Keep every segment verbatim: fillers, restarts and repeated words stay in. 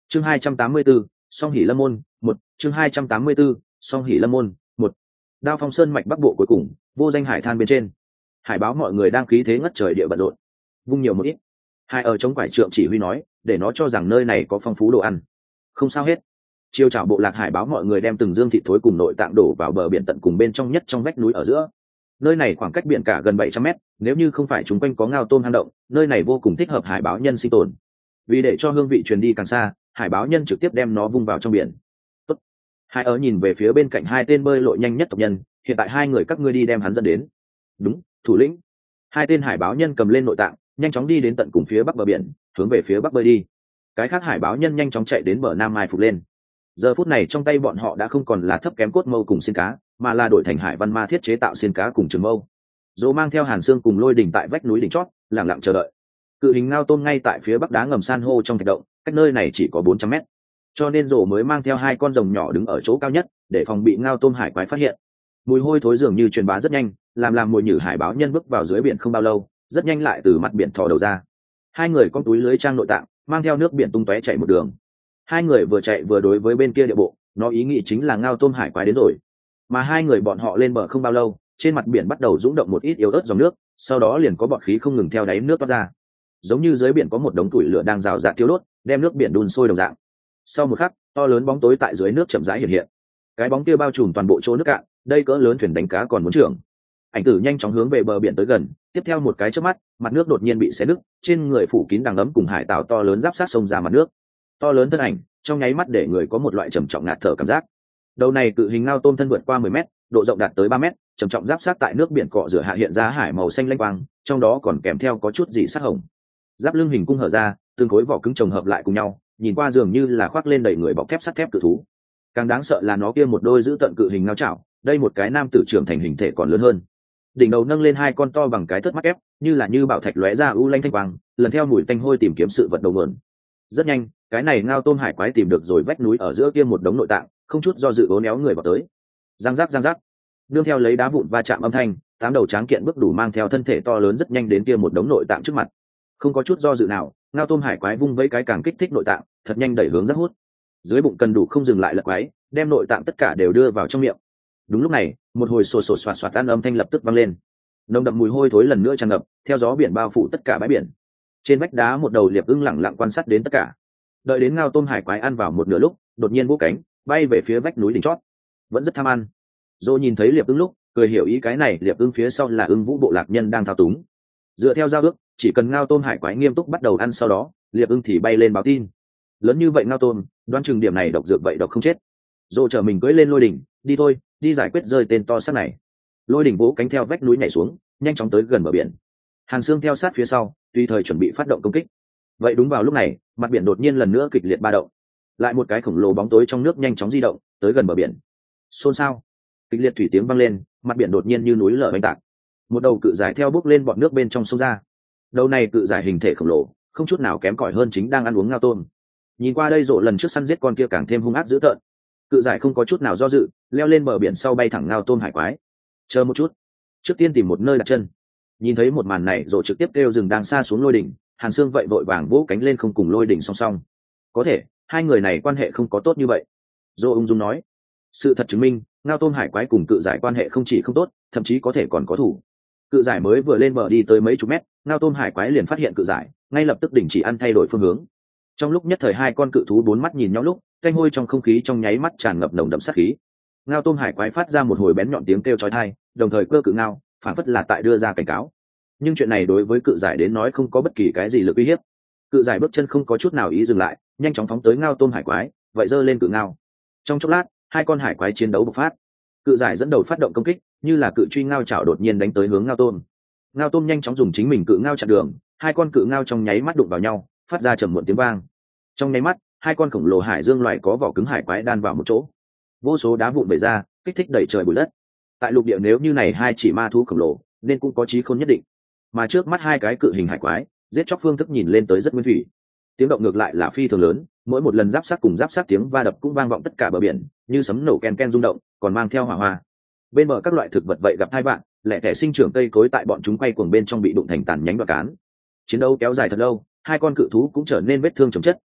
chương hai trăm tám mươi 4, song hỷ lâm môn một chương hai trăm tám mươi 4, song hỷ lâm môn một Đao Phong Sơn mạch bắc bộ cuối cùng, vô danh hải than bên trên. Hải báo mọi người đang khí thế ngất trời địa bận rộn. Vung nhiều một ít. Hai ở chống quải trượng chỉ huy nói, để nó cho rằng nơi này có phong phú đồ ăn. Không sao hết. Chiêu chảo bộ lạc hải báo mọi người đem từng dương thịt thối cùng nội tạng đổ vào bờ biển tận cùng bên trong nhất trong vách núi ở giữa. Nơi này khoảng cách biển cả gần bảy trăm mét, nếu như không phải chúng quanh có ngao tôm hang động, nơi này vô cùng thích hợp hải báo nhân sinh tồn. Vì để cho hương vị truyền đi càng xa, hải báo nhân trực tiếp đem nó vung vào trong biển. Tốt. Hai ở nhìn về phía bên cạnh hai tên bơi lội nhanh nhất tộc nhân, hiện tại hai người các ngươi đi đem hắn dẫn đến. Đúng, thủ lĩnh. Hai tên hải báo nhân cầm lên nội tạng, nhanh chóng đi đến tận cùng phía bắc bờ biển, hướng về phía bắc bơi đi. Cái khác hải báo nhân nhanh chóng chạy đến bờ nam mai phục lên. Giờ phút này trong tay bọn họ đã không còn là thấp kém cốt mâu cùng xiên cá, mà là đổi thành hải văn ma thiết chế tạo xiên cá cùng trường mâu. Dỗ mang theo Hàn Xương cùng Lôi Đỉnh tại vách núi đỉnh chót, lặng lặng chờ đợi. Cự hình ngao tôm ngay tại phía bắc đá ngầm san hô trong thạch động, cách nơi này chỉ có bốn trăm mét, cho nên Dỗ mới mang theo hai con rồng nhỏ đứng ở chỗ cao nhất, để phòng bị ngao tôm hải quái phát hiện. Mùi hôi thối dường như truyền bá rất nhanh, làm làm mùi nhử hải báo nhân bước vào dưới biển không bao lâu, rất nhanh lại từ mặt biển thò đầu ra. Hai người con túi lưới trang nội tạng, mang theo nước biển tung tóe chạy một đường. Hai người vừa chạy vừa đối với bên kia địa bộ, nó ý nghĩ chính là ngao tôm hải quái đến rồi. Mà hai người bọn họ lên bờ không bao lâu, trên mặt biển bắt đầu rung động một ít yếu ớt dòng nước, sau đó liền có bọt khí không ngừng theo đáy nước toát ra, giống như dưới biển có một đống củi lửa đang rào rạt thiêu đốt, đem nước biển đun sôi đồng dạng. Sau một khắc, to lớn bóng tối tại dưới nước chậm rãi hiện hiện. Cái bóng kia bao trùm toàn bộ chỗ nước cạn, đây cỡ lớn thuyền đánh cá còn muốn trưởng. Ảnh tử nhanh chóng hướng về bờ biển tới gần, tiếp theo một cái chớp mắt, mặt nước đột nhiên bị xé nứt, trên người phủ kín đằng ấm cùng hải tạo to lớn giáp sát sông ra mặt nước. To lớn thân ảnh, trong nháy mắt để người có một loại trầm trọng ngạt thở cảm giác. Đầu này cự hình ngao tôm thân vượt qua mười mét, độ rộng đạt tới ba mét, trầm trọng giáp sát tại nước biển cọ rửa hạ hiện ra hải màu xanh lanh quang, trong đó còn kèm theo có chút dị sắc hồng. Giáp lưng hình cung hở ra, từng khối vỏ cứng chồng hợp lại cùng nhau, nhìn qua dường như là khoác lên đầy người bọc thép sắt thép cự thú. Càng đáng sợ là nó kia một đôi giữ tận cự hình ngao chảo, đây một cái nam tử trưởng thành hình thể còn lớn hơn. Đỉnh đầu nâng lên hai con to bằng cái thớt mắt ép, như là như bảo thạch lóe ra u lanh thanh quang, lần theo mùi tanh hôi tìm kiếm sự vật đầu nguồn. Rất nhanh, cái này ngao tôm hải quái tìm được rồi vách núi ở giữa kia một đống nội tạng, không chút do dự uốn éo người vào tới. Giang giác giang giác, đương theo lấy đá vụn va chạm âm thanh, tám đầu tráng kiện bước đủ mang theo thân thể to lớn rất nhanh đến kia một đống nội tạng trước mặt. Không có chút do dự nào, ngao tôm hải quái vung vẫy cái càng kích thích nội tạng, thật nhanh đẩy hướng rất hút. Dưới bụng cần đủ không dừng lại lật quái, đem nội tạng tất cả đều đưa vào trong miệng. Đúng lúc này, một hồi sột sột soạt soạt tan âm thanh lập tức vang lên. Nồng đậm mùi hôi thối lần nữa tràn ngập, theo gió biển bao phủ tất cả bãi biển. Trên vách đá một đầu liệp ưng lẳng lặng quan sát đến tất cả. Đợi đến ngao tôm hải quái ăn vào một nửa lúc, đột nhiên vỗ cánh, bay về phía vách núi đỉnh chót. Vẫn rất tham ăn. Dô nhìn thấy liệp ưng lúc, cười hiểu ý cái này liệp ưng phía sau là ưng vũ bộ lạc nhân đang thao túng. Dựa theo giao ước, chỉ cần ngao tôm hải quái nghiêm túc bắt đầu ăn, sau đó liệp ưng thì bay lên báo tin. Lớn như vậy ngao tôm, đoán chừng điểm này độc dược vậy độc không chết. Dô chở mình cưỡi lên lôi đỉnh, đi thôi, đi giải quyết rơi tên to xác này. Lôi đỉnh vỗ cánh theo vách núi nhảy xuống, nhanh chóng tới gần bờ biển. Hàn Xương theo sát phía sau, tùy thời chuẩn bị phát động công kích. Vậy đúng vào lúc này, mặt biển đột nhiên lần nữa kịch liệt ba động. Lại một cái khổng lồ bóng tối trong nước nhanh chóng di động, tới gần bờ biển. Xôn xao, kịch liệt thủy tiếng vang lên, mặt biển đột nhiên như núi lở oanh tạc. Một đầu cự giải theo bước lên bọt nước bên trong sông ra. Đầu này cự giải hình thể khổng lồ, không chút nào kém cỏi hơn chính đang ăn uống ngao tôm. Nhìn qua đây rộ lần trước săn giết con kia càng thêm hung ác dữ tợn. Cự giải không có chút nào do dự, leo lên bờ biển sau bay thẳng ngao tôm hải quái. Chờ một chút, trước tiên tìm một nơi đặt chân. Nhìn thấy một màn này, rộ trực tiếp kêu dừng đang xa xuống lôi đỉnh. Hàn Xương vậy vội vàng vỗ cánh lên không cùng lôi đỉnh song song. Có thể hai người này quan hệ không có tốt như vậy, rộ ung dung nói. Sự thật chứng minh, ngao tôm hải quái cùng cự giải quan hệ không chỉ không tốt, thậm chí có thể còn có thủ. Cự giải mới vừa lên bờ đi tới mấy chục mét, ngao tôm hải quái liền phát hiện cự giải, ngay lập tức đình chỉ ăn, thay đổi phương hướng. Trong lúc nhất thời hai con cự thú bốn mắt nhìn nhau lúc, canh hôi trong không khí trong nháy mắt tràn ngập nồng đậm sát khí. Ngao tôm hải quái phát ra một hồi bén nhọn tiếng kêu chói tai, đồng thời cơ cự ngao, phản phất là tại đưa ra cảnh cáo. Nhưng chuyện này đối với cự giải đến nói không có bất kỳ cái gì lực uy hiếp. Cự giải bước chân không có chút nào ý dừng lại, nhanh chóng phóng tới ngao tôm hải quái, vậy giơ lên cự ngao. Trong chốc lát, hai con hải quái chiến đấu bộc phát. Cự giải dẫn đầu phát động công kích, như là cự truy ngao chảo đột nhiên đánh tới hướng ngao tôm. Ngao tôm nhanh chóng dùng chính mình cự ngao chặn đường, hai con cự ngao trong nháy mắt đụng vào nhau, phát ra trầm muộn tiếng vang. Trong nháy mắt, hai con khổng lồ hải dương loại có vỏ cứng hải quái đan vào một chỗ. Vô số đá vụn bể ra, kích thích đẩy trời bụi đất. Tại lục địa nếu như này hai chỉ ma thú khổng lồ, nên cũng có trí khôn nhất định. Mà trước mắt hai cái cự hình hải quái, giết chóc phương thức nhìn lên tới rất nguyên thủy. Tiếng động ngược lại là phi thường lớn, mỗi một lần giáp sát cùng giáp sát tiếng va đập cũng vang vọng tất cả bờ biển, như sấm nổ ken ken rung động, còn mang theo hỏa hoa. Bên bờ các loại thực vật vậy gặp hai bạn, lẻ tẻ sinh trưởng cây cối tại bọn chúng quay cuồng bên trong bị đụng thành tàn nhánh đoạn cán. Chiến đấu kéo dài thật lâu, hai con cự thú cũng trở nên vết thương chồng chất,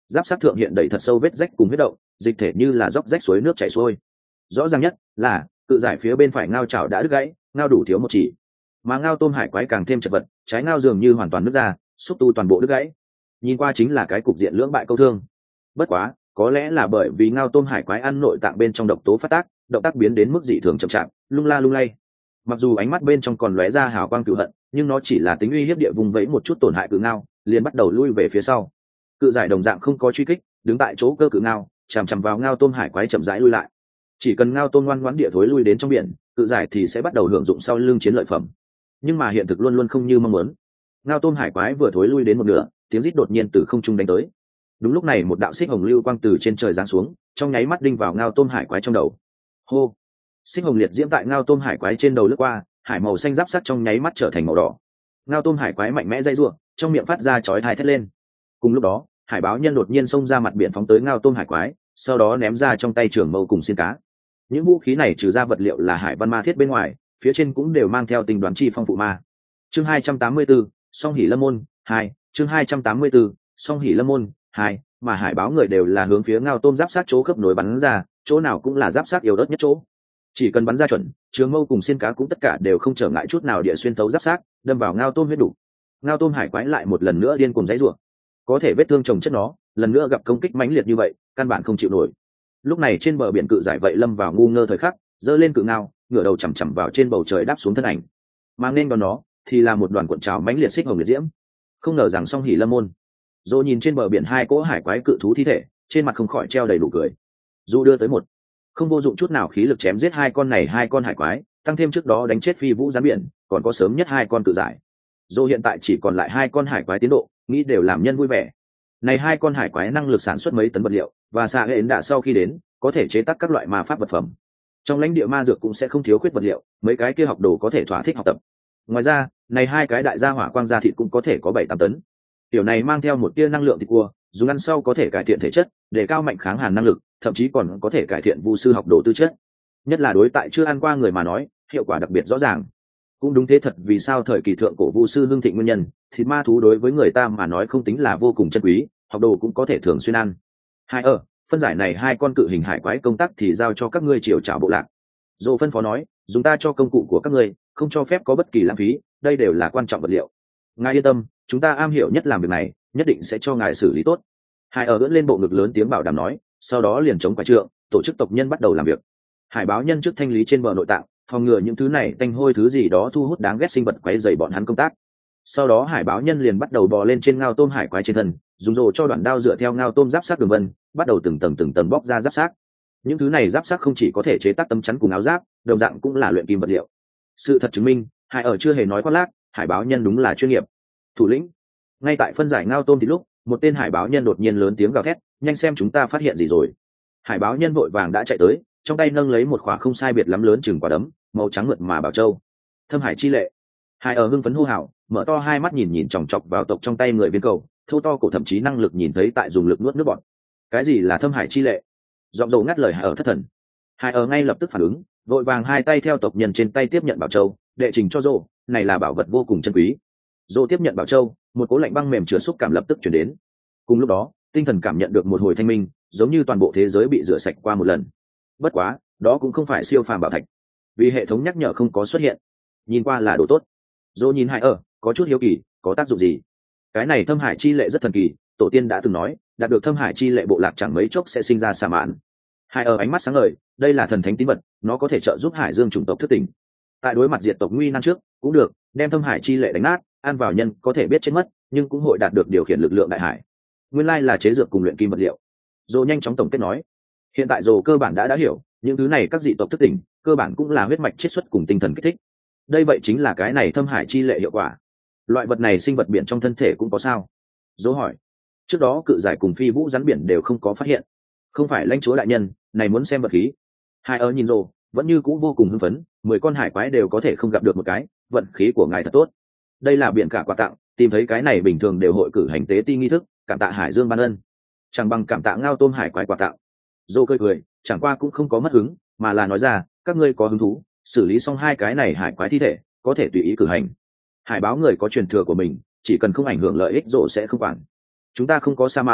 giáp sát thượng hiện đầy thật sâu vết rách cùng huyết động, dịch thể như là róc rách suối nước chảy xuôi. Rõ ràng nhất là cự giải phía bên phải ngao chảo đã đứt gãy, ngao đủ thiếu một chỉ, mà ngao tôm hải quái càng thêm chật vật, trái ngao dường như hoàn toàn nứt ra, xúc tu toàn bộ đứt gãy. Nhìn qua chính là cái cục diện lưỡng bại câu thương. Bất quá, có lẽ là bởi vì ngao tôm hải quái ăn nội tạng bên trong độc tố phát tác, động tác biến đến mức dị thường chậm chạp, lung la lung lay. Mặc dù ánh mắt bên trong còn lóe ra hào quang cựu hận, nhưng nó chỉ là tính uy hiếp địa vùng vẫy một chút tổn hại cự ngao, liền bắt đầu lui về phía sau. Cự giải đồng dạng không có truy kích, đứng tại chỗ cơ cự ngao, chằm chằm vào ngao tôm hải quái chậm rãi lui lại. Chỉ cần ngao tôm ngoan ngoãn địa thối lui đến trong biển, cự giải thì sẽ bắt đầu hưởng dụng sau lưng chiến lợi phẩm. Nhưng mà hiện thực luôn luôn không như mong muốn. Ngao tôm hải quái vừa thối lui đến một nửa, tiếng rít đột nhiên từ không trung đánh tới. Đúng lúc này một đạo xích hồng lưu quang từ trên trời giáng xuống, trong nháy mắt đinh vào ngao tôm hải quái trong đầu. Hô! Xích hồng liệt diễm tại ngao tôm hải quái trên đầu lướt qua, hải màu xanh giáp sắt trong nháy mắt trở thành màu đỏ. Ngao tôm hải quái mạnh mẽ dây rủa, trong miệng phát ra chói tai thét lên. Cùng lúc đó, hải báo nhân đột nhiên xông ra mặt biển phóng tới ngao tôm hải quái, sau đó ném ra trong tay trường mâu cùng xiên cá. Những vũ khí này trừ ra vật liệu là hải văn ma thiết bên ngoài, phía trên cũng đều mang theo tình đoán chi phong phụ ma. Chương hai trăm tám mươi 4, Song Hỷ Lâm môn hai, chương hai trăm tám mươi 4, Song Hỷ Lâm môn hai, mà hải báo người đều là hướng phía ngao tôm giáp sát chỗ khớp nối bắn ra, chỗ nào cũng là giáp sát yếu ớt nhất chỗ. Chỉ cần bắn ra chuẩn, trường mâu cùng xiên cá cũng tất cả đều không trở ngại chút nào địa xuyên thấu giáp sát, đâm vào ngao tôm huyết đủ. Ngao tôm hải quái lại một lần nữa điên cuồng giãy giụa. Có thể vết thương chồng chất nó, lần nữa gặp công kích mãnh liệt như vậy, căn bản không chịu nổi. Lúc này trên bờ biển cự giải vậy lâm vào ngu ngơ thời khắc, giơ lên cự ngao, ngửa đầu chằm chằm vào trên bầu trời đáp xuống thân ảnh. Mang nên đón nó thì là một đoàn cuộn trào mãnh liệt xích hồng liệt diễm. Không ngờ rằng Song Hỷ Lâm môn. Dỗ nhìn trên bờ biển hai cỗ hải quái cự thú thi thể, trên mặt không khỏi treo đầy đủ cười. Dỗ đưa tới một không vô dụng chút nào khí lực chém giết hai con này hai con hải quái, tăng thêm trước đó đánh chết phi vũ gián biển, còn có sớm nhất hai con cự giải. Dỗ hiện tại chỉ còn lại hai con hải quái tiến độ, nghĩ đều làm nhân vui vẻ. Này hai con hải quái năng lực sản xuất mấy tấn vật liệu, và xạ hệ đã sau khi đến, có thể chế tác các loại ma pháp vật phẩm. Trong lãnh địa ma dược cũng sẽ không thiếu khuyết vật liệu, mấy cái kia học đồ có thể thỏa thích học tập. Ngoài ra, này hai cái đại gia hỏa quang gia thịt cũng có thể có bảy tám tấn. Tiểu này mang theo một tia năng lượng thịt cua, dùng ăn sau có thể cải thiện thể chất, để cao mạnh kháng hàn năng lực, thậm chí còn có thể cải thiện vu sư học đồ tư chất. Nhất là đối tại chưa ăn qua người mà nói, hiệu quả đặc biệt rõ ràng. Cũng đúng thế thật, vì sao thời kỳ thượng cổ vu sư hưng thịnh nguyên nhân, thịt ma thú đối với người ta mà nói không tính là vô cùng chân quý, học đồ cũng có thể thường xuyên ăn. Hai ở, phân giải này hai con cự hình hải quái công tác thì giao cho các ngươi triều trảo bộ lạc. Dô phân phó nói, dùng ta cho công cụ của các ngươi, không cho phép có bất kỳ lãng phí, đây đều là quan trọng vật liệu. Ngài yên tâm, chúng ta am hiểu nhất làm việc này, nhất định sẽ cho ngài xử lý tốt. Hải ở ưỡn lên bộ ngực lớn tiếng bảo đảm nói, sau đó liền chống quải trượng, tổ chức tộc nhân bắt đầu làm việc. Hải báo nhân trước thanh lý trên bờ nội tạng, phòng ngừa những thứ này tanh hôi thứ gì đó thu hút đáng ghét sinh vật quấy rầy bọn hắn công tác. Sau đó hải báo nhân liền bắt đầu bò lên trên ngao tôm hải quái trên thân, dùng rồ cho đoạn đao dựa theo ngao tôm giáp sát đường vân, bắt đầu từng tầng từng tầng bóc ra giáp sát. Những thứ này giáp sát không chỉ có thể chế tác tấm chắn cùng áo giáp, đồng dạng cũng là luyện kim vật liệu. Sự thật chứng minh, hải ở chưa hề nói khoác lác, hải báo nhân đúng là chuyên nghiệp. Thủ lĩnh, ngay tại phân giải ngao tôm thì lúc, một tên hải báo nhân đột nhiên lớn tiếng gào thét, nhanh xem chúng ta phát hiện gì rồi. Hải báo nhân vội vàng đã chạy tới, trong tay nâng lấy một khỏa không sai biệt lắm lớn chừng quả đấm, màu trắng mượt mà bảo châu. Thâm hải chi lệ. Hải ở hưng phấn hô hào, mở to hai mắt nhìn nhìn chòng chọc vào tộc trong tay người viên cầu, thâu to cổ thậm chí năng lực nhìn thấy tại dùng lực nuốt nước bọt. Cái gì là thâm hải chi lệ? Giọng dầu ngắt lời Hải ở thất thần. Hải ở ngay lập tức phản ứng, vội vàng hai tay theo tộc nhân trên tay tiếp nhận bảo châu, đệ trình cho Dô, này là bảo vật vô cùng chân quý. Dô tiếp nhận bảo châu, một cỗ lạnh băng mềm chứa xúc cảm lập tức chuyển đến. Cùng lúc đó, tinh thần cảm nhận được một hồi thanh minh, giống như toàn bộ thế giới bị rửa sạch qua một lần. Bất quá, đó cũng không phải siêu phàm bảo thạch, vì hệ thống nhắc nhở không có xuất hiện. Nhìn qua là đồ tốt. Dô nhìn Hải ở, có chút hiếu kỳ, có tác dụng gì? Cái này thâm hải chi lệ rất thần kỳ, tổ tiên đã từng nói, đạt được thâm hải chi lệ bộ lạc chẳng mấy chốc sẽ sinh ra xà mạn. Hải ở ánh mắt sáng ngời, đây là thần thánh tín vật, nó có thể trợ giúp hải dương chủng tộc thức tỉnh. Tại đối mặt diệt tộc nguy nan trước, cũng được, đem thâm hải chi lệ đánh nát, ăn vào nhân có thể biết chết mất, nhưng cũng hội đạt được điều khiển lực lượng đại hải. Nguyên lai là chế dược cùng luyện kim vật liệu. Dô nhanh chóng tổng kết nói, hiện tại Dô cơ bản đã đã hiểu, những thứ này các dị tộc thức tỉnh, cơ bản cũng là huyết mạch chiết xuất cùng tinh thần kích thích. Đây vậy chính là cái này thâm hải chi lệ hiệu quả. Loại vật này sinh vật biển trong thân thể cũng có sao? Dô hỏi. Trước đó cự giải cùng phi vũ rắn biển đều không có phát hiện. Không phải lãnh chúa đại nhân, này muốn xem vật khí. Hai ơ nhìn Dô, vẫn như cũ vô cùng hưng phấn, mười con hải quái đều có thể không gặp được một cái, vận khí của ngài thật tốt. Đây là biển cả quà tặng, tìm thấy cái này bình thường đều hội cử hành tế ti nghi thức, cảm tạ hải dương ban ân, chẳng bằng cảm tạ ngao tôm hải quái quà tặng. Dô cười cười, chẳng qua cũng không có mất hứng, mà là nói ra, các ngươi có hứng thú, xử lý xong hai cái này hải quái thi thể, có thể tùy ý cử hành. Hải báo người có truyền thừa của mình, chỉ cần không ảnh hưởng lợi ích Dô sẽ không quản. Chúng ta không có sa mạn,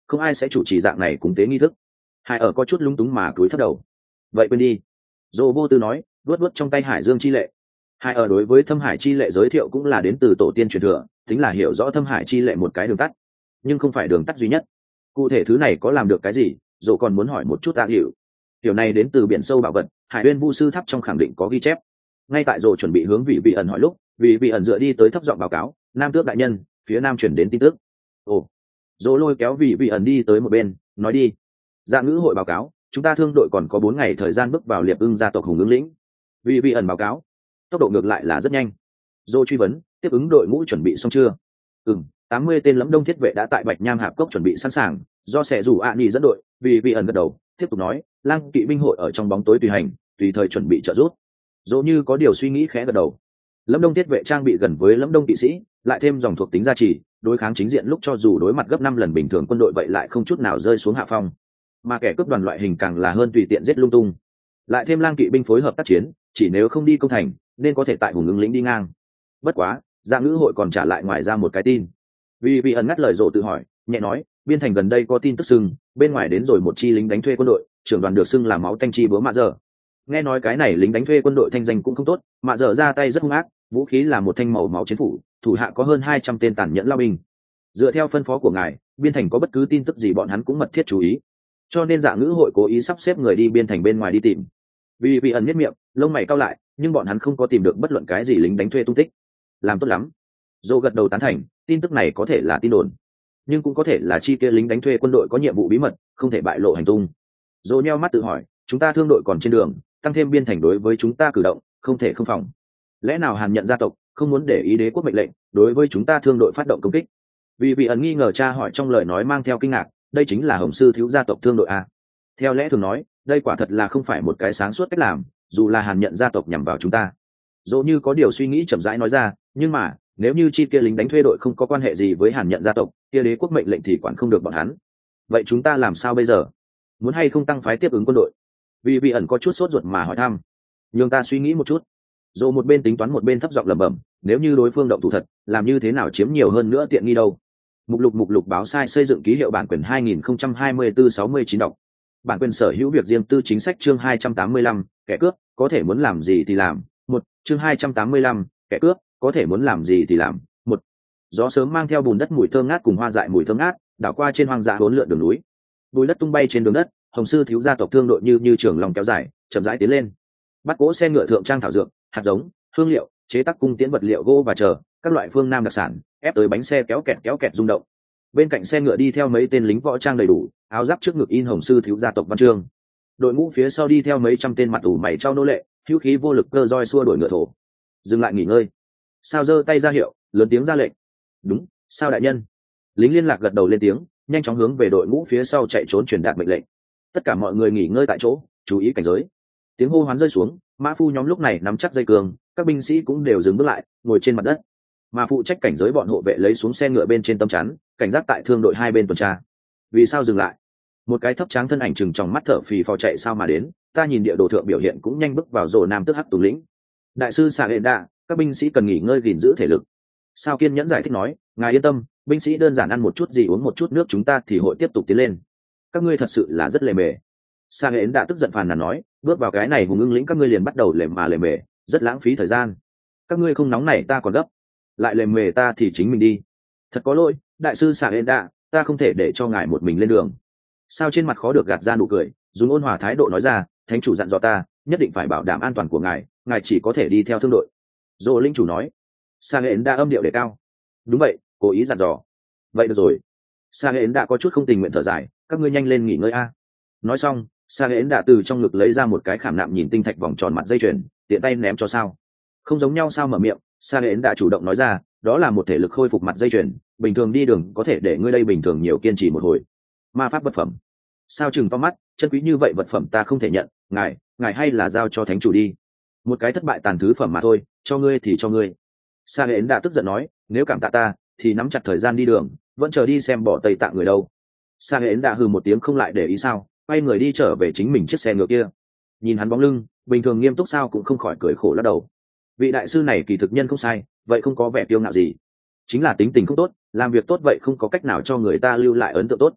không ai sẽ chủ trì dạng này cúng tế nghi thức. Hải ở có chút lúng túng mà cúi thấp đầu. Vậy quên đi. Dô vô tư nói, luốt luốt trong tay hải dương chi lệ. Hải ở đối với thâm hải chi lệ giới thiệu cũng là đến từ tổ tiên truyền thừa, tính là hiểu rõ thâm hải chi lệ một cái đường tắt, nhưng không phải đường tắt duy nhất. Cụ thể thứ này có làm được cái gì, dô còn muốn hỏi một chút tạ hiểu. Điều này đến từ biển sâu bảo vật, Hải Uyên Vu sư tháp trong khẳng định có ghi chép. Ngay tại dô chuẩn bị hướng vị vị ẩn hỏi lúc, vị vị ẩn dựa đi tới thấp giọng báo cáo, Nam Tước đại nhân, phía nam chuyển đến tin tức. Ồ. Dô lôi kéo vị vị ẩn đi tới một bên, nói đi. Dạ ngữ hội báo cáo, chúng ta thương đội còn có bốn ngày thời gian bước vào liệp ưng gia tộc hùng ứng lĩnh. Vị vị ẩn báo cáo, tốc độ ngược lại là rất nhanh. Dô truy vấn, tiếp ứng đội ngũ chuẩn bị xong chưa? Ừm, tám mươi tên lẫm đông thiết vệ đã tại Bạch Nham Hạp Cốc chuẩn bị sẵn sàng, do sẽ rủ ạ nhì dẫn đội. Vị vị ẩn gật đầu, tiếp tục nói, lang kỵ binh hội ở trong bóng tối tùy hành, tùy thời chuẩn bị trợ giúp. Dô như có điều suy nghĩ khẽ gật đầu. Lẫm đông thiết vệ trang bị gần với lẫm đông kỵ sĩ, lại thêm dòng thuộc tính gia trì, đối kháng chính diện lúc cho dù đối mặt gấp năm lần bình thường quân đội vậy lại không chút nào rơi xuống hạ phong. Mà kẻ cướp đoàn loại hình càng là hơn tùy tiện giết lung tung. Lại thêm lang kỵ binh phối hợp tác chiến, chỉ nếu không đi công thành, nên có thể tại hùng ứng lĩnh đi ngang. Bất quá, Dạ ngữ hội còn trả lại ngoài ra một cái tin. Vì vị ẩn ngắt lời rộ tự hỏi, nhẹ nói, biên thành gần đây có tin tức xưng, bên ngoài đến rồi một chi lính đánh thuê quân đội, trưởng đoàn được xưng là máu tanh chi búa mạ dở. Nghe nói cái này lính đánh thuê quân đội thanh danh cũng không tốt, mạ dở ra tay rất hung ác, vũ khí là một thanh màu máu chiến phủ, thủ hạ có hơn hai trăm tên tàn nhẫn lao binh. Dựa theo phân phó của ngài, biên thành có bất cứ tin tức gì bọn hắn cũng mật thiết chú ý. Cho nên Dạ ngữ hội cố ý sắp xếp người đi biên thành bên ngoài đi tìm. Vì vị ẩn nhất miệng, lông mày cau lại, nhưng bọn hắn không có tìm được bất luận cái gì lính đánh thuê tung tích. Làm tốt lắm. Dô gật đầu tán thành, tin tức này có thể là tin đồn, nhưng cũng có thể là chi kia lính đánh thuê quân đội có nhiệm vụ bí mật, không thể bại lộ hành tung. Dô nheo mắt tự hỏi, chúng ta thương đội còn trên đường, tăng thêm biên thành đối với chúng ta cử động, không thể không phòng. Lẽ nào Hàn nhận gia tộc không muốn để ý đế quốc mệnh lệnh, đối với chúng ta thương đội phát động công kích? Vì vị ẩn nghi ngờ cha hỏi trong lời nói mang theo kinh ngạc, đây chính là Hồng sư thiếu gia tộc thương đội a? Theo lẽ thường nói, đây quả thật là không phải một cái sáng suốt cách làm, dù là Hàn nhận gia tộc nhằm vào chúng ta. Dỗ như có điều suy nghĩ chậm rãi nói ra, nhưng mà nếu như chi kia lính đánh thuê đội không có quan hệ gì với Hàn nhận gia tộc, kia đế quốc mệnh lệnh thì quản không được bọn hắn. Vậy chúng ta làm sao bây giờ? Muốn hay không tăng phái tiếp ứng quân đội? Vì vị ẩn có chút sốt ruột mà hỏi thăm. Nhưng ta suy nghĩ một chút. Dỗ một bên tính toán một bên thấp giọng lẩm bẩm, nếu như đối phương động thủ thật, làm như thế nào chiếm nhiều hơn nữa tiện nghi đâu? Mục lục mục lục báo sai xây dựng ký hiệu bản quyền hai nghìn không trăm hai mươi tư sáu mươi chín đọc. Bản quyền sở hữu việc riêng tư chính sách chương hai trăm tám mươi lăm, kẻ cướp, có thể muốn làm gì thì làm. Một, chương hai trăm tám mươi lăm, kẻ cướp, có thể muốn làm gì thì làm. Một. Gió sớm mang theo bùn đất mùi thơm ngát cùng hoa dại mùi thơm ngát, đảo qua trên hoang dã bốn lượn đường núi. Bùi đất tung bay trên đường đất, Hồng sư thiếu gia tộc thương đội như như trường lòng kéo dài, chậm rãi tiến lên. Bắt cỗ xe ngựa thượng trang thảo dược, hạt giống, hương liệu, chế tác cung tiễn vật liệu gỗ và chờ, các loại phương nam đặc sản, ép tới bánh xe kéo kẹt kéo kẹt rung động. Bên cạnh xe ngựa đi theo mấy tên lính võ trang đầy đủ, áo giáp trước ngực in Hồng sư thiếu gia tộc văn chương. Đội ngũ phía sau đi theo mấy trăm tên mặt ủ mày trao nô lệ, hữu khí vô lực cơ roi xua đuổi ngựa thổ. Dừng lại nghỉ ngơi. Sao giơ tay ra hiệu, lớn tiếng ra lệnh. Đúng, sao đại nhân. Lính liên lạc gật đầu lên tiếng, nhanh chóng hướng về đội ngũ phía sau chạy trốn truyền đạt mệnh lệnh. Tất cả mọi người nghỉ ngơi tại chỗ, chú ý cảnh giới. Tiếng hô hoán rơi xuống, mã phu nhóm lúc này nắm chắc dây cương, các binh sĩ cũng đều dừng bước lại, ngồi trên mặt đất. Mà phụ trách cảnh giới bọn hộ vệ lấy xuống xe ngựa bên trên tấm chắn, cảnh giác tại thương đội hai bên tuần tra. Vì sao dừng lại? Một cái thấp tráng thân ảnh chừng trong mắt thở phì phò chạy sao mà đến, ta nhìn địa đồ thượng biểu hiện cũng nhanh bước vào rồ nam tức hắc tù lĩnh. Đại sư xạ hệ đạ, các binh sĩ cần nghỉ ngơi gìn giữ thể lực. Sao kiên nhẫn giải thích nói, ngài yên tâm, binh sĩ đơn giản ăn một chút gì uống một chút nước chúng ta thì hội tiếp tục tiến lên. Các ngươi thật sự là rất lề mề. Xạ hệ đạ tức giận phàn nàn nói, bước vào cái này hùng ưng lĩnh các ngươi liền bắt đầu lề mà lề mề, rất lãng phí thời gian. Các ngươi không nóng này ta còn gấp, lại lề mề ta thì chính mình đi. Thật có lỗi, đại sư xạ hệ đạ, ta không thể để cho ngài một mình lên đường. Sao trên mặt khó được gạt ra nụ cười, dùng ôn hòa thái độ nói ra, thánh chủ dặn dò ta nhất định phải bảo đảm an toàn của ngài, ngài chỉ có thể đi theo thương đội. Dô linh chủ nói. Sa hệ đã âm điệu đề cao. Đúng vậy, cố ý dặn dò. Vậy được rồi. Sa hệ đã có chút không tình nguyện thở dài, các ngươi nhanh lên nghỉ ngơi a. Nói xong, Sa hệ đã từ trong ngực lấy ra một cái khảm nạm nhìn tinh thạch vòng tròn mặt dây chuyền, tiện tay ném cho Sao. Không giống nhau Sao mở miệng, Sa hệ đã chủ động nói ra, đó là một thể lực khôi phục mặt dây chuyền, bình thường đi đường có thể để ngươi đây bình thường nhiều kiên trì một hồi. Ma pháp vật phẩm. Sao chừng to mắt, chân quý như vậy vật phẩm ta không thể nhận, ngài ngài hay là giao cho thánh chủ đi. Một cái thất bại tàn thứ phẩm mà thôi, cho ngươi thì cho ngươi. Sa hệ đã tức giận nói, nếu cảm tạ ta thì nắm chặt thời gian đi đường, vẫn chờ đi xem bỏ tây tạng người đâu. Sa hệ đã hừ một tiếng không lại để ý Sao, quay người đi trở về chính mình chiếc xe ngựa kia. Nhìn hắn bóng lưng bình thường nghiêm túc Sao cũng không khỏi cười khổ lắc đầu. Vị đại sư này kỳ thực nhân không sai, vậy không có vẻ kiêu ngạo gì, chính là tính tình không tốt, làm việc tốt vậy không có cách nào cho người ta lưu lại ấn tượng tốt.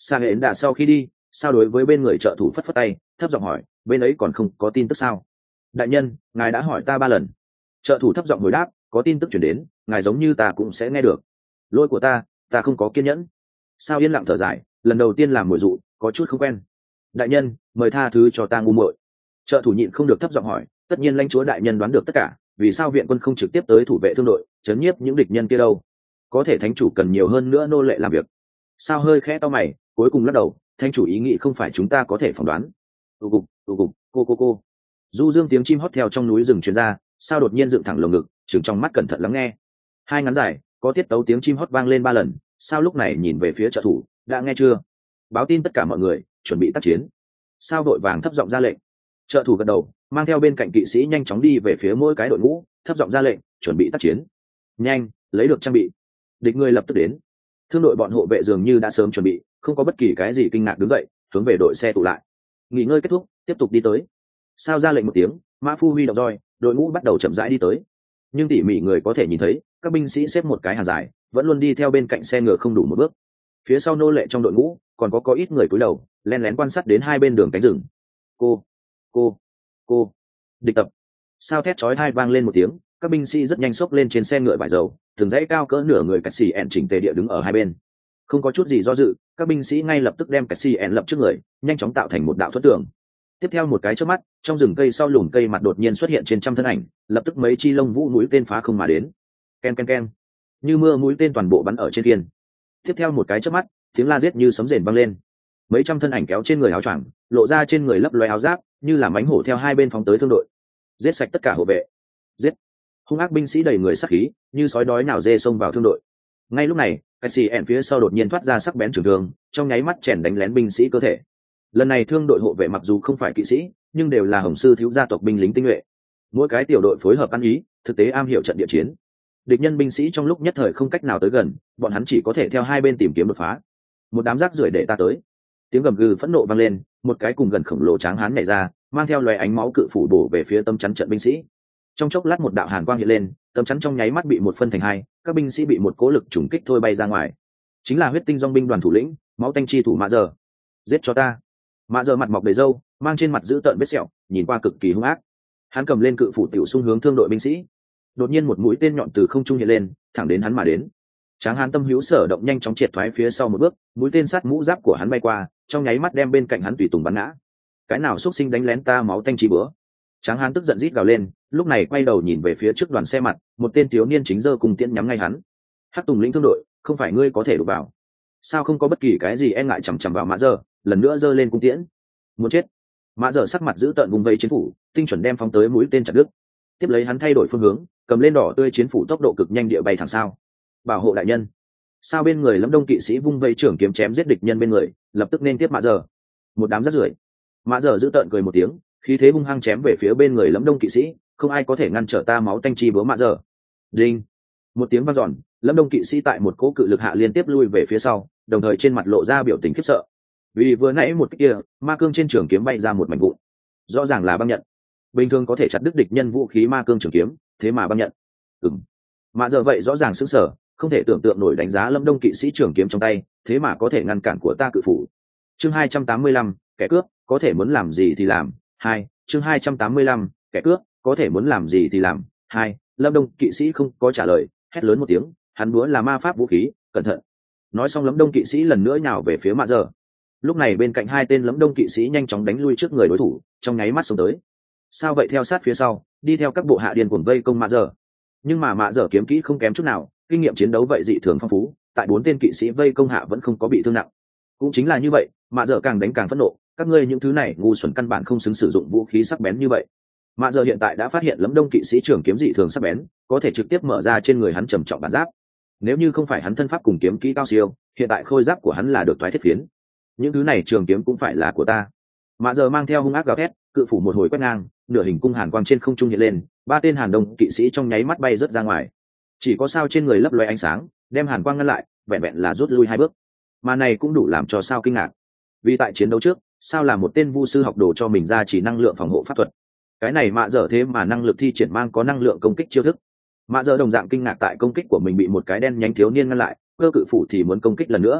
Sa hến đã sau khi đi, sao đối với bên người trợ thủ phất phất tay, thấp giọng hỏi, bên ấy còn không có tin tức sao? Đại nhân, ngài đã hỏi ta ba lần. Trợ thủ thấp giọng hồi đáp, có tin tức chuyển đến, ngài giống như ta cũng sẽ nghe được. Lỗi của ta, ta không có kiên nhẫn. Sao yên lặng thở dài, lần đầu tiên làm mồi dụ, có chút không quen. Đại nhân, mời tha thứ cho ta ngu muội. Trợ thủ nhịn không được thấp giọng hỏi, tất nhiên lãnh chúa đại nhân đoán được tất cả, vì sao viện quân không trực tiếp tới thủ vệ thương đội, chấn nhiếp những địch nhân kia đâu? Có thể thánh chủ cần nhiều hơn nữa nô lệ làm việc. Sao hơi khẽ to mày, cuối cùng lắc đầu, thánh chủ ý nghĩ không phải chúng ta có thể phỏng đoán. Tù cục, tù cục, cô cô cô. Du dương tiếng chim hót theo trong núi rừng truyền ra, sao đột nhiên dựng thẳng lồng ngực, trừng trong mắt cẩn thận lắng nghe. Hai ngắn dài, có tiết tấu tiếng chim hót vang lên ba lần, sao lúc này nhìn về phía trợ thủ, đã nghe chưa? Báo tin tất cả mọi người, chuẩn bị tác chiến. Sao đội vàng thấp giọng ra lệnh. Trợ thủ gật đầu, mang theo bên cạnh kỵ sĩ nhanh chóng đi về phía mỗi cái đội ngũ, thấp giọng ra lệnh, chuẩn bị tác chiến. Nhanh, lấy được trang bị. Địch người lập tức đến. Thương đội bọn hộ vệ dường như đã sớm chuẩn bị, không có bất kỳ cái gì kinh ngạc đứng dậy, hướng về đội xe tụ lại. Nghỉ ngơi kết thúc, tiếp tục đi tới. Sao ra lệnh một tiếng, mã phu huy động roi, đội ngũ bắt đầu chậm rãi đi tới. Nhưng tỉ mỉ người có thể nhìn thấy, các binh sĩ xếp một cái hàng dài, vẫn luôn đi theo bên cạnh xe ngựa không đủ một bước. Phía sau nô lệ trong đội ngũ, còn có có ít người cúi đầu, lén lén quan sát đến hai bên đường cánh rừng. Cô, cô, cô, địch tập. Sao thét chói tai vang lên một tiếng, các binh sĩ rất nhanh xốc lên trên xe ngựa vải dầu, từng dãy cao cỡ nửa người cạch xì ẹn chỉnh tề địa đứng ở hai bên. Không có chút gì do dự, các binh sĩ ngay lập tức đem cạch xì ẹn lập trước người, nhanh chóng tạo thành một đạo thuẫn tường. Tiếp theo một cái chớp mắt, trong rừng cây sau lùm cây mặt đột nhiên xuất hiện trên trăm thân ảnh, lập tức mấy chi lông vũ mũi tên phá không mà đến. Ken ken ken, như mưa mũi tên toàn bộ bắn ở trên thiên. Tiếp theo một cái chớp mắt, tiếng la giết như sấm rền vang lên. Mấy trăm thân ảnh kéo trên người áo choàng, lộ ra trên người lấp loé áo giáp, như là mánh hổ theo hai bên phóng tới thương đội. Giết sạch tất cả hộ vệ. Giết. Hung ác binh sĩ đầy người sát khí, như sói đói nào dê xông vào thương đội. Ngay lúc này, cái xì ẹn phía sau đột nhiên thoát ra sắc bén trường thương, trong nháy mắt chèn đánh lén binh sĩ cơ thể. Lần này thương đội hộ vệ mặc dù không phải kỵ sĩ, nhưng đều là hồng sư thiếu gia tộc binh lính tinh nhuệ. Mỗi cái tiểu đội phối hợp ăn ý, thực tế am hiểu trận địa chiến. Địch nhân binh sĩ trong lúc nhất thời không cách nào tới gần, bọn hắn chỉ có thể theo hai bên tìm kiếm đột phá. Một đám rác rưởi để ta tới. Tiếng gầm gừ phẫn nộ vang lên, một cái cùng gần khổng lồ tráng hán nhảy ra, mang theo loé ánh máu cự phủ bổ về phía tâm chắn trận binh sĩ. Trong chốc lát một đạo hàn quang hiện lên, tâm chắn trong nháy mắt bị một phân thành hai, các binh sĩ bị một cố lực trùng kích thôi bay ra ngoài. Chính là huyết tinh dòng binh đoàn thủ lĩnh, máu tanh chi thủ Mã Giờ. Giết cho ta. Mã Giờ mặt mọc đầy râu, mang trên mặt dữ tợn vết sẹo, nhìn qua cực kỳ hung ác. Hắn cầm lên cự phủ tiểu xung hướng thương đội binh sĩ. Đột nhiên một mũi tên nhọn từ không trung hiện lên, thẳng đến hắn mà đến. Tráng hán tâm hữu sở động nhanh chóng triệt thoái phía sau một bước, mũi tên sát mũ giáp của hắn bay qua, trong nháy mắt đem bên cạnh hắn tùy tùng bắn ngã. Cái nào xuất sinh đánh lén ta máu tanh chi bữa. Tráng hán tức giận rít gào lên, lúc này quay đầu nhìn về phía trước đoàn xe mặt, một tên thiếu niên chính giơ cung tiễn nhắm ngay hắn. Hắc Tùng lĩnh thương đội, không phải ngươi có thể đụng vào. Sao không có bất kỳ cái gì e ngại chằm chằm vào Mã Giờ, lần nữa giơ lên cung tiễn. Muốn chết. Mã Giờ sắc mặt giữ tợn vùng vây chiến phủ, tinh chuẩn đem phóng tới mũi tên chặt đứt. Tiếp lấy hắn thay đổi phương hướng, cầm lên đỏ tươi chiến phủ tốc độ cực nhanh địa bay thẳng sao. Bảo hộ đại nhân. Sao bên người Lâm Đông kỵ sĩ vung vây trưởng kiếm chém giết địch nhân bên người, lập tức nên tiếp Mã Giờ. Một đám rác rưởi. Mã Giờ giữ tợn cười một tiếng, khí thế hung hăng chém về phía bên người Lâm Đông kỵ sĩ, không ai có thể ngăn trở ta máu tanh chi búa Mã Giờ. Đinh. Một tiếng vang dọn, Lâm Đông kỵ sĩ tại một cỗ cự lực hạ liên tiếp lui về phía sau, đồng thời trên mặt lộ ra biểu tình khiếp sợ. Vì vừa nãy một cái kia, ma cương trên trường kiếm bay ra một mảnh vụn. Rõ ràng là băng nhận. Bình thường có thể chặt đứt địch nhân vũ khí ma cương trường kiếm, thế mà băng nhận. Ừm. Mã Giờ vậy rõ ràng sững sờ, không thể tưởng tượng nổi đánh giá Lâm Đông kỵ sĩ trường kiếm trong tay, thế mà có thể ngăn cản của ta cự phủ. Chương hai trăm tám mươi lăm, kẻ cướp, có thể muốn làm gì thì làm. Hai, chương hai trăm tám mươi lăm, kẻ cướp, có thể muốn làm gì thì làm. Hai, Lâm Đông kỵ sĩ không có trả lời, hét lớn một tiếng, hắn búa là ma pháp vũ khí, cẩn thận. Nói xong Lâm Đông kỵ sĩ lần nữa nhào về phía Mã Giờ. Lúc này bên cạnh hai tên Lâm Đông kỵ sĩ nhanh chóng đánh lui trước người đối thủ, trong nháy mắt xông tới. Sao vậy theo sát phía sau, đi theo các bộ hạ điên cuồng vây công Mã Giờ. Nhưng mà Mã Giờ kiếm kỹ không kém chút nào, kinh nghiệm chiến đấu vậy dị thường phong phú, tại bốn tên kỵ sĩ vây công hạ vẫn không có bị thương nặng. Cũng chính là như vậy, Mã Giờ càng đánh càng phẫn nộ, các ngươi những thứ này ngu xuẩn căn bản không xứng sử dụng vũ khí sắc bén như vậy. Mã Giờ hiện tại đã phát hiện Lâm Đông kỵ sĩ trưởng kiếm dị thường sắc bén, có thể trực tiếp mở ra trên người hắn trầm trọng bản giáp. Nếu như không phải hắn thân pháp cùng kiếm kỹ cao siêu, hiện tại khôi giáp của hắn là được toái thiết phiến. Những thứ này trường kiếm cũng phải là của ta. Mã Giờ mang theo hung ác gào thét, cự phủ một hồi quét ngang, nửa hình cung hàn quang trên không trung hiện lên, ba tên Hàn Đông kỵ sĩ trong nháy mắt bay rớt ra ngoài. Chỉ có Sao trên người lấp loé ánh sáng, đem hàn quang ngăn lại, vẹn vẹn là rút lui hai bước. Mà này cũng đủ làm cho Sao kinh ngạc. Vì tại chiến đấu trước, Sao là một tên vu sư học đồ cho mình ra chỉ năng lượng phòng hộ pháp thuật. Cái này Mã Giờ thế mà năng lực thi triển mang có năng lượng công kích chiêu thức. Mã Giờ đồng dạng kinh ngạc tại công kích của mình bị một cái đen nhánh thiếu niên ngăn lại, cơ cự phủ thì muốn công kích lần nữa.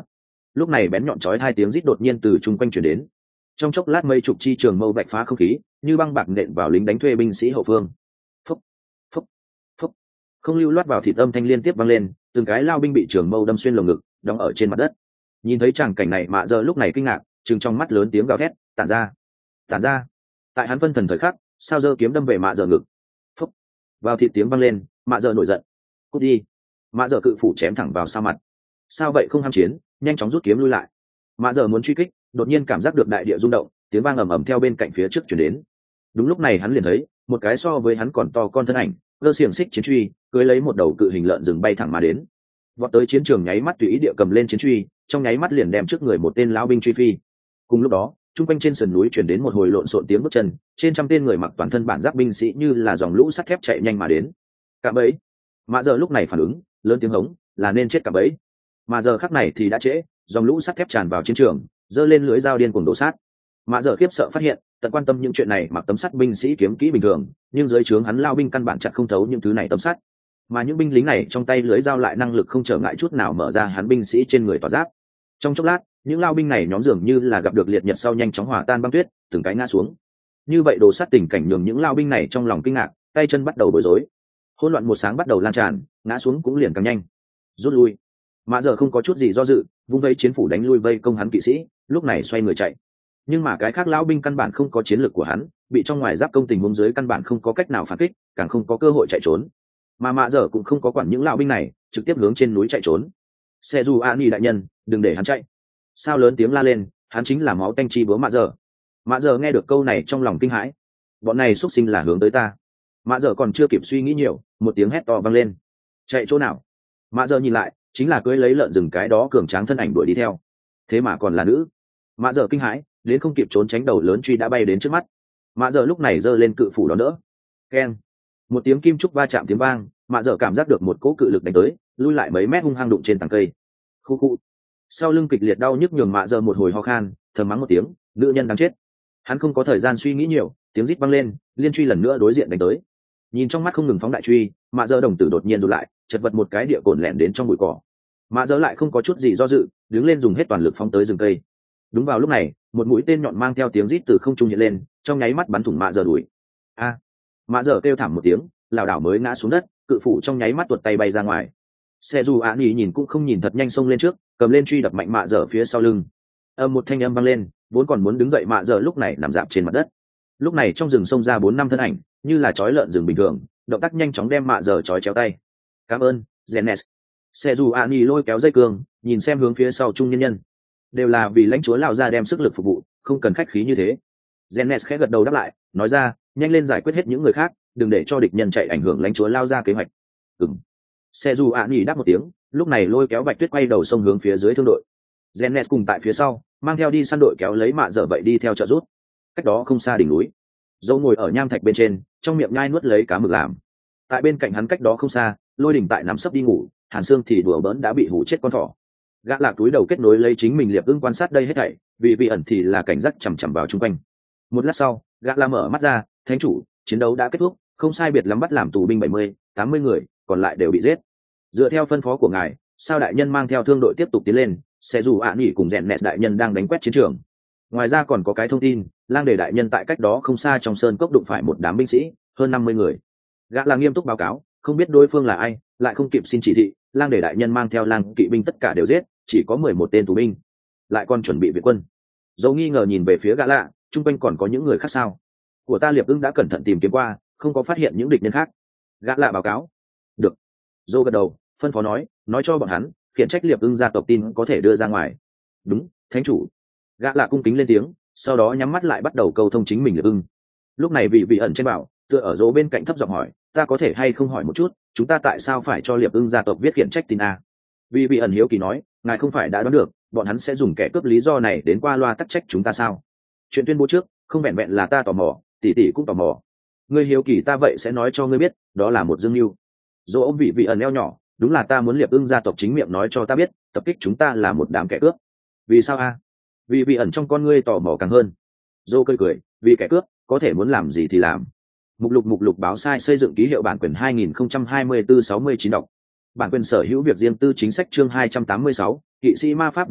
lúc này bén nhọn chói hai tiếng rít đột nhiên từ chung quanh chuyển đến. Trong chốc lát mây chục chi trường mâu bạch phá không khí, như băng bạc nện vào lính đánh thuê binh sĩ hậu phương. Phúc, phúc, phúc, không lưu loát vào thịt âm thanh liên tiếp vang lên, từng cái lao binh bị trường mâu đâm xuyên lồng ngực, đóng ở trên mặt đất. Nhìn thấy tràng cảnh này, Mạ Dơ lúc này kinh ngạc, trừng trong mắt lớn tiếng gào thét, tản ra, tản ra. Tại hắn phân thần thời khắc, sao Dơ kiếm đâm về Mạ Dơ ngực. Phúc, vào thịt tiếng vang lên, Mạ Dơ nổi giận, cút đi. Mạ Dơ cự phủ chém thẳng vào sao mặt. Sao vậy không ham chiến, nhanh chóng rút kiếm lui lại. Mạ Dơ muốn truy kích, đột nhiên cảm giác được đại địa rung động, tiếng vang ầm ầm theo bên cạnh phía trước chuyển đến. Đúng lúc này hắn liền thấy một cái so với hắn còn to con thân ảnh, cơ xiềng xích chiến truy, cưới lấy một đầu cự hình lợn rừng bay thẳng mà đến. Vọt tới chiến trường nháy mắt tùy ý địa cầm lên chiến truy, trong nháy mắt liền đem trước người một tên lão binh truy phi. Cùng lúc đó, trung quanh trên sườn núi chuyển đến một hồi lộn xộn tiếng bước chân, trên trăm tên người mặc toàn thân bản giáp binh sĩ như là dòng lũ sắt thép chạy nhanh mà đến. Cạm bẫy. Mạ Dơ lúc này phản ứng, lớn tiếng hống, là nên chết cạm bẫy. Mà giờ khắc này thì đã trễ, dòng lũ sắt thép tràn vào chiến trường, giơ lên lưới dao điên cuồng đổ sát. Mạ Dơ khiếp sợ phát hiện, tận quan tâm những chuyện này mặc tấm sắt binh sĩ kiếm kỹ bình thường, nhưng dưới trướng hắn lao binh căn bản chặt không thấu những thứ này tấm sắt, mà những binh lính này trong tay lưới dao lại năng lực không trở ngại chút nào mở ra hắn binh sĩ trên người tỏa giáp. Trong chốc lát, những lao binh này nhóm dường như là gặp được liệt nhật sau nhanh chóng hòa tan băng tuyết, từng cái ngã xuống. Như vậy đồ sát tình cảnh nhường những lao binh này trong lòng kinh ngạc, tay chân bắt đầu bối rối. Hỗn loạn một sáng bắt đầu lan tràn, ngã xuống cũng liền càng nhanh. Rút lui. Mạ Dơ không có chút gì do dự, vung vây chiến phủ đánh lui vây công hắn kỵ sĩ, lúc này xoay người chạy. Nhưng mà cái khác lão binh căn bản không có chiến lược của hắn, bị trong ngoài giáp công tình huống dưới căn bản không có cách nào phản kích, càng không có cơ hội chạy trốn. Mà Mạ Dơ cũng không có quản những lão binh này, trực tiếp hướng trên núi chạy trốn. Xe dù Ani đại nhân, đừng để hắn chạy. Sao lớn tiếng la lên, hắn chính là máu tanh chi búa Mạ Dơ. Mạ Dơ nghe được câu này trong lòng kinh hãi. Bọn này xuất sinh là hướng tới ta. Mạ Dơ còn chưa kịp suy nghĩ nhiều, một tiếng hét to vang lên. Chạy chỗ nào? Mạ Dơ nhìn lại, chính là cưỡi lấy lợn rừng cái đó cường tráng thân ảnh đuổi đi theo. Thế mà còn là nữ. Mạ Dơ kinh hãi, đến không kịp trốn tránh, đầu lớn truy đã bay đến trước mắt. Mạ Dơ lúc này giơ lên cự phủ đón đỡ. Keng, một tiếng kim trúc va chạm tiếng vang, Mạ Dơ cảm giác được một cỗ cự lực đánh tới, lui lại mấy mét hung hăng đụng trên tảng cây. Khu khu. Sau lưng kịch liệt đau nhức nhường Mạ Dơ một hồi ho khan, thầm mắng một tiếng, nữ nhân đáng chết. Hắn không có thời gian suy nghĩ nhiều, tiếng rít vang lên, liên truy lần nữa đối diện đánh tới. Nhìn trong mắt không ngừng phóng đại truy, Mạ Dơ đồng tử đột nhiên rụt lại, chật vật một cái địa cồn lẻn đến trong bụi cỏ. Mạ Dơ lại không có chút gì do dự, đứng lên dùng hết toàn lực phóng tới rừng cây. Đúng vào lúc này, một mũi tên nhọn mang theo tiếng rít từ không trung hiện lên, trong nháy mắt bắn thủng Mạ Dơ đùi. A! Mạ Dơ kêu thảm một tiếng, lảo đảo mới ngã xuống đất, cự phủ trong nháy mắt tuột tay bay ra ngoài. Xe dù ạ nghỉ nhìn cũng không nhìn, thật nhanh xông lên trước, cầm lên truy đập mạnh Mạ Dơ phía sau lưng. Âm một thanh âm vang lên, vốn còn muốn đứng dậy Mạ Dơ lúc này nằm dạp trên mặt đất. Lúc này trong rừng xông ra bốn năm thân ảnh, như là chói lợn rừng bình thường, động tác nhanh chóng đem Mạ Dơ chói chéo tay. Cảm ơn, Zenes. Xe dù ạ nghỉ lôi kéo dây cương, nhìn xem hướng phía sau trung nhân nhân. Đều là vì lãnh chúa lão gia đem sức lực phục vụ, không cần khách khí như thế. Zenes khẽ gật đầu đáp lại, nói ra, nhanh lên giải quyết hết những người khác, đừng để cho địch nhân chạy ảnh hưởng lãnh chúa lão gia kế hoạch. Ừm. Xe dù ạ nghỉ đáp một tiếng, lúc này lôi kéo Bạch Tuyết quay đầu sông hướng phía dưới thương đội. Zenes cùng tại phía sau, mang theo đi săn đội kéo lấy Mạ Dơ vậy đi theo trợ rút. Cách đó không xa đỉnh núi, Dâu ngồi ở nham thạch bên trên, trong miệng nhai nuốt lấy cá mực làm. Tại bên cạnh hắn cách đó không xa, Lôi Đình tại nằm sấp đi ngủ, Hàn Sương thì đùa bỡn đã bị hủ chết con thỏ. Gã lạc túi đầu kết nối lấy chính mình liệp ưng quan sát đây hết thảy, vì vị ẩn thì là cảnh giác chằm chằm vào chung quanh. Một lát sau, gã la mở mắt ra, thánh chủ, chiến đấu đã kết thúc, không sai biệt lắm bắt làm tù binh bảy mươi, tám mươi người, còn lại đều bị giết. Dựa theo phân phó của ngài, sao đại nhân mang theo thương đội tiếp tục tiến lên, sẽ dù ạ nghỉ cùng rèn nẹt đại nhân đang đánh quét chiến trường. Ngoài ra còn có cái thông tin, lang đề đại nhân tại cách đó không xa trong sơn cốc đụng phải một đám binh sĩ, hơn năm mươi người. Gã là nghiêm túc báo cáo, không biết đối phương là ai, lại không kịp xin chỉ thị, lang đề đại nhân mang theo lang kỵ binh tất cả đều giết, chỉ có mười một tên tù binh, lại còn chuẩn bị viện quân. Dẫu nghi ngờ nhìn về phía gã lạ, chung quanh còn có những người khác sao? Của ta liệp ưng đã cẩn thận tìm kiếm qua, không có phát hiện những địch nhân khác. Gã lạ báo cáo. Được. Dô gật đầu, phân phó nói, nói cho bọn hắn, khiển trách liệp ưng gia tộc tin có thể đưa ra ngoài. Đúng, thánh chủ. Gã lạ cung kính lên tiếng, sau đó nhắm mắt lại bắt đầu câu thông chính mình liệp ưng. Lúc này vị vị ẩn trên bảo, tựa ở dỗ bên cạnh thấp giọng hỏi, ta có thể hay không hỏi một chút, chúng ta tại sao phải cho liệp ưng gia tộc viết khiển trách tin a? Vị vị ẩn hiếu kỳ nói, ngài không phải đã đoán được, bọn hắn sẽ dùng kẻ cướp lý do này đến qua loa tắc trách chúng ta sao? Chuyện tuyên bố trước, không vẹn vẹn là ta tò mò, tỷ tỷ cũng tò mò. Ngươi hiếu kỳ ta vậy sẽ nói cho ngươi biết, đó là một dương mưu. Dỗ ông vị vị ẩn eo nhỏ, đúng là ta muốn liệp ưng gia tộc chính miệng nói cho ta biết, tập kích chúng ta là một đám kẻ cướp. Vì sao a? Vị vị ẩn trong con ngươi tò mò càng hơn. Dô cười cười, vì kẻ cướp, có thể muốn làm gì thì làm. Mục lục mục lục báo sai xây dựng ký hiệu bản quyền hai nghìn không trăm hai mươi tư sáu mươi chín đọc. Bản quyền sở hữu việc riêng tư chính sách chương hai trăm tám mươi sáu, kỵ sĩ ma pháp vũ khí,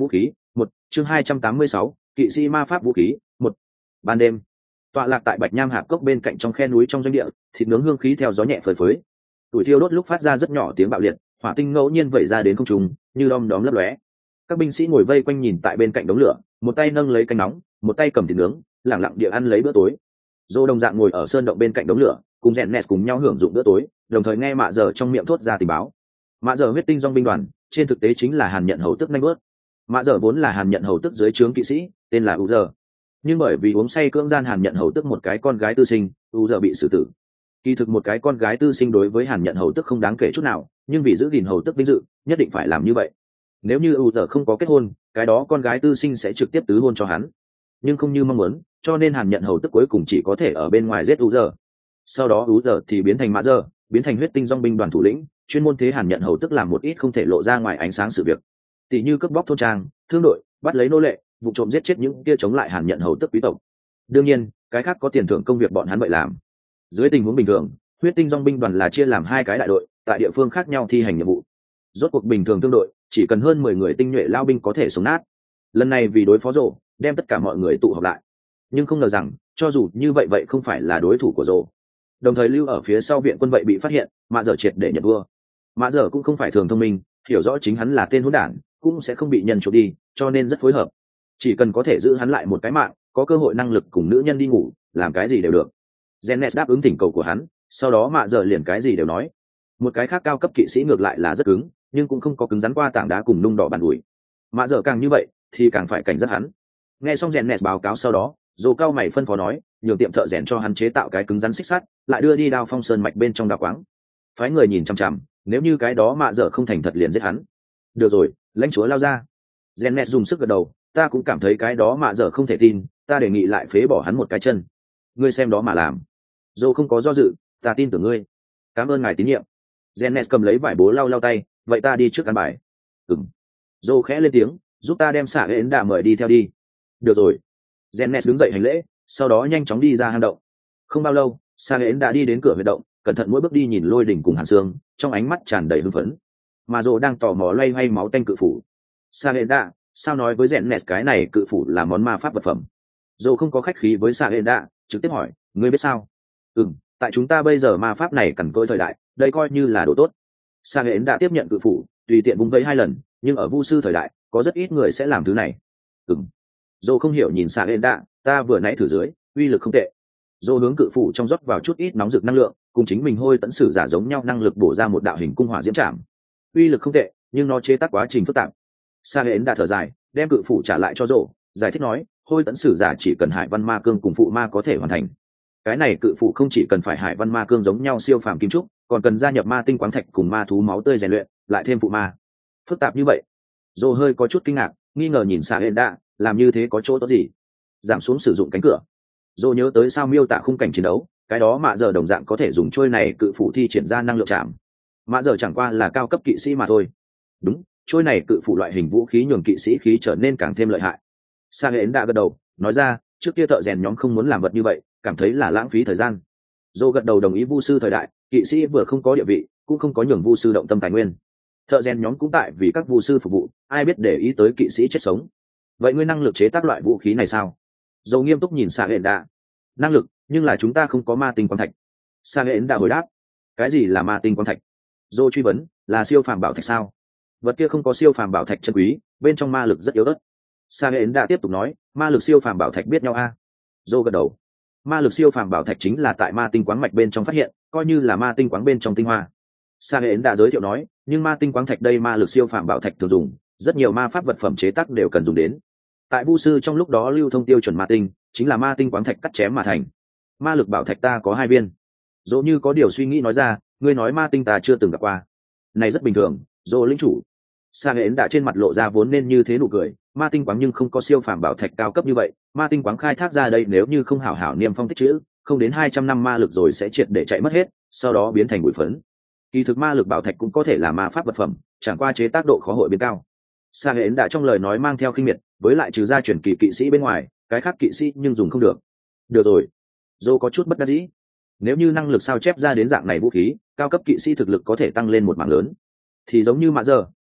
một chương hai trăm tám mươi sáu kỵ sĩ ma pháp vũ khí một. Ban đêm, tọa lạc tại Bạch Nham Hạp Cốc bên cạnh trong khe núi trong doanh địa, thịt nướng hương khí theo gió nhẹ phơi phới. Tuổi thiêu đốt lúc phát ra rất nhỏ tiếng bạo liệt, hỏa tinh ngẫu nhiên vẩy ra đến không trung, như đom đóm lấp lóe. Các binh sĩ ngồi vây quanh nhìn tại bên cạnh đống lửa, một tay nâng lấy canh nóng, một tay cầm thịt nướng, lẳng lặng địa ăn lấy bữa tối. Dô đồng dạng ngồi ở sơn động bên cạnh đống lửa, cùng rèn nẹt cùng nhau hưởng dụng bữa tối, đồng thời nghe mạ giờ trong miệng thốt ra tình báo. Mạ giờ huyết tinh dòng binh đoàn, trên thực tế chính là Hàn Nhận Hầu tức nanh bớt. Mạ giờ vốn là Hàn Nhận Hầu tức dưới trướng kỵ sĩ, tên là U giờ. Nhưng bởi vì uống say cưỡng gian Hàn Nhận Hầu tức một cái con gái tư sinh, U giờ bị xử tử. Kỳ thực một cái con gái tư sinh đối với Hàn Nhận Hầu tức không đáng kể chút nào, nhưng vì giữ gìn hầu tức vinh dự, nhất định phải làm như vậy. Nếu như U giờ không có kết hôn, cái đó con gái tư sinh sẽ trực tiếp tứ hôn cho hắn. Nhưng không như mong muốn, cho nên Hàn Nhận Hầu tức cuối cùng chỉ có thể ở bên ngoài giết U giờ. Sau đó U giờ thì biến thành Mạ giờ, biến thành huyết tinh dòng binh đoàn thủ lĩnh, chuyên môn thế Hàn Nhận Hầu tức làm một ít không thể lộ ra ngoài ánh sáng sự việc, tỷ như cướp bóc thôn trang, thương đội, bắt lấy nô lệ, vụ trộm giết chết những kia chống lại Hàn Nhận Hầu tức quý tộc. Đương nhiên, cái khác có tiền thưởng công việc bọn hắn vậy làm. Dưới tình huống bình thường, huyết tinh dòng binh đoàn là chia làm hai cái đại đội, tại địa phương khác nhau thi hành nhiệm vụ. Rốt cuộc bình thường thương đội chỉ cần hơn mười người tinh nhuệ lao binh có thể sống nát. Lần này vì đối phó Rồ, đem tất cả mọi người tụ họp lại. Nhưng không ngờ rằng, cho dù như vậy vậy không phải là đối thủ của Rồ. Đồng thời lưu ở phía sau viện quân vậy bị phát hiện, Mạ Dở triệt để nhận vua. Mạ Dở cũng không phải thường thông minh, hiểu rõ chính hắn là tên hỗn đản, cũng sẽ không bị nhân chuộc đi, cho nên rất phối hợp. Chỉ cần có thể giữ hắn lại một cái mạng, có cơ hội năng lực cùng nữ nhân đi ngủ, làm cái gì đều được. Zenes đáp ứng thỉnh cầu của hắn, sau đó Mạ Dở liền cái gì đều nói. Một cái khác cao cấp kỵ sĩ ngược lại là rất cứng, nhưng cũng không có cứng rắn qua tảng đá cùng nung đỏ bàn ủi. Mạ Dở càng như vậy, thì càng phải cảnh giác hắn. Nghe xong Zenes báo cáo sau đó, Dồ cao mày phân phó nói, nhường tiệm thợ rèn cho hắn chế tạo cái cứng rắn xích sắt, lại đưa đi Đao Phong Sơn mạch bên trong đào quáng. Phái người nhìn chằm chằm, nếu như cái đó Mạ Dở không thành thật liền giết hắn. Được rồi, lãnh chúa lao ra. Zenes dùng sức gật đầu, ta cũng cảm thấy cái đó Mạ Dở không thể tin, ta đề nghị lại phế bỏ hắn một cái chân. Ngươi xem đó mà làm. Dồ không có do dự, ta tin tưởng ngươi. Cảm ơn ngài tín nhiệm. Zenes cầm lấy vải bố lau lau tay, vậy ta đi trước căn bài. Ừm. Dồ khẽ lên tiếng, giúp ta đem xả hến đạ mời đi theo đi. Được rồi. Zenes đứng dậy hành lễ, sau đó nhanh chóng đi ra hang động. Không bao lâu, xả hến đã đi đến cửa huyệt động, cẩn thận mỗi bước đi nhìn Lôi Đỉnh cùng Hàn Sương, trong ánh mắt tràn đầy hưng phấn. Mà Dồ đang tò mò loay hoay máu tanh cự phủ. Xả hến đạ, sao nói với Zenes cái này cự phủ là món ma pháp vật phẩm? Dồ không có khách khí với xả hến đạ, trực tiếp hỏi, ngươi biết sao? Ừm, tại chúng ta bây giờ ma pháp này cằn cỗi thời đại, đây coi như là đồ tốt. Xả hến đã tiếp nhận cự phủ, tùy tiện vung vẫy hai lần, nhưng ở vu sư thời đại, có rất ít người sẽ làm thứ này. Ừm. Dô không hiểu nhìn xạ hên đạ, ta vừa nãy thử dưới, uy lực không tệ. Dô hướng cự phủ trong rót vào chút ít nóng rực năng lượng, cùng chính mình hôi tẫn sử giả giống nhau năng lực bổ ra một đạo hình cung hỏa diễm trảm. Uy lực không tệ, nhưng nó chế tác quá trình phức tạp. Xạ hên đạ thở dài, đem cự phủ trả lại cho Dô, giải thích nói, hôi tẫn sử giả chỉ cần hải văn ma cương cùng phụ ma có thể hoàn thành. Cái này cự phủ không chỉ cần phải hải văn ma cương giống nhau siêu phàm kim trúc, còn cần gia nhập ma tinh quáng thạch cùng ma thú máu tươi rèn luyện, lại thêm phụ ma. Phức tạp như vậy. Dô hơi có chút kinh ngạc, nghi ngờ nhìn xạ hên đạ, làm như thế có chỗ tốt gì? Giảm xuống sử dụng cánh cửa. Dô nhớ tới sao miêu tả khung cảnh chiến đấu, cái đó Mạ Dở đồng dạng có thể dùng trôi này cự phủ thi triển ra năng lượng chạm. Mạ Dở chẳng qua là cao cấp kỵ sĩ mà thôi. Đúng, trôi này cự phủ loại hình vũ khí nhường kỵ sĩ khí trở nên càng thêm lợi hại. Sa hến đã gật đầu, nói ra, trước kia thợ rèn nhóm không muốn làm vật như vậy, cảm thấy là lãng phí thời gian. Dô gật đầu đồng ý vu sư thời đại, kỵ sĩ vừa không có địa vị, cũng không có nhường vu sư động tâm tài nguyên. Thợ rèn nhóm cũng tại vì các vu sư phục vụ, ai biết để ý tới kỵ sĩ chết sống. Vậy ngươi năng lực chế tác loại vũ khí này sao? Dầu nghiêm túc nhìn Sa hến đã. Năng lực, nhưng là chúng ta không có ma tinh quang thạch. Sa hến đã hồi đáp. Cái gì là ma tinh quang thạch? Dô truy vấn, là siêu phàm bảo thạch sao? Vật kia không có siêu phàm bảo thạch chân quý, bên trong ma lực rất yếu ớt. Sa hến đã tiếp tục nói, ma lực siêu phàm bảo thạch biết nhau a? À? Dô gật đầu. Ma lực siêu phàm bảo thạch chính là tại ma tinh quáng mạch bên trong phát hiện, coi như là ma tinh quáng bên trong tinh hoa. Sa hến đã giới thiệu nói, nhưng ma tinh quáng thạch đây ma lực siêu phàm bảo thạch thường dùng, rất nhiều ma pháp vật phẩm chế tác đều cần dùng đến. Tại vu sư trong lúc đó lưu thông tiêu chuẩn ma tinh, chính là ma tinh quáng thạch cắt chém mà thành. Ma lực bảo thạch ta có hai viên. Dỗ như có điều suy nghĩ nói ra, ngươi nói ma tinh ta chưa từng gặp qua. Này rất bình thường, Dỗ lĩnh chủ. Sa hến đã trên mặt lộ ra vốn nên như thế nụ cười, ma tinh quáng nhưng không có siêu phàm bảo thạch cao cấp như vậy, ma tinh quáng khai thác ra đây nếu như không hảo hảo niêm phong tích chữ, không đến hai trăm năm ma lực rồi sẽ triệt để chạy mất hết, sau đó biến thành bụi phấn. Kỳ thực ma lực bảo thạch cũng có thể là ma pháp vật phẩm, chẳng qua chế tác độ khó hội biến cao. Sa hến đã trong lời nói mang theo khinh miệt, với lại trừ ra chuyển kỳ kỵ sĩ bên ngoài, cái khác kỵ sĩ nhưng dùng không được. Được rồi, Dô có chút bất đắc dĩ. Nếu như năng lực sao chép ra đến dạng này vũ khí, cao cấp kỵ sĩ thực lực có thể tăng lên một mảng lớn. Thì giống như Mạ Dở,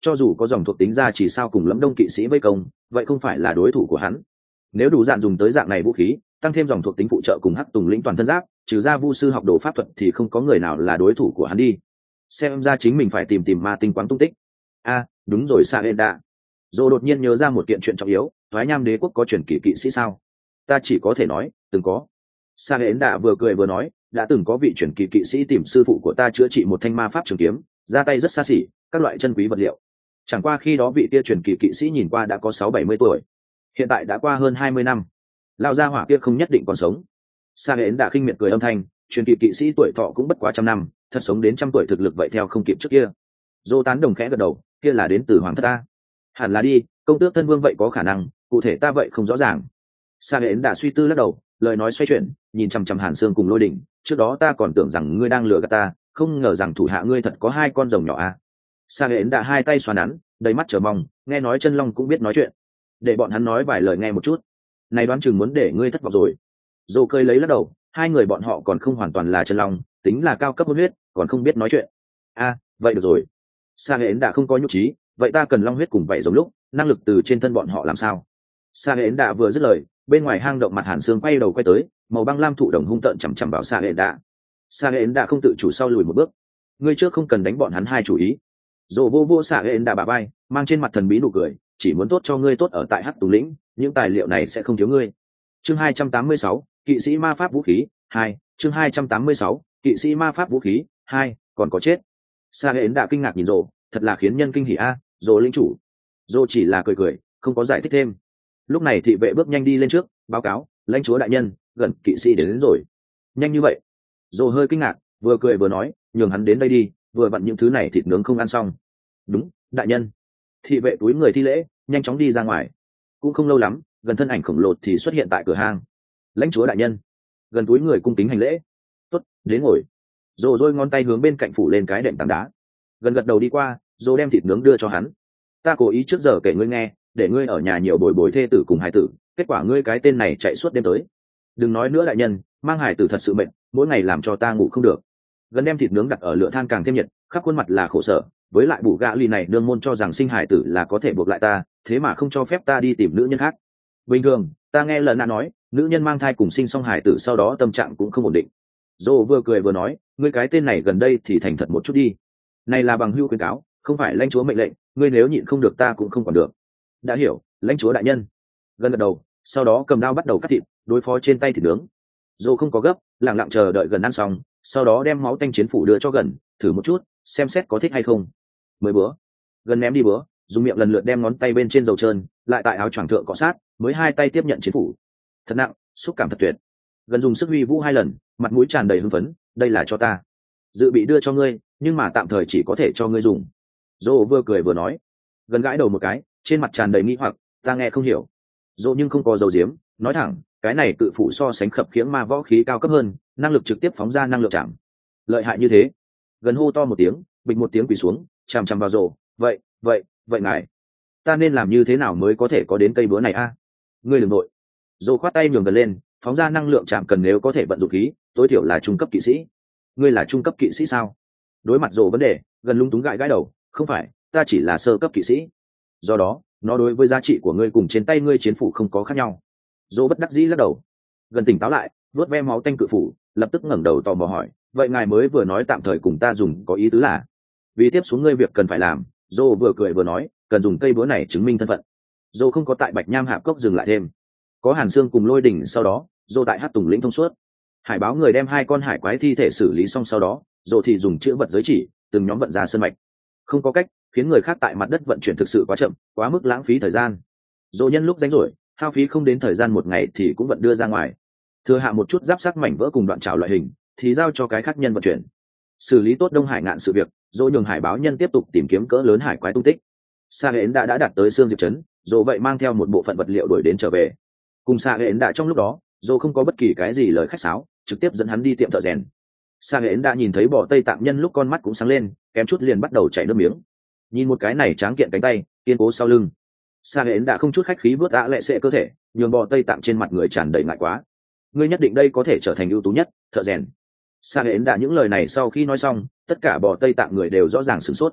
cho dù có dòng thuộc tính ra chỉ sao cùng lẫm đông kỵ sĩ vây công vậy không phải là đối thủ của hắn. Nếu đủ dạn dùng tới dạng này vũ khí tăng thêm dòng thuộc tính phụ trợ cùng hắc tùng lĩnh toàn thân giáp, trừ ra vu sư học đồ pháp thuật thì không có người nào là đối thủ của hắn đi. Xem ra chính mình phải tìm tìm ma tinh quáng tung tích. A à, đúng rồi, Sa Hến Đạ. Dô đột nhiên nhớ ra một kiện chuyện trọng yếu, thoái nham đế quốc có truyền kỳ kỵ sĩ sao? Ta chỉ có thể nói từng có. Sa Hến Đạ vừa cười vừa nói, đã từng có vị truyền kỳ kỵ sĩ tìm sư phụ của ta chữa trị một thanh ma pháp trường kiếm, ra tay rất xa xỉ, các loại chân quý vật liệu. Chẳng qua khi đó vị kia truyền kỳ kỵ sĩ nhìn qua đã có sáu bảy mươi tuổi, hiện tại đã qua hơn hai mươi năm. Lão gia hỏa kia không nhất định còn sống. Sa Hến đã khinh miệt cười âm thanh, truyền kỳ kỵ sĩ tuổi thọ cũng bất quá trăm năm, thật sống đến trăm tuổi thực lực vậy theo không kịp trước kia. Dô tán đồng khẽ gật đầu, kia là đến từ hoàng thất ta. Hẳn là đi, công tước thân vương vậy có khả năng, cụ thể ta vậy không rõ ràng. Sa Hến đã suy tư lắc đầu, lời nói xoay chuyển, nhìn chằm chằm Hàn Sương cùng Lôi Đỉnh, trước đó ta còn tưởng rằng ngươi đang lừa gạt ta, không ngờ rằng thủ hạ ngươi thật có hai con rồng nhỏ à. Sa Hến đã hai tay xoa nắn, đầy mắt chờ mong, nghe nói chân long cũng biết nói chuyện, để bọn hắn nói vài lời nghe một chút. Này đoán chừng muốn để ngươi thất vọng rồi. Dô cơi lấy lắc đầu, hai người bọn họ còn không hoàn toàn là chân long, tính là cao cấp hôn huyết, còn không biết nói chuyện. A, à, vậy được rồi. Sa Hến đã không có nhục trí, vậy ta cần long huyết cùng vậy giống lúc, năng lực từ trên thân bọn họ làm sao? Sa Hến đã vừa dứt lời, bên ngoài hang động mặt Hàn Sương quay đầu quay tới, màu băng lam thụ đồng hung tợn chằm chằm vào Sa Hến đã. Sa Hến đã không tự chủ sau lùi một bước. Ngươi trước không cần đánh bọn hắn hai chủ ý. Dô vô vô Sa Hến đã bà bay, mang trên mặt thần bí nụ cười, chỉ muốn tốt cho ngươi tốt ở tại Hắc Tùng lĩnh, những tài liệu này sẽ không thiếu ngươi. Chương hai trăm tám mươi sáu, kỵ sĩ ma pháp vũ khí hai. Chương hai trăm tám mươi sáu, kỵ sĩ ma pháp vũ khí hai, còn có chết. Sa Hến đã kinh ngạc nhìn Dô, thật là khiến nhân kinh hỉ a, Dô lĩnh chủ. Dô chỉ là cười cười, không có giải thích thêm. Lúc này thị vệ bước nhanh đi lên trước, báo cáo, lãnh chúa đại nhân, gần kỵ sĩ đến, đến rồi. Nhanh như vậy? Dô hơi kinh ngạc, vừa cười vừa nói, nhường hắn đến đây đi, vừa vặn những thứ này thịt nướng không ăn xong. Đúng, đại nhân. Thị vệ túi người thi lễ, nhanh chóng đi ra ngoài. Cũng không lâu lắm, gần thân ảnh khổng lồ thì xuất hiện tại cửa hang. Lãnh chúa đại nhân. Gần túi người cung kính hành lễ. Tốt, đến ngồi. Dô dôi ngón tay hướng bên cạnh phủ lên cái đệm tảng đá. Gần gật đầu đi qua, Dô đem thịt nướng đưa cho hắn. Ta cố ý trước giờ kể ngươi nghe, để ngươi ở nhà nhiều bồi bồi thê tử cùng hải tử, kết quả ngươi cái tên này chạy suốt đêm tới. Đừng nói nữa đại nhân, mang hải tử thật sự mệt, mỗi ngày làm cho ta ngủ không được. Gần đem thịt nướng đặt ở lửa than càng thêm nhiệt, khắp khuôn mặt là khổ sở, với lại bù gạ ly này nương môn cho rằng sinh hải tử là có thể buộc lại ta, thế mà không cho phép ta đi tìm nữ nhân khác. Bình thường ta nghe lần nã nói nữ nhân mang thai cùng sinh xong hải tử sau đó tâm trạng cũng không ổn định. Dô vừa cười vừa nói, ngươi cái tên này gần đây thì thành thật một chút đi, này là bằng hữu khuyến cáo, không phải lãnh chúa mệnh lệnh, ngươi nếu nhịn không được ta cũng không còn được. Đã hiểu, lãnh chúa đại nhân. Gần gật đầu, sau đó cầm đao bắt đầu cắt thịt, đối phó trên tay thịt nướng. Dô không có gấp, lặng lặng chờ đợi gần ăn xong, sau đó đem máu tanh chiến phủ đưa cho gần, thử một chút, xem xét có thích hay không. Mới bữa, gần ném đi bữa, dùng miệng lần lượt đem ngón tay bên trên dầu trơn, lại tại áo choàng thượng cọ sát, mới hai tay tiếp nhận chiến phủ. Thật nặng, xúc cảm thật tuyệt. Gần dùng sức huy vũ hai lần, mặt mũi tràn đầy hưng phấn, đây là cho ta, dự bị đưa cho ngươi, nhưng mà tạm thời chỉ có thể cho ngươi dùng. Dô vừa cười vừa nói. Gần gãi đầu một cái, trên mặt tràn đầy nghi hoặc, ta nghe không hiểu. Dô nhưng không có dầu diếm, nói thẳng, cái này cự phủ so sánh khập khiễng ma võ khí cao cấp hơn, năng lực trực tiếp phóng ra năng lượng chạm. Lợi hại như thế. Gần hô to một tiếng, bịch một tiếng quỳ xuống, chằm chằm vào Dô. Vậy, vậy, vậy ngài, ta nên làm như thế nào mới có thể có đến cây búa này a? Ngươi đừng nội. Dô khoát tay nhường gần lên, phóng ra năng lượng chạm cần nếu có thể vận dụng khí, tối thiểu là trung cấp kỵ sĩ. Ngươi là trung cấp kỵ sĩ sao? Đối mặt Dô vấn đề, gần lung túng gãi gãi đầu, không phải, ta chỉ là sơ cấp kỵ sĩ. Do đó, nó đối với giá trị của ngươi cùng trên tay ngươi chiến phủ không có khác nhau. Dô bất đắc dĩ lắc đầu. Gần tỉnh táo lại, vớt ve máu tanh cự phủ, lập tức ngẩng đầu tò mò hỏi, vậy ngài mới vừa nói tạm thời cùng ta dùng có ý tứ là? Vì tiếp xuống ngươi việc cần phải làm, Dô vừa cười vừa nói, cần dùng cây búa này chứng minh thân phận. Dô không có tại Bạch Nham Hạp Cốc dừng lại thêm, có Hàn Sương cùng Lôi Đỉnh sau đó, Dô tại Hát Tùng lĩnh thông suốt. Hải báo người đem hai con hải quái thi thể xử lý xong sau đó, Dô thì dùng chữ vật giới chỉ, từng nhóm vận ra sơn mạch. Không có cách, khiến người khác tại mặt đất vận chuyển thực sự quá chậm, quá mức lãng phí thời gian. Dô nhân lúc rảnh rỗi, hao phí không đến thời gian một ngày thì cũng vận đưa ra ngoài. Thừa hạ một chút giáp sắc mảnh vỡ cùng đoạn trào loại hình, thì giao cho cái khác nhân vận chuyển. Xử lý tốt Đông Hải ngạn sự việc, Dô nhường hải báo nhân tiếp tục tìm kiếm cỡ lớn hải quái tung tích. Sa Hến đã đã đạt tới Sương Diệp trấn, Dô vậy mang theo một bộ phận vật liệu đuổi đến trở về. Cùng Sa Hến đã trong lúc đó, Dô không có bất kỳ cái gì lời khách sáo, trực tiếp dẫn hắn đi tiệm thợ rèn. Sa Hến đã nhìn thấy bò Tây Tạng nhân lúc con mắt cũng sáng lên, kém chút liền bắt đầu chảy nước miếng. Nhìn một cái này tráng kiện cánh tay, kiên cố sau lưng, Sa Hến đã không chút khách khí vớt đã lẹ sệ cơ thể, nhường bò Tây Tạng trên mặt người tràn đầy ngại quá. Ngươi nhất định đây có thể trở thành ưu tú nhất thợ rèn. Sa Hến đã những lời này sau khi nói xong, tất cả bò Tây Tạng người đều rõ ràng sửng sốt.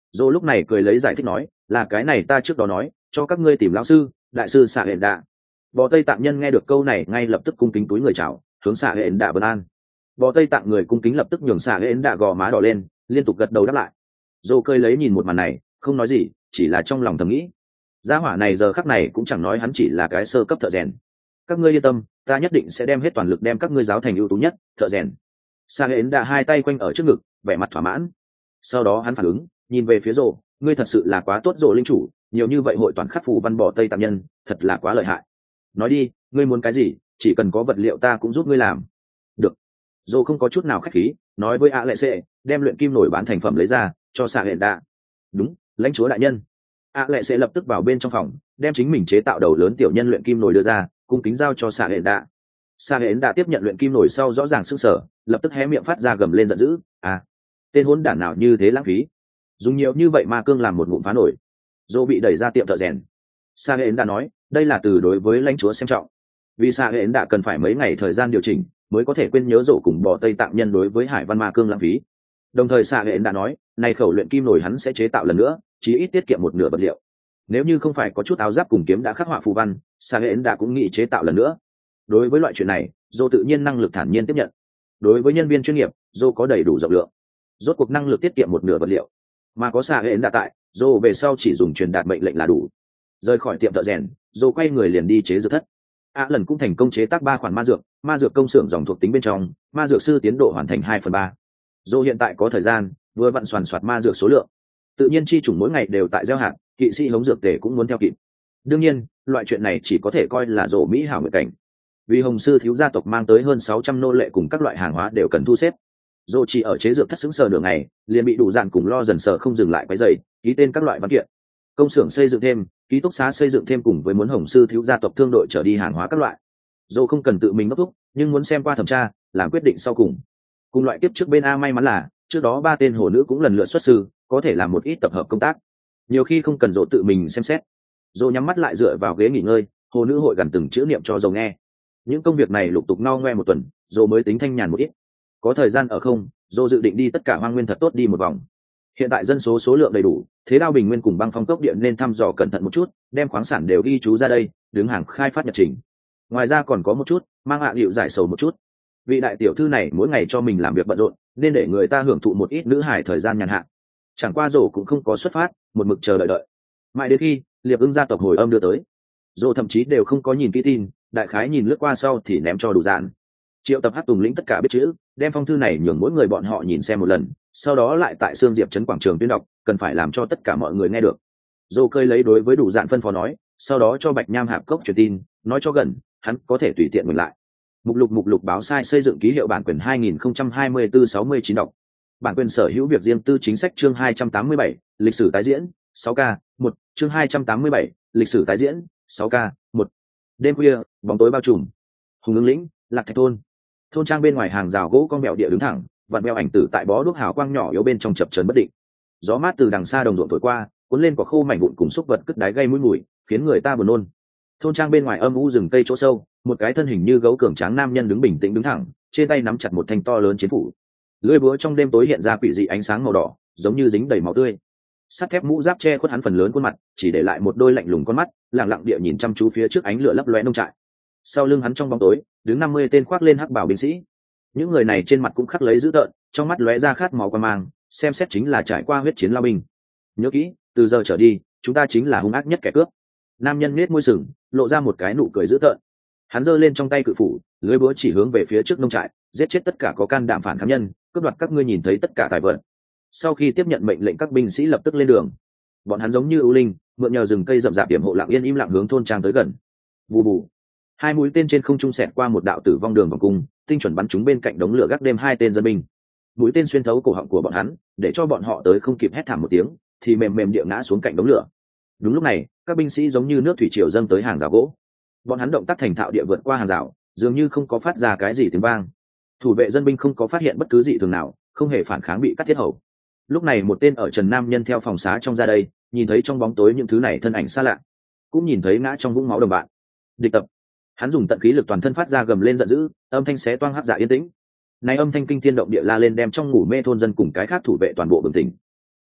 Dô lúc này cười lấy giải thích nói, là cái này ta trước đó nói cho các ngươi tìm lão sư, đại sư xạ hển đạ. Bò Tây Tạng nhân nghe được câu này ngay lập tức cung kính túi người chào, hướng xạ hển đạ vân an. Bò Tây Tạng người cung kính lập tức nhường xạ hển đạ gò má đỏ lên, liên tục gật đầu đáp lại. Dô cười lấy nhìn một màn này, không nói gì, chỉ là trong lòng thầm nghĩ, gia hỏa này giờ khắc này cũng chẳng nói hắn chỉ là cái sơ cấp thợ rèn. Các ngươi yên tâm, ta nhất định sẽ đem hết toàn lực đem các ngươi giáo thành ưu tú nhất thợ rèn. Sa hến đã hai tay quanh ở trước ngực, vẻ mặt thỏa mãn. Sau đó hắn phản ứng, nhìn về phía Rồ, ngươi thật sự là quá tốt rồi linh chủ, nhiều như vậy hội toàn khắc phù văn bỏ Tây Tạng nhân, thật là quá lợi hại. Nói đi, ngươi muốn cái gì, chỉ cần có vật liệu ta cũng giúp ngươi làm. Được. Rồ không có chút nào khách khí, nói với A Lệ Sệ, đem luyện kim nổi bán thành phẩm lấy ra, cho Sa hến đã. Đúng, lãnh chúa đại nhân. A Lệ Sệ lập tức vào bên trong phòng, đem chính mình chế tạo đầu lớn tiểu nhân luyện kim nổi đưa ra, cung kính giao cho Sa hến đã. Sa hến đã tiếp nhận luyện kim nổi sau rõ ràng sững sờ, lập tức hé miệng phát ra gầm lên giận dữ, à, tên hỗn đản nào như thế lãng phí, dùng nhiều như vậy ma cương làm một ngụm phá nổi. Dô bị đẩy ra tiệm thợ rèn. Sa hến đã nói, đây là từ đối với lãnh chúa xem trọng, vì Sa hến đã cần phải mấy ngày thời gian điều chỉnh mới có thể quên nhớ rổ cùng bỏ Tây Tạng nhân đối với hải văn ma cương lãng phí. Đồng thời Sa hến đã nói, này khẩu luyện kim nổi hắn sẽ chế tạo lần nữa, chí ít tiết kiệm một nửa vật liệu. Nếu như không phải có chút áo giáp cùng kiếm đã khắc họa phù văn, Sa hến đã cũng nghĩ chế tạo lần nữa. Đối với loại chuyện này, Dô tự nhiên năng lực thản nhiên tiếp nhận. Đối với nhân viên chuyên nghiệp, Dô có đầy đủ rộng lượng, rốt cuộc năng lực tiết kiệm một nửa vật liệu, mà có Sa hến đã tại, Dô về sau chỉ dùng truyền đạt mệnh lệnh là đủ. Rời khỏi tiệm thợ rèn, Dô quay người liền đi chế dược thất. A lần cũng thành công chế tác ba khoản ma dược, ma dược công xưởng dòng thuộc tính bên trong, ma dược sư tiến độ hoàn thành hai phần ba. Dô hiện tại có thời gian, vừa vặn soàn soạt ma dược số lượng. Tự nhiên chi chủng mỗi ngày đều tại gieo hạt, kỵ sĩ hống dược tể cũng muốn theo kịp. Đương nhiên, loại chuyện này chỉ có thể coi là rổ mỹ hảo nguyện cảnh. Vì Hồng sư thiếu gia tộc mang tới hơn sáu trăm nô lệ cùng các loại hàng hóa đều cần thu xếp. Dô chỉ ở chế dược thất xứng sờ nửa ngày, liền bị đủ dạn cùng lo dần sờ không dừng lại quấy rầy, ký tên các loại văn kiện. Công xưởng xây dựng thêm, ký túc xá xây dựng thêm cùng với muốn Hồng sư thiếu gia tộc thương đội trở đi hàng hóa các loại. Dô không cần tự mình đốc thúc, nhưng muốn xem qua thẩm tra, làm quyết định sau cùng. Cùng loại tiếp trước bên A may mắn là, trước đó ba tên hồ nữ cũng lần lượt xuất sư, có thể làm một ít tập hợp công tác. Nhiều khi không cần Dô tự mình xem xét. Dô nhắm mắt lại dựa vào ghế nghỉ ngơi, hồ nữ hội gần từng chữ niệm cho Dô nghe. Những công việc này lục tục no ngoe một tuần, Dô mới tính thanh nhàn một ít. Có thời gian ở không, Dô dự định đi tất cả hoang nguyên thật tốt đi một vòng. Hiện tại dân số số lượng đầy đủ, thế đao bình nguyên cùng băng phong cốc địa nên thăm dò cẩn thận một chút, đem khoáng sản đều ghi chú ra đây, đứng hàng khai phát nhật trình. Ngoài ra còn có một chút, mang hạ liệu giải sầu một chút. Vị đại tiểu thư này mỗi ngày cho mình làm việc bận rộn, nên để người ta hưởng thụ một ít nữ hải thời gian nhàn hạ. Chẳng qua Dô cũng không có xuất phát, một mực chờ đợi đợi. Mãi đến khi Liệp Ưng gia tộc hồi âm đưa tới, Dô thậm chí đều không có nhìn kỹ tin, đại khái nhìn lướt qua sau thì ném cho đủ dạn. Triệu tập Hắc Tùng lĩnh tất cả biết chữ, đem phong thư này nhường mỗi người bọn họ nhìn xem một lần, sau đó lại tại Sương Diệp trấn quảng trường tuyên đọc, cần phải làm cho tất cả mọi người nghe được. Dô cơi lấy đối với đủ dạn phân phó nói, sau đó cho Bạch Nham Hạp Cốc truyền tin, nói cho gần, hắn có thể tùy tiện ngừng lại. Mục lục mục lục báo sai xây dựng ký hiệu bản quyền hai nghìn không trăm hai mươi tư sáu mươi chín đọc. Bản quyền sở hữu việc riêng tư chính sách chương hai trăm tám mươi bảy, lịch sử tái diễn, sáu K, một, chương hai trăm tám mươi bảy, lịch sử tái diễn, sáu K, một. Đêm khuya, bóng tối bao trùm. Hùng Ứng lĩnh, Lạc Thạch thôn. Thôn trang bên ngoài hàng rào gỗ con mèo địa đứng thẳng, vặn vẹo ảnh tử tại bó đuốc hào quang nhỏ yếu bên trong chập chờn bất định. Gió mát từ đằng xa đồng ruộng thổi qua, cuốn lên quả khô mảnh vụn cùng xúc vật cất đáy gây mũi mùi, khiến người ta buồn nôn. Thôn trang bên ngoài âm u rừng cây chỗ sâu, một cái thân hình như gấu cường tráng nam nhân đứng bình tĩnh đứng thẳng, trên tay nắm chặt một thanh to lớn chiến phủ. Lưỡi búa trong đêm tối hiện ra quỷ dị ánh sáng màu đỏ, giống như dính đầy máu tươi. Sắt thép mũ giáp che khuất hắn phần lớn khuôn mặt, chỉ để lại một đôi lạnh lùng con mắt, lặng lặng địa nhìn chăm chú phía trước ánh lửa lấp lóe nông trại. Sau lưng hắn trong bóng tối, đứng năm mươi tên khoác lên hắc bào binh sĩ. Những người này trên mặt cũng khắc lấy dữ tợn, trong mắt lóe ra khát máu quan mang, xem xét chính là trải qua huyết chiến lao binh. Nhớ kỹ, từ giờ trở đi, chúng ta chính là hung ác nhất kẻ cướp. Nam nhân nhếch môi sừng, lộ ra một cái nụ cười dữ tợn. Hắn giơ lên trong tay cự phủ, lưỡi búa chỉ hướng về phía trước nông trại, giết chết tất cả có can đảm phản kháng nhân, cướp đoạt các ngươi nhìn thấy tất cả tài vật. Sau khi tiếp nhận mệnh lệnh, các binh sĩ lập tức lên đường. Bọn hắn giống như ưu linh, mượn nhờ rừng cây rậm rạp điểm hộ lặng yên im lặng hướng thôn trang tới gần. Vù vù, hai mũi tên trên không trung xẹt qua một đạo tử vong đường vòng cung, tinh chuẩn bắn chúng bên cạnh đống lửa gác đêm hai tên dân binh. Mũi tên xuyên thấu cổ họng của bọn hắn, để cho bọn họ tới không kịp hét thảm một tiếng, thì mềm mềm địa ngã xuống cạnh đống lửa. Đúng lúc này, các binh sĩ giống như nước thủy triều dâng tới hàng rào gỗ. Bọn hắn động tác thành thạo địa vượt qua hàng rào, dường như không có phát ra cái gì tiếng vang. Thủ vệ dân binh không có phát hiện bất cứ gì thường nào, không hề phản kháng, bị cắt thiết hầu. Lúc này một tên ở trần nam nhân theo phòng xá trong ra đây, nhìn thấy trong bóng tối những thứ này thân ảnh xa lạ, cũng nhìn thấy ngã trong vũng máu đồng bạn. Địch tập. Hắn dùng tận khí lực toàn thân phát ra gầm lên giận dữ, âm thanh xé toang hắc dạ yên tĩnh. Này âm thanh kinh thiên động địa la lên, đem trong ngủ mê thôn dân cùng cái khác thủ vệ toàn bộ bừng tỉnh.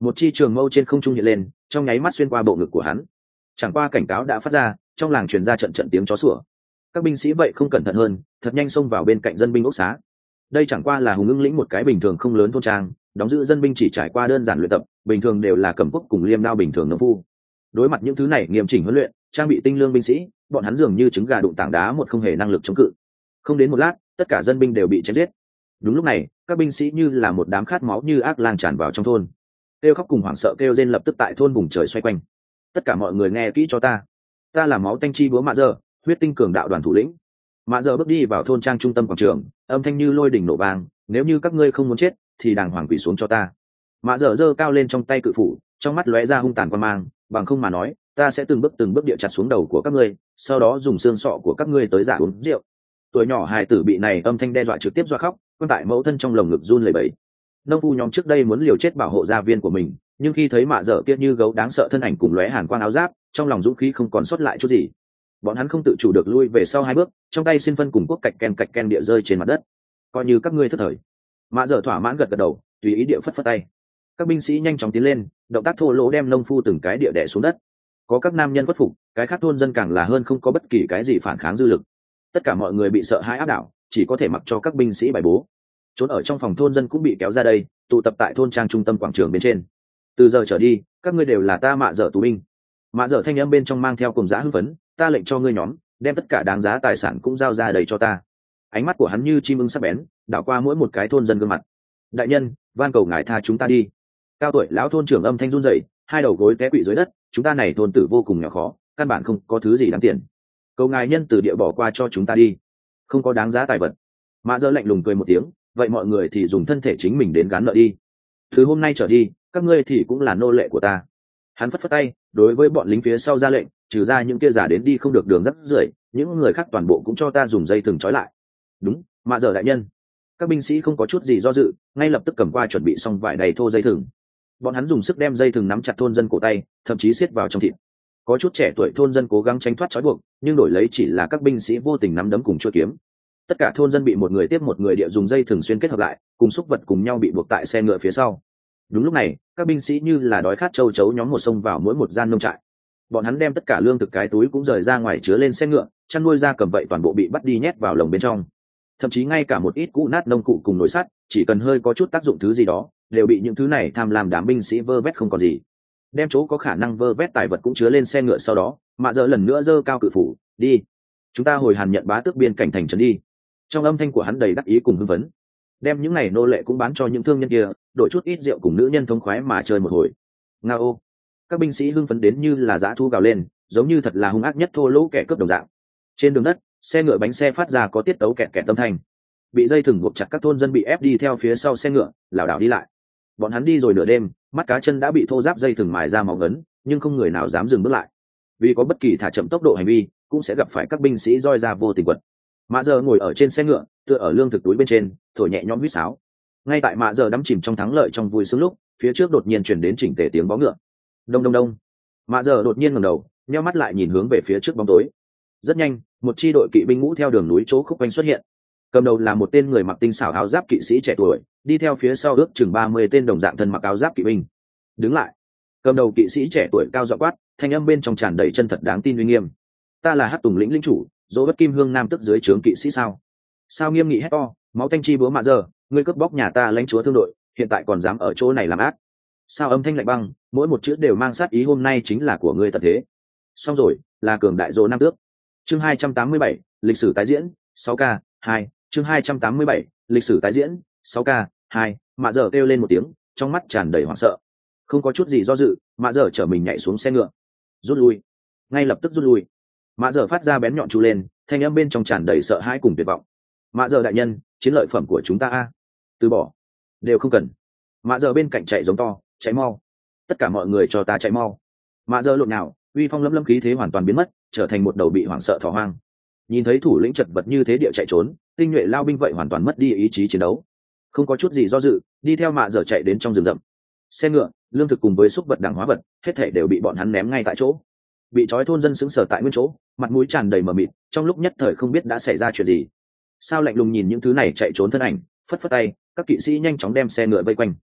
một chi trường mâu trên không trung hiện lên, trong nháy mắt xuyên qua bộ ngực của hắn. Chẳng qua cảnh cáo đã phát ra, trong làng truyền ra trận trận tiếng chó sủa. Các binh sĩ vậy không cẩn thận hơn, thật nhanh xông vào bên cạnh dân binh ốc xá. Đây chẳng qua là Hùng Ưng lĩnh một cái bình thường không lớn thôn trang, đóng giữ dân binh chỉ trải qua đơn giản luyện tập, bình thường đều là cầm quốc cùng liêm đao bình thường nông phu. Đối mặt những thứ này nghiêm chỉnh huấn luyện, trang bị tinh lương binh sĩ, bọn hắn dường như trứng gà đụng tảng đá một không hề năng lực chống cự. Không đến một lát, tất cả dân binh đều bị chém giết. Đúng lúc này, các binh sĩ như là một đám khát máu như ác lang tràn vào trong thôn. Kêu khóc cùng hoảng sợ kêu rên lập tức tại thôn vùng trời xoay quanh. Tất cả mọi người nghe kỹ cho ta, ta là máu tanh chi búa Mạ Dơ, huyết tinh cường đạo đoàn thủ lĩnh. Mạ Dơ bước đi vào thôn trang trung tâm quảng trường, âm thanh như lôi đỉnh nổ vang, nếu như các ngươi không muốn chết thì đàng hoàng quỳ xuống cho ta. Mạ Dơ giơ cao lên trong tay cự phủ, trong mắt lóe ra hung tàn quan mang, bằng không mà nói ta sẽ từng bước từng bước địa chặt xuống đầu của các ngươi, sau đó dùng xương sọ của các ngươi tới giả uống rượu. Tuổi nhỏ hài tử bị này âm thanh đe dọa trực tiếp dọa khóc, quan tại mẫu thân trong lồng ngực run lẩy bẩy. Nông phu nhóm trước đây muốn liều chết bảo hộ gia viên của mình, nhưng khi thấy Mạ Dơ kia như gấu đáng sợ thân ảnh cùng lóe hàn quang áo giáp, trong lòng dũng khí không còn sót lại chút gì. Bọn hắn không tự chủ được lui về sau hai bước, trong tay xin phân cùng quốc cạch ken cạch ken địa rơi trên mặt đất. Coi như các ngươi thất thời. Mạ Dơ thỏa mãn gật gật đầu, tùy ý địa phất phất tay. Các binh sĩ nhanh chóng tiến lên, động tác thô lỗ đem nông phu từng cái địa đè xuống đất. Có các nam nhân khuất phục, cái khác thôn dân càng là hơn không có bất kỳ cái gì phản kháng dư lực. Tất cả mọi người bị sợ hãi áp đảo, chỉ có thể mặc cho các binh sĩ bài bố. Trốn ở trong phòng thôn dân cũng bị kéo ra đây, tụ tập tại thôn trang trung tâm quảng trường bên trên. Từ giờ trở đi, các ngươi đều là ta Mạ Dơ tù binh. Mạ Dơ thanh âm bên trong mang theo cùng dã hưng phấn, ta lệnh cho ngươi nhóm đem tất cả đáng giá tài sản cũng giao ra đầy cho ta. Ánh mắt của hắn như chim ưng sắc bén, đảo qua mỗi một cái thôn dân gương mặt. Đại nhân, van cầu ngài tha chúng ta đi. Cao tuổi lão thôn trưởng âm thanh run rẩy, hai đầu gối té quỵ dưới đất, chúng ta này thôn tử vô cùng nhỏ khó, căn bản không có thứ gì đáng tiền, cầu ngài nhân từ địa bỏ qua cho chúng ta đi, không có đáng giá tài vật. Mạ Dơ lạnh lùng cười một tiếng, vậy mọi người thì dùng thân thể chính mình đến gán nợ đi. Từ hôm nay trở đi, các ngươi thì cũng là nô lệ của ta. Hắn phất phất tay, đối với bọn lính phía sau ra lệnh, trừ ra những kia giả đến đi không được đường rắc rưởi, những người khác toàn bộ cũng cho ta dùng dây thừng trói lại. Đúng, Mạ Dơ đại nhân. Các binh sĩ không có chút gì do dự, ngay lập tức cầm qua chuẩn bị xong vải đầy thô dây thừng. Bọn hắn dùng sức đem dây thừng nắm chặt thôn dân cổ tay, thậm chí siết vào trong thịt. Có chút trẻ tuổi thôn dân cố gắng tránh thoát trói buộc, nhưng đổi lấy chỉ là các binh sĩ vô tình nắm đấm cùng chuôi kiếm. Tất cả thôn dân bị một người tiếp một người địa dùng dây thường xuyên kết hợp lại, cùng xúc vật cùng nhau bị buộc tại xe ngựa phía sau. Đúng lúc này, các binh sĩ như là đói khát châu chấu nhóm một xông vào mỗi một gian nông trại. Bọn hắn đem tất cả lương thực cái túi cũng rời ra ngoài chứa lên xe ngựa, chăn nuôi ra cầm vậy toàn bộ bị bắt đi nhét vào lồng bên trong. Thậm chí ngay cả một ít cũ nát nông cụ cùng nồi sắt, chỉ cần hơi có chút tác dụng thứ gì đó, đều bị những thứ này tham lam đám binh sĩ vơ vét không còn gì. Đem chỗ có khả năng vơ vét tài vật cũng chứa lên xe ngựa, sau đó Mạ Dơ lần nữa giơ cao cự phủ, đi, chúng ta hồi Hàn nhận bá tước biên cảnh thành trấn đi. Trong âm thanh của hắn đầy đắc ý cùng hưng phấn. Đem những này nô lệ cũng bán cho những thương nhân kia, đổi chút ít rượu cùng nữ nhân thống khoái mà chơi một hồi. Nga ô! Các binh sĩ hưng phấn đến như là dã thu gào lên, giống như thật là hung ác nhất thô lỗ kẻ cướp đồng dạng. Trên đường đất, xe ngựa bánh xe phát ra có tiết tấu kẹt kẹt âm thanh. Bị dây thừng buộc chặt các thôn dân bị ép đi theo phía sau xe ngựa, lảo đảo đi lại. Bọn hắn đi rồi nửa đêm, mắt cá chân đã bị thô giáp dây thừng mài ra máu ngấn, nhưng không người nào dám dừng bước lại. Vì có bất kỳ thả chậm tốc độ hành vi, cũng sẽ gặp phải các binh sĩ roi ra vô tình quật. Mạ Dơ ngồi ở trên xe ngựa, tựa ở lương thực túi bên trên, thổi nhẹ nhõm huýt sáo. Ngay tại Mạ Dơ đắm chìm trong thắng lợi trong vui sướng lúc, phía trước đột nhiên truyền đến chỉnh tề tiếng vó ngựa. Đông đông đông. Mạ Dơ đột nhiên ngẩng đầu, nheo mắt lại nhìn hướng về phía trước bóng tối. Rất nhanh, một chi đội kỵ binh ngũ theo đường núi chỗ khúc quanh xuất hiện. Cầm đầu là một tên người mặc tinh xảo áo giáp kỵ sĩ trẻ tuổi, đi theo phía sau ước chừng ba mươi tên đồng dạng thân mặc áo giáp kỵ binh. Đứng lại. Cầm đầu kỵ sĩ trẻ tuổi cao giọng quát, thanh âm bên trong tràn đầy chân thật đáng tin uy nghiêm. Ta là Hắc Tùng lĩnh lĩnh chủ, Dỗ Bất Kim Hương Nam tức dưới trướng kỵ sĩ sao? Sao nghiêm nghị hét to, máu tanh chi búa Mạ Dơ, ngươi cướp bóc nhà ta lãnh chúa thương đội, hiện tại còn dám ở chỗ này làm ác? Sao âm thanh lạnh băng, mỗi một chữ đều mang sát ý, hôm nay chính là của ngươi tận thế. Xong rồi, là cường đại Dỗ Nam tước. Chương hai trăm tám mươi bảy, lịch sử tái diễn, sáu k hai. Chương hai trăm tám mươi bảy, lịch sử tái diễn, sáu k hai. Mạ Dơ kêu lên một tiếng, trong mắt tràn đầy hoảng sợ. Không có chút gì do dự, Mạ Dơ chở mình nhảy xuống xe ngựa, rút lui. Ngay lập tức rút lui. Mạ Dơ phát ra bén nhọn chu lên, thanh âm bên trong tràn đầy sợ hãi cùng tuyệt vọng. Mạ Dơ đại nhân, chiến lợi phẩm của chúng ta a, từ bỏ, đều không cần. Mạ Dơ bên cạnh chạy giống to, chạy mau, tất cả mọi người cho ta chạy mau. Mạ Dơ lộn nào, uy phong lấm lấm khí thế hoàn toàn biến mất, trở thành một đầu bị hoảng sợ thỏ hoang. Nhìn thấy thủ lĩnh chật vật như thế địa chạy trốn, tinh nhuệ lao binh vậy hoàn toàn mất đi ý chí chiến đấu, không có chút gì do dự, đi theo Mạ Dơ chạy đến trong rừng rậm. Xe ngựa, lương thực cùng với xúc vật đẳng hóa vật, hết thảy đều bị bọn hắn ném ngay tại chỗ. Bị trói thôn dân sững sờ tại nguyên chỗ, mặt mũi tràn đầy mờ mịt, trong lúc nhất thời không biết đã xảy ra chuyện gì. Sao lạnh lùng nhìn những thứ này chạy trốn thân ảnh, phất phất tay, các kỵ sĩ nhanh chóng đem xe ngựa vây quanh.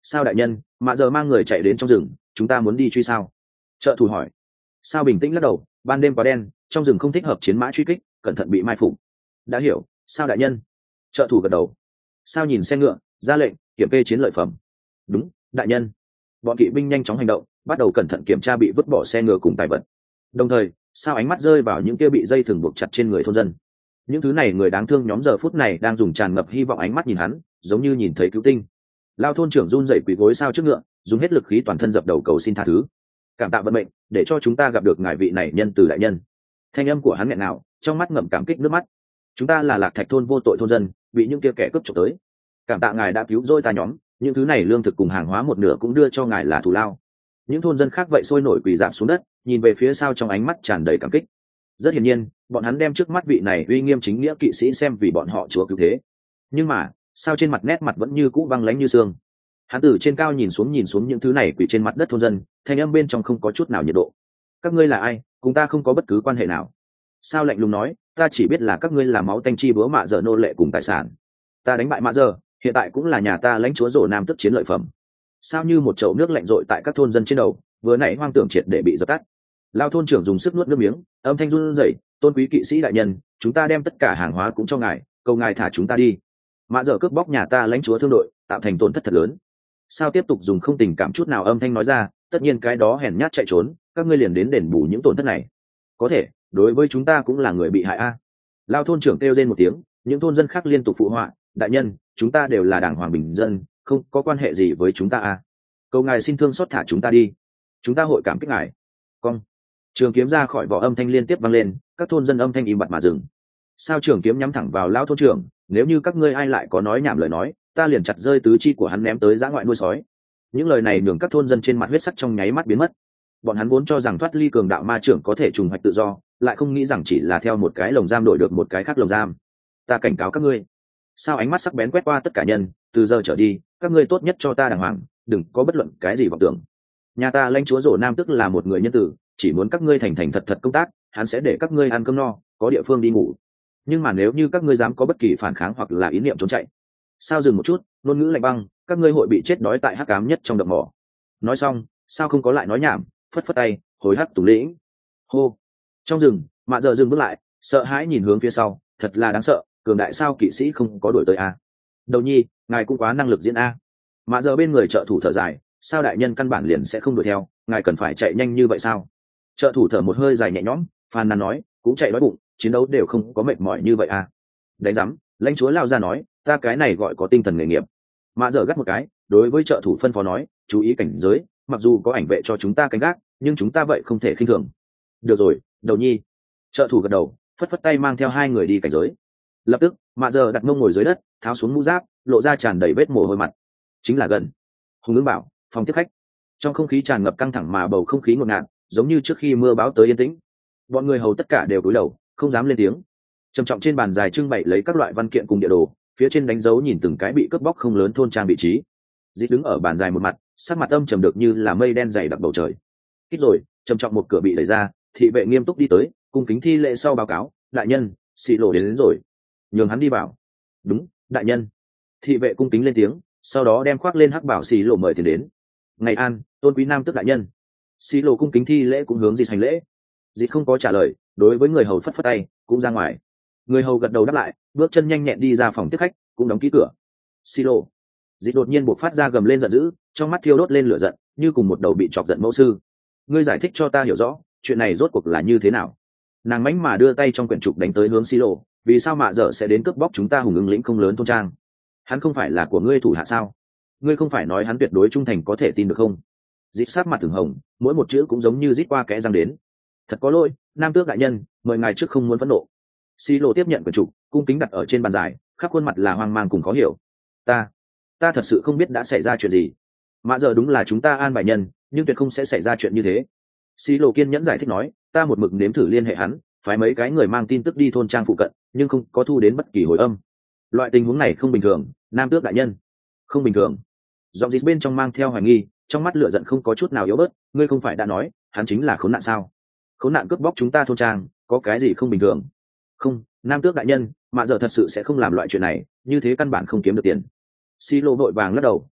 Sao đại nhân, mạ giờ mang người chạy đến trong rừng, chúng ta muốn đi truy sao? Trợ thủ hỏi. Sao bình tĩnh lắc đầu, ban đêm quá đen, trong rừng không thích hợp chiến mã truy kích, cẩn thận bị mai phục. Đã hiểu, sao đại nhân? Trợ thủ gật đầu. Sao nhìn xe ngựa, ra lệnh kiểm kê chiến lợi phẩm. Đúng, đại nhân. Bọn kỵ binh nhanh chóng hành động, bắt đầu cẩn thận kiểm tra bị vứt bỏ xe ngựa cùng tài vật. Đồng thời, sao ánh mắt rơi vào những kia bị dây thừng buộc chặt trên người thôn dân. Những thứ này người đáng thương nhóm giờ phút này đang dùng tràn ngập hy vọng ánh mắt nhìn hắn, giống như nhìn thấy cứu tinh. Lao thôn trưởng run rẩy quỳ gối sao trước ngựa, dùng hết lực khí toàn thân dập đầu cầu xin tha thứ. Cảm tạ vận mệnh, để cho chúng ta gặp được ngài vị này nhân từ đại nhân. Thanh âm của hắn nghẹn ngào, trong mắt ngậm cảm kích nước mắt. Chúng ta là Lạc Thạch thôn vô tội thôn dân, bị những kia kẻ cướp trộm tới. Cảm tạ ngài đã cứu rỗi ta nhóm, những thứ này lương thực cùng hàng hóa một nửa cũng đưa cho ngài là thù lao. Những thôn dân khác vậy sôi nổi quỳ rạp xuống đất, nhìn về phía sau trong ánh mắt tràn đầy cảm kích. Rất hiển nhiên, bọn hắn đem trước mắt vị này uy nghiêm chính nghĩa kỵ sĩ xem vì bọn họ chúa cứu thế. Nhưng mà, sao trên mặt nét mặt vẫn như cũ băng lãnh như xương. Hắn từ trên cao nhìn xuống nhìn xuống những thứ này quỳ trên mặt đất thôn dân, thanh âm bên trong không có chút nào nhiệt độ. Các ngươi là ai, cùng ta không có bất cứ quan hệ nào. Sao lạnh lùng nói, ta chỉ biết là các ngươi là máu tanh chi búa mạ giờ nô lệ cùng tài sản. Ta đánh bại mạ giờ, hiện tại cũng là nhà ta lãnh chúa rổ nam tức chiến lợi phẩm. Sao như một chậu nước lạnh rội tại các thôn dân trên đầu, vừa nãy hoang tưởng triệt để bị dập tắt. Lao thôn trưởng dùng sức nuốt nước miếng, âm thanh run rẩy, tôn quý kỵ sĩ đại nhân, chúng ta đem tất cả hàng hóa cũng cho ngài, cầu ngài thả chúng ta đi. Mạ giờ cướp bóc nhà ta lãnh chúa thương đội, tạo thành tổn thất thật lớn. Sao tiếp tục dùng không tình cảm chút nào âm thanh nói ra, tất nhiên cái đó hèn nhát chạy trốn, các ngươi liền đến đền bù những tổn thất này. Có thể, đối với chúng ta cũng là người bị hại a. Lao thôn trưởng kêu rên một tiếng, những thôn dân khác liên tục phụ họa, đại nhân, chúng ta đều là đảng hoàng bình dân, không có quan hệ gì với chúng ta a. Cầu ngài xin thương xót thả chúng ta đi, chúng ta hội cảm kích ngài. Cong. Trường kiếm ra khỏi vỏ âm thanh liên tiếp vang lên, các thôn dân âm thanh im bặt mà dừng. Sao trường kiếm nhắm thẳng vào Lao thôn trưởng, nếu như các ngươi ai lại có nói nhảm lời nói, ta liền chặt rơi tứ chi của hắn ném tới dã ngoại nuôi sói. Những lời này nhường các thôn dân trên mặt huyết sắc trong nháy mắt biến mất. Bọn hắn vốn cho rằng thoát ly cường đạo ma trưởng có thể trùng hoạch tự do, lại không nghĩ rằng chỉ là theo một cái lồng giam đổi được một cái khác lồng giam. Ta cảnh cáo các ngươi. Sao ánh mắt sắc bén quét qua tất cả nhân, từ giờ trở đi, các ngươi tốt nhất cho ta đàng hoàng, đừng có bất luận cái gì vọng tưởng. Nhà ta lãnh chúa rổ nam tức là một người nhân tử, chỉ muốn các ngươi thành thành thật thật công tác, hắn sẽ để các ngươi ăn cơm no, có địa phương đi ngủ. Nhưng mà nếu như các ngươi dám có bất kỳ phản kháng hoặc là ý niệm trốn chạy, sao dừng một chút, ngôn ngữ lạnh băng, các ngươi hội bị chết đói tại hắc ám nhất trong đập mỏ. Nói xong, sao không có lại nói nhảm, phất phất tay, hối hắc tùng lĩnh. Hô. Trong rừng, mạ giờ dừng bước lại, sợ hãi nhìn hướng phía sau, thật là đáng sợ, cường đại sao kỵ sĩ không có đuổi tới a. Đầu nhi, ngài cũng quá năng lực diễn a. Mạ giờ bên người trợ thủ thở dài, sao đại nhân căn bản liền sẽ không đuổi theo, ngài cần phải chạy nhanh như vậy sao? Trợ thủ thở một hơi dài nhẹ nhõm, phàn nàn nói, cũng chạy đói bụng, chiến đấu đều không có mệt mỏi như vậy a. Đánh rắm, lãnh chúa lao ra nói, ta cái này gọi có tinh thần nghề nghiệp. Mạ giờ gắt một cái, đối với trợ thủ phân phó nói, chú ý cảnh giới, mặc dù có ảnh vệ cho chúng ta canh gác, nhưng chúng ta vậy không thể khinh thường. Được rồi, đầu nhi. Trợ thủ gật đầu, phất phất tay mang theo hai người đi cảnh giới. Lập tức, mạ giờ đặt mông ngồi dưới đất, tháo xuống mũ giáp, lộ ra tràn đầy vết mồ hôi mặt. Chính là gần. Hùng ứng bảo, phòng tiếp khách. Trong không khí tràn ngập căng thẳng mà bầu không khí ngột ngạt, giống như trước khi mưa bão tới yên tĩnh. Bọn người hầu tất cả đều cúi đầu, không dám lên tiếng. Trầm trọng trên bàn dài trưng bày lấy các loại văn kiện cùng địa đồ, phía trên đánh dấu nhìn từng cái bị cướp bóc không lớn thôn trang vị trí. Dít đứng ở bàn dài một mặt, sắc mặt âm trầm được như là mây đen dày đặc bầu trời. Kích rồi, trầm trọng một cửa bị đẩy ra, thị vệ nghiêm túc đi tới, cung kính thi lễ sau báo cáo, đại nhân, xì lộ đến, đến rồi. Nhường hắn đi vào. Đúng, đại nhân. Thị vệ cung kính lên tiếng, sau đó đem khoác lên hắc bảo xì lộ mời tiền đến. Ngày an, tôn quý nam tức đại nhân. Xì lộ cung kính thi lễ cũng hướng Dít hành lễ. Dít không có trả lời, đối với người hầu phất phất tay, cũng ra ngoài. Người hầu gật đầu đáp lại, bước chân nhanh nhẹn đi ra phòng tiếp khách, cũng đóng kỹ cửa. Xì lộ. Dít đột nhiên buộc phát ra gầm lên giận dữ, trong mắt thiêu đốt lên lửa giận, như cùng một đầu bị chọc giận mẫu sư. Ngươi giải thích cho ta hiểu rõ, chuyện này rốt cuộc là như thế nào? Nàng mánh mà đưa tay trong quyển trục đánh tới hướng Xì lộ, vì sao mạ dở sẽ đến cướp bóc chúng ta hùng ứng lĩnh không lớn thôn trang? Hắn không phải là của ngươi thủ hạ sao? Ngươi không phải nói hắn tuyệt đối trung thành có thể tin được không? Dít sát mặt từng hồng, mỗi một chữ cũng giống như rít qua kẽ răng đến. Thật có lỗi, nam tước đại nhân, mời ngài trước không muốn phẫn nộ. Xì lộ tiếp nhận quyển trục, cung kính đặt ở trên bàn dài, khắp khuôn mặt là hoang mang cùng khó hiểu. Ta, ta thật sự không biết đã xảy ra chuyện gì. Mạ giờ đúng là chúng ta an bài nhân, nhưng tuyệt không sẽ xảy ra chuyện như thế. Xì lộ kiên nhẫn giải thích nói, ta một mực nếm thử liên hệ hắn, phái mấy cái người mang tin tức đi thôn trang phụ cận, nhưng không có thu đến bất kỳ hồi âm. Loại tình huống này không bình thường, nam tước đại nhân. Không bình thường. Giọng dít bên trong mang theo hoài nghi, trong mắt lửa giận không có chút nào yếu bớt, ngươi không phải đã nói, hắn chính là khốn nạn sao? Khốn nạn cướp bóc chúng ta thôn trang, có cái gì không bình thường? Không, nam tước đại nhân, mạ giờ thật sự sẽ không làm loại chuyện này, như thế căn bản không kiếm được tiền. Xi lô vội vàng lắc đầu,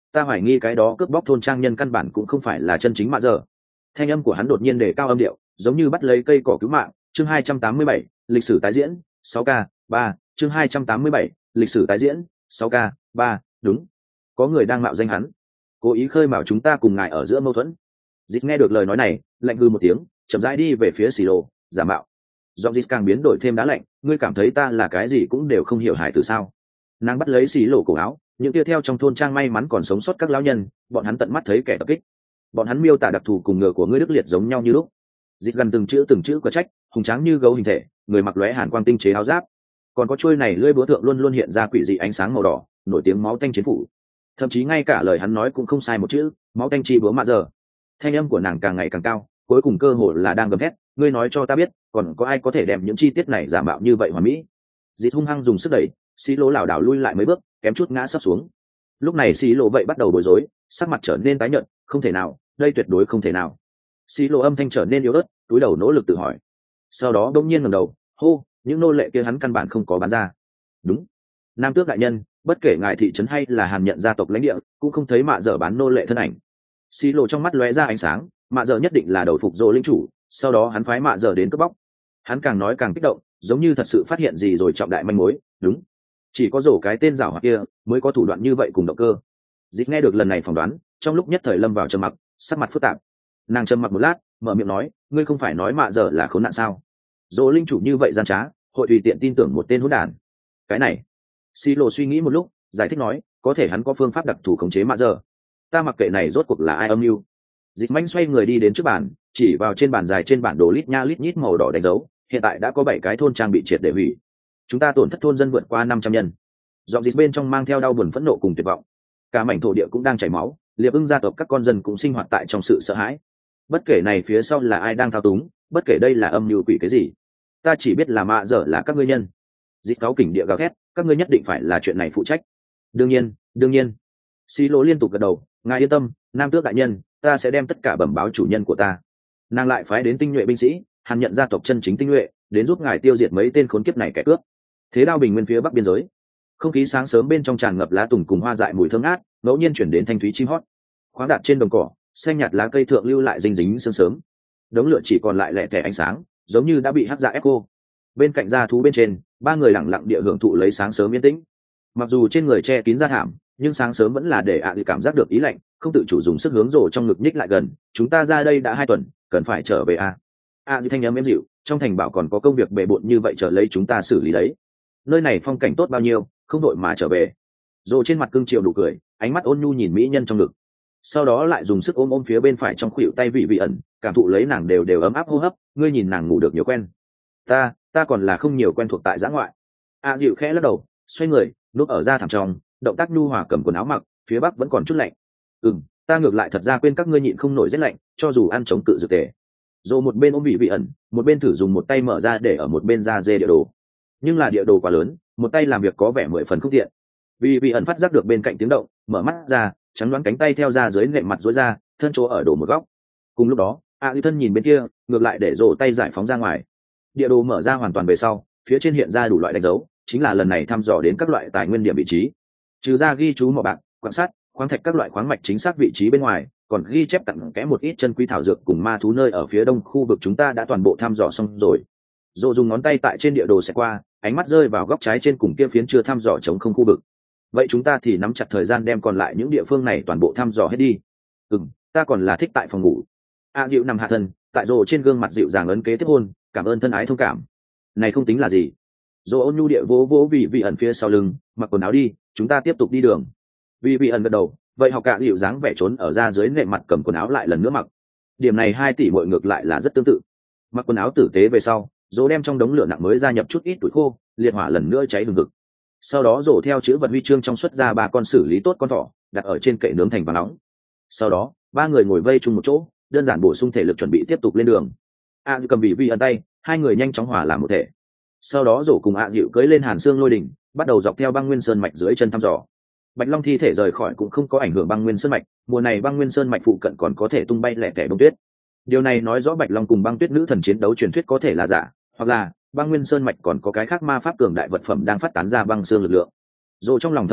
ta hoài nghi cái đó cướp bóc thôn trang nhân căn bản cũng không phải là chân chính mạ giờ. Thanh âm của hắn đột nhiên đề cao âm điệu, giống như bắt lấy cây cỏ cứu mạng. Chương hai trăm tám mươi bảy, lịch sử tái diễn, sáu k ba. Chương hai trăm tám mươi bảy, lịch sử tái diễn, sáu k ba. Đúng, có người đang mạo danh hắn, cố ý khơi mào chúng ta cùng ngài ở giữa mâu thuẫn. Dịch nghe được lời nói này, lạnh hư một tiếng, chậm rãi đi về phía xì lô. Giả mạo. Giọng Dịch càng biến đổi thêm đá lạnh, ngươi cảm thấy ta là cái gì cũng đều không hiểu hải từ sao? Nàng bắt lấy xì lô cổ áo, những kia theo trong thôn trang may mắn còn sống sót các lão nhân, bọn hắn tận mắt thấy kẻ tập kích, bọn hắn miêu tả đặc thù cùng ngựa của ngươi đức liệt giống nhau như lúc. Dịch gần từng chữ từng chữ có trách, hùng tráng như gấu hình thể, người mặc lóe hàn quang tinh chế áo giáp, còn có chuôi này lưỡi búa thượng luôn luôn hiện ra quỷ dị ánh sáng màu đỏ, nổi tiếng máu tanh chiến phủ. Thậm chí ngay cả lời hắn nói cũng không sai một chữ, máu tanh chi búa mạ giờ. Thanh âm của nàng càng ngày càng cao, cuối cùng cơ hồ là đang gầm thét, ngươi nói cho ta biết, còn có ai có thể đem những chi tiết này giả mạo như vậy hoàn mỹ? Dịch hung hăng dùng sức đẩy, xí lỗ lảo đảo lui lại mấy bước, kém chút ngã sấp xuống. Lúc này xí lỗ vậy bắt đầu bối rối, sắc mặt trở nên tái nhợt, không thể nào, đây tuyệt đối không thể nào. Xí lỗ âm thanh trở nên yếu ớt, túi đầu nỗ lực tự hỏi. Sau đó đông nhiên ngẩng đầu, hô, những nô lệ kia hắn căn bản không có bán ra. Đúng, nam tước đại nhân, bất kể ngài thị trấn hay là hàn nhận gia tộc lãnh địa, cũng không thấy mạ dở bán nô lệ thân ảnh. Xí lỗ trong mắt lóe ra ánh sáng, mạ dở nhất định là đầu phục dỗ linh chủ, sau đó hắn phái mạ dở đến cướp bóc. Hắn càng nói càng kích động, giống như thật sự phát hiện gì rồi trọng đại manh mối. Đúng, chỉ có rổ cái tên giảo hoạt kia mới có thủ đoạn như vậy cùng động cơ. Dịch nghe được lần này phỏng đoán, trong lúc nhất thời lâm vào trầm mặc, sắc mặt phức tạp. Nàng trầm mặc một lát, mở miệng nói, ngươi không phải nói mạ dở là khốn nạn sao? Dỗ linh chủ như vậy gian trá, hội tùy tiện tin tưởng một tên hỗn đản. Cái này, xi lô suy nghĩ một lúc, giải thích nói, có thể hắn có phương pháp đặc thù khống chế mạ dở. Ta mặc kệ này rốt cuộc là ai âm mưu. Dịch manh xoay người đi đến trước bàn, chỉ vào trên bàn dài trên bản đồ lít nha lít nhít màu đỏ đánh dấu, hiện tại đã có bảy cái thôn trang bị triệt để hủy, chúng ta tổn thất thôn dân vượt qua năm trăm nhân. Giọng Dịch bên trong mang theo đau buồn phẫn nộ cùng tuyệt vọng, cả mảnh thổ địa cũng đang chảy máu, liệp ưng gia tộc các con dân cũng sinh hoạt tại trong sự sợ hãi. Bất kể này phía sau là ai đang thao túng, bất kể đây là âm mưu quỷ cái gì, ta chỉ biết là mạ dở là các ngươi nhân. Dịch cáo kỉnh địa gào thét, các ngươi nhất định phải là chuyện này phụ trách. Đương nhiên, đương nhiên. Xí lỗ liên tục gật đầu, ngài yên tâm, nam tước đại nhân, ta sẽ đem tất cả bẩm báo chủ nhân của ta. Nàng lại phái đến tinh nhuệ binh sĩ, hàn nhận gia tộc chân chính tinh nhuệ, đến giúp ngài tiêu diệt mấy tên khốn kiếp này kẻ cướp. Thế đao bình nguyên phía bắc biên giới, không khí sáng sớm bên trong tràn ngập lá tùng cùng hoa dại mùi thơm ngát, ngẫu nhiên chuyển đến thanh thúy chim hót. Khoáng đạt trên đồng cỏ, xanh nhạt lá cây thượng lưu lại dinh dính sương sớm. Đống lửa chỉ còn lại lẻ tẻ ánh sáng, giống như đã bị hắc dạ ép cô. Bên cạnh gia thú bên trên, ba người lặng lặng địa hưởng thụ lấy sáng sớm yên tĩnh. Mặc dù trên người che kín da thảm, nhưng sáng sớm vẫn là để ạ à cảm giác được ý lạnh, không tự chủ dùng sức hướng rồ trong ngực nhích lại gần. Chúng ta ra đây đã hai tuần, cần phải trở về à? ạ à, thanh âm êm dịu, trong thành bảo còn có công việc bề bộn như vậy chờ lấy chúng ta xử lý đấy. Nơi này phong cảnh tốt bao nhiêu, không đội mà trở về. Rồ trên mặt cương triều đủ cười, ánh mắt ôn nhu nhìn mỹ nhân trong ngực, sau đó lại dùng sức ôm ôm phía bên phải trong khuỷu tay vị vị ẩn, cảm thụ lấy nàng đều đều ấm áp hô hấp. Ngươi nhìn nàng ngủ được nhiều quen, ta ta còn là không nhiều quen thuộc tại giã ngoại. A à, dịu khẽ lắc đầu, xoay người núp ở ra thảm trong, động tác nhu hòa cầm quần áo mặc, phía bắc vẫn còn chút lạnh. Ừm, ta ngược lại thật ra quên các ngươi nhịn không nổi rét lạnh, cho dù ăn chống cự dược tề. Rồi một bên ôm vị vị ẩn, một bên thử dùng một tay mở ra để ở một bên da dê địa đồ, nhưng là địa đồ quá lớn, một tay làm việc có vẻ mười phần không tiện. Vị vị ẩn phát giác được bên cạnh tiếng động, mở mắt ra, trắng đoán cánh tay theo ra dưới nệm mặt duỗi ra, thân chỗ ở đổ một góc. Cùng lúc đó, a à, thân nhìn bên kia, ngược lại để rổ tay giải phóng ra ngoài. Địa đồ mở ra hoàn toàn về sau, phía trên hiện ra đủ loại đánh dấu, chính là lần này thăm dò đến các loại tài nguyên điểm vị trí. Trừ ra ghi chú mỏ bạc, quan sát, khoáng thạch các loại khoáng mạch chính xác vị trí bên ngoài, còn ghi chép cặn kẽ một ít chân quý thảo dược cùng ma thú nơi ở phía đông khu vực chúng ta đã toàn bộ thăm dò xong rồi. Rổ dùng ngón tay tại trên địa đồ xẹt qua, ánh mắt rơi vào góc trái trên cùng kia phiến chưa thăm dò trống không khu vực. Vậy chúng ta thì nắm chặt thời gian đem còn lại những địa phương này toàn bộ thăm dò hết đi. Ừm, ta còn là thích tại phòng ngủ. A à, dịu nằm hạ thân, tại rồ trên gương mặt dịu dàng ấn kế tiếp hôn, cảm ơn thân ái thông cảm. Này không tính là gì. Rồ ôn nhu địa vỗ vỗ vị vị ẩn phía sau lưng, mặc quần áo đi, chúng ta tiếp tục đi đường. Vị vị ẩn gật đầu, vậy học cả dịu dáng vẻ trốn ở ra dưới nệm mặt cầm quần áo lại lần nữa mặc. Điểm này hai tỷ muội ngược lại là rất tương tự. Mặc quần áo tử tế về sau, rồ đem trong đống lửa nặng mới gia nhập chút ít tuổi khô, liệt hỏa lần nữa cháy hừng hực. Sau đó rổ theo chữ vật huy chương trong xuất ra ba con xử lý tốt con thỏ, đặt ở trên kệ nướng thành vàng nóng. Sau đó ba người ngồi vây chung một chỗ, đơn giản bổ sung thể lực chuẩn bị tiếp tục lên đường. A à, dịu cầm vị vi ẩn tay, hai người nhanh chóng hòa làm một thể. Sau đó rổ cùng A à, dịu cưỡi lên hàn xương lôi đỉnh, bắt đầu dọc theo băng nguyên sơn mạch dưới chân thăm dò. Bạch long thi thể rời khỏi cũng không có ảnh hưởng băng nguyên sơn mạch, mùa này băng nguyên sơn mạch phụ cận còn có thể tung bay lẻ tẻ bông tuyết. Điều này nói rõ bạch long cùng băng tuyết nữ thần chiến đấu truyền thuyết có thể là giả, hoặc là băng nguyên sơn mạch còn có cái khác ma pháp cường đại vật phẩm đang phát tán ra băng xương lực lượng. Rồi trong lòng thầm nghĩ,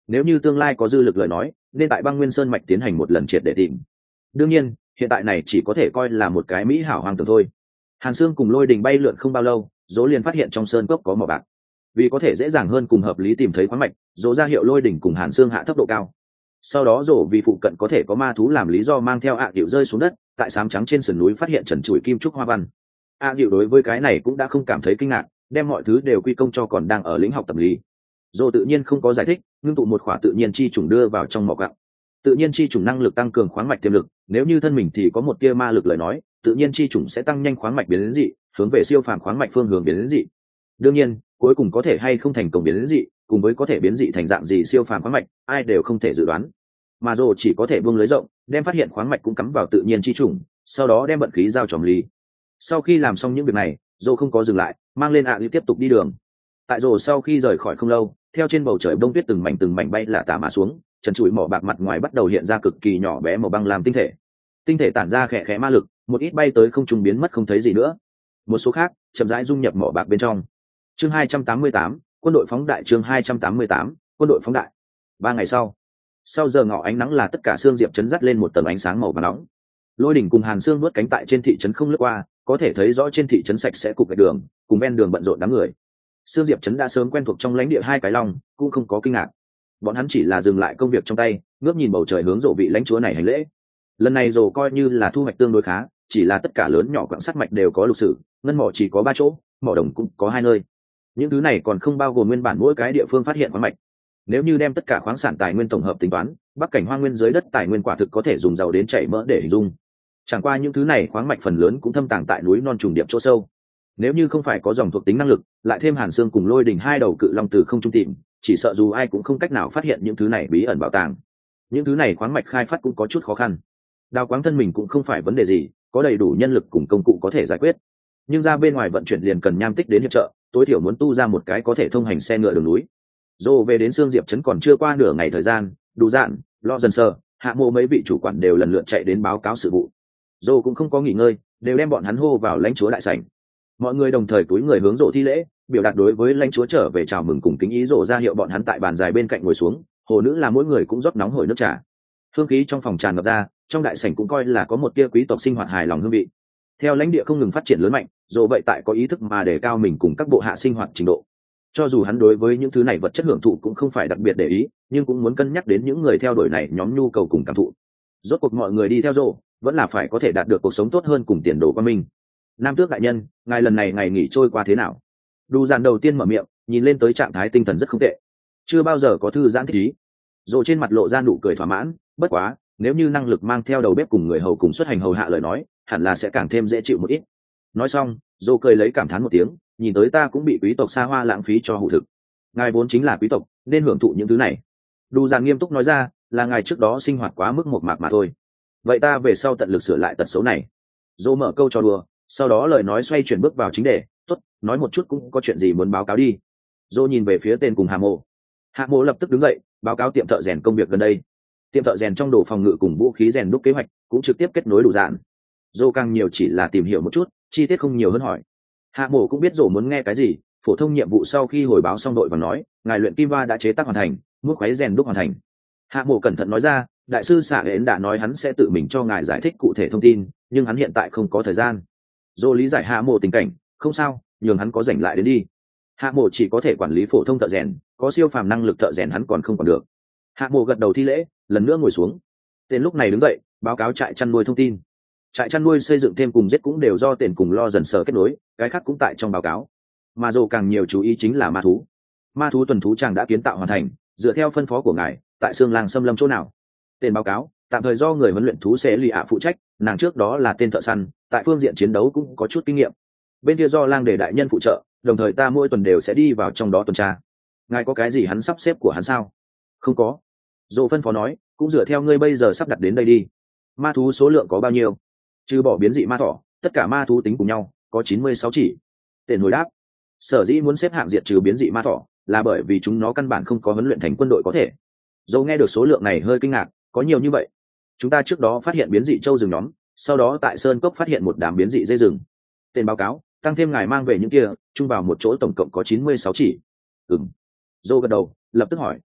nếu như tương lai có dư lực lời nói nên tại băng nguyên sơn mạch tiến hành một lần triệt để tìm. Đương nhiên hiện tại này chỉ có thể coi là một cái mỹ hảo hoang tưởng thôi. Hàn Sương cùng Lôi Đình bay lượn không bao lâu, Dỗ liền phát hiện trong sơn cốc có mỏ bạc. Vì có thể dễ dàng hơn cùng hợp lý tìm thấy khoáng mạch, Dỗ ra hiệu Lôi Đình cùng Hàn Sương hạ thấp độ cao. Sau đó Dỗ vì phụ cận có thể có ma thú làm lý do mang theo ạ à rơi xuống đất, tại sám trắng trên sườn núi phát hiện trần trụi kim trúc hoa văn. A à đối với cái này cũng đã không cảm thấy kinh ngạc, đem mọi thứ đều quy công cho còn đang ở lĩnh học tập lý. Dỗ tự nhiên không có giải thích, ngưng tụ một khỏa tự nhiên chi trùng đưa vào trong mỏ gạo. Tự nhiên chi trùng năng lực tăng cường khoáng mạch tiềm lực, nếu như thân mình thì có một tia ma lực lời nói, tự nhiên chi trùng sẽ tăng nhanh khoáng mạch biến đến dị, hướng về siêu phàm khoáng mạch phương hướng biến đến dị. Đương nhiên, cuối cùng có thể hay không thành công biến đến dị, cùng với có thể biến dị thành dạng gì siêu phàm khoáng mạch, ai đều không thể dự đoán. Mà Dỗ chỉ có thể buông lưới rộng, đem phát hiện khoáng mạch cũng cắm vào tự nhiên chi trùng, sau đó đem vận khí giao cho Lý. Sau khi làm xong những việc này, Dỗ không có dừng lại, mang lên ạ à tiếp tục đi đường. Tại Dỗ sau khi rời khỏi không lâu, theo trên bầu trời bông tuyết từng mảnh từng mảnh bay là tả mà xuống, trần trụi mỏ bạc mặt ngoài bắt đầu hiện ra cực kỳ nhỏ bé màu băng làm tinh thể. Tinh thể tản ra khẽ khẽ ma lực, một ít bay tới không trung biến mất không thấy gì nữa. Một số khác chậm rãi dung nhập mỏ bạc bên trong. Chương hai trăm tám mươi tám, quân đội phóng đại. Chương hai trăm tám mươi tám, quân đội phóng đại. Ba ngày sau, sau giờ ngọ ánh nắng là tất cả xương diệp chấn dắt lên một tầng ánh sáng màu vàng nóng. Lôi Đỉnh cùng Hàn Sương nuốt cánh tại trên thị trấn không lướt qua, có thể thấy rõ trên thị trấn sạch sẽ cục gạch đường, cùng ven đường bận rộn đám người. Sương diệp trấn đã sớm quen thuộc trong lãnh địa hai cái long, cũng không có kinh ngạc. Bọn hắn chỉ là dừng lại công việc trong tay, ngước nhìn bầu trời hướng Dỗ vị lãnh chúa này hành lễ. Lần này Dỗ coi như là thu hoạch tương đối khá, chỉ là tất cả lớn nhỏ quặng sắt mạch đều có lục sử, ngân mỏ chỉ có ba chỗ, mỏ đồng cũng có hai nơi. Những thứ này còn không bao gồm nguyên bản mỗi cái địa phương phát hiện khoáng mạch. Nếu như đem tất cả khoáng sản tài nguyên tổng hợp tính toán, bắc cảnh hoang nguyên dưới đất tài nguyên quả thực có thể dùng giàu đến chảy mỡ để hình dung. Chẳng qua những thứ này khoáng mạch phần lớn cũng thâm tàng tại núi non trùng điệp chỗ sâu. Nếu như không phải có dòng thuộc tính năng lực, lại thêm Hàn Sương cùng Lôi Đình hai đầu cự long từ không trung tìm, chỉ sợ dù ai cũng không cách nào phát hiện những thứ này bí ẩn bảo tàng. Những thứ này khoáng mạch khai phát cũng có chút khó khăn. Đào quáng thân mình cũng không phải vấn đề gì, có đầy đủ nhân lực cùng công cụ có thể giải quyết. Nhưng ra bên ngoài vận chuyển liền cần nham tích đến hiệp trợ, tối thiểu muốn tu ra một cái có thể thông hành xe ngựa đường núi. Dô về đến Sương Diệp trấn còn chưa qua nửa ngày thời gian, Đủ Dạn, Lo Dần Sơ, Hạ Mộ mấy vị chủ quản đều lần lượt chạy đến báo cáo sự vụ. Dô cũng không có nghỉ ngơi, đều đem bọn hắn hô vào lãnh chúa đại sảnh. Mọi người đồng thời cúi người hướng Dô thi lễ, biểu đạt đối với lãnh chúa trở về chào mừng cùng kính ý. Dô ra hiệu bọn hắn tại bàn dài bên cạnh ngồi xuống, hồ nữ là mỗi người cũng rót nóng hổi nước trà. Hương khí trong phòng tràn ngập ra, trong đại sảnh cũng coi là có một tia quý tộc sinh hoạt hài lòng hương vị. Theo lãnh địa không ngừng phát triển lớn mạnh, Dô vậy tại có ý thức mà đề cao mình cùng các bộ hạ sinh hoạt trình độ. Cho dù hắn đối với những thứ này vật chất hưởng thụ cũng không phải đặc biệt để ý, nhưng cũng muốn cân nhắc đến những người theo đuổi này nhóm nhu cầu cùng cảm thụ. Rốt cuộc mọi người đi theo Dô vẫn là phải có thể đạt được cuộc sống tốt hơn cùng tiền đồ qua mình. Nam tước đại nhân, ngài lần này ngày nghỉ trôi qua thế nào? Đủ Dạn đầu tiên mở miệng, nhìn lên tới trạng thái tinh thần rất không tệ, chưa bao giờ có thư giãn thích ý. Dô trên mặt lộ ra nụ cười thỏa mãn, bất quá nếu như năng lực mang theo đầu bếp cùng người hầu cùng xuất hành hầu hạ lời nói, hẳn là sẽ càng thêm dễ chịu một ít. Nói xong, Dô cười lấy cảm thán một tiếng, nhìn tới ta cũng bị quý tộc xa hoa lãng phí cho hủ thực. Ngài vốn chính là quý tộc, nên hưởng thụ những thứ này. Đủ Dạn nghiêm túc nói ra, là ngài trước đó sinh hoạt quá mức một mạc mà thôi. Vậy ta về sau tận lực sửa lại tật xấu này. Dô mở câu cho đùa, sau đó lời nói xoay chuyển bước vào chính đề. Tốt, nói một chút cũng có chuyện gì muốn báo cáo đi. Dô nhìn về phía tên cùng Hạ Mộ. Hạ Mộ lập tức đứng dậy, báo cáo tiệm thợ rèn công việc gần đây. Tiệm thợ rèn trong đồ phòng ngự cùng vũ khí rèn đúc kế hoạch cũng trực tiếp kết nối Đủ Dạn. Dô càng nhiều chỉ là tìm hiểu một chút, chi tiết không nhiều hơn hỏi. Hạ Mộ cũng biết Dô muốn nghe cái gì, phổ thông nhiệm vụ sau khi hồi báo xong đội và nói, ngài luyện kim va đã chế tác hoàn thành, mức khoáy rèn đúc hoàn thành. Hạ Mộ cẩn thận nói ra, đại sư Xạ Hến đã nói hắn sẽ tự mình cho ngài giải thích cụ thể thông tin, nhưng hắn hiện tại không có thời gian. Dô lý giải Hạ Mộ tình cảnh, không sao, nhường hắn có rảnh lại đến đi. Hạ Mộ chỉ có thể quản lý phổ thông thợ rèn, có siêu phàm năng lực thợ rèn hắn còn không còn được. Hạ Mộ gật đầu thi lễ, lần nữa ngồi xuống. Tên lúc này đứng dậy, báo cáo trại chăn nuôi thông tin. Trại chăn nuôi xây dựng thêm cùng giết cũng đều do tiền cùng Lo Dần Sờ kết nối, cái khác cũng tại trong báo cáo. Mà Dô càng nhiều chú ý chính là ma thú. Ma thú tuần thú chàng đã kiến tạo hoàn thành, dựa theo phân phó của ngài, tại Sương Lang xâm lâm chỗ nào? Tên báo cáo, tạm thời do người huấn luyện thú sẽ lì ạ phụ trách, nàng trước đó là tên thợ săn, tại phương diện chiến đấu cũng có chút kinh nghiệm. Bên kia do Lang để đại nhân phụ trợ, đồng thời ta mỗi tuần đều sẽ đi vào trong đó tuần tra. Ngài có cái gì hắn sắp xếp của hắn sao? Không có. Dô phân phó nói, cũng dựa theo ngươi bây giờ sắp đặt đến đây đi. Ma thú số lượng có bao nhiêu? Trừ bỏ biến dị ma thỏ, tất cả ma thú tính cùng nhau có chín mươi sáu chỉ. Tên hồi đáp, sở dĩ muốn xếp hạng diệt trừ biến dị ma thỏ là bởi vì chúng nó căn bản không có huấn luyện thành quân đội có thể. Dâu nghe được số lượng này hơi kinh ngạc, có nhiều như vậy? Chúng ta trước đó phát hiện biến dị châu rừng nhóm, sau đó tại sơn cốc phát hiện một đám biến dị dây rừng. Tên báo cáo, tăng thêm ngài mang về những kia, chung vào một chỗ tổng cộng có chín mươi sáu chỉ. Ừm. Dâu gật đầu, lập tức hỏi,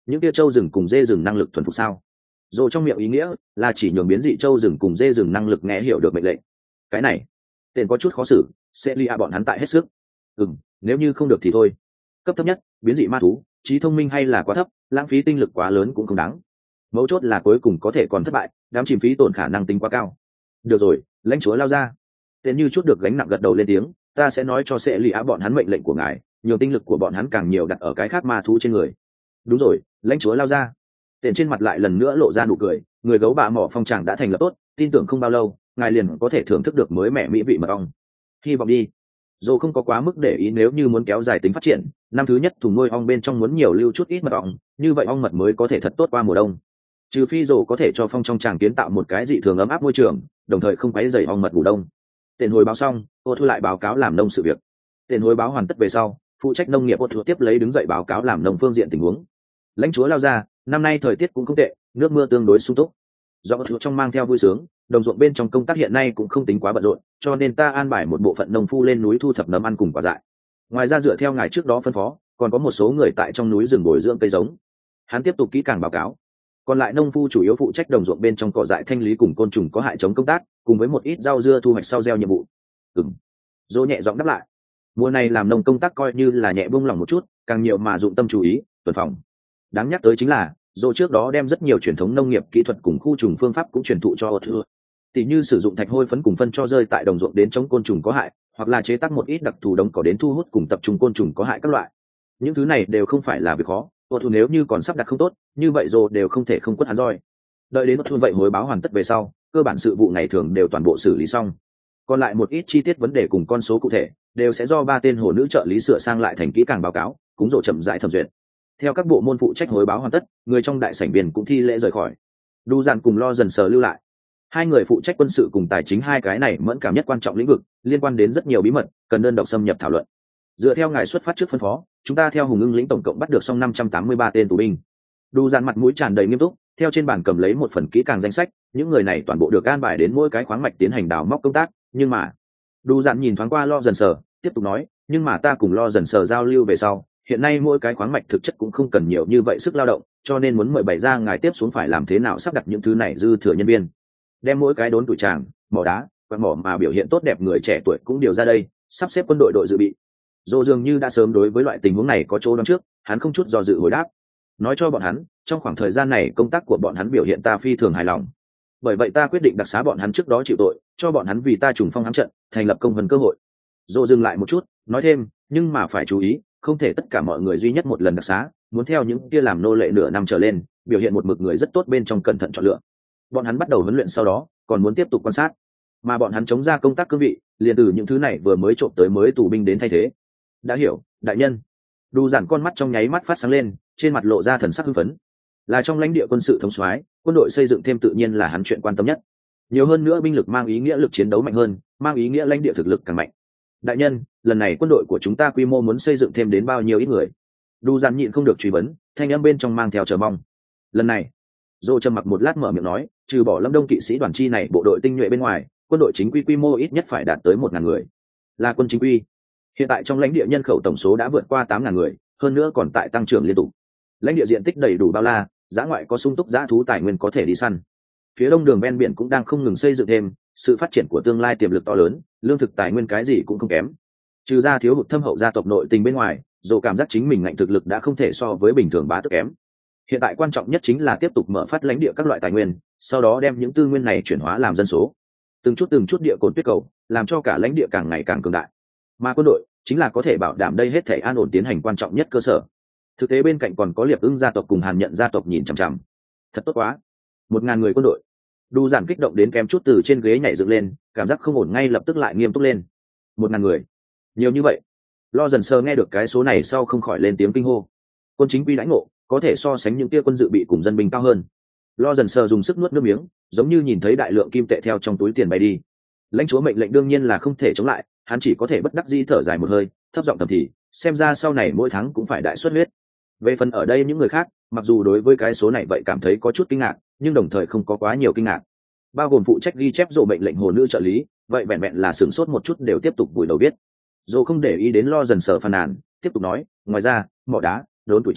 những tia trâu rừng cùng dê rừng năng lực thuần phục sao? Dồ trong miệng ý nghĩa là chỉ nhường biến dị trâu rừng cùng dê rừng năng lực nghe hiểu được mệnh lệnh. Cái này tên có chút khó xử, sẽ lia bọn hắn tại hết sức. Ừm, nếu như không được thì thôi. Cấp thấp nhất biến dị ma thú, trí thông minh hay là quá thấp, lãng phí tinh lực quá lớn cũng không đáng. Mấu chốt là cuối cùng có thể còn thất bại, đám chìm phí tổn khả năng tính quá cao. Được rồi, lãnh chúa lao ra. Tên như chút được gánh nặng gật đầu lên tiếng, ta sẽ nói cho sẽ lia bọn hắn mệnh lệnh của ngài, nhiều tinh lực của bọn hắn càng nhiều đặt ở cái khác ma thú trên người. Đúng rồi, lãnh chúa lao ra. Tên trên mặt lại lần nữa lộ ra nụ cười, người gấu bạ mỏ phong tràng đã thành lập tốt, tin tưởng không bao lâu ngài liền có thể thưởng thức được mới mẻ mỹ vị mật ong. Hy vọng đi. Dù không có quá mức để ý, nếu như muốn kéo dài tính phát triển, năm thứ nhất thùng nuôi ong bên trong muốn nhiều lưu chút ít mật ong, như vậy ong mật mới có thể thật tốt qua mùa đông. Trừ phi dù có thể cho phong trong tràng kiến tạo một cái dị thường ấm áp môi trường, đồng thời không quấy rầy ong mật ngủ đông. Tiền hồi báo xong, ô thu lại báo cáo làm nông sự việc. Tiền hồi báo hoàn tất về sau, phụ trách nông nghiệp ô thu tiếp lấy đứng dậy báo cáo làm nông phương diện tình huống. Lãnh chúa lao ra, năm nay thời tiết cũng không tệ, nước mưa tương đối sung túc. Do ô thu trong mang theo vui sướng, đồng ruộng bên trong công tác hiện nay cũng không tính quá bận rộn, cho nên ta an bài một bộ phận nông phu lên núi thu thập nấm ăn cùng quả dại. Ngoài ra dựa theo ngài trước đó phân phó, còn có một số người tại trong núi rừng bồi dưỡng cây giống. Hắn tiếp tục kỹ càng báo cáo. Còn lại nông phu chủ yếu phụ trách đồng ruộng bên trong cỏ dại thanh lý cùng côn trùng có hại chống công tác, cùng với một ít rau dưa thu hoạch sau gieo nhiệm vụ. Ừm. Dỗ nhẹ giọng đáp lại. Mùa này làm nông công tác coi như là nhẹ buông lỏng một chút, càng nhiều mà dụng tâm chú ý, tuần phòng. Đáng nhắc tới chính là, Dỗ trước đó đem rất nhiều truyền thống nông nghiệp kỹ thuật cùng khu trùng phương pháp cũng truyền thụ cho Ôt Thừa. Tỷ như sử dụng thạch hôi phấn cùng phân cho rơi tại đồng ruộng đến chống côn trùng có hại, hoặc là chế tác một ít đặc thù đống cỏ đến thu hút cùng tập trung côn trùng có hại các loại. Những thứ này đều không phải là việc khó, Ôt Thừa nếu như còn sắp đặt không tốt, như vậy Dỗ đều không thể không quất hắn roi. Đợi đến Ôt Thừa vậy hồi báo hoàn tất về sau, cơ bản sự vụ ngày thường đều toàn bộ xử lý xong. Còn lại một ít chi tiết vấn đề cùng con số cụ thể, đều sẽ do ba tên hồ nữ trợ lý sửa sang lại thành kỹ càng báo cáo, cũng Dỗ chậm rãi thẩm duyệt. Theo các bộ môn phụ trách hồi báo hoàn tất, người trong đại sảnh biên cũng thi lễ rời khỏi. Đu Dàn cùng Lo Dần Sờ lưu lại. Hai người phụ trách quân sự cùng tài chính, hai cái này mẫn cảm nhất quan trọng lĩnh vực, liên quan đến rất nhiều bí mật, cần đơn độc xâm nhập thảo luận. Dựa theo ngài xuất phát trước phân phó, chúng ta theo Hùng Ưng lĩnh tổng cộng bắt được xong năm trăm tám mươi ba tên tù binh. Đu Dàn mặt mũi tràn đầy nghiêm túc, theo trên bàn cầm lấy một phần kỹ càng danh sách, những người này toàn bộ được an bài đến mỗi cái khoáng mạch tiến hành đào móc công tác, nhưng mà, Đu Dàn nhìn thoáng qua Lo Dần Sờ, tiếp tục nói, nhưng mà ta cùng Lo Dần Sờ giao lưu về sau, hiện nay mỗi cái khoáng mạch thực chất cũng không cần nhiều như vậy sức lao động, cho nên muốn mời bày ra ngài tiếp xuống phải làm thế nào sắp đặt những thứ này dư thừa nhân viên, đem mỗi cái đốn tuổi tràng, mỏ đá và mỏ mà biểu hiện tốt đẹp người trẻ tuổi cũng điều ra đây, sắp xếp quân đội đội dự bị. Dô dường như đã sớm đối với loại tình huống này có chỗ đoán trước, hắn không chút do dự hồi đáp, nói cho bọn hắn, trong khoảng thời gian này công tác của bọn hắn biểu hiện ta phi thường hài lòng, bởi vậy ta quyết định đặc xá bọn hắn trước đó chịu tội, cho bọn hắn vì ta trùng phong hãm trận, thành lập công vân cơ hội. Dô dừng lại một chút, nói thêm, nhưng mà phải chú ý, không thể tất cả mọi người duy nhất một lần đặc xá, muốn theo những kia làm nô lệ nửa năm trở lên, biểu hiện một mực người rất tốt bên trong cẩn thận chọn lựa. Bọn hắn bắt đầu huấn luyện sau đó, còn muốn tiếp tục quan sát, mà bọn hắn chống ra công tác cương vị, liền từ những thứ này vừa mới trộm tới mới tù binh đến thay thế. Đã hiểu, đại nhân. Đu Dàn con mắt trong nháy mắt phát sáng lên, trên mặt lộ ra thần sắc hưng phấn. Là trong lãnh địa quân sự thống soái, quân đội xây dựng thêm tự nhiên là hắn chuyện quan tâm nhất. Nhiều hơn nữa binh lực mang ý nghĩa lực chiến đấu mạnh hơn, mang ý nghĩa lãnh địa thực lực càng mạnh. Đại nhân, lần này quân đội của chúng ta quy mô muốn xây dựng thêm đến bao nhiêu ít người? Đu Dàn nhịn không được truy vấn, thanh âm bên trong mang theo chờ mong. Lần này, Dô trầm mặc một lát mở miệng nói, trừ bỏ Lâm Đông kỵ sĩ đoàn chi này bộ đội tinh nhuệ bên ngoài, quân đội chính quy quy mô ít nhất phải đạt tới một ngàn người. Là quân chính quy. Hiện tại trong lãnh địa nhân khẩu tổng số đã vượt qua tám ngàn người, hơn nữa còn tại tăng trưởng liên tục. Lãnh địa diện tích đầy đủ bao la, dã ngoại có sung túc dã thú tài nguyên có thể đi săn. Phía đông đường ven biển cũng đang không ngừng xây dựng thêm, sự phát triển của tương lai tiềm lực to lớn, lương thực tài nguyên cái gì cũng không kém. Trừ ra thiếu hụt thâm hậu gia tộc nội tình bên ngoài, Dô cảm giác chính mình ngạnh thực lực đã không thể so với bình thường bá tước kém. Hiện tại quan trọng nhất chính là tiếp tục mở phát lãnh địa các loại tài nguyên, sau đó đem những tư nguyên này chuyển hóa làm dân số, từng chút từng chút địa cồn tuyết cầu, làm cho cả lãnh địa càng ngày càng cường đại. Mà quân đội chính là có thể bảo đảm đây hết thể an ổn tiến hành quan trọng nhất cơ sở. Thực tế bên cạnh còn có Liệp Ưng gia tộc cùng Hàn Nhận gia tộc nhìn chằm chằm. Thật tốt quá, một ngàn người quân đội. Đu Dàn kích động đến kém chút từ trên ghế nhảy dựng lên, cảm giác không ổn ngay lập tức lại nghiêm túc lên. Một ngàn người, nhiều như vậy. Lo Dần Sờ nghe được cái số này sau không khỏi lên tiếng kinh hô. Quân chính quy lãnh ngộ có thể so sánh những tia quân dự bị cùng dân binh cao hơn. Lo Dần Sờ dùng sức nuốt nước miếng, giống như nhìn thấy đại lượng kim tệ theo trong túi tiền bay đi. Lãnh chúa mệnh lệnh đương nhiên là không thể chống lại, hắn chỉ có thể bất đắc dĩ thở dài một hơi, thấp giọng thầm thì, xem ra sau này mỗi tháng cũng phải đại xuất huyết. Về phần ở đây những người khác, mặc dù đối với cái số này vậy cảm thấy có chút kinh ngạc, nhưng đồng thời không có quá nhiều kinh ngạc. Bao gồm phụ trách ghi chép Dô mệnh lệnh hồ nữ trợ lý, vậy vẹn vẹn là sửng sốt một chút đều tiếp tục vùi đầu viết. Dô không để ý đến Lo Dần Sờ phàn nàn, tiếp tục nói, ngoài ra, mỏ đá, đốn tuổi tràng,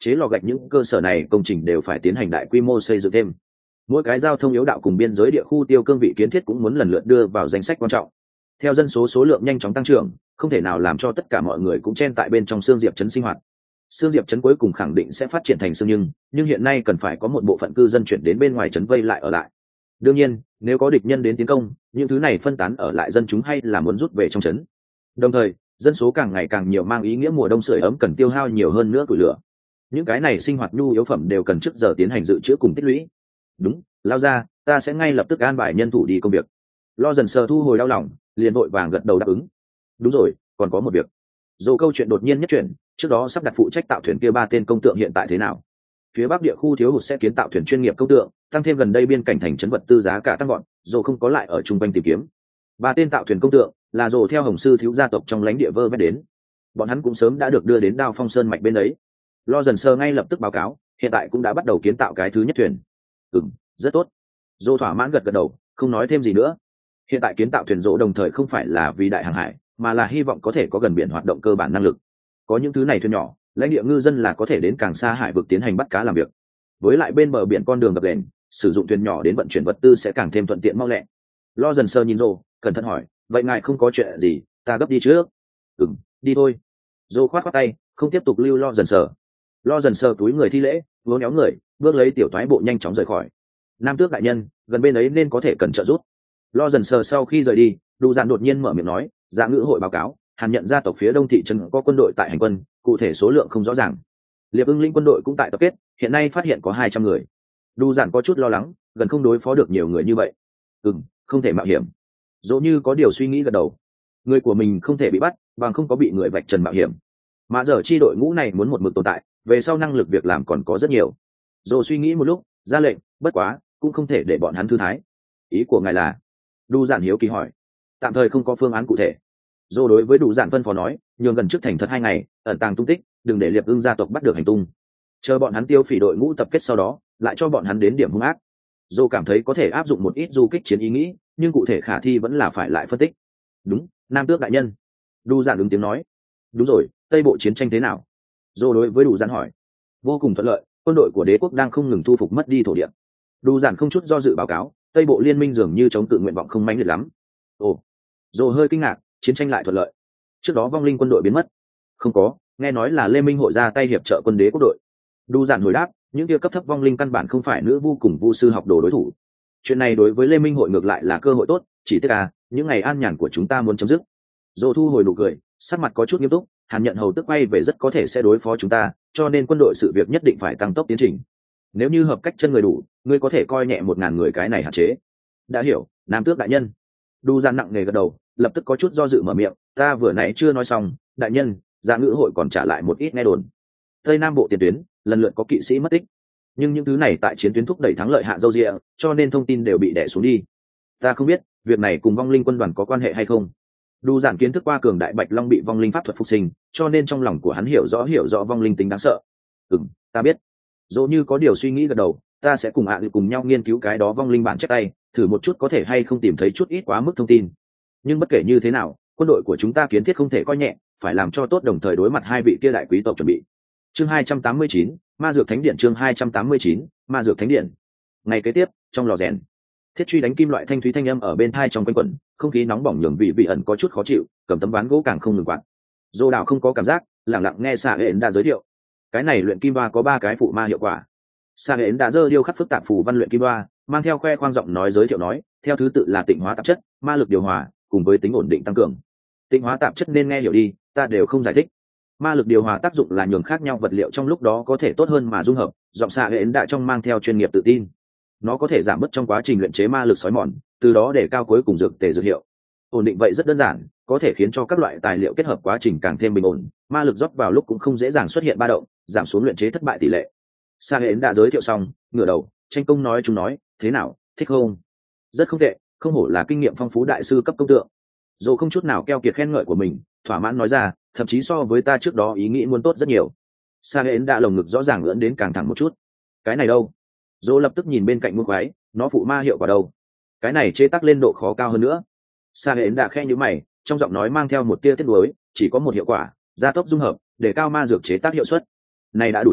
chế lò gạch những cơ sở này công trình đều phải tiến hành đại quy mô xây dựng thêm. Mỗi cái giao thông yếu đạo cùng biên giới địa khu tiêu cương vị kiến thiết cũng muốn lần lượt đưa vào danh sách quan trọng. Theo dân số số lượng nhanh chóng tăng trưởng, không thể nào làm cho tất cả mọi người cũng chen tại bên trong Sương Diệp trấn sinh hoạt. Sương Diệp trấn cuối cùng khẳng định sẽ phát triển thành Sương nhưng, nhưng hiện nay cần phải có một bộ phận cư dân chuyển đến bên ngoài trấn vây lại ở lại. Đương nhiên, nếu có địch nhân đến tiến công, những thứ này phân tán ở lại dân chúng hay là muốn rút về trong trấn. Đồng thời, dân số càng ngày càng nhiều mang ý nghĩa mùa đông sưởi ấm cần tiêu hao nhiều hơn nữa củi lửa. Những cái này sinh hoạt nhu yếu phẩm đều cần trước giờ tiến hành dự trữ cùng tích lũy. Đúng, lao ra, ta sẽ ngay lập tức an bài nhân thủ đi công việc. Lo dần sờ thu hồi đau lòng, liền vội vàng gật đầu đáp ứng. Đúng rồi, còn có một việc. Dù câu chuyện đột nhiên nhất chuyển, trước đó sắp đặt phụ trách tạo thuyền kia ba tên công tượng hiện tại thế nào? Phía bắc địa khu thiếu hụt sẽ kiến tạo thuyền chuyên nghiệp công tượng, tăng thêm gần đây biên cảnh thành trấn vật tư giá cả tăng gọn, dù không có lại ở trung quanh tìm kiếm. Ba tên tạo thuyền công tượng là dù theo Hồng sư thiếu gia tộc trong lãnh địa vơ vét đến. Bọn hắn cũng sớm đã được đưa đến Đao Phong Sơn mạch bên ấy. Lo dần sơ ngay lập tức báo cáo, hiện tại cũng đã bắt đầu kiến tạo cái thứ nhất thuyền. Ừm, rất tốt. Dô thỏa mãn gật gật đầu, không nói thêm gì nữa. Hiện tại kiến tạo thuyền rỗ đồng thời không phải là vì đại hàng hải, mà là hy vọng có thể có gần biển hoạt động cơ bản năng lực. Có những thứ này thuyền nhỏ, lãnh địa ngư dân là có thể đến càng xa hải vực tiến hành bắt cá làm việc. Với lại bên bờ biển con đường gập ghềnh, sử dụng thuyền nhỏ đến vận chuyển vật tư sẽ càng thêm thuận tiện mau lẹ. Lo dần sơ nhìn rồ, cẩn thận hỏi, vậy ngài không có chuyện gì, ta gấp đi trước. Ừm, đi thôi. Rồ khoát khoát tay, không tiếp tục lưu lo dần sơ. Lo dần sơ túi người thi lễ, vỗ néo người, bước lấy tiểu thoái bộ nhanh chóng rời khỏi. Nam tước đại nhân, gần bên ấy nên có thể cần trợ giúp. Lo dần sờ sau khi rời đi, Đủ Dạn đột nhiên mở miệng nói, dạ ngữ hội báo cáo, hàn nhận gia tộc phía đông thị trấn có quân đội tại hành quân, cụ thể số lượng không rõ ràng. Liệp ưng linh quân đội cũng tại tập kết, hiện nay phát hiện có hai trăm người. Đủ Dạn có chút lo lắng, gần không đối phó được nhiều người như vậy. Ừm, không thể mạo hiểm. Dỗ như có điều suy nghĩ gật đầu. Người của mình không thể bị bắt, bằng không có bị người vạch trần mạo hiểm. Mà giờ chi đội ngũ này muốn một mực tồn tại, về sau năng lực việc làm còn có rất nhiều. Dỗ suy nghĩ một lúc, ra lệnh, bất quá, cũng không thể để bọn hắn thư thái. Ý của ngài là? Đủ Dạn hiếu kỳ hỏi. Tạm thời không có phương án cụ thể. Dô đối với Đủ Dạn phân phó nói, nhường gần trước thành thật hai ngày, ẩn tàng tung tích, đừng để liệp ưng gia tộc bắt được hành tung. Chờ bọn hắn tiêu phỉ đội ngũ tập kết sau đó, lại cho bọn hắn đến điểm hung ác. Dô cảm thấy có thể áp dụng một ít du kích chiến ý nghĩ, nhưng cụ thể khả thi vẫn là phải lại phân tích. Đúng, Nam tước đại nhân. Đủ Dạn ứng tiếng nói. Đúng rồi, Tây bộ chiến tranh thế nào? Dô đối với Đủ Dạn hỏi. Vô cùng thuận lợi, quân đội của đế quốc đang không ngừng thu phục mất đi thổ địa. Đủ Dạn không chút do dự báo cáo, Tây bộ liên minh dường như chống cự nguyện vọng không mãnh liệt lắm. Ồ, Dô hơi kinh ngạc, chiến tranh lại thuận lợi. Trước đó vong linh quân đội biến mất. Không có, nghe nói là Lê Minh hội ra tay hiệp trợ quân đế quốc đội. Đủ Dạn hồi đáp, những kia cấp thấp vong linh căn bản không phải nữ vu cùng vu sư học đồ đối thủ. Chuyện này đối với Lê Minh hội ngược lại là cơ hội tốt, chỉ tiếc à, những ngày an nhàn của chúng ta muốn chấm dứt. Dô thu hồi nụ cười, sắc mặt có chút nghiêm túc, Hàn Nhận hầu tức quay về rất có thể sẽ đối phó chúng ta, cho nên quân đội sự việc nhất định phải tăng tốc tiến trình. Nếu như hợp cách chân người đủ, ngươi có thể coi nhẹ một ngàn người cái này hạn chế. Đã hiểu, Nam tước đại nhân. Đủ Dạn nặng nề gật đầu, lập tức có chút do dự mở miệng, ta vừa nãy chưa nói xong, đại nhân, Dạ ngữ hội còn trả lại một ít nghe đồn. Tây Nam bộ tiền tuyến, lần lượt có kỵ sĩ mất tích, nhưng những thứ này tại chiến tuyến thúc đẩy thắng lợi hạ dâu rịa, cho nên thông tin đều bị đè xuống đi. Ta không biết, việc này cùng vong linh quân đoàn có quan hệ hay không. Đủ Dạn kiến thức qua cường đại bạch long bị vong linh pháp thuật phục sinh, cho nên trong lòng của hắn hiểu rõ hiểu rõ vong linh tính đáng sợ. Ừm, ta biết. Dỗ như có điều suy nghĩ gật đầu, ta sẽ cùng ạ à cùng nhau nghiên cứu cái đó vong linh bản chép tay, thử một chút có thể hay không tìm thấy chút ít quá mức thông tin. Nhưng bất kể như thế nào, quân đội của chúng ta kiến thiết không thể coi nhẹ, phải làm cho tốt đồng thời đối mặt hai vị kia đại quý tộc chuẩn bị. Chương hai trăm tám mươi chín, Ma dược thánh điện. Chương hai trăm tám mươi chín, Ma dược thánh điện. Ngày kế tiếp, trong lò rèn, thiết truy đánh kim loại thanh thúy thanh âm ở bên thai trong quanh quẩn, không khí nóng bỏng nhường vị vị ẩn có chút khó chịu, cầm tấm ván gỗ càng không ngừng quạt. Dô đạo không có cảm giác, lặng lặng nghe xạ hển đã giới thiệu. Cái này luyện kim ba có ba cái phụ ma hiệu quả. Xạ hển đã dơ điêu khắc phức tạp phù văn luyện kim ba, mang theo khoe khoang giọng nói giới thiệu nói, theo thứ tự là tịnh hóa tạp chất, ma lực điều hòa, cùng với tính ổn định tăng cường. Tịnh hóa tạp chất nên nghe hiểu đi, ta đều không giải thích. Ma lực điều hòa tác dụng là nhường khác nhau vật liệu trong lúc đó có thể tốt hơn mà dung hợp, giọng xạ hển đã trong mang theo chuyên nghiệp tự tin. Nó có thể giảm bớt trong quá trình luyện chế ma lực xói mòn, từ đó để cao cuối cùng dược tề dược hiệu. Ổn định vậy rất đơn giản, có thể khiến cho các loại tài liệu kết hợp quá trình càng thêm bình ổn, ma lực rót vào lúc cũng không dễ dàng xuất hiện ba động, giảm xuống luyện chế thất bại tỷ lệ. Sa hến đã giới thiệu xong, ngửa đầu, tranh công nói chúng nói, thế nào, thích không? Rất không tệ, không hổ là kinh nghiệm phong phú đại sư cấp công tượng. Dù không chút nào keo kiệt khen ngợi của mình, thỏa mãn nói ra, thậm chí so với ta trước đó ý nghĩ muốn tốt rất nhiều. Sa hến đã lồng ngực rõ ràng ưỡn đến càng thẳng một chút. Cái này đâu? Dô lập tức nhìn bên cạnh muôn khoái, nó phụ ma hiệu quả đâu? Cái này chế tác lên độ khó cao hơn nữa. Sa hến đã khe như mày, trong giọng nói mang theo một tia tiếc nuối, chỉ có một hiệu quả, gia tốc dung hợp, để cao ma dược chế tác hiệu suất. Này đã đủ rồi,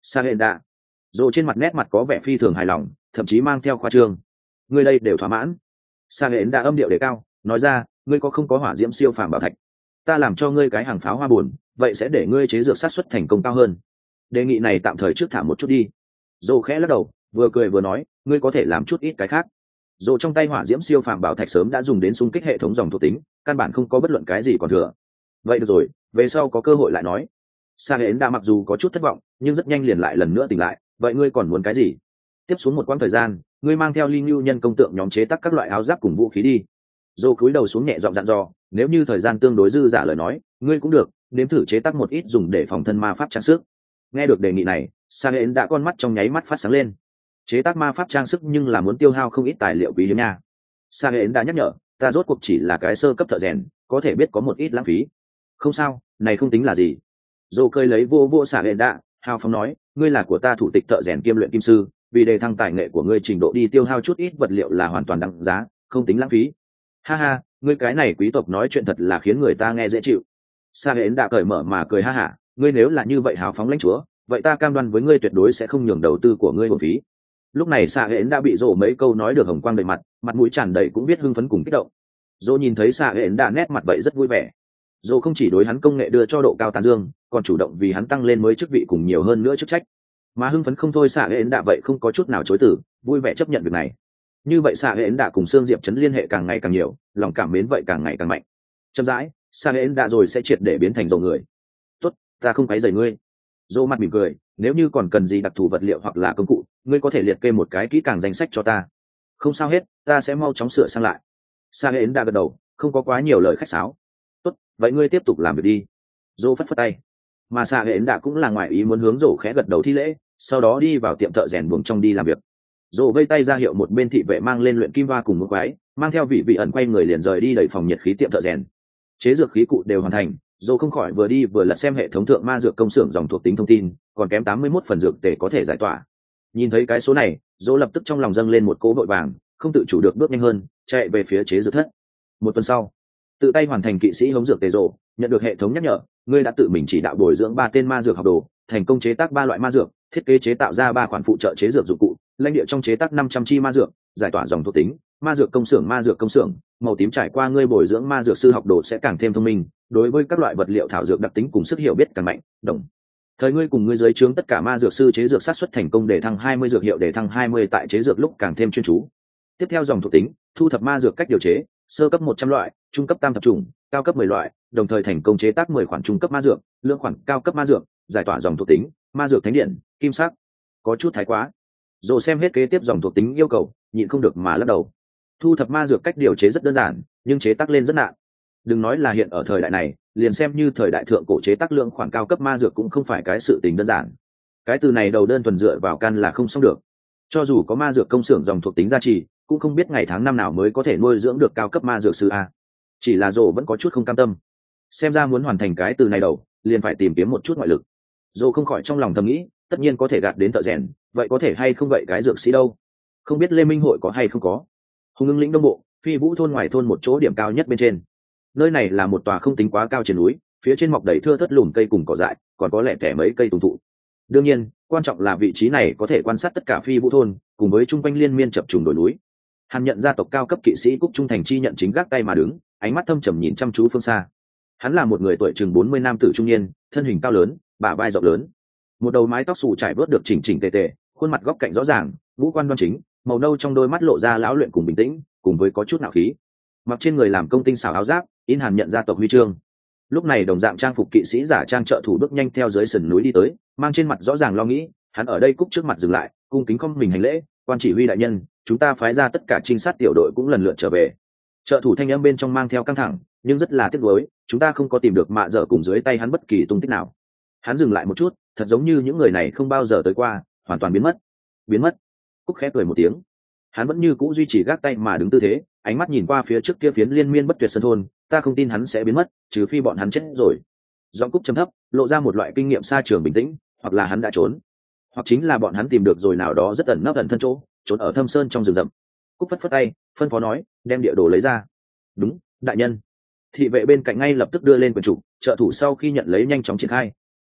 Sa hệ đạ. Dồ trên mặt nét mặt có vẻ phi thường hài lòng, thậm chí mang theo khoa trương. Ngươi đây đều thỏa mãn. Sa hệ đạ âm điệu đề cao, nói ra, ngươi có không có hỏa diễm siêu phàm bảo thạch? Ta làm cho ngươi cái hàng pháo hoa buồn, vậy sẽ để ngươi chế dược sát xuất thành công cao hơn. Đề nghị này tạm thời trước thả một chút đi. Dồ khẽ lắc đầu, vừa cười vừa nói, ngươi có thể làm chút ít cái khác. Dồ trong tay hỏa diễm siêu phàm bảo thạch sớm đã dùng đến xung kích hệ thống dòng thuộc tính, căn bản không có bất luận cái gì còn thừa. Vậy được rồi, về sau có cơ hội lại nói. Sa hệ đã mặc dù có chút thất vọng, nhưng rất nhanh liền lại lần nữa tỉnh lại. Vậy ngươi còn muốn cái gì? Tiếp xuống một quãng thời gian, ngươi mang theo linh lưu nhân công tượng nhóm chế tác các loại áo giáp cùng vũ khí đi. Dồ cúi đầu xuống nhẹ giọng dặn dò, nếu như thời gian tương đối dư dả lời nói, ngươi cũng được, nếm thử chế tác một ít dùng để phòng thân ma pháp trang sức. Nghe được đề nghị này, Sa hệ đã con mắt trong nháy mắt phát sáng lên. Chế tác ma pháp trang sức nhưng là muốn tiêu hao không ít tài liệu quý hiếm nha. Sa hệ đã nhắc nhở, ta rốt cuộc chỉ là cái sơ cấp thợ rèn, có thể biết có một ít lãng phí. Không sao, này không tính là gì. Dô cơi lấy vô vô Sa hệ đã, hào phóng nói, ngươi là của ta thủ tịch thợ rèn kiêm luyện kim sư, vì đề thăng tài nghệ của ngươi trình độ đi tiêu hao chút ít vật liệu là hoàn toàn đáng giá, không tính lãng phí. Ha ha, ngươi cái này quý tộc nói chuyện thật là khiến người ta nghe dễ chịu. Sa hệ đã cởi mở mà cười ha hả, ngươi nếu là như vậy hào phóng lãnh chúa, vậy ta cam đoan với ngươi tuyệt đối sẽ không nhường đầu tư của ngươi hồn phí. Lúc này Sa hệ đã bị Dô mấy câu nói được hồng quang đầy mặt, mặt mũi tràn đầy cũng biết hưng phấn cùng kích động. Dô nhìn thấy Sa hệ đã nét mặt vậy rất vui vẻ. Dô không chỉ đối hắn công nghệ đưa cho độ cao tán dương, còn chủ động vì hắn tăng lên mới chức vị cùng nhiều hơn nữa chức trách. Mà hưng phấn không thôi Sa hệ đã vậy không có chút nào chối từ, vui vẻ chấp nhận việc này. Như vậy Sa hệ đã cùng Sương Diệp Trấn liên hệ càng ngày càng nhiều, lòng cảm mến vậy càng ngày càng mạnh. Chậm rãi, Sa hệ đã rồi sẽ triệt để biến thành Dô người. Tốt, ta không quấy rầy ngươi. Dô mặt mỉm cười, nếu như còn cần gì đặc thù vật liệu hoặc là công cụ, ngươi có thể liệt kê một cái kỹ càng danh sách cho ta. Không sao hết, ta sẽ mau chóng sửa sang lại. Sa hệ đã gật đầu, không có quá nhiều lời khách sáo. Tốt, vậy ngươi tiếp tục làm việc đi. Dô phất phất tay. Mà Sa hệ đã cũng là ngoại ý muốn hướng Dô khẽ gật đầu thi lễ, sau đó đi vào tiệm thợ rèn buồng trong đi làm việc. Dô vây tay ra hiệu một bên thị vệ mang lên luyện kim va cùng một quái, mang theo vị vị ẩn quay người liền rời đi đẩy phòng nhiệt khí tiệm thợ rèn. Chế dược khí cụ đều hoàn thành, Dô không khỏi vừa đi vừa lật xem hệ thống thượng ma dược công xưởng dòng thuộc tính thông tin, còn kém tám mươi mốt phần dược tề có thể giải tỏa. Nhìn thấy cái số này, Dô lập tức trong lòng dâng lên một cỗ vội vàng, không tự chủ được bước nhanh hơn, chạy về phía chế dược thất. Một tuần sau, tự tay hoàn thành kỵ sĩ hống dược tề rộ, nhận được hệ thống nhắc nhở, ngươi đã tự mình chỉ đạo bồi dưỡng ba tên ma dược học đồ, thành công chế tác ba loại ma dược, thiết kế chế tạo ra ba khoản phụ trợ chế dược dụng cụ, lãnh địa trong chế tác năm trăm chi ma dược, giải tỏa dòng thuộc tính, ma dược công xưởng ma dược công xưởng, màu tím trải qua ngươi bồi dưỡng ma dược sư học đồ sẽ càng thêm thông minh, đối với các loại vật liệu thảo dược đặc tính cùng sức hiểu biết càng mạnh, đồng thời ngươi cùng ngươi dưới trướng tất cả ma dược sư chế dược sát xuất thành công để thăng hai mươi dược hiệu để thăng hai mươi tại chế dược lúc càng thêm chuyên chú. Tiếp theo dòng thuộc tính, thu thập ma dược cách điều chế, sơ cấp một trăm loại, trung cấp tam thập chủng, cao cấp mười loại, đồng thời thành công chế tác mười khoản trung cấp ma dược, lượng khoản cao cấp ma dược, giải tỏa dòng thuộc tính, ma dược thánh điện, kim sắc. Có chút thái quá. Rồi xem hết kế tiếp dòng thuộc tính yêu cầu, nhịn không được mà lắc đầu. Thu thập ma dược cách điều chế rất đơn giản, nhưng chế tác lên rất nặng. Đừng nói là hiện ở thời đại này, liền xem như thời đại thượng cổ chế tác lượng khoản cao cấp ma dược cũng không phải cái sự tình đơn giản. Cái từ này đầu đơn thuần dựa vào căn là không xong được. Cho dù có ma dược công xưởng dòng thuộc tính gia trì, cũng không biết ngày tháng năm nào mới có thể nuôi dưỡng được cao cấp ma dược sư a. Chỉ là Dô vẫn có chút không cam tâm. Xem ra muốn hoàn thành cái từ này đầu, liền phải tìm kiếm một chút ngoại lực. Dô không khỏi trong lòng thầm nghĩ, tất nhiên có thể gạt đến thợ rèn, vậy có thể hay không vậy cái dược sĩ đâu? Không biết Lê Minh hội có hay không có. Hùng Ưng lĩnh đông bộ, Phi Vũ thôn ngoài thôn một chỗ điểm cao nhất bên trên. Nơi này là một tòa không tính quá cao trên núi, phía trên mọc đầy thưa thớt lùm cây cùng cỏ dại, còn có lẻ tẻ mấy cây tùng thụ. Đương nhiên, quan trọng là vị trí này có thể quan sát tất cả Phi Vũ thôn, cùng với trung quanh liên miên chập trùng đồi núi. Hàn Nhận gia tộc cao cấp kỵ sĩ Cúc Trung Thành Chi nhận chính gác tay mà đứng, ánh mắt thâm trầm nhìn chăm chú phương xa. Hắn là một người tuổi chừng bốn mươi nam tử trung niên, thân hình cao lớn, bả vai rộng lớn, một đầu mái tóc xù trải vớt được chỉnh chỉnh tề tề, khuôn mặt góc cạnh rõ ràng, ngũ quan đoan chính, màu nâu trong đôi mắt lộ ra lão luyện cùng bình tĩnh, cùng với có chút nạo khí. Mặc trên người làm công tinh xảo áo giáp, in Hàn Nhận gia tộc huy chương. Lúc này đồng dạng trang phục kỵ sĩ giả trang trợ thủ bước nhanh theo dưới sườn núi đi tới, mang trên mặt rõ ràng lo nghĩ. Hắn ở đây Cúc trước mặt dừng lại, cung kính không mình hành lễ, quan chỉ huy đại nhân, chúng ta phái ra tất cả trinh sát tiểu đội cũng lần lượt trở về. Trợ thủ thanh âm bên trong mang theo căng thẳng, nhưng rất là tiếc nuối, chúng ta không có tìm được mạ dở cùng dưới tay hắn bất kỳ tung tích nào. Hắn dừng lại một chút, thật giống như những người này không bao giờ tới qua, hoàn toàn biến mất. Biến mất? Cúc khẽ cười một tiếng. Hắn vẫn như cũ duy trì gác tay mà đứng tư thế, ánh mắt nhìn qua phía trước kia phiến liên miên bất tuyệt sân thôn, ta không tin hắn sẽ biến mất, trừ phi bọn hắn chết rồi. Giọng Cúc trầm thấp, lộ ra một loại kinh nghiệm xa trường bình tĩnh, hoặc là hắn đã trốn, hoặc chính là bọn hắn tìm được rồi nào đó rất ẩn nấp ẩn thân chỗ, trốn ở thâm sơn trong rừng rậm. Cúc phất phất tay, phân phó nói, đem địa đồ lấy ra. Đúng, đại nhân. Thị vệ bên cạnh ngay lập tức đưa lên quyển trục, trợ thủ sau khi nhận lấy nhanh chóng triển khai.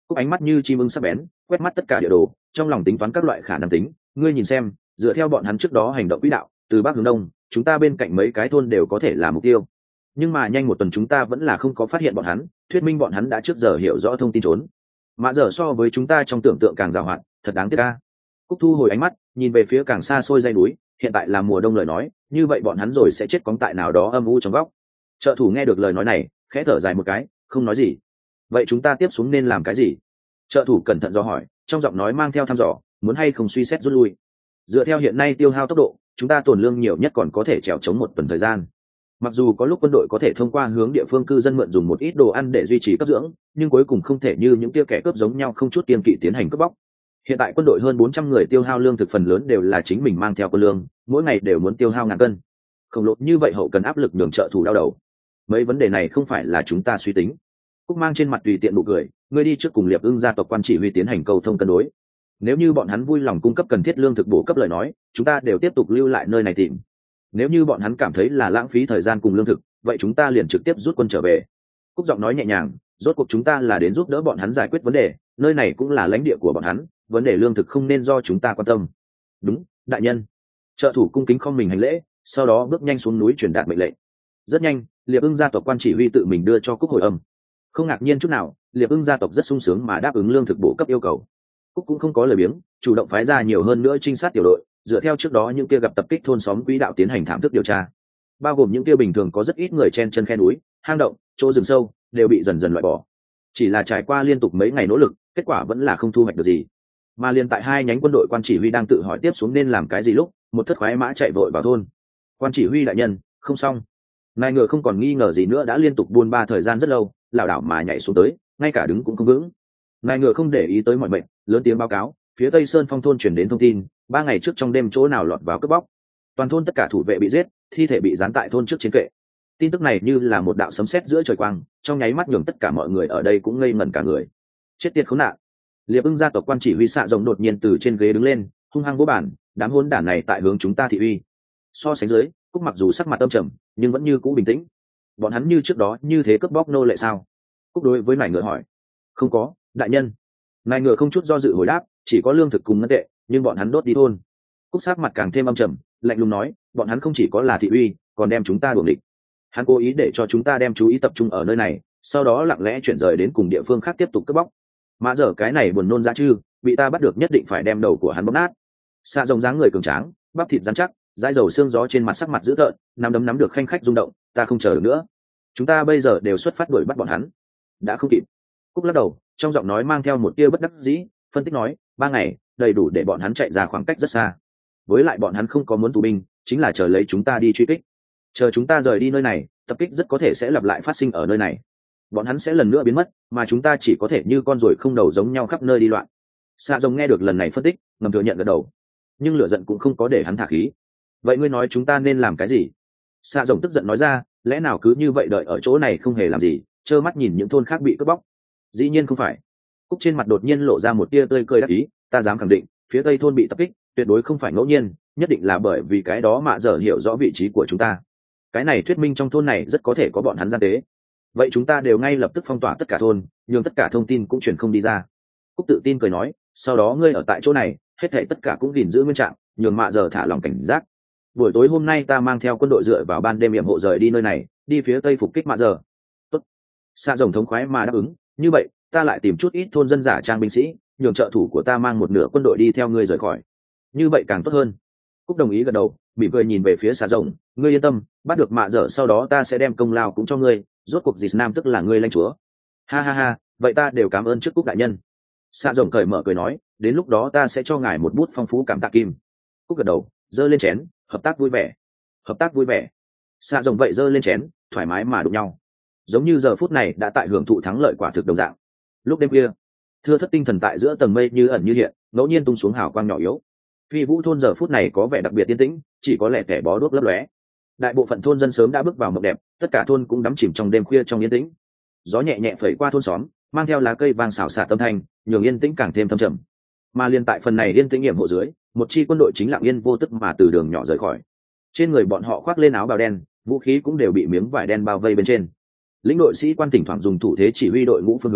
Cúc ánh mắt như chim ưng sắc bén, quét mắt tất cả địa đồ, trong lòng tính toán các loại khả năng tính. Ngươi nhìn xem, dựa theo bọn hắn trước đó hành động quỹ đạo, từ bắc hướng đông, chúng ta bên cạnh mấy cái thôn đều có thể là mục tiêu. Nhưng mà nhanh một tuần chúng ta vẫn là không có phát hiện bọn hắn, thuyết minh bọn hắn đã trước giờ hiểu rõ thông tin trốn. Mã giờ so với chúng ta trong tưởng tượng càng giàu hạn, thật đáng tiếc ca. Cúc thu hồi ánh mắt, nhìn về phía càng xa xôi dãy núi, hiện tại là mùa đông lời nói, như vậy bọn hắn rồi sẽ chết cóng tại nào đó âm u trong góc. Trợ thủ nghe được lời nói này, khẽ thở dài một cái, không nói gì. Vậy chúng ta tiếp xuống nên làm cái gì? Trợ thủ cẩn thận do hỏi, trong giọng nói mang theo thăm dò, muốn hay không suy xét rút lui. Dựa theo hiện nay tiêu hao tốc độ, chúng ta tổn lương nhiều nhất còn có thể trèo chống một tuần thời gian. Mặc dù có lúc quân đội có thể thông qua hướng địa phương cư dân mượn dùng một ít đồ ăn để duy trì cấp dưỡng, nhưng cuối cùng không thể như những kia kẻ cướp giống nhau không chút kiêng kỵ tiến hành cướp bóc. Hiện tại quân đội hơn bốn trăm người tiêu hao lương thực phần lớn đều là chính mình mang theo quân lương, mỗi ngày đều muốn tiêu hao ngàn cân. Khổng lồ như vậy hậu cần áp lực nhường trợ thủ đau đầu. Mấy vấn đề này không phải là chúng ta suy tính. Cúc mang trên mặt tùy tiện nụ cười, ngươi đi trước cùng Liệp Ưng gia tộc quan chỉ huy tiến hành câu thông cân đối. Nếu như bọn hắn vui lòng cung cấp cần thiết lương thực bổ cấp lời nói, chúng ta đều tiếp tục lưu lại nơi này tìm. Nếu như bọn hắn cảm thấy là lãng phí thời gian cùng lương thực, vậy chúng ta liền trực tiếp rút quân trở về. Cúc giọng nói nhẹ nhàng, rốt cuộc chúng ta là đến giúp đỡ bọn hắn giải quyết vấn đề, nơi này cũng là lãnh địa của bọn hắn, vấn đề lương thực không nên do chúng ta quan tâm. Đúng, đại nhân. Trợ thủ cung kính không mình hành lễ, sau đó bước nhanh xuống núi truyền đạt mệnh lệnh. Rất nhanh, Liệp Ưng gia tộc quan chỉ huy tự mình đưa cho Cúc hồi âm. Không ngạc nhiên chút nào, Liệp Ưng gia tộc rất sung sướng mà đáp ứng lương thực bổ cấp yêu cầu. Cúc cũng không có lời biếng, chủ động phái ra nhiều hơn nữa trinh sát tiểu đội, dựa theo trước đó những kia gặp tập kích thôn xóm quỹ đạo tiến hành thảm thức điều tra, bao gồm những kia bình thường có rất ít người chen chân khe núi, hang động, chỗ rừng sâu, đều bị dần dần loại bỏ. Chỉ là trải qua liên tục mấy ngày nỗ lực, kết quả vẫn là không thu hoạch được gì. Mà liền tại hai nhánh quân đội quan chỉ huy đang tự hỏi tiếp xuống nên làm cái gì lúc, một thất khoái mã chạy vội vào thôn. Quan chỉ huy đại nhân, không xong. Nài ngựa không còn nghi ngờ gì nữa đã liên tục buôn ba thời gian rất lâu, lảo đảo mà nhảy xuống tới, ngay cả đứng cũng không vững. Nài ngựa không để ý tới mọi mệnh, lớn tiếng báo cáo, phía Tây Sơn Phong thôn truyền đến thông tin, ba ngày trước trong đêm chỗ nào lọt vào cướp bóc, toàn thôn tất cả thủ vệ bị giết, thi thể bị dán tại thôn trước trên kệ. Tin tức này như là một đạo sấm sét giữa trời quang, trong nháy mắt nhường tất cả mọi người ở đây cũng ngây ngẩn cả người. Chết tiệt khốn nạn! Liệp Ưng gia tộc quan chỉ huy xạ rồng đột nhiên từ trên ghế đứng lên, hung hăng vỗ bản, đám hỗn đản này tại hướng chúng ta thị uy. So sánh dưới, Cúc mặc dù sắc mặt âm trầm, nhưng vẫn như cũ bình tĩnh. Bọn hắn như trước đó như thế cướp bóc nô lệ sao? Cúc đối với nải ngựa hỏi. Không có, đại nhân. Nải ngựa không chút do dự hồi đáp, chỉ có lương thực cùng ngân tệ, nhưng bọn hắn đốt đi thôn. Cúc sắc mặt càng thêm âm trầm, lạnh lùng nói, bọn hắn không chỉ có là thị uy, còn đem chúng ta đuổi địch. Hắn cố ý để cho chúng ta đem chú ý tập trung ở nơi này, sau đó lặng lẽ chuyển rời đến cùng địa phương khác tiếp tục cướp bóc. Mà giờ cái này buồn nôn ra chư, bị ta bắt được nhất định phải đem đầu của hắn bóp nát. Xạ rồng dáng người cường tráng, bắp thịt rắn chắc, dãi dầu xương gió trên mặt sắc mặt dữ tợn, nắm đấm nắm được khanh khách rung động, ta không chờ được nữa. Chúng ta bây giờ đều xuất phát đuổi bắt bọn hắn. Đã không kịp. Cúc lắc đầu, trong giọng nói mang theo một tia bất đắc dĩ, phân tích nói, ba ngày, đầy đủ để bọn hắn chạy ra khoảng cách rất xa. Với lại bọn hắn không có muốn tù binh, chính là chờ lấy chúng ta đi truy kích. Chờ chúng ta rời đi nơi này, tập kích rất có thể sẽ lặp lại phát sinh ở nơi này. Bọn hắn sẽ lần nữa biến mất, mà chúng ta chỉ có thể như con ruồi không đầu giống nhau khắp nơi đi loạn. Xạ rồng nghe được lần này phân tích, ngầm thừa nhận gật đầu, nhưng lửa giận cũng không có để hắn thả khí. Vậy ngươi nói chúng ta nên làm cái gì? Xạ rồng tức giận nói ra, lẽ nào cứ như vậy đợi ở chỗ này không hề làm gì, trơ mắt nhìn những thôn khác bị cướp bóc? Dĩ nhiên không phải. Cúc trên mặt đột nhiên lộ ra một tia tươi cười đắc ý, ta dám khẳng định, phía tây thôn bị tập kích, tuyệt đối không phải ngẫu nhiên, nhất định là bởi vì cái đó Mạ Dở hiểu rõ vị trí của chúng ta. Cái này thuyết minh trong thôn này rất có thể có bọn hắn gian tế. Vậy chúng ta đều ngay lập tức phong tỏa tất cả thôn, nhưng tất cả thông tin cũng truyền không đi ra. Cúc tự tin cười nói, sau đó ngươi ở tại chỗ này, hết thảy tất cả cũng gìn giữ nguyên trạng, nhường Mạ Dở thả lòng cảnh giác. Buổi tối hôm nay ta mang theo quân đội dựa vào ban đêm yểm hộ rời đi nơi này, đi phía tây phục kích Mạ Dở. Tốt. Xạ rồng thống khoái mà đáp ứng, như vậy, ta lại tìm chút ít thôn dân giả trang binh sĩ, nhường trợ thủ của ta mang một nửa quân đội đi theo ngươi rời khỏi. Như vậy càng tốt hơn. Cúc đồng ý gật đầu, mỉm cười nhìn về phía xạ rồng, ngươi yên tâm, bắt được Mạ Dở sau đó ta sẽ đem công lao cũng cho ngươi, rốt cuộc Dịch Nam tức là ngươi lãnh chúa. Ha ha ha, vậy ta đều cảm ơn trước Cúc đại nhân. Xạ rồng cởi mở cười nói, đến lúc đó ta sẽ cho ngài một bút phong phú cảm tạ kim. Cúc gật đầu, giơ lên chén, hợp tác vui vẻ. Hợp tác vui vẻ. Xạ rồng vậy giơ lên chén, thoải mái mà đụng nhau, giống như giờ phút này đã tại hưởng thụ thắng lợi quả thực đồng dạng. Lúc đêm kia, thưa thất tinh thần tại giữa tầng mây như ẩn như hiện, ngẫu nhiên tung xuống hào quang nhỏ yếu. Phi Vũ thôn giờ phút này có vẻ đặc biệt yên tĩnh, chỉ có lẻ tẻ bó đuốc lấp lóe. Đại bộ phận thôn dân sớm đã bước vào mộng đẹp, tất cả thôn cũng đắm chìm trong đêm khuya trong yên tĩnh. Gió nhẹ nhẹ phẩy qua thôn xóm, mang theo lá cây vang xào xạc âm thanh, nhường yên tĩnh càng thêm thâm trầm. Mà liên tại phần này yên tĩnh nghiệm hộ dưới, một chi quân đội chính lặng yên vô tức mà từ đường nhỏ rời khỏi. Trên người bọn họ khoác lên áo bào đen, vũ khí cũng đều bị miếng vải đen bao vây bên trên. Lĩnh đội sĩ quan thỉnh thoảng dùng thủ thế chỉ huy đội ngũ phương hướng,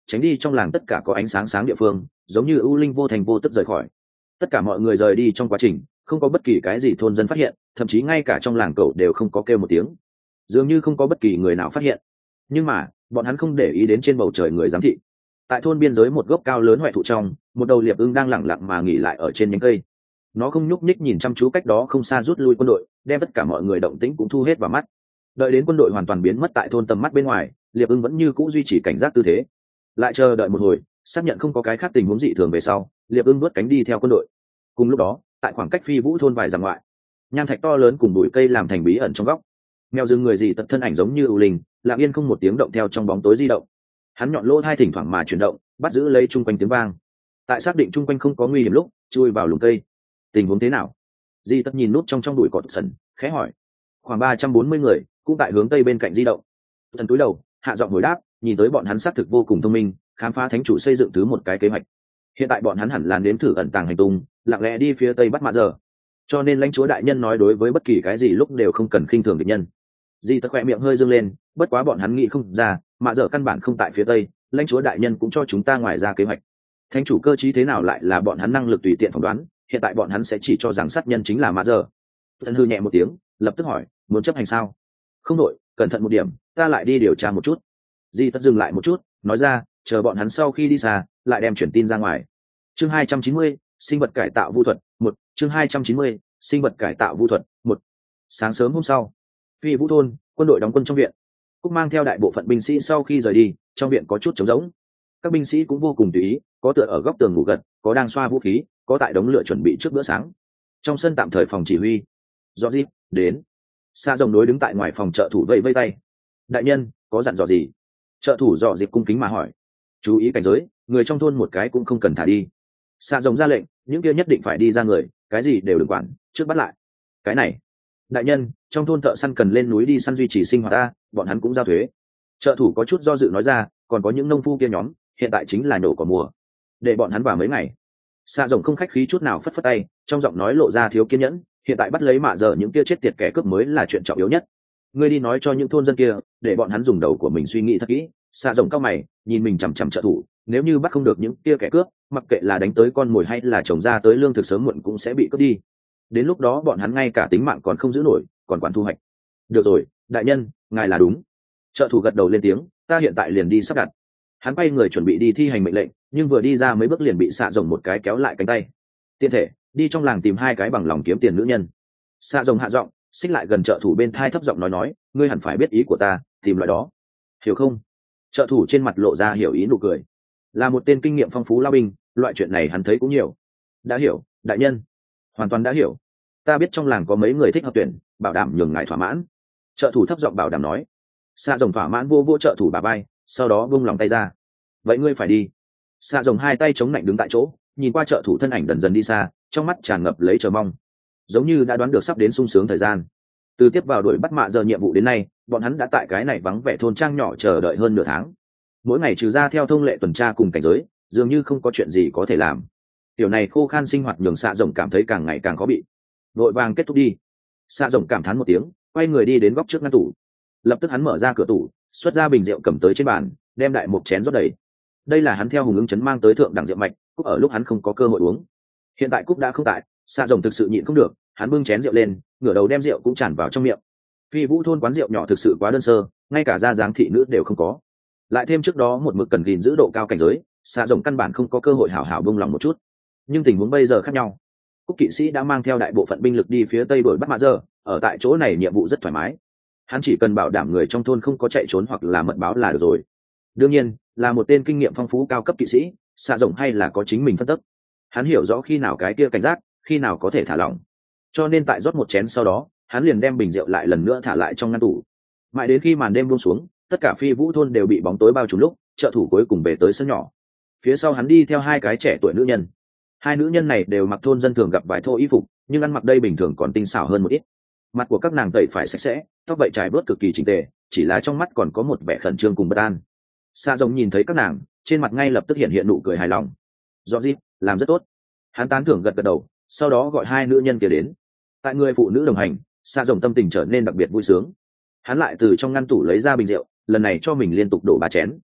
tránh đi trong làng tất cả có ánh sáng sáng địa phương, giống như ưu linh vô thành vô tức rời khỏi. Tất cả mọi người rời đi trong quá trình không có bất kỳ cái gì thôn dân phát hiện, thậm chí ngay cả trong làng cậu đều không có kêu một tiếng, dường như không có bất kỳ người nào phát hiện. Nhưng mà bọn hắn không để ý đến trên bầu trời người giám thị. Tại thôn biên giới một gốc cao lớn hoại thụ trong, một đầu liệp ưng đang lẳng lặng mà nghỉ lại ở trên nhánh cây. Nó không nhúc nhích nhìn chăm chú cách đó không xa rút lui quân đội, đem tất cả mọi người động tĩnh cũng thu hết vào mắt. Đợi đến quân đội hoàn toàn biến mất tại thôn tầm mắt bên ngoài, liệp ưng vẫn như cũ duy trì cảnh giác tư thế. Lại chờ đợi một hồi, xác nhận không có cái khác tình huống dị thường về sau, liệp ưng vớt cánh đi theo quân đội. Cùng lúc đó, tại khoảng cách phi vũ thôn vài dặm ngoại, nham thạch to lớn cùng bụi cây làm thành bí ẩn trong góc, mèo rừng người gì tật thân ảnh giống như ưu linh, lặng yên không một tiếng động theo trong bóng tối di động. Hắn nhọn lỗ hai thỉnh thoảng mà chuyển động, bắt giữ lấy chung quanh tiếng vang. Tại xác định chung quanh không có nguy hiểm lúc, chui vào lùm cây. Tình huống thế nào? Di tất nhìn nút trong trong bụi cỏ sần, khẽ hỏi. Khoảng ba trăm bốn mươi người cũng tại hướng tây bên cạnh di động. Thần túi đầu hạ giọng hồi đáp, nhìn tới bọn hắn xác thực vô cùng thông minh, khám phá thánh chủ xây dựng thứ một cái kế hoạch. Hiện tại bọn hắn hẳn là nếm thử ẩn tàng hành tung, lặng lẽ đi phía tây bắt mạ giờ. Cho nên lãnh chúa đại nhân nói đối với bất kỳ cái gì lúc đều không cần khinh thường địch nhân. Di tất khỏe miệng hơi dương lên, bất quá bọn hắn nghĩ không ra, mạ giờ căn bản không tại phía tây, lãnh chúa đại nhân cũng cho chúng ta ngoài ra kế hoạch. Thánh chủ cơ trí thế nào lại là bọn hắn năng lực tùy tiện phỏng đoán, hiện tại bọn hắn sẽ chỉ cho rằng sát nhân chính là mạ giờ. Thần hư nhẹ một tiếng, lập tức hỏi, muốn chấp hành sao? Không đội, cẩn thận một điểm, ta lại đi điều tra một chút. Di tất dừng lại một chút, nói ra, chờ bọn hắn sau khi đi xa, lại đem chuyển tin ra ngoài. Chương hai trăm chín mươi, sinh vật cải tạo vu thuật, một. Chương hai trăm chín mươi, sinh vật cải tạo vu thuật, một. Sáng sớm hôm sau, phi vũ thôn, quân đội đóng quân trong viện. Cúc mang theo đại bộ phận binh sĩ sau khi rời đi, trong viện có chút trống rỗng. Các binh sĩ cũng vô cùng tùy ý, có tựa ở góc tường ngủ gật, có đang xoa vũ khí, có tại đống lửa chuẩn bị trước bữa sáng. Trong sân tạm thời phòng chỉ huy, dọ dịp đến. Sa rồng đối đứng tại ngoài phòng trợ thủ vẫy vây tay. Đại nhân, có dặn dò gì? Trợ thủ dọ dịp cung kính mà hỏi. Chú ý cảnh giới, người trong thôn một cái cũng không cần thả đi. Sa rồng ra lệnh, những kia nhất định phải đi ra người, cái gì đều đừng quản, trước bắt lại. Cái này, đại nhân, trong thôn thợ săn cần lên núi đi săn duy trì sinh hoạt ta, bọn hắn cũng giao thuế. Trợ thủ có chút do dự nói ra, còn có những nông phu kia nhóm, hiện tại chính là nổ cỏ mùa, để bọn hắn vào mấy ngày. Sa rồng không khách khí chút nào phất phất tay, trong giọng nói lộ ra thiếu kiên nhẫn, hiện tại bắt lấy mạ giờ những kia chết tiệt kẻ cướp mới là chuyện trọng yếu nhất. Ngươi đi nói cho những thôn dân kia, để bọn hắn dùng đầu của mình suy nghĩ thật kỹ. Sa rồng cao mày, nhìn mình chằm chằm trợ thủ, nếu như bắt không được những kia kẻ cướp, mặc kệ là đánh tới con mồi hay là trồng ra tới lương thực sớm muộn cũng sẽ bị cướp đi. Đến lúc đó bọn hắn ngay cả tính mạng còn không giữ nổi, còn quản thu hoạch. Được rồi, đại nhân, ngài là đúng. Trợ thủ gật đầu lên tiếng, ta hiện tại liền đi sắp đặt. Hắn quay người chuẩn bị đi thi hành mệnh lệnh, nhưng vừa đi ra mấy bước liền bị xạ rồng một cái kéo lại cánh tay. Tiên thể, đi trong làng tìm hai cái bằng lòng kiếm tiền nữ nhân. Xạ rồng hạ giọng, xích lại gần trợ thủ bên thai thấp giọng nói nói, ngươi hẳn phải biết ý của ta, tìm loại đó, hiểu không? Trợ thủ trên mặt lộ ra hiểu ý nụ cười. Là một tên kinh nghiệm phong phú lao binh, loại chuyện này hắn thấy cũng nhiều. Đã hiểu, đại nhân. Hoàn toàn đã hiểu. Ta biết trong làng có mấy người thích hợp tuyển, bảo đảm nhường ngài thỏa mãn. Trợ thủ thấp giọng bảo đảm nói. Xạ rồng thỏa mãn vô vô trợ thủ bà bay, sau đó buông lòng tay ra. Vậy ngươi phải đi. Xạ rồng hai tay chống lạnh đứng tại chỗ, nhìn qua trợ thủ thân ảnh dần dần đi xa, trong mắt tràn ngập lấy chờ mong, giống như đã đoán được sắp đến sung sướng thời gian. Từ tiếp vào đuổi bắt mạ giờ nhiệm vụ đến nay, bọn hắn đã tại cái này vắng vẻ thôn trang nhỏ chờ đợi hơn nửa tháng. Mỗi ngày trừ ra theo thông lệ tuần tra cùng cảnh giới, dường như không có chuyện gì có thể làm. Điều này khô khan sinh hoạt nhường xạ rồng cảm thấy càng ngày càng khó bị. Vội vàng kết thúc đi. Xạ rồng cảm thán một tiếng, quay người đi đến góc trước ngăn tủ. Lập tức hắn mở ra cửa tủ, xuất ra bình rượu cầm tới trên bàn, đem đại một chén rót đầy. Đây là hắn theo hùng ứng chấn mang tới thượng đẳng rượu mạch, Cúc ở lúc hắn không có cơ hội uống. Hiện tại Cúc đã không tại, xạ rồng thực sự nhịn không được, hắn bưng chén rượu lên, ngửa đầu đem rượu cũng tràn vào trong miệng. Phi vũ thôn quán rượu nhỏ thực sự quá đơn sơ, ngay cả gia dáng thị nữ đều không có. Lại thêm trước đó một mực cần gìn giữ độ cao cảnh giới, xạ rồng căn bản không có cơ hội hảo hảo bông lòng một chút. Nhưng tình huống bây giờ khác nhau. Cúc kỵ sĩ đã mang theo đại bộ phận binh lực đi phía tây đuổi bắt mạ giờ, ở tại chỗ này nhiệm vụ rất thoải mái. Hắn chỉ cần bảo đảm người trong thôn không có chạy trốn hoặc là mật báo là được rồi. Đương nhiên, là một tên kinh nghiệm phong phú cao cấp kỵ sĩ, xạ rồng hay là có chính mình phân tích. Hắn hiểu rõ khi nào cái kia cảnh giác, khi nào có thể thả lỏng. Cho nên tại rót một chén sau đó, hắn liền đem bình rượu lại lần nữa thả lại trong ngăn tủ. Mãi đến khi màn đêm buông xuống, tất cả phi vũ thôn đều bị bóng tối bao trùm lúc, trợ thủ cuối cùng về tới sân nhỏ. Phía sau hắn đi theo hai cái trẻ tuổi nữ nhân. Hai nữ nhân này đều mặc thôn dân thường gặp vải thô y phục, nhưng ăn mặc đây bình thường còn tinh xảo hơn một ít. Mặt của các nàng tẩy phải sạch sẽ, tóc vậy trải bớt cực kỳ chỉnh tề, chỉ là trong mắt còn có một vẻ khẩn trương cùng bất an. Sa rồng nhìn thấy các nàng, trên mặt ngay lập tức hiện hiện nụ cười hài lòng. Rõ gì, làm rất tốt. Hắn tán thưởng gật gật đầu, sau đó gọi hai nữ nhân kia đến. Tại người phụ nữ đồng hành, Sa rồng tâm tình trở nên đặc biệt vui sướng. Hắn lại từ trong ngăn tủ lấy ra bình rượu, lần này cho mình liên tục đổ ba chén.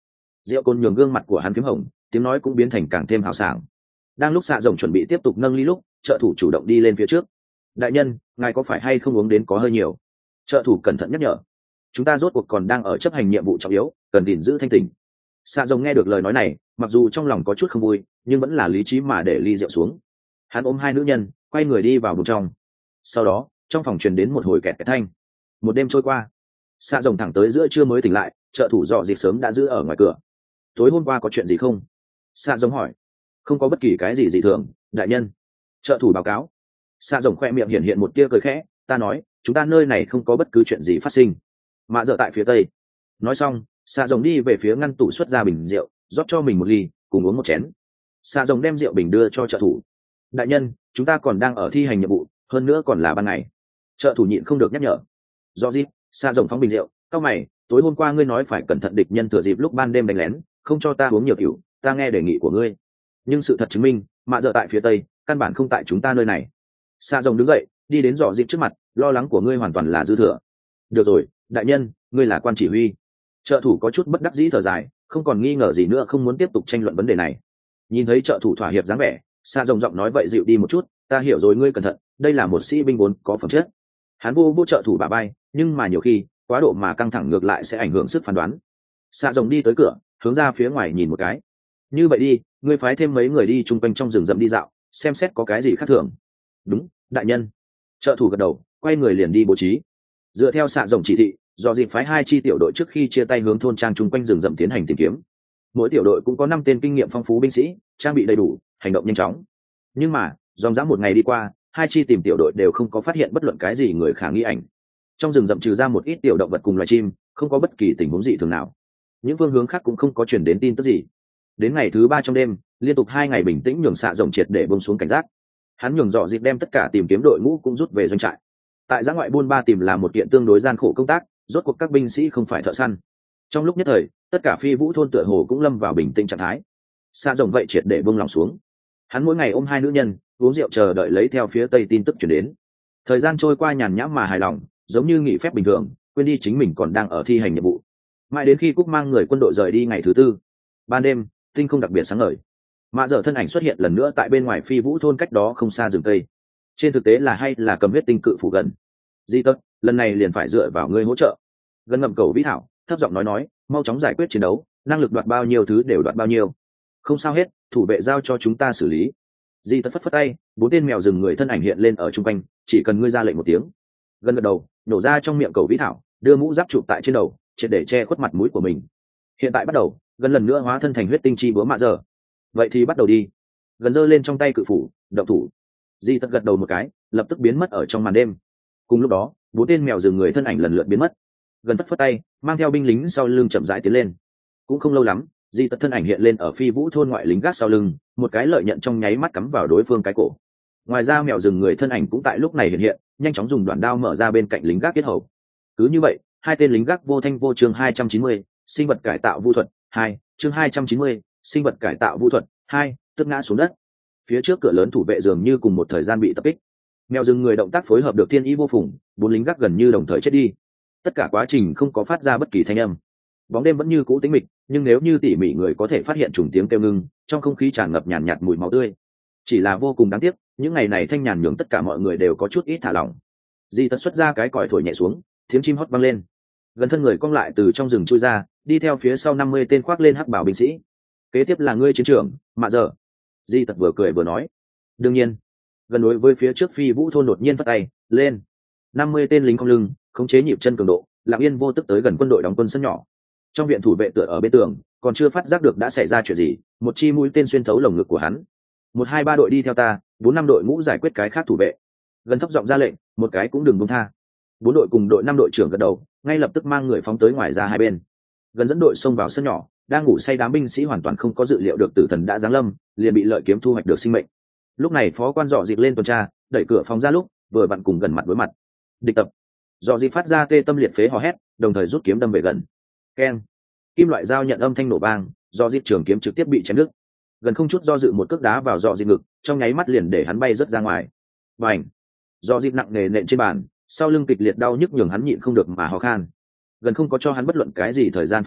rượu cồn nhường gương mặt của hắn phím hồng, tiếng nói cũng biến thành càng thêm hào sảng. Đang lúc xạ rồng chuẩn bị tiếp tục nâng ly lúc, trợ thủ chủ động đi lên phía trước. Đại nhân, ngài có phải hay không uống đến có hơi nhiều? Trợ thủ cẩn thận nhắc nhở. Chúng ta rốt cuộc còn đang ở chấp hành nhiệm vụ trọng yếu, cần gìn giữ thanh tình. Xạ rồng nghe được lời nói này, mặc dù trong lòng có chút không vui, nhưng vẫn là lý trí mà để ly rượu xuống. Hắn ôm hai nữ nhân, quay người đi vào buồng trong. Sau đó, trong phòng truyền đến một hồi kẹt kẹt thanh. Một đêm trôi qua, xạ rồng thẳng tới giữa trưa mới tỉnh lại, trợ thủ dọ dịp sớm đã giữ ở ngoài cửa. Tối hôm qua có chuyện gì không? Xạ rồng hỏi. Không có bất kỳ cái gì dị thường, đại nhân. Trợ thủ báo cáo. Xạ rồng khoe miệng hiện hiện một tia cười khẽ, ta nói, chúng ta nơi này không có bất cứ chuyện gì phát sinh. Mạ dở tại phía tây. Nói xong, xạ rồng đi về phía ngăn tủ xuất ra bình rượu, rót cho mình một ly, cùng uống một chén. Xạ rồng đem rượu bình đưa cho trợ thủ. Đại nhân, chúng ta còn đang ở thi hành nhiệm vụ, hơn nữa còn là ban ngày. Trợ thủ nhịn không được nhắc nhở. Do gì? Xạ rồng phóng bình rượu, cao mày, tối hôm qua ngươi nói phải cẩn thận địch nhân thừa dịp lúc ban đêm đánh lén, không cho ta uống nhiều rượu, ta nghe đề nghị của ngươi. Nhưng sự thật chứng minh, mạ dở tại phía tây, căn bản không tại chúng ta nơi này. Xạ rồng đứng dậy, đi đến dọ dịp trước mặt, lo lắng của ngươi hoàn toàn là dư thừa. Được rồi, đại nhân, ngươi là quan chỉ huy. Trợ thủ có chút bất đắc dĩ thở dài, không còn nghi ngờ gì nữa, không muốn tiếp tục tranh luận vấn đề này. Nhìn thấy trợ thủ thỏa hiệp dáng vẻ, xạ rồng giọng nói vậy dịu đi một chút, ta hiểu rồi, ngươi cẩn thận, đây là một sĩ binh vốn có phẩm chất. Hắn vô vô trợ thủ bả bay, nhưng mà nhiều khi quá độ mà căng thẳng ngược lại sẽ ảnh hưởng sức phán đoán. Xạ rồng đi tới cửa, hướng ra phía ngoài nhìn một cái. Như vậy đi, ngươi phái thêm mấy người đi chung quanh trong rừng rậm đi dạo, xem xét có cái gì khác thường. Đúng, đại nhân. Trợ thủ gật đầu, quay người liền đi bố trí. Dựa theo xạ rồng chỉ thị, do dịp phái hai chi tiểu đội trước khi chia tay hướng thôn trang chung quanh rừng rậm tiến hành tìm kiếm. Mỗi tiểu đội cũng có năm tên kinh nghiệm phong phú binh sĩ, trang bị đầy đủ, hành động nhanh chóng. Nhưng mà dòng dã một ngày đi qua, hai chi tìm tiểu đội đều không có phát hiện bất luận cái gì người khả nghi ảnh. Trong rừng rậm trừ ra một ít tiểu động vật cùng loài chim, không có bất kỳ tình huống dị thường nào. Những phương hướng khác cũng không có chuyển đến tin tức gì. Đến ngày thứ ba trong đêm, liên tục hai ngày bình tĩnh nhường xạ rồng triệt để bông xuống cảnh giác. Hắn nhường dọ dịp đem tất cả tìm kiếm đội ngũ cũng rút về doanh trại. Tại giã ngoại buôn ba tìm là một kiện tương đối gian khổ công tác, rốt cuộc các binh sĩ không phải thợ săn. Trong lúc nhất thời, tất cả phi vũ thôn tựa hồ cũng lâm vào bình tĩnh trạng thái. Xạ rồng vậy triệt để buông lòng xuống. Hắn mỗi ngày ôm hai nữ nhân, uống rượu chờ đợi lấy theo phía tây tin tức chuyển đến. Thời gian trôi qua nhàn nhã mà hài lòng, giống như nghỉ phép bình thường, quên đi chính mình còn đang ở thi hành nhiệm vụ. Mãi đến khi Cúc mang người quân đội rời đi ngày thứ tư, ban đêm tinh không đặc biệt sáng ngời. Mạ dở thân ảnh xuất hiện lần nữa tại bên ngoài phi vũ thôn cách đó không xa rừng cây. Trên thực tế là hay là cầm huyết tinh cự phủ gần. Di tất, lần này liền phải dựa vào ngươi hỗ trợ. Gần ngậm cầu vĩ thảo, thấp giọng nói nói, mau chóng giải quyết chiến đấu, năng lực đoạt bao nhiêu thứ đều đoạt bao nhiêu. Không sao hết, thủ vệ giao cho chúng ta xử lý. Di tất phất phất tay, bốn tên mèo rừng người thân ảnh hiện lên ở trung quanh, chỉ cần ngươi ra lệnh một tiếng. Gần gật đầu, nổ ra trong miệng cầu vĩ thảo, đưa mũ giáp chụp tại trên đầu, triệt để che khuất mặt mũi của mình. Hiện tại bắt đầu, gần lần nữa hóa thân thành huyết tinh chi búa mạ dở. Vậy thì bắt đầu đi. Gần giơ lên trong tay cự phủ, động thủ. Di tất gật đầu một cái, lập tức biến mất ở trong màn đêm. Cùng lúc đó, bốn tên mèo rừng người thân ảnh lần lượt biến mất. Gần phất phất tay, mang theo binh lính sau lưng chậm rãi tiến lên. Cũng không lâu lắm, Di tất thân ảnh hiện lên ở phi vũ thôn ngoại lính gác sau lưng, một cái lợi nhận trong nháy mắt cắm vào đối phương cái cổ. Ngoài ra mèo rừng người thân ảnh cũng tại lúc này hiện hiện, nhanh chóng dùng đoạn đao mở ra bên cạnh lính gác kết hầu. Cứ như vậy, hai tên lính gác vô thanh vô chương hai trăm chín mươi, sinh vật cải tạo vu thuật hai, chương hai trăm chín mươi, sinh vật cải tạo vu thuật hai, tức ngã xuống đất. Phía trước cửa lớn thủ vệ dường như cùng một thời gian bị tập kích. Mèo rừng người động tác phối hợp được thiên ý vô phùng, bốn lính gác gần như đồng thời chết đi. Tất cả quá trình không có phát ra bất kỳ thanh âm. Bóng đêm vẫn như cũ tĩnh mịch, nhưng nếu như tỉ mỉ người có thể phát hiện trùng tiếng kêu ngưng, trong không khí tràn ngập nhàn nhạt, nhạt mùi máu tươi. Chỉ là vô cùng đáng tiếc, những ngày này thanh nhàn nhường tất cả mọi người đều có chút ít thả lỏng. Di tất xuất ra cái còi thổi nhẹ xuống, tiếng chim hót vang lên. Gần thân người cong lại từ trong rừng chui ra, đi theo phía sau năm mươi tên khoác lên hắc bảo binh sĩ. Kế tiếp là ngươi chiến trưởng, Mạ dở. Di tật vừa cười vừa nói. Đương nhiên. Gần đối với phía trước phi vũ thôn đột nhiên vất tay lên. năm mươi tên lính cong lưng, khống chế nhịp chân cường độ, lặng yên vô tức tới gần quân đội đóng quân sân nhỏ. Trong viện thủ vệ tựa ở bên tường, còn chưa phát giác được đã xảy ra chuyện gì, một chi mũi tên xuyên thấu lồng ngực của hắn. Một hai ba đội đi theo ta, bốn năm đội ngũ giải quyết cái khác thủ vệ. Gần thấp giọng ra lệnh, một cái cũng đừng buông tha. Bốn đội cùng đội năm đội trưởng gật đầu, ngay lập tức mang người phóng tới ngoài ra hai bên. Gần dẫn đội xông vào sân nhỏ, đang ngủ say đám binh sĩ hoàn toàn không có dự liệu được tử thần đã giáng lâm, liền bị lợi kiếm thu hoạch được sinh mệnh. Lúc này phó quan dọ dịp lên tuần tra, đẩy cửa phòng ra lúc vừa vặn cùng gần mặt đối mặt. Địch tập. Dọ dịp phát ra tê tâm liệt phế hò hét, đồng thời rút kiếm đâm về gần. Keng. Kim loại dao nhận âm thanh nổ vang, dọ dịp trường kiếm trực tiếp bị chém đứt. Gần không chút do dự một cước đá vào dọ dịp ngực, trong nháy mắt liền để hắn bay rớt ra ngoài. Bành. Dọ dịp nặng nề nện trên bàn, sau lưng kịch liệt đau nhức nhường hắn nhịn không được mà ho khan. Gần không có cho hắn bất luận cái gì thời gian phản ứng,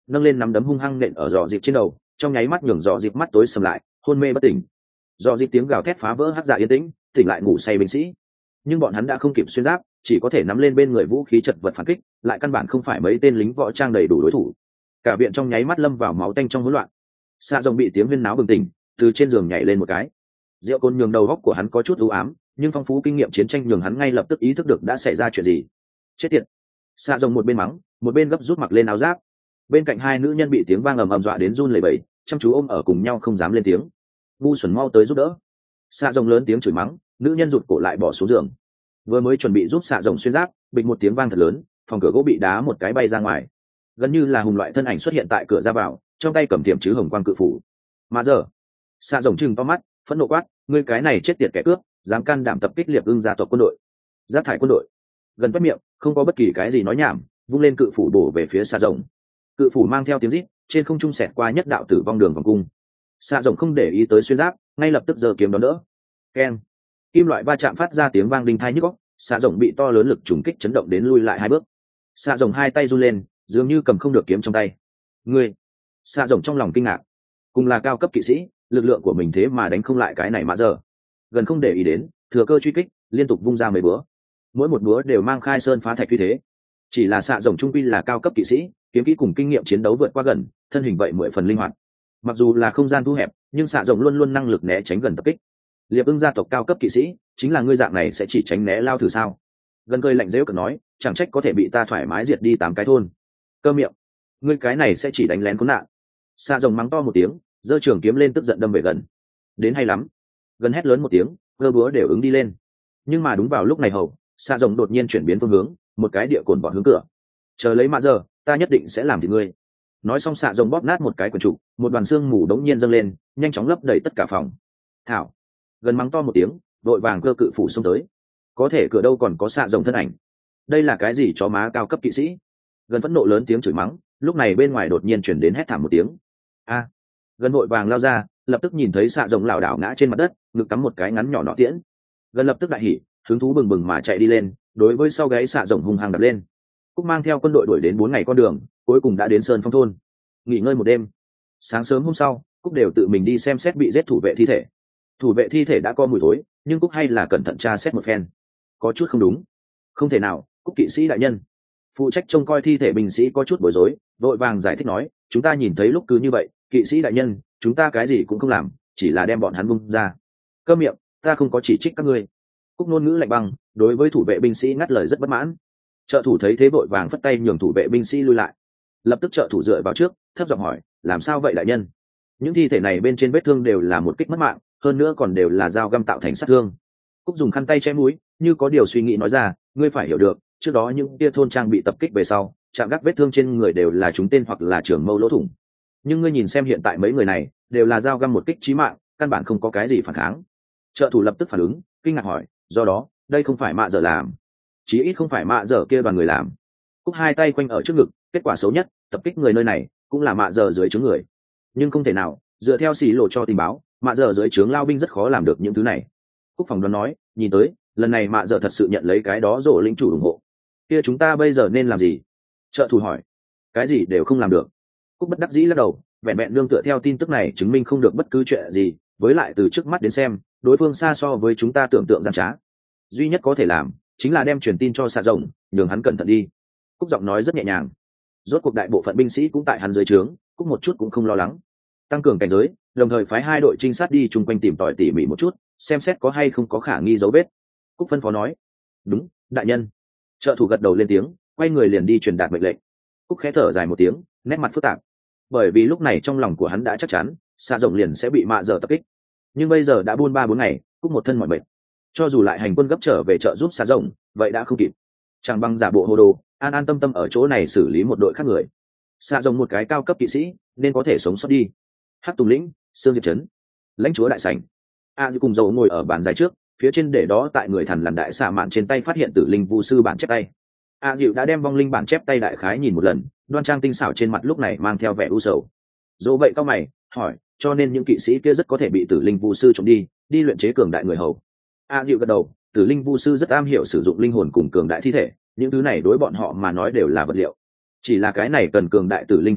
nâng lên nắm đấm hung hăng nện ở dò dịp trên đầu, trong nháy mắt nhường dò dịp mắt tối sầm lại, hôn mê bất tỉnh. Dò dịp tiếng gào thét phá vỡ hắc dạ yên tĩnh, tỉnh lại ngủ say binh sĩ. Nhưng bọn hắn đã không kịp xuyên giáp, chỉ có thể nắm lên bên người vũ khí chật vật phản kích, lại căn bản không phải mấy tên lính võ trang đầy đủ đối thủ. Cả viện trong nháy mắt lâm vào máu tanh trong hỗn loạn. Xạ rồng bị tiếng huyên náo bừng tỉnh, từ trên giường nhảy lên một cái. Rượu cồn nhường đầu góc của hắn có chút u ám, nhưng phong phú kinh nghiệm chiến tranh nhường hắn ngay lập tức ý thức được đã xảy ra chuyện gì. Chết tiệt! Xạ rồng một bên mắng, một bên gấp rút mặc lên áo giáp. Bên cạnh hai nữ nhân bị tiếng vang ầm ầm dọa đến run lẩy bẩy, chăm chú ôm ở cùng nhau không dám lên tiếng. Ngu xuẩn, mau tới giúp đỡ! Xạ rồng lớn tiếng chửi mắng, nữ nhân rụt cổ lại bỏ xuống giường. Vừa mới chuẩn bị giúp xạ rồng xuyên giáp, bịch một tiếng vang thật lớn, phòng cửa gỗ bị đá một cái bay ra ngoài. Gần như là hùng loại thân ảnh xuất hiện tại cửa ra vào, trong tay cầm tiềm chứ hồng quang cự phủ. Mà giờ, xạ rồng chừng to mắt, phẫn nộ quát, ngươi cái này chết tiệt kẻ cướp, dám can đảm tập kích Liệp Ưng gia tộc quân đội, giáp thải quân đội. Gần quét miệng, không có bất kỳ cái gì nói nhảm, vung lên cự phủ bổ về phía xạ rồng. Cự phủ mang theo tiếng rít, trên không trung xẹt qua nhất đạo tử vong đường vòng cung. Xạ rồng không để ý tới xuyên giáp, ngay lập tức giơ kiếm đón đỡ. Keng! Kim loại va chạm phát ra tiếng vang đinh tai nhức óc, xạ rồng bị to lớn lực trùng kích chấn động đến lui lại hai bước. Xạ rồng hai tay run lên, dường như cầm không được kiếm trong tay. Ngươi! Xạ rồng trong lòng kinh ngạc, cùng là cao cấp kỵ sĩ, lực lượng của mình thế mà đánh không lại cái này mà giờ. Gần không để ý đến, thừa cơ truy kích, liên tục vung ra mấy búa. Mỗi một búa đều mang khai sơn phá thạch uy thế. Chỉ là xạ rồng trung quy là cao cấp kỵ sĩ, kiếm kỹ cùng kinh nghiệm chiến đấu vượt qua gần, thân hình vậy mười phần linh hoạt. Mặc dù là không gian thu hẹp, nhưng xạ rồng luôn luôn năng lực né tránh gần tập kích. Liệp Ưng gia tộc cao cấp kỵ sĩ, chính là ngươi dạng này sẽ chỉ tránh né lao thử sao? Gần cười lạnh rêu cực nói, chẳng trách có thể bị ta thoải mái diệt đi tám cái thôn. Cơ miệng, ngươi cái này sẽ chỉ đánh lén khốn nạn. Xạ rồng mắng to một tiếng, giơ trường kiếm lên tức giận đâm về Gần. Đến hay lắm. Gần hét lớn một tiếng, cơ búa đều ứng đi lên. Nhưng mà đúng vào lúc này hầu, xạ rồng đột nhiên chuyển biến phương hướng, một cái địa cồn vọt hướng cửa. Chờ lấy mạ giờ, ta nhất định sẽ làm thì ngươi. Nói xong xạ rồng bóp nát một cái quần trụ, một đoàn xương mù đống nhiên dâng lên, nhanh chóng lấp đầy tất cả phòng. Thảo! Gần mắng to một tiếng, đội vàng cơ cự phủ xông tới. Có thể cửa đâu còn có xạ rồng thân ảnh. Đây là cái gì chó má cao cấp kỵ sĩ? Gần phẫn nộ lớn tiếng chửi mắng, lúc này bên ngoài đột nhiên chuyển đến hét thảm một tiếng. A! Gần vội vàng lao ra, lập tức nhìn thấy xạ rồng lảo đảo ngã trên mặt đất, ngực cắm một cái ngắn nhỏ nọ tiễn. Gần lập tức đại hỉ, hứng thú bừng bừng mà chạy đi lên, đối với sau gáy xạ rồng hung hăng đập lên. Cúc mang theo quân đội đuổi đến bốn ngày con đường, cuối cùng đã đến Sơn Phong thôn. Nghỉ ngơi một đêm. Sáng sớm hôm sau, Cúc đều tự mình đi xem xét bị giết thủ vệ thi thể. Thủ vệ thi thể đã có mùi thối, nhưng Cúc hay là cẩn thận tra xét một phen. Có chút không đúng. Không thể nào, Cúc kỵ sĩ đại nhân. Phụ trách trông coi thi thể binh sĩ có chút bối rối, vội vàng giải thích nói, chúng ta nhìn thấy lúc cứ như vậy, kỵ sĩ đại nhân, chúng ta cái gì cũng không làm, chỉ là đem bọn hắn vung ra. Câm miệng, ta không có chỉ trích các ngươi. Cúc ngôn ngữ lạnh băng, đối với thủ vệ binh sĩ ngắt lời rất bất mãn. Trợ thủ thấy thế vội vàng phất tay nhường thủ vệ binh sĩ lui lại. Lập tức trợ thủ dựa vào trước, thấp giọng hỏi, làm sao vậy đại nhân? Những thi thể này bên trên vết thương đều là một kích mất mạng, hơn nữa còn đều là dao găm tạo thành sát thương. Cúc dùng khăn tay che mũi, như có điều suy nghĩ nói ra, ngươi phải hiểu được, trước đó những tia thôn trang bị tập kích về sau, chạm gác vết thương trên người đều là trúng tên hoặc là trường mâu lỗ thủng. Nhưng ngươi nhìn xem hiện tại mấy người này, đều là dao găm một kích chí mạng, căn bản không có cái gì phản kháng. Trợ thủ lập tức phản ứng, kinh ngạc hỏi, do đó, đây không phải mạ dở làm, chí ít không phải mạ dở kia đoàn người làm. Cúc hai tay quanh ở trước ngực, kết quả xấu nhất, tập kích người nơi này cũng là mạ dở dưới trướng người. Nhưng không thể nào, dựa theo xì lộ cho tình báo, mạ dở dưới trướng lao binh rất khó làm được những thứ này. Cúc phỏng đoán nói, nhìn tới, lần này mạ dở thật sự nhận lấy cái đó rổ lĩnh chủ ủng hộ. Kia chúng ta bây giờ nên làm gì? Trợ thủ hỏi. Cái gì đều không làm được. Cúc bất đắc dĩ lắc đầu, vẹn vẹn nương tựa theo tin tức này chứng minh không được bất cứ chuyện gì, với lại từ trước mắt đến xem, đối phương xa so với chúng ta tưởng tượng gian trá. Duy nhất có thể làm chính là đem truyền tin cho xạ rồng, nhường hắn cẩn thận đi. Cúc giọng nói rất nhẹ nhàng. Rốt cuộc đại bộ phận binh sĩ cũng tại hắn dưới trướng, Cúc một chút cũng không lo lắng. Tăng cường cảnh giới, đồng thời phái hai đội trinh sát đi chung quanh tìm tòi tỉ mỉ một chút, xem xét có hay không có khả nghi dấu vết. Cúc phân phó nói. Đúng, đại nhân. Trợ thủ gật đầu lên tiếng, quay người liền đi truyền đạt mệnh lệnh. Cúc khẽ thở dài một tiếng, nét mặt phức tạp. Bởi vì lúc này trong lòng của hắn đã chắc chắn, xạ rồng liền sẽ bị mạ dở tập kích. Nhưng bây giờ đã buôn ba bốn ngày, Cúc một thân mỏi mệt. Cho dù lại hành quân gấp trở về trợ giúp xạ rồng, vậy đã không kịp. Chẳng bằng giả bộ hồ đồ, an an tâm tâm ở chỗ này xử lý một đội khác người. Xạ rồng một cái cao cấp kỵ sĩ, nên có thể sống sót đi. Hắc Tùng lĩnh, Sương Diệp trấn, lãnh chúa đại sảnh. A Dư cùng dầu ngồi ở bàn dài trước, phía trên để đó tại người thần lằn đại xạ mạn trên tay phát hiện tử linh vu sư bản chép tay. A Dịu đã đem vong linh bản chép tay đại khái nhìn một lần, đoan trang tinh xảo trên mặt lúc này mang theo vẻ u sầu. Dỗ vậy cao mày hỏi, cho nên những kỵ sĩ kia rất có thể bị tử linh vu sư trộm đi, đi luyện chế cường đại người hầu. A Dịu gật đầu, tử linh vu sư rất am hiểu sử dụng linh hồn cùng cường đại thi thể, những thứ này đối bọn họ mà nói đều là vật liệu. Chỉ là cái này cần cường đại tử linh pháp trận,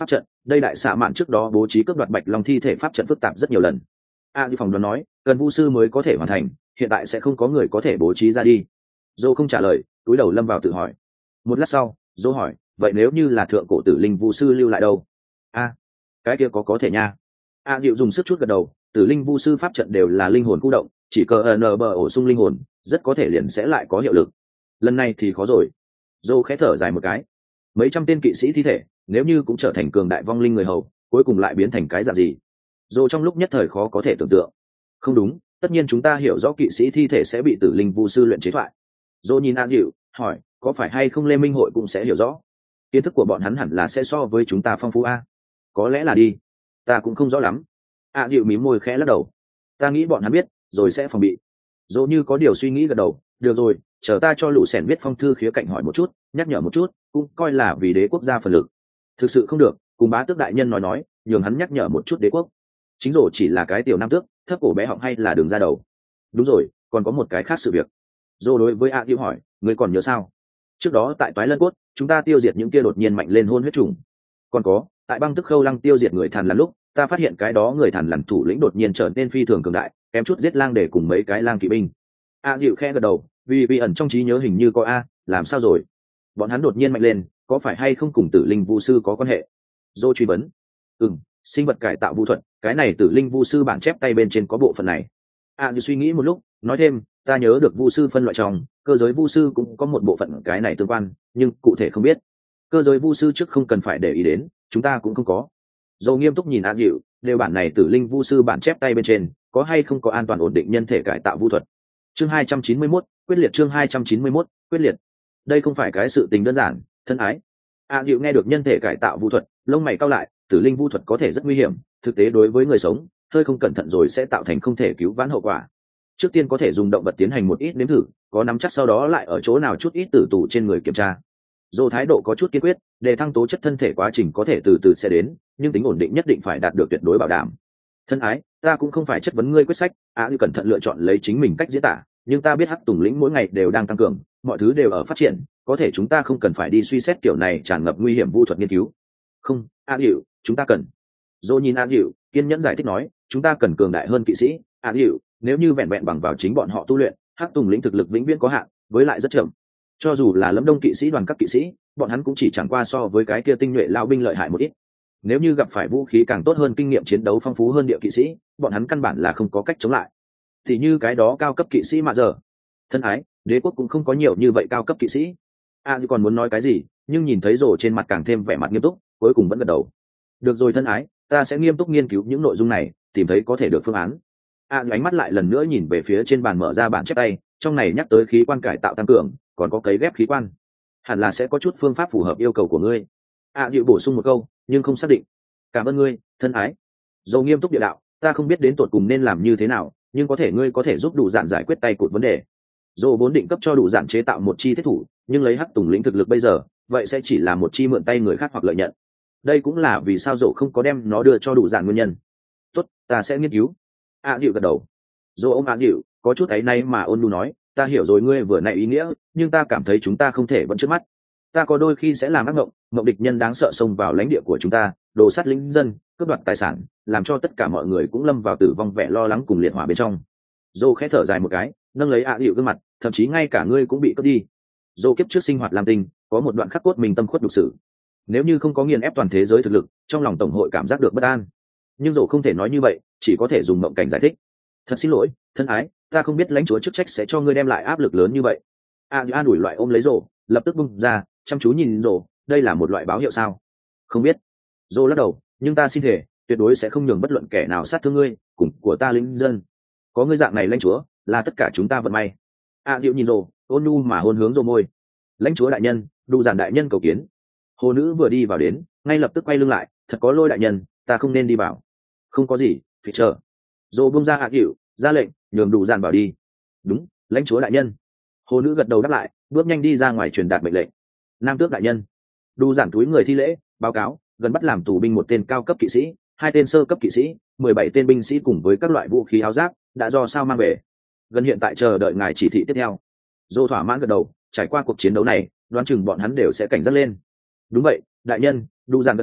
đây đại xạ mạn trước đó bố trí cướp đoạt bạch long thi thể pháp trận phức tạp rất nhiều lần. a di phòng đoán nói cần vu sư mới có thể hoàn thành, hiện tại sẽ không có người có thể bố trí ra đi. dô không trả lời, túi đầu lâm vào tự hỏi. Một lát sau dô hỏi, vậy nếu như là thượng cổ tử linh vu sư lưu lại đâu? A, cái kia có có thể nha. a diệu dùng sức chút gật đầu, tử linh vu sư pháp trận đều là linh hồn khu động, chỉ cờ nờ bờ ổ sung linh hồn rất có thể liền sẽ lại có hiệu lực. Lần này thì khó rồi. dô khẽ thở dài một cái. Mấy trăm tên kỵ sĩ thi thể nếu như cũng trở thành cường đại vong linh người hầu, cuối cùng lại biến thành cái dạng gì? dô trong lúc nhất thời khó có thể tưởng tượng. Không đúng, tất nhiên chúng ta hiểu rõ kỵ sĩ thi thể sẽ bị tử linh vu sư luyện chế thoại. dô nhìn a dịu hỏi, có phải hay không lê minh hội cũng sẽ hiểu rõ? Kiến thức của bọn hắn hẳn là sẽ so với chúng ta phong phú a. Có lẽ là đi, ta cũng không rõ lắm. a dịu mím môi khẽ lắc đầu. Ta nghĩ bọn hắn biết rồi sẽ phòng bị. dô như có điều suy nghĩ gật đầu. Được rồi, chờ ta cho lũ sẻn viết phong thư khía cạnh hỏi một chút, nhắc nhở một chút, cũng coi là vì đế quốc gia phần lực. Thực sự không được, cùng bá tước đại nhân nói nói, nhường hắn nhắc nhở một chút đế quốc. Chính rổ chỉ là cái tiểu nam tước, thấp cổ bé họng hay là đường ra đầu. Đúng rồi, còn có một cái khác sự việc. Rổ đối với a diệu hỏi, ngươi còn nhớ sao? Trước đó tại toái lân cốt, chúng ta tiêu diệt những kia đột nhiên mạnh lên hôn huyết trùng. Còn có, tại băng tức khâu lăng tiêu diệt người thằn lằn lúc, ta phát hiện cái đó người thằn lằn thủ lĩnh đột nhiên trở nên phi thường cường đại, kém chút giết lang để cùng mấy cái lang kỵ binh. A dịu khe gật đầu, vì vì ẩn trong trí nhớ hình như có a, làm sao rồi? Bọn hắn đột nhiên mạnh lên, có phải hay không cùng tử linh vu sư có quan hệ? Dô truy vấn. Ừm, sinh vật cải tạo vu thuật, cái này tử linh vu sư bản chép tay bên trên có bộ phận này. A dịu suy nghĩ một lúc, nói thêm, ta nhớ được vu sư phân loại trong, cơ giới vu sư cũng có một bộ phận cái này tương quan, nhưng cụ thể không biết. Cơ giới vu sư trước không cần phải để ý đến, chúng ta cũng không có. Dô nghiêm túc nhìn A dịu, đều bản này tử linh vu sư bản chép tay bên trên, có hay không có an toàn ổn định nhân thể cải tạo vu thuật. Chương hai trăm chín mươi mốt, quyết liệt. Chương hai trăm chín mươi mốt, quyết liệt. Đây không phải cái sự tình đơn giản, thân ái. A dịu nghe được nhân thể cải tạo vu thuật, lông mày cau lại, tử linh vu thuật có thể rất nguy hiểm, thực tế đối với người sống, hơi không cẩn thận rồi sẽ tạo thành không thể cứu vãn hậu quả. Trước tiên có thể dùng động vật tiến hành một ít nếm thử, có nắm chắc sau đó lại ở chỗ nào chút ít tử tù trên người kiểm tra. Dù thái độ có chút kiên quyết, để thăng tố chất thân thể quá trình có thể từ từ sẽ đến, nhưng tính ổn định nhất định phải đạt được tuyệt đối bảo đảm. Thân ái, ta cũng không phải chất vấn ngươi quyết sách, a dịu cẩn thận lựa chọn lấy chính mình cách diễn tả, nhưng ta biết hắc tùng lĩnh mỗi ngày đều đang tăng cường, mọi thứ đều ở phát triển, có thể chúng ta không cần phải đi suy xét kiểu này tràn ngập nguy hiểm vu thuật nghiên cứu. Không, a dịu, chúng ta cần. Dô nhìn a dịu, kiên nhẫn giải thích nói, chúng ta cần cường đại hơn kỵ sĩ. A dịu, nếu như vẹn vẹn bằng vào chính bọn họ tu luyện, hắc tùng lĩnh thực lực vĩnh viễn có hạn, với lại rất chậm. Cho dù là lâm đông kỵ sĩ đoàn các kỵ sĩ, bọn hắn cũng chỉ chẳng qua so với cái kia tinh nhuệ lao binh lợi hại một ít. Nếu như gặp phải vũ khí càng tốt hơn, kinh nghiệm chiến đấu phong phú hơn địa kỵ sĩ, bọn hắn căn bản là không có cách chống lại. Thì như cái đó cao cấp kỵ sĩ mà giờ. Thân ái, đế quốc cũng không có nhiều như vậy cao cấp kỵ sĩ. A dịu còn muốn nói cái gì, nhưng nhìn thấy rồ trên mặt càng thêm vẻ mặt nghiêm túc, cuối cùng vẫn gật đầu. Được rồi thân ái, ta sẽ nghiêm túc nghiên cứu những nội dung này, tìm thấy có thể được phương án. A dịu ánh mắt lại lần nữa nhìn về phía trên bàn mở ra bản chép tay, trong này nhắc tới khí quan cải tạo tăng cường, còn có cấy ghép khí quan, hẳn là sẽ có chút phương pháp phù hợp yêu cầu của ngươi. A dịu bổ sung một câu, nhưng không xác định. Cảm ơn ngươi, thân ái. Dầu nghiêm túc địa đạo, ta không biết đến tột cùng nên làm như thế nào, nhưng có thể ngươi có thể giúp đủ dạn giải quyết tay cụt vấn đề. Dầu vốn định cấp cho đủ dạn chế tạo một chi thiết thủ, nhưng lấy hắc tùng lĩnh thực lực bây giờ, vậy sẽ chỉ là một chi mượn tay người khác hoặc lợi nhận. Đây cũng là vì sao dầu không có đem nó đưa cho đủ dạn nguyên nhân. Tốt, ta sẽ nghiên cứu. A dịu gật đầu. Dầu ông A dịu, có chút ấy nay mà ôn nhu nói, ta hiểu rồi ngươi vừa nãy ý nghĩa, nhưng ta cảm thấy chúng ta không thể vẫn trước mắt. Ta có đôi khi sẽ làm ác mộng, mộng địch nhân đáng sợ xông vào lãnh địa của chúng ta, đồ sát lính dân, cướp đoạt tài sản, làm cho tất cả mọi người cũng lâm vào tử vong vẻ lo lắng cùng liệt hỏa bên trong. Dô khẽ thở dài một cái, nâng lấy ạ à gương mặt, thậm chí ngay cả ngươi cũng bị cướp đi. Dô kiếp trước sinh hoạt lam tinh, có một đoạn khắc cốt mình tâm khuất đục sự. Nếu như không có nghiền ép toàn thế giới thực lực, trong lòng tổng hội cảm giác được bất an. Nhưng Dô không thể nói như vậy, chỉ có thể dùng mộng cảnh giải thích. Thật xin lỗi, thân ái, ta không biết lãnh chúa chức trách sẽ cho ngươi đem lại áp lực lớn như vậy. A à, đuổi loại ôm lấy Dô, lập tức bung ra, chăm chú nhìn Dô, đây là một loại báo hiệu sao? Không biết. Dô lắc đầu, nhưng ta xin thể, tuyệt đối sẽ không nhường bất luận kẻ nào sát thương ngươi, cùng của ta lính dân. Có ngươi dạng này lãnh chúa, là tất cả chúng ta vận may. A Diệu nhìn Dô, ôn nhu mà hôn hướng Dô môi. Lãnh chúa đại nhân, đủ giản đại nhân cầu kiến. Hồ nữ vừa đi vào đến, ngay lập tức quay lưng lại, thật có lôi đại nhân, ta không nên đi vào. Không có gì, phải chờ. Dô buông ra A Diệu, ra lệnh, nhường đủ giản vào đi. Đúng, lãnh chúa đại nhân. Hồ nữ gật đầu đáp lại, bước nhanh đi ra ngoài truyền đạt mệnh lệnh. Nam tước đại nhân. Đủ giản túi người thi lễ, báo cáo, gần bắt làm tù binh một tên cao cấp kỵ sĩ, hai tên sơ cấp kỵ sĩ, mười bảy tên binh sĩ cùng với các loại vũ khí áo giáp đã do sao mang về. Gần hiện tại chờ đợi ngài chỉ thị tiếp theo. Dô thỏa mãn gật đầu, trải qua cuộc chiến đấu này, đoán chừng bọn hắn đều sẽ cảnh giác lên. Đúng vậy, đại nhân. Đủ giản gật đầu,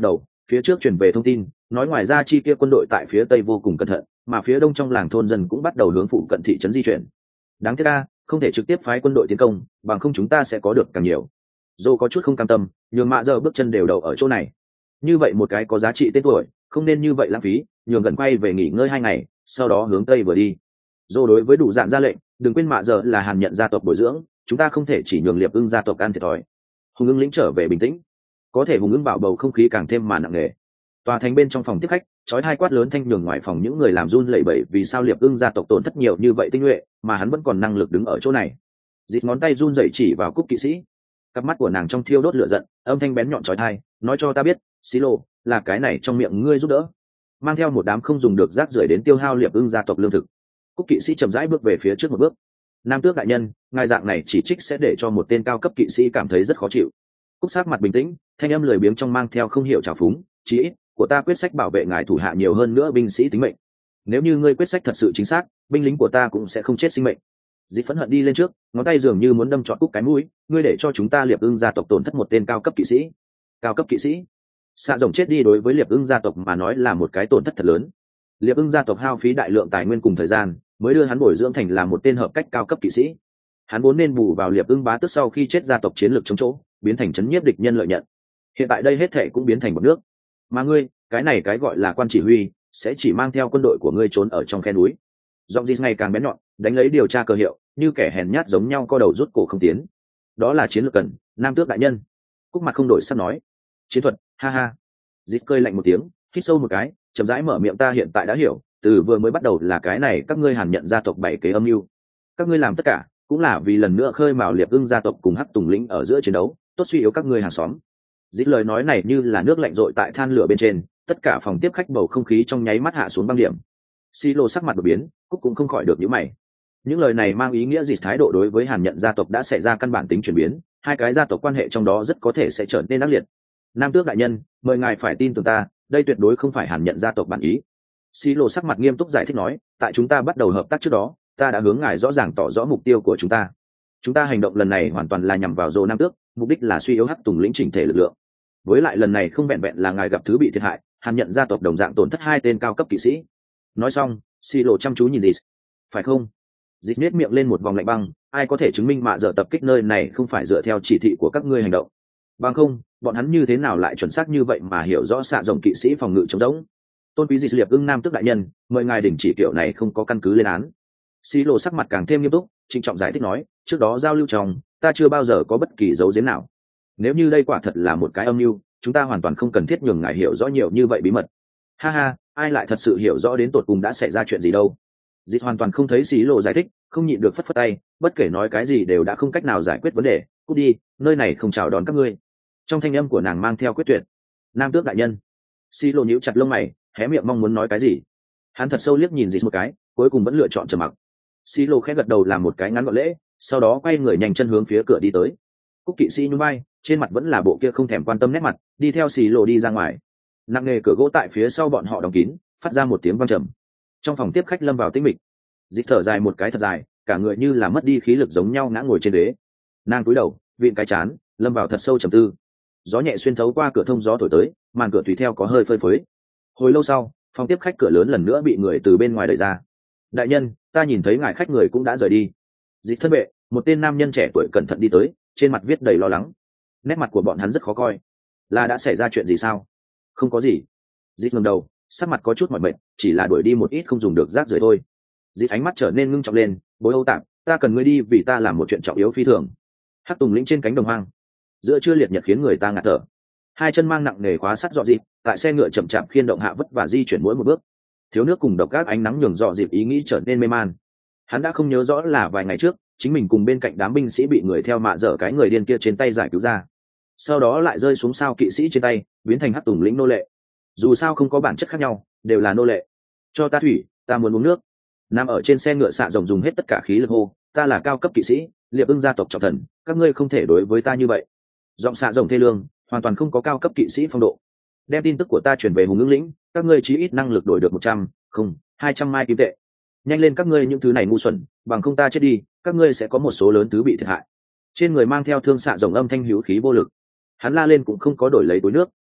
phía trước truyền về thông tin nói ngoài ra chi kia quân đội tại phía tây vô cùng cẩn thận, mà phía đông trong làng thôn dân cũng bắt đầu hướng phụ cận thị trấn di chuyển. Đáng tiếc a, không thể trực tiếp phái quân đội tiến công, bằng không chúng ta sẽ có được càng nhiều. Dô có chút không cam tâm, nhường mạ giờ bước chân đều đậu ở chỗ này. Như vậy một cái có giá trị tên tuổi, không nên như vậy lãng phí, nhường gần quay về nghỉ ngơi hai ngày, sau đó hướng tây vừa đi. Dô đối với đủ dạng ra lệnh, đừng quên mạ giờ là Hàn nhận gia tộc bồi dưỡng, chúng ta không thể chỉ nhường Liệp Ưng gia tộc ăn thiệt thòi. Hùng Ưng lĩnh trở về bình tĩnh, có thể Hùng Ưng bảo bầu không khí càng thêm mà nặng nề. Tòa thành bên trong phòng tiếp khách, chói hai quát lớn thanh nhường ngoài phòng những người làm run lẩy bẩy, vì sao Liệp Ưng gia tộc tổn thất nhiều như vậy tinh nhuệ, mà hắn vẫn còn năng lực đứng ở chỗ này. Dịt ngón tay run rẩy chỉ vào Cúc kỵ sĩ, cặp mắt của nàng trong thiêu đốt lửa giận, âm thanh bén nhọn chói tai, nói cho ta biết, xí lô là cái này trong miệng ngươi giúp đỡ, mang theo một đám không dùng được rác rưởi đến tiêu hao Liệp Ưng gia tộc lương thực. Cúc kỵ sĩ chậm rãi bước về phía trước một bước. Nam tước đại nhân, ngài dạng này chỉ trích sẽ để cho một tên cao cấp kỵ sĩ cảm thấy rất khó chịu. Cúc sắc mặt bình tĩnh, thanh âm lười biếng trong mang theo không hiểu trào phúng, chí ít của ta quyết sách bảo vệ ngài thủ hạ nhiều hơn nữa binh sĩ tính mệnh. Nếu như ngươi quyết sách thật sự chính xác, binh lính của ta cũng sẽ không chết sinh mệnh. Dĩ phẫn hận đi lên trước, ngón tay dường như muốn đâm trọn Cúc cái mũi, ngươi để cho chúng ta Liệp Ưng gia tộc tổn thất một tên cao cấp kỵ sĩ. Cao cấp kỵ sĩ? Xạ rồng chết đi đối với Liệp Ưng gia tộc mà nói là một cái tổn thất thật lớn. Liệp Ưng gia tộc hao phí đại lượng tài nguyên cùng thời gian, mới đưa hắn bồi dưỡng thành là một tên hợp cách cao cấp kỵ sĩ. Hắn vốn nên bù vào Liệp Ưng bá tước sau khi chết gia tộc chiến lược chống chỗ, biến thành chấn nhiếp địch nhân lợi nhận. Hiện tại đây hết thảy cũng biến thành một nước. Mà ngươi, cái này cái gọi là quan chỉ huy, sẽ chỉ mang theo quân đội của ngươi trốn ở trong khe núi. Giọng Dít ngày càng bén nhọn, đánh lấy điều tra cơ hiệu, như kẻ hèn nhát giống nhau co đầu rút cổ không tiến. Đó là chiến lược cần, Nam tước đại nhân. Cúc mặt không đổi sắc nói. Chiến thuật, ha ha. Dít cười lạnh một tiếng, hít sâu một cái, chậm rãi mở miệng, ta hiện tại đã hiểu, từ vừa mới bắt đầu là cái này các ngươi Hàn nhận gia tộc bảy kế âm mưu. Các ngươi làm tất cả cũng là vì lần nữa khơi mào Liệp Ưng gia tộc cùng Hắc Tùng lĩnh ở giữa chiến đấu, tốt suy yếu các ngươi hàng xóm. Dít lời nói này như là nước lạnh rội tại than lửa bên trên, tất cả phòng tiếp khách bầu không khí trong nháy mắt hạ xuống băng điểm. Xi lô sắc mặt đột biến, Cúc cũng không khỏi được nhíu mày. Những lời này mang ý nghĩa gì? Thái độ đối với Hàn nhận gia tộc đã xảy ra căn bản tính chuyển biến, hai cái gia tộc quan hệ trong đó rất có thể sẽ trở nên ác liệt. Nam tước đại nhân, mời ngài phải tin tưởng ta, đây tuyệt đối không phải Hàn nhận gia tộc bản ý. Xi lô sắc mặt nghiêm túc giải thích nói, tại chúng ta bắt đầu hợp tác trước đó, ta đã hướng ngài rõ ràng tỏ rõ mục tiêu của chúng ta. Chúng ta hành động lần này hoàn toàn là nhằm vào Dô Nam tước, mục đích là suy yếu Hắc Tùng lĩnh chỉnh thể lực lượng. Với lại lần này không vẹn vẹn là ngài gặp thứ bị thiệt hại, Hàn nhận gia tộc đồng dạng tổn thất hai tên cao cấp kỵ sĩ. Nói xong, xì lộ chăm chú nhìn Dít. Phải không? Dít nhếch miệng lên một vòng lạnh băng, ai có thể chứng minh mạ giờ tập kích nơi này không phải dựa theo chỉ thị của các ngươi hành động? Bằng không, bọn hắn như thế nào lại chuẩn xác như vậy mà hiểu rõ xạ rồng kỵ sĩ phòng ngự chống đống? Tôn quý Dít Liệp Ưng Nam tước đại nhân, mời ngài đình chỉ kiểu này không có căn cứ lên án. Xì lộ sắc mặt càng thêm nghiêm túc, trịnh trọng giải thích nói, trước đó giao lưu trong, ta chưa bao giờ có bất kỳ dấu giếm nào. Nếu như đây quả thật là một cái âm mưu, chúng ta hoàn toàn không cần thiết nhường ngài hiểu rõ nhiều như vậy bí mật. Ha ha, ai lại thật sự hiểu rõ đến tột cùng đã xảy ra chuyện gì đâu? Dít hoàn toàn không thấy xí lộ giải thích, không nhịn được phất phất tay, bất kể nói cái gì đều đã không cách nào giải quyết vấn đề, cút đi, nơi này không chào đón các ngươi. Trong thanh âm của nàng mang theo quyết tuyệt. Nam tước đại nhân. Xí lộ nhíu chặt lông mày, hé miệng mong muốn nói cái gì. Hắn thật sâu liếc nhìn Dít một cái, cuối cùng vẫn lựa chọn trầm mặc. Xí lộ khẽ gật đầu làm một cái ngắn gọn lễ, sau đó quay người nhanh chân hướng phía cửa đi tới. Cúc kỵ sĩ nhún vai, trên mặt vẫn là bộ kia không thèm quan tâm nét mặt, đi theo xì lộ đi ra ngoài. Nặng nề cửa gỗ tại phía sau bọn họ đóng kín, phát ra một tiếng vang trầm. Trong phòng tiếp khách lâm vào tĩnh mịch. Dịch thở dài một cái thật dài, cả người như là mất đi khí lực giống nhau ngã ngồi trên ghế. Nàng cúi đầu, vịn cái chán, lâm vào thật sâu trầm tư. Gió nhẹ xuyên thấu qua cửa thông gió thổi tới, màn cửa tùy theo có hơi phơi phới. Hồi lâu sau, phòng tiếp khách cửa lớn lần nữa bị người từ bên ngoài đẩy ra. Đại nhân, ta nhìn thấy ngài khách người cũng đã rời đi. Dịch thân vệ, một tên nam nhân trẻ tuổi cẩn thận đi tới, trên mặt viết đầy lo lắng. Nét mặt của bọn hắn rất khó coi. Là đã xảy ra chuyện gì sao? Không có gì. Dịch ngẩng đầu, sắc mặt có chút mỏi mệt, chỉ là đuổi đi một ít không dùng được rác rưởi thôi. Dịch ánh mắt trở nên ngưng trọng lên, bối âu tạm, ta cần ngươi đi vì ta làm một chuyện trọng yếu phi thường. Hắc Tùng lĩnh trên cánh đồng hoang, giữa trưa liệt nhật khiến người ta ngạt thở. Hai chân mang nặng nề khóa sắt dọ dịp, tại xe ngựa chậm chạp khiên động hạ vất và di chuyển mỗi một bước. Thiếu nước cùng độc các ánh nắng nhường dọ dịp ý nghĩ trở nên mê man. Hắn đã không nhớ rõ là vài ngày trước, chính mình cùng bên cạnh đám binh sĩ bị người theo mạ dở cái người điên kia trên tay giải cứu ra, sau đó lại rơi xuống sao kỵ sĩ trên tay, biến thành Hắc Tùng lĩnh nô lệ. Dù sao không có bản chất khác nhau, đều là nô lệ. Cho ta thủy, ta muốn uống nước. Nằm ở trên xe ngựa xạ rồng dùng hết tất cả khí lực hô, ta là cao cấp kỵ sĩ, Liệp Ưng gia tộc trọng thần, các ngươi không thể đối với ta như vậy. Giọng xạ rồng thê lương, hoàn toàn không có cao cấp kỵ sĩ phong độ. Đem tin tức của ta chuyển về Hùng Ưng lĩnh, các ngươi chí ít năng lực đổi được một trăm, không, hai trăm mai kim tệ. Nhanh lên các ngươi những thứ này ngu xuẩn, bằng không ta chết đi, các ngươi sẽ có một số lớn thứ bị thiệt hại. Trên người mang theo thương xạ rồng âm thanh hữu khí vô lực. Hắn la lên cũng không có đổi lấy túi nước,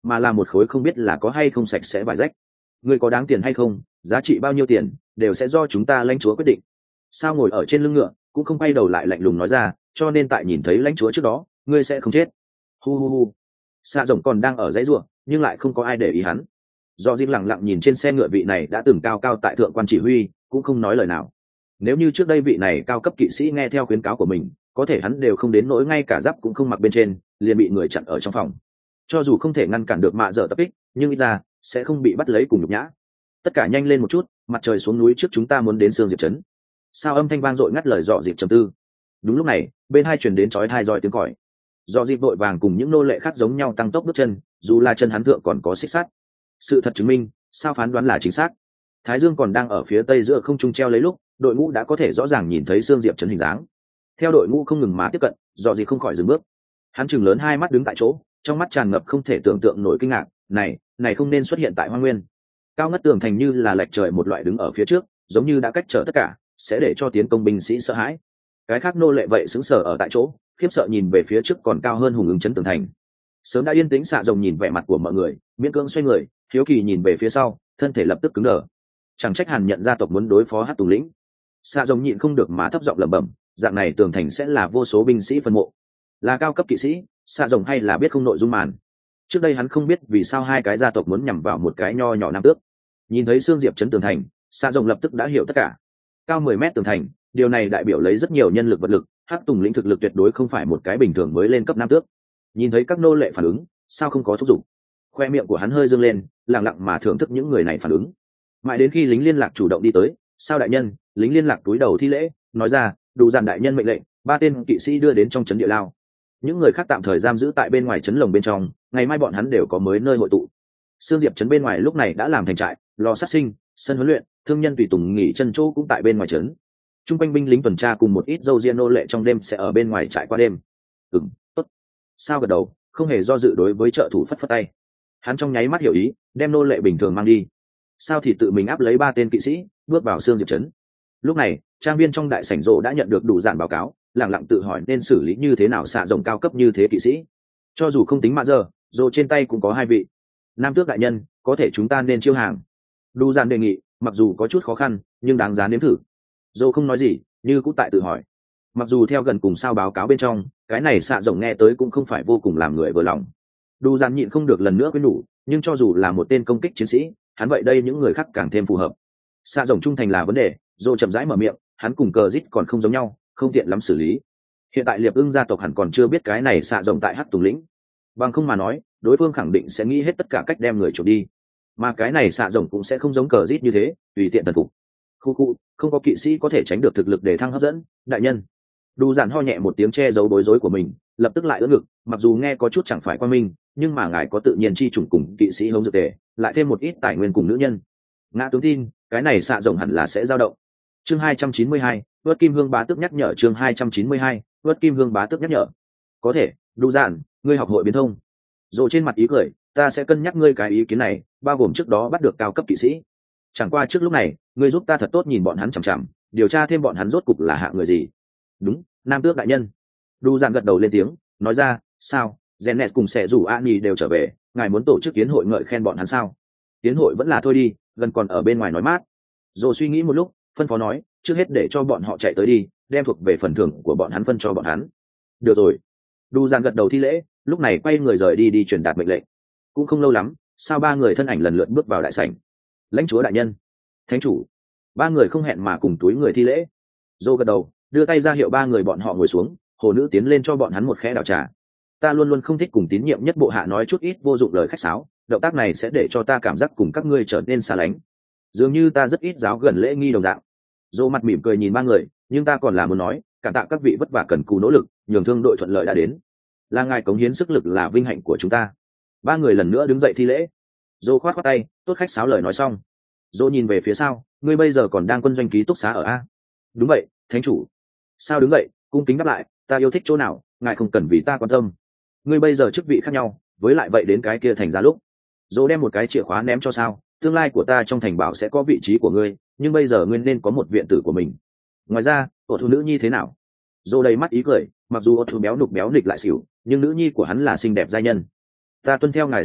mà là một khối không biết là có hay không sạch sẽ vải rách. Ngươi có đáng tiền hay không, giá trị bao nhiêu tiền, đều sẽ do chúng ta lãnh chúa quyết định. Sao ngồi ở trên lưng ngựa cũng không quay đầu lại lạnh lùng nói ra, cho nên tại nhìn thấy lãnh chúa trước đó, ngươi sẽ không chết. Hu hu hu. Xạ rồng còn đang ở dãy ruộng, nhưng lại không có ai để ý hắn. Do Diêm lặng lặng nhìn trên xe ngựa vị này đã từng cao cao tại thượng quan chỉ huy, cũng không nói lời nào. Nếu như trước đây vị này cao cấp kỵ sĩ nghe theo khuyến cáo của mình, có thể hắn đều không đến nỗi ngay cả giáp cũng không mặc bên trên, liền bị người chặn ở trong phòng. Cho dù không thể ngăn cản được mạ dở tập kích, nhưng ít ra sẽ không bị bắt lấy cùng nhục nhã. Tất cả nhanh lên một chút, mặt trời xuống núi trước chúng ta muốn đến Sương Diệp trấn. Sao âm thanh vang dội ngắt lời Dọ Dịp trầm tư. Đúng lúc này, bên hai truyền đến chói tai roi tiếng còi. Dọ Dịp vội vàng cùng những nô lệ khác giống nhau tăng tốc bước chân, dù là chân hắn thượng còn có xích sắt. Sự thật chứng minh, sao phán đoán là chính xác. Thái dương còn đang ở phía tây giữa không trung treo lấy lúc, đội ngũ đã có thể rõ ràng nhìn thấy Sương Diệp trấn hình dáng. Theo đội ngũ không ngừng má tiếp cận, Dọ Dịp không khỏi dừng bước. Hắn chừng lớn hai mắt đứng tại chỗ, trong mắt tràn ngập không thể tưởng tượng nổi kinh ngạc. Này, này không nên xuất hiện tại Hoang Nguyên. Cao ngất tường thành như là lệch trời một loại đứng ở phía trước, giống như đã cách trở tất cả, sẽ để cho tiến công binh sĩ sợ hãi. Cái khác nô lệ vậy sững sờ ở tại chỗ, khiếp sợ nhìn về phía trước còn cao hơn hùng ứng chấn tường thành. Sớm đã yên tĩnh xạ rồng nhìn vẻ mặt của mọi người, miễn cưỡng xoay người, hiếu kỳ nhìn về phía sau, thân thể lập tức cứng đờ. Chẳng trách Hàn nhận gia tộc muốn đối phó Hát Tùng lĩnh. Xạ rồng nhịn không được mà thấp giọng lẩm bẩm, dạng này tường thành sẽ là vô số binh sĩ phân mộ. Là cao cấp kỵ sĩ, xạ rồng hay là biết không nội dung màn. Trước đây hắn không biết vì sao hai cái gia tộc muốn nhằm vào một cái nho nhỏ nam tước. Nhìn thấy Sương Diệp trấn tường thành, xạ rồng lập tức đã hiểu tất cả. Cao mười mét tường thành, điều này đại biểu lấy rất nhiều nhân lực vật lực, Hắc Tùng lĩnh thực lực tuyệt đối không phải một cái bình thường mới lên cấp nam tước. Nhìn thấy các nô lệ phản ứng, sao không có thúc giục. Khoe miệng của hắn hơi dương lên, lặng lặng mà thưởng thức những người này phản ứng. Mãi đến khi lính liên lạc chủ động đi tới, sao đại nhân, lính liên lạc túi đầu thi lễ, nói ra, đủ dàn đại nhân mệnh lệnh, ba tên kỵ sĩ đưa đến trong trấn địa lao. Những người khác tạm thời giam giữ tại bên ngoài trấn lồng bên trong, ngày mai bọn hắn đều có mới nơi hội tụ. Sương Diệp trấn bên ngoài lúc này đã làm thành trại, lò sát sinh, sân huấn luyện, thương nhân tùy tùng nghỉ chân chỗ cũng tại bên ngoài trấn. Trung quanh binh lính tuần tra cùng một ít dâu ria nô lệ trong đêm sẽ ở bên ngoài trại qua đêm. Ừm, tốt. Sao gật đầu, không hề do dự đối với trợ thủ phất phất tay. Hắn trong nháy mắt hiểu ý, đem nô lệ bình thường mang đi. Sao thì tự mình áp lấy ba tên kỵ sĩ, bước vào Sương Diệp trấn. Lúc này, trang viên trong đại sảnh rộ đã nhận được đủ dạn báo cáo, lặng lặng tự hỏi nên xử lý như thế nào xạ rồng cao cấp như thế kỵ sĩ. Cho dù không tính mạ giờ, rộ trên tay cũng có hai vị. Nam tước đại nhân, có thể chúng ta nên chiêu hàng. Đủ dạn đề nghị, mặc dù có chút khó khăn, nhưng đáng giá nếm thử. Rộ không nói gì, như cũng tại tự hỏi. Mặc dù theo gần cùng sao báo cáo bên trong, cái này xạ rồng nghe tới cũng không phải vô cùng làm người vừa lòng. Đủ dạn nhịn không được lần nữa với đủ, nhưng cho dù là một tên công kích chiến sĩ, hắn vậy đây những người khác càng thêm phù hợp. Xạ rồng trung thành là vấn đề, Rộ chậm rãi mở miệng, hắn cùng cờ rít còn không giống nhau, không tiện lắm xử lý. Hiện tại Liệp Ưng gia tộc hẳn còn chưa biết cái này xạ rồng tại Hắc Tùng lĩnh. Bằng không mà nói, đối phương khẳng định sẽ nghĩ hết tất cả cách đem người chuột đi. Mà cái này xạ rồng cũng sẽ không giống cờ rít như thế, tùy tiện tần phục. Khu khu, không có kỵ sĩ có thể tránh được thực lực để thăng hấp dẫn, đại nhân. Đủ dạn ho nhẹ một tiếng che giấu bối rối của mình, lập tức lại ưỡn ngực, mặc dù nghe có chút chẳng phải quan minh, nhưng mà ngài có tự nhiên chi chủng cùng kỵ sĩ hống dược tề, lại thêm một ít tài nguyên cùng nữ nhân. Ngã tướng tin, cái này xạ rồng hẳn là sẽ dao động. Chương hai trăm chín mươi hai, Vớt Kim Hương bá tước nhắc nhở. Chương hai trăm chín mươi hai, Vớt Kim Hương bá tước nhắc nhở. Có thể, Đủ dạn, ngươi học hội biến thông. Rộ trên mặt ý cười, ta sẽ cân nhắc ngươi cái ý kiến này, bao gồm trước đó bắt được cao cấp kỵ sĩ. Chẳng qua trước lúc này, ngươi giúp ta thật tốt nhìn bọn hắn chằm chằm, điều tra thêm bọn hắn rốt cục là hạ người gì. Đúng, Nam tước đại nhân. Đủ dạn gật đầu lên tiếng, nói ra, sao, Zenet cùng sẽ rủ Ani đều trở về, ngài muốn tổ chức tiến hội ngợi khen bọn hắn sao? Tiến hội vẫn là thôi đi, gần còn ở bên ngoài nói mát. Rộ suy nghĩ một lúc, phân phó nói, trước hết để cho bọn họ chạy tới đi, đem thuộc về phần thưởng của bọn hắn phân cho bọn hắn. Được rồi. Đủ dạn gật đầu thi lễ, lúc này quay người rời đi đi truyền đạt mệnh lệnh. Cũng không lâu lắm, sao ba người thân ảnh lần lượt bước vào đại sảnh. Lãnh chúa đại nhân, thánh chủ. Ba người không hẹn mà cùng túi người thi lễ. Rộ gật đầu, đưa tay ra hiệu ba người bọn họ ngồi xuống, hồ nữ tiến lên cho bọn hắn một khẽ đào trà. Ta luôn luôn không thích cùng tín nhiệm nhất bộ hạ nói chút ít vô dụng lời khách sáo, động tác này sẽ để cho ta cảm giác cùng các ngươi trở nên xa lánh. Dường như ta rất ít giáo gần lễ nghi đồng dạng. Dô mặt mỉm cười nhìn ba người, nhưng ta còn là muốn nói, cảm tạ các vị vất vả cần cù nỗ lực, nhường thương đội thuận lợi đã đến. Là ngài cống hiến sức lực là vinh hạnh của chúng ta. Ba người lần nữa đứng dậy thi lễ. Dô khoát khoát tay, tốt khách sáo lời nói xong. Dô nhìn về phía sau, ngươi bây giờ còn đang quân doanh ký túc xá ở a? Đúng vậy, thánh chủ. Sao đứng vậy, cung kính đáp lại, ta yêu thích chỗ nào, ngài không cần vì ta quan tâm. Ngươi bây giờ chức vị khác nhau, với lại vậy đến cái kia thành ra lúc. Dô đem một cái chìa khóa ném cho sao, tương lai của ta trong thành bảo sẽ có vị trí của ngươi, nhưng bây giờ ngươi nên có một viện tử của mình. Ngoài ra, ổ thu nữ nhi thế nào? Dô đầy mắt ý cười, mặc dù ổ thu béo nục béo nịch lại xỉu, nhưng nữ nhi của hắn là xinh đẹp giai nhân. Ta tuân theo ngài sắp đặt,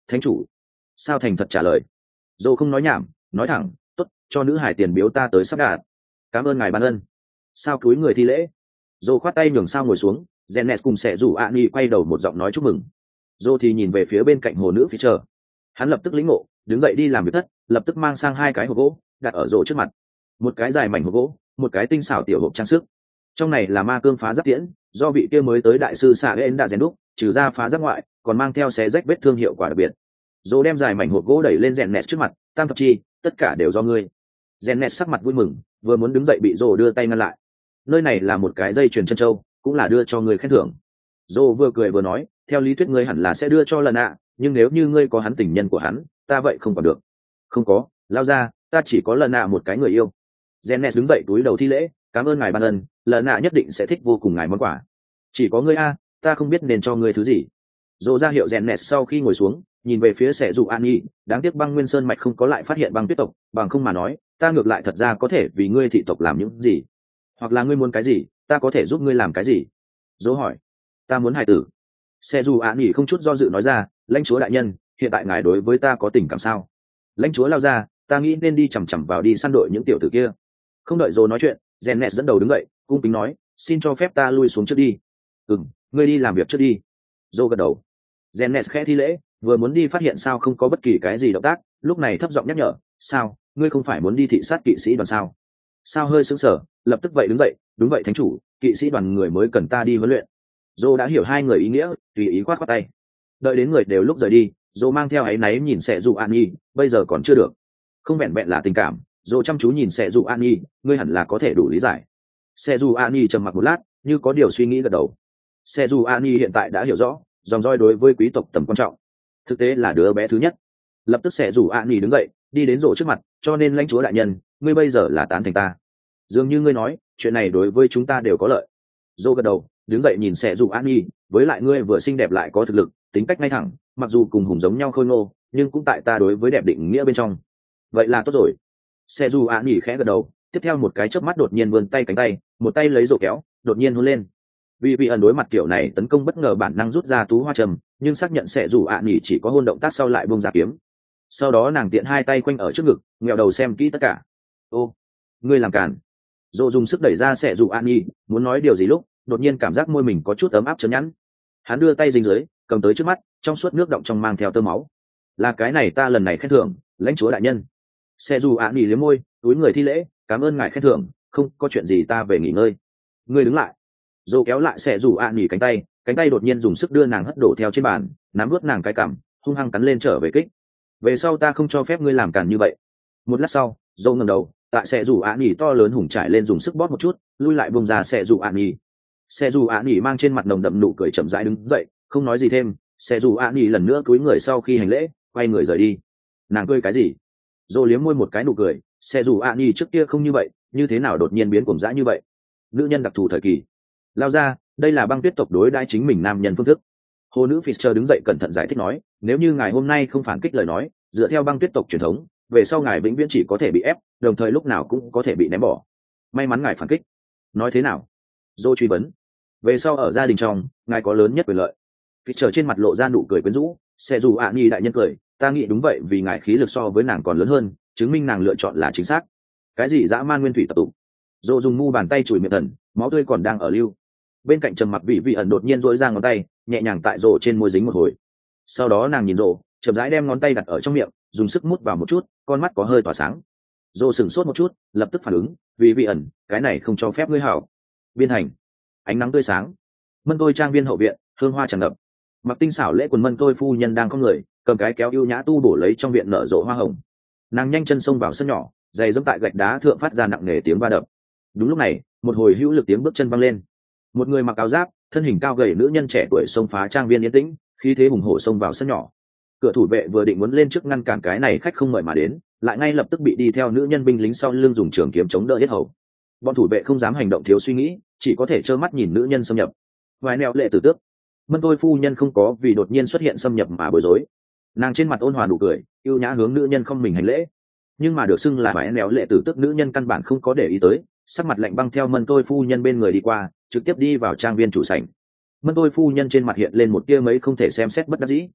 thánh chủ. Sao thành thật trả lời. Dô không nói nhảm, nói thẳng, tốt, cho nữ hải tiền biếu ta tới sắp đạt. Cảm ơn ngài ban ân. Sao cúi người thi lễ. Dô khoát tay nhường Sao ngồi xuống, Zenes cùng sẽ rủ ạ ni quay đầu một giọng nói chúc mừng. Dô thì nhìn về phía bên cạnh hồ nữ phía chờ. Hắn lập tức lĩnh ngộ, đứng dậy đi làm việc thất, lập tức mang sang hai cái hộp gỗ, đặt ở rổ trước mặt. Một cái dài mảnh hộp gỗ, một cái tinh xảo tiểu hộp trang sức. Trong này là ma cương phá giáp tiễn, do vị kia mới tới đại sư xạ bên đã rèn đúc, trừ ra phá giáp ngoại, còn mang theo xé rách vết thương hiệu quả đặc biệt. Dô đem dài mảnh hộp gỗ đẩy lên Zenes trước mặt, tam thập chi, tất cả đều do ngươi. Zenes sắc mặt vui mừng, vừa muốn đứng dậy bị Dô đưa tay ngăn lại. Nơi này là một cái dây chuyền chân châu, cũng là đưa cho người khen thưởng. Dô vừa cười vừa nói, theo lý thuyết ngươi hẳn là sẽ đưa cho lần ạ, nhưng nếu như ngươi có hắn tình nhân của hắn, ta vậy không còn được. Không có, lao ra, ta chỉ có lần ạ một cái người yêu. Zenes đứng dậy túi đầu thi lễ, cảm ơn ngài ban ân, lần ạ nhất định sẽ thích vô cùng ngài món quà. Chỉ có ngươi a, ta không biết nên cho ngươi thứ gì. Dô ra hiệu Zenes sau khi ngồi xuống, nhìn về phía sẻ dù an nhi, đáng tiếc băng nguyên sơn mạch không có lại phát hiện băng tuyết tộc, bằng không mà nói, ta ngược lại thật ra có thể vì ngươi thị tộc làm những gì, hoặc là ngươi muốn cái gì, ta có thể giúp ngươi làm cái gì. Dô hỏi. Ta muốn hài tử. Sẻ dù an nhi không chút do dự nói ra, lãnh chúa đại nhân, hiện tại ngài đối với ta có tình cảm sao? Lãnh chúa lao ra, ta nghĩ nên đi chằm chằm vào đi săn đội những tiểu tử kia. Không đợi Dô nói chuyện, Zenes dẫn đầu đứng dậy, cung kính nói, xin cho phép ta lui xuống trước đi. Ừm, ngươi đi làm việc trước đi. Dô gật đầu. Zenes khẽ thi lễ, vừa muốn đi phát hiện Sao không có bất kỳ cái gì động tác, lúc này thấp giọng nhắc nhở, Sao, ngươi không phải muốn đi thị sát kỵ sĩ đoàn sao? Sao hơi sững sờ, lập tức vậy đứng dậy, đúng vậy thánh chủ, kỵ sĩ đoàn người mới cần ta đi huấn luyện. Dô đã hiểu hai người ý nghĩa, tùy ý khoát khoát tay. Đợi đến người đều lúc rời đi, Dô mang theo áy náy nhìn Sẻ dù an nhi, bây giờ còn chưa được. Không vẹn vẹn là tình cảm, Dô chăm chú nhìn Sẻ dù an nhi, ngươi hẳn là có thể đủ lý giải. Sẻ dù an nhi trầm mặc một lát, như có điều suy nghĩ gật đầu. Sẻ dù an nhi hiện tại đã hiểu rõ, dòng roi đối với quý tộc tầm quan trọng, thực tế là đứa bé thứ nhất. Lập tức Sẻ dù an nhi đứng dậy, đi đến rổ trước mặt, cho nên lãnh chúa đại nhân, ngươi bây giờ là tán thành ta. Dường như ngươi nói, chuyện này đối với chúng ta đều có lợi. Dô gật đầu, đứng dậy nhìn Sẻ dù an nhi, với lại ngươi vừa xinh đẹp lại có thực lực, tính cách ngay thẳng, mặc dù cùng hùng giống nhau khôi ngô, nhưng cũng tại ta đối với đẹp định nghĩa bên trong. Vậy là tốt rồi. Sẻ dù an nhi khẽ gật đầu, tiếp theo một cái chớp mắt đột nhiên vươn tay cánh tay, một tay lấy rổ kéo, đột nhiên hôn lên. Vì vị ẩn đối mặt kiểu này tấn công bất ngờ bản năng rút ra tú hoa trầm, nhưng xác nhận Sẻ dù an nhi chỉ có hôn động tác sau lại buông ra kiếm. Sau đó nàng tiện hai tay quanh ở trước ngực, nghẹo đầu xem kỹ tất cả. Ô, ngươi làm cản. Dô dùng sức đẩy ra Sẻ dù an nhi, muốn nói điều gì lúc đột nhiên cảm giác môi mình có chút ấm áp chấn nhẵn. Hắn đưa tay dính dưới, cầm tới trước mắt, trong suốt nước động trong mang theo tơ máu. Là cái này ta lần này khen thưởng, lãnh chúa đại nhân. Sẻ dù an nhi liếm môi, túi người thi lễ, cảm ơn ngài khen thưởng, không có chuyện gì ta về nghỉ ngơi. Ngươi đứng lại. Dô kéo lại Sẻ dù an nhi cánh tay, cánh tay đột nhiên dùng sức đưa nàng hất đổ theo trên bàn, nắm nuốt nàng cái cằm, hung hăng cắn lên trở về kích. Về sau ta không cho phép ngươi làm càn như vậy. Một lát sau, Dô ngẩng đầu, tại Sẻ dù an nhi to lớn hùng trải lên dùng sức bóp một chút, lui lại vùng ra Sẻ dù an nhi. Sẻ dù an nhi mang trên mặt nồng đậm nụ cười chậm rãi đứng dậy, không nói gì thêm. Sẻ dù an nhi lần nữa cúi người sau khi hành lễ, quay người rời đi. Nàng cười cái gì? Dô liếm môi một cái nụ cười. Sẻ dù an nhi trước kia không như vậy, như thế nào đột nhiên biến cuồng dã như vậy? Nữ nhân đặc thù thời kỳ. Lao ra, đây là băng tuyết tộc đối đãi chính mình nam nhân phương thức. Hồ nữ Fischer đứng dậy cẩn thận giải thích nói, nếu như ngài hôm nay không phản kích lời nói, dựa theo băng tuyết tộc truyền thống, về sau ngài vĩnh viễn chỉ có thể bị ép, đồng thời lúc nào cũng có thể bị ném bỏ. May mắn ngài phản kích. Nói thế nào? Dô truy vấn. Về sau ở gia đình trong, ngài có lớn nhất quyền lợi. Fischer trên mặt lộ ra nụ cười quyến rũ, Sẻ dù ạ nhi đại nhân cười, ta nghĩ đúng vậy, vì ngài khí lực so với nàng còn lớn hơn, chứng minh nàng lựa chọn là chính xác. Cái gì dã man nguyên thủy tập tụ? Dô dùng mu bàn tay chùi miệng thần, máu tươi còn đang ở lưu. Bên cạnh trầm mặc vị vị ẩn đột nhiên dỗi ra ngón tay, nhẹ nhàng tại rổ trên môi dính một hồi. Sau đó nàng nhìn rổ, chậm rãi đem ngón tay đặt ở trong miệng, dùng sức mút vào một chút, con mắt có hơi tỏa sáng. Rổ sửng sốt một chút, lập tức phản ứng, vị vị ẩn, cái này không cho phép ngươi hảo. Biên hành. Ánh nắng tươi sáng. Mân tôi trang viên hậu viện, hương hoa tràn ngập. Mặc tinh xảo lễ quần mân tôi phu nhân đang có người, cầm cái kéo ưu nhã tu bổ lấy trong viện nở rộ hoa hồng. Nàng nhanh chân xông vào sân nhỏ, giày dẫm tại gạch đá thượng phát ra nặng nề tiếng va đập. Đúng lúc này, một hồi hữu lực tiếng bước chân vang lên. Một người mặc áo giáp, thân hình cao gầy nữ nhân trẻ tuổi xông phá trang viên yên tĩnh, khí thế hùng hổ xông vào sân nhỏ. Cửa thủ vệ vừa định muốn lên trước ngăn cản cái này khách không mời mà đến, lại ngay lập tức bị đi theo nữ nhân binh lính sau lưng dùng trường kiếm chống đỡ yết hầu. Bọn thủ vệ không dám hành động thiếu suy nghĩ, chỉ có thể trơ mắt nhìn nữ nhân xâm nhập. Vài nẻo lệ tử tước. Mân tôi phu nhân không có vì đột nhiên xuất hiện xâm nhập mà bối rối. Nàng trên mặt ôn hòa nụ cười, yêu nhã hướng nữ nhân không mình hành lễ. Nhưng mà được xưng là vài nẻo lệ tử tước nữ nhân căn bản không có để ý tới, sắc mặt lạnh băng theo mân tôi phu nhân bên người đi qua, trực tiếp đi vào trang viên chủ sảnh. Mân tôi phu nhân trên mặt hiện lên một tia mấy không thể xem xét bất đắc dĩ.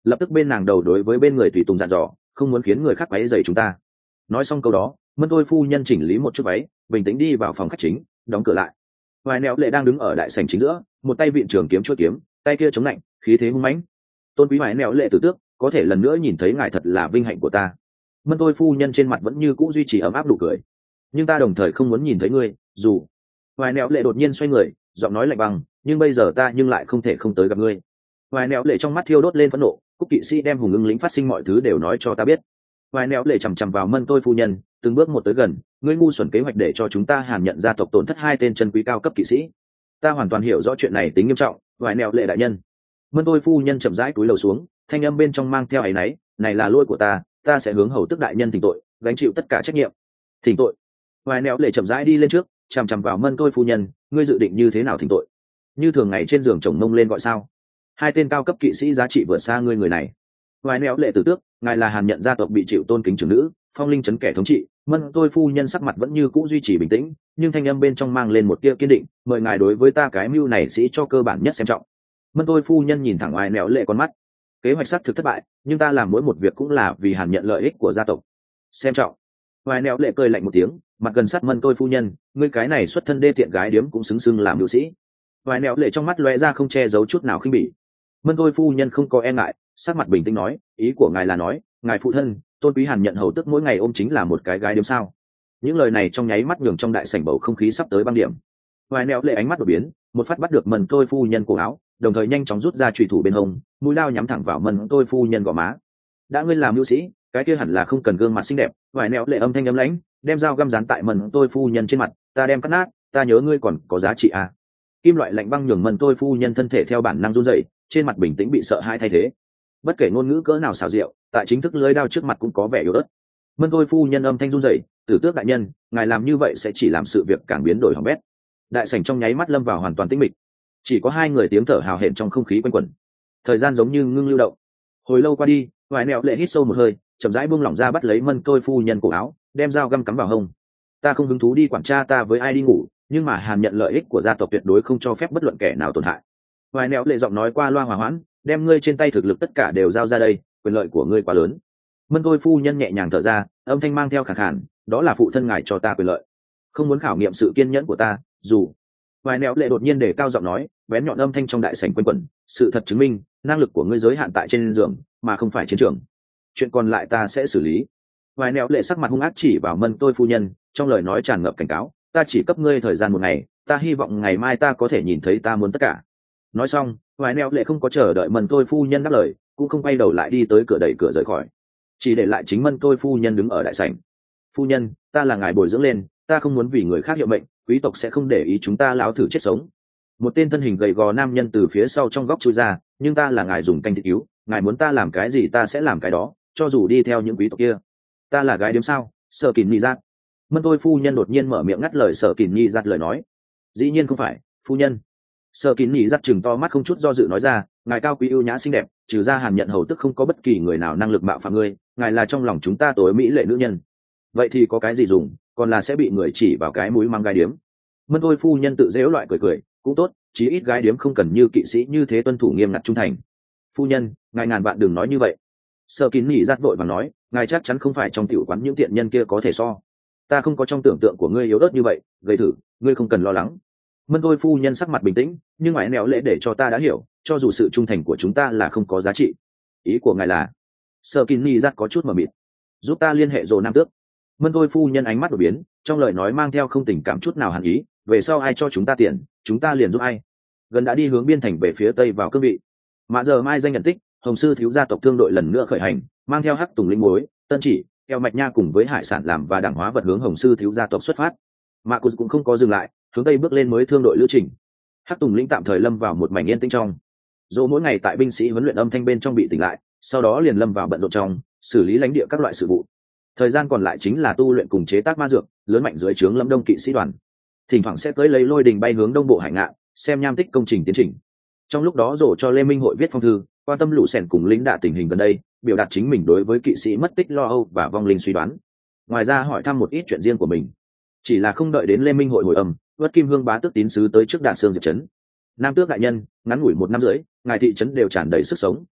lập tức bên nàng đầu đối với bên người tùy tùng dặn dò, không muốn khiến người khác váy dày chúng ta. Nói xong câu đó, Mân Tôi phu nhân chỉnh lý một chút váy, bình tĩnh đi vào phòng khách chính, đóng cửa lại. Vài nẻo lệ đang đứng ở đại sảnh chính giữa, một tay vịn trường kiếm chuôi kiếm, tay kia chống lạnh, khí thế hung mãnh. Tôn quý vài nẻo lệ tử tước, có thể lần nữa nhìn thấy ngài thật là vinh hạnh của ta. Mân Tôi phu nhân trên mặt vẫn như cũ duy trì ấm áp nụ cười. Nhưng ta đồng thời không muốn nhìn thấy ngươi, dù. Vài nẻo lệ đột nhiên xoay người, giọng nói lạnh băng, nhưng bây giờ ta nhưng lại không thể không tới gặp ngươi. Vài nẻo lệ trong mắt thiêu đốt lên phẫn nộ, Cúc kỵ sĩ đem hùng ưng lĩnh phát sinh mọi thứ đều nói cho ta biết. Vài nẻo lệ chằm chằm vào Mân Tôi phu nhân, từng bước một tới gần, ngươi ngu xuẩn kế hoạch để cho chúng ta Hàn nhận gia tộc tổn thất hai tên chân quý cao cấp kỵ sĩ. Ta hoàn toàn hiểu rõ chuyện này tính nghiêm trọng, Vài nẻo lệ đại nhân. Mân Tôi phu nhân chậm rãi cúi đầu xuống, thanh âm bên trong mang theo áy náy, này là lỗi của ta, ta sẽ hướng hầu tức đại nhân thỉnh tội, gánh chịu tất cả trách nhiệm. Thỉnh tội? Vài nẻo lệ chậm rãi đi lên trước, chằm chằm vào Mân Tôi phu nhân, ngươi dự định như thế nào thỉnh tội? Như thường ngày trên giường chồng mông lên gọi sao? Hai tên cao cấp kỵ sĩ giá trị vượt xa ngươi người này. Vài nẻo lệ tử tước, ngài là Hàn nhận gia tộc bị chịu tôn kính trưởng nữ, phong linh trấn kẻ thống trị. Mân Tôi phu nhân sắc mặt vẫn như cũ duy trì bình tĩnh, nhưng thanh âm bên trong mang lên một tia kiên định, mời ngài đối với ta cái mưu này sĩ cho cơ bản nhất xem trọng. Mân Tôi phu nhân nhìn thẳng Vài nẻo lệ con mắt. Kế hoạch xác thực thất bại, nhưng ta làm mỗi một việc cũng là vì Hàn nhận lợi ích của gia tộc. Xem trọng. Vài nẻo lệ cười lạnh một tiếng, mặt gần sát Mân Tôi phu nhân, ngươi cái này xuất thân đê tiện gái điếm cũng xứng xưng làm nữ sĩ. Vài nẻo lệ trong mắt lóe ra không che giấu chút nào khinh bỉ. Mân Tôi phu nhân không có e ngại, sắc mặt bình tĩnh nói, ý của ngài là nói, ngài phụ thân Tôn quý Hàn nhận hầu tức mỗi ngày ôm chính là một cái gái điếm sao? Những lời này trong nháy mắt nhường trong đại sảnh bầu không khí sắp tới băng điểm. Vài nẻo lệ ánh mắt đột biến, một phát bắt được Mân Tôi phu nhân cổ áo, đồng thời nhanh chóng rút ra chùy thủ bên hông, mũi lao nhắm thẳng vào Mân Tôi phu nhân gò má. Đã ngươi làm mưu sĩ, cái kia hẳn là không cần gương mặt xinh đẹp. Vài nẻo lệ âm thanh ấm lãnh, đem dao găm dán tại Mân Tôi phu nhân trên mặt, ta đem cắt nát, ta nhớ ngươi còn có giá trị à? Kim loại lạnh băng nhường Mân Tôi phu nhân thân thể theo bản năng run rẩy, trên mặt bình tĩnh bị sợ hãi thay thế. Bất kể ngôn ngữ cỡ nào xảo diệu, tại chính thức lưới đao trước mặt cũng có vẻ yếu ớt. Mân Tôi phu nhân âm thanh run rẩy, tử tước đại nhân, ngài làm như vậy sẽ chỉ làm sự việc càng biến đổi hỏng bét. Đại sảnh trong nháy mắt lâm vào hoàn toàn tĩnh mịch, chỉ có hai người tiếng thở hào hẹn trong không khí quanh quẩn. Thời gian giống như ngưng lưu động. Hồi lâu qua đi, Vài nẻo lệ hít sâu một hơi, chậm rãi buông lỏng ra bắt lấy Mân Tôi phu nhân cổ áo, đem dao găm cắm vào hông. Ta không hứng thú đi quản tra ta với ai đi ngủ, nhưng mà Hàn nhận lợi ích của gia tộc tuyệt đối không cho phép bất luận kẻ nào tổn hại. Vài nẻo lệ giọng nói qua loa hòa hoãn, đem ngươi trên tay thực lực tất cả đều giao ra đây, quyền lợi của ngươi quá lớn. Mân Tôi phu nhân nhẹ nhàng thở ra, âm thanh mang theo khàn khàn, đó là phụ thân ngài cho ta quyền lợi, không muốn khảo nghiệm sự kiên nhẫn của ta. Dù Vài nẻo lệ đột nhiên để cao giọng nói, bén nhọn âm thanh trong đại sảnh quanh quẩn, sự thật chứng minh năng lực của ngươi giới hạn tại trên giường mà không phải chiến trường, chuyện còn lại ta sẽ xử lý. Vài nẻo lệ sắc mặt hung ác chỉ vào Mân Tôi phu nhân, trong lời nói tràn ngập cảnh cáo, ta chỉ cấp ngươi thời gian một ngày, ta hy vọng ngày mai ta có thể nhìn thấy ta muốn tất cả. Nói xong, Vài nẻo lệ không có chờ đợi Mân Tôi phu nhân đáp lời, cũng không quay đầu lại đi tới cửa đẩy cửa rời khỏi, chỉ để lại chính Mân Tôi phu nhân đứng ở đại sảnh. Phu nhân, ta là ngài bồi dưỡng lên, ta không muốn vì người khác hiệu mệnh, quý tộc sẽ không để ý chúng ta láo thử chết sống. Một tên thân hình gầy gò nam nhân từ phía sau trong góc chui ra, nhưng ta là ngài dùng canh thịt cứu, ngài muốn ta làm cái gì ta sẽ làm cái đó, cho dù đi theo những quý tộc kia. Ta là gái điếm sao? Sở Kình Nhi Giác. Mân Tôi phu nhân đột nhiên mở miệng ngắt lời Sở Kình Nhi Giác lời nói. Dĩ nhiên không phải, phu nhân. Sở Kình Nhi Giác chừng to mắt không chút do dự nói ra, ngài cao quý ưu nhã xinh đẹp, trừ ra Hàn nhận hầu tức không có bất kỳ người nào năng lực mạo phạm ngươi, ngài là trong lòng chúng ta tối mỹ lệ nữ nhân. Vậy thì có cái gì dùng, còn là sẽ bị người chỉ vào cái mũi mang gái điếm. Mân Tôi phu nhân tự dễu loại cười cười, cũng tốt, chí ít gái điếm không cần như kỵ sĩ như thế tuân thủ nghiêm ngặt trung thành. Phu nhân, ngài ngàn vạn đừng nói như vậy. Sở Kín Nỉ Giặt vội và nói, ngài chắc chắn không phải trong tiểu quán những tiện nhân kia có thể so. Ta không có trong tưởng tượng của ngươi yếu ớt như vậy, gây thử, ngươi không cần lo lắng. Mân Tôi phu nhân sắc mặt bình tĩnh, nhưng ngoại nẻo lễ để cho ta đã hiểu, cho dù sự trung thành của chúng ta là không có giá trị. Ý của ngài là? Sở Kín Nỉ Giặt có chút mờ mịt. Giúp ta liên hệ rồi Nam Tước. Mân Tôi phu nhân ánh mắt đổi biến, trong lời nói mang theo không tình cảm chút nào hẳn ý, về sau ai cho chúng ta tiền, chúng ta liền giúp ai. Gần đã đi hướng biên thành về phía tây vào cương vị. Mà giờ mai danh nhận tích, Hồng sư thiếu gia tộc thương đội lần nữa khởi hành, mang theo Hắc Tùng linh muối, Tân Chỉ, Keo Mạch Nha cùng với hải sản làm và đảng hóa vật hướng Hồng sư thiếu gia tộc xuất phát. Mạc Cụt cũng không có dừng lại, hướng tây bước lên mới thương đội lữ trình. Hắc Tùng linh tạm thời lâm vào một mảnh yên tĩnh trong. Dỗ mỗi ngày tại binh sĩ huấn luyện âm thanh bên trong bị tỉnh lại, sau đó liền lâm vào bận rộn trong, xử lý lãnh địa các loại sự vụ. Thời gian còn lại chính là tu luyện cùng chế tác ma dược, lớn mạnh dưới trướng Lâm Đông kỵ sĩ đoàn. Thỉnh thoảng sẽ tới lấy lôi đình bay hướng đông bộ hải ngạn, xem nham tích công trình tiến trình. Trong lúc đó rổ cho Lê Minh hội viết phong thư, quan tâm lũ sèn cùng lính đạ tình hình gần đây, biểu đạt chính mình đối với kỵ sĩ mất tích lo âu và vong linh suy đoán. Ngoài ra hỏi thăm một ít chuyện riêng của mình. Chỉ là không đợi đến Lê Minh hội hồi âm, Vất Kim Hương bá tước tín sứ tới trước Đạn Sương Diệp trấn. Nam tước đại nhân, ngắn ngủi một năm rưỡi, ngài thị trấn đều tràn đầy sức sống,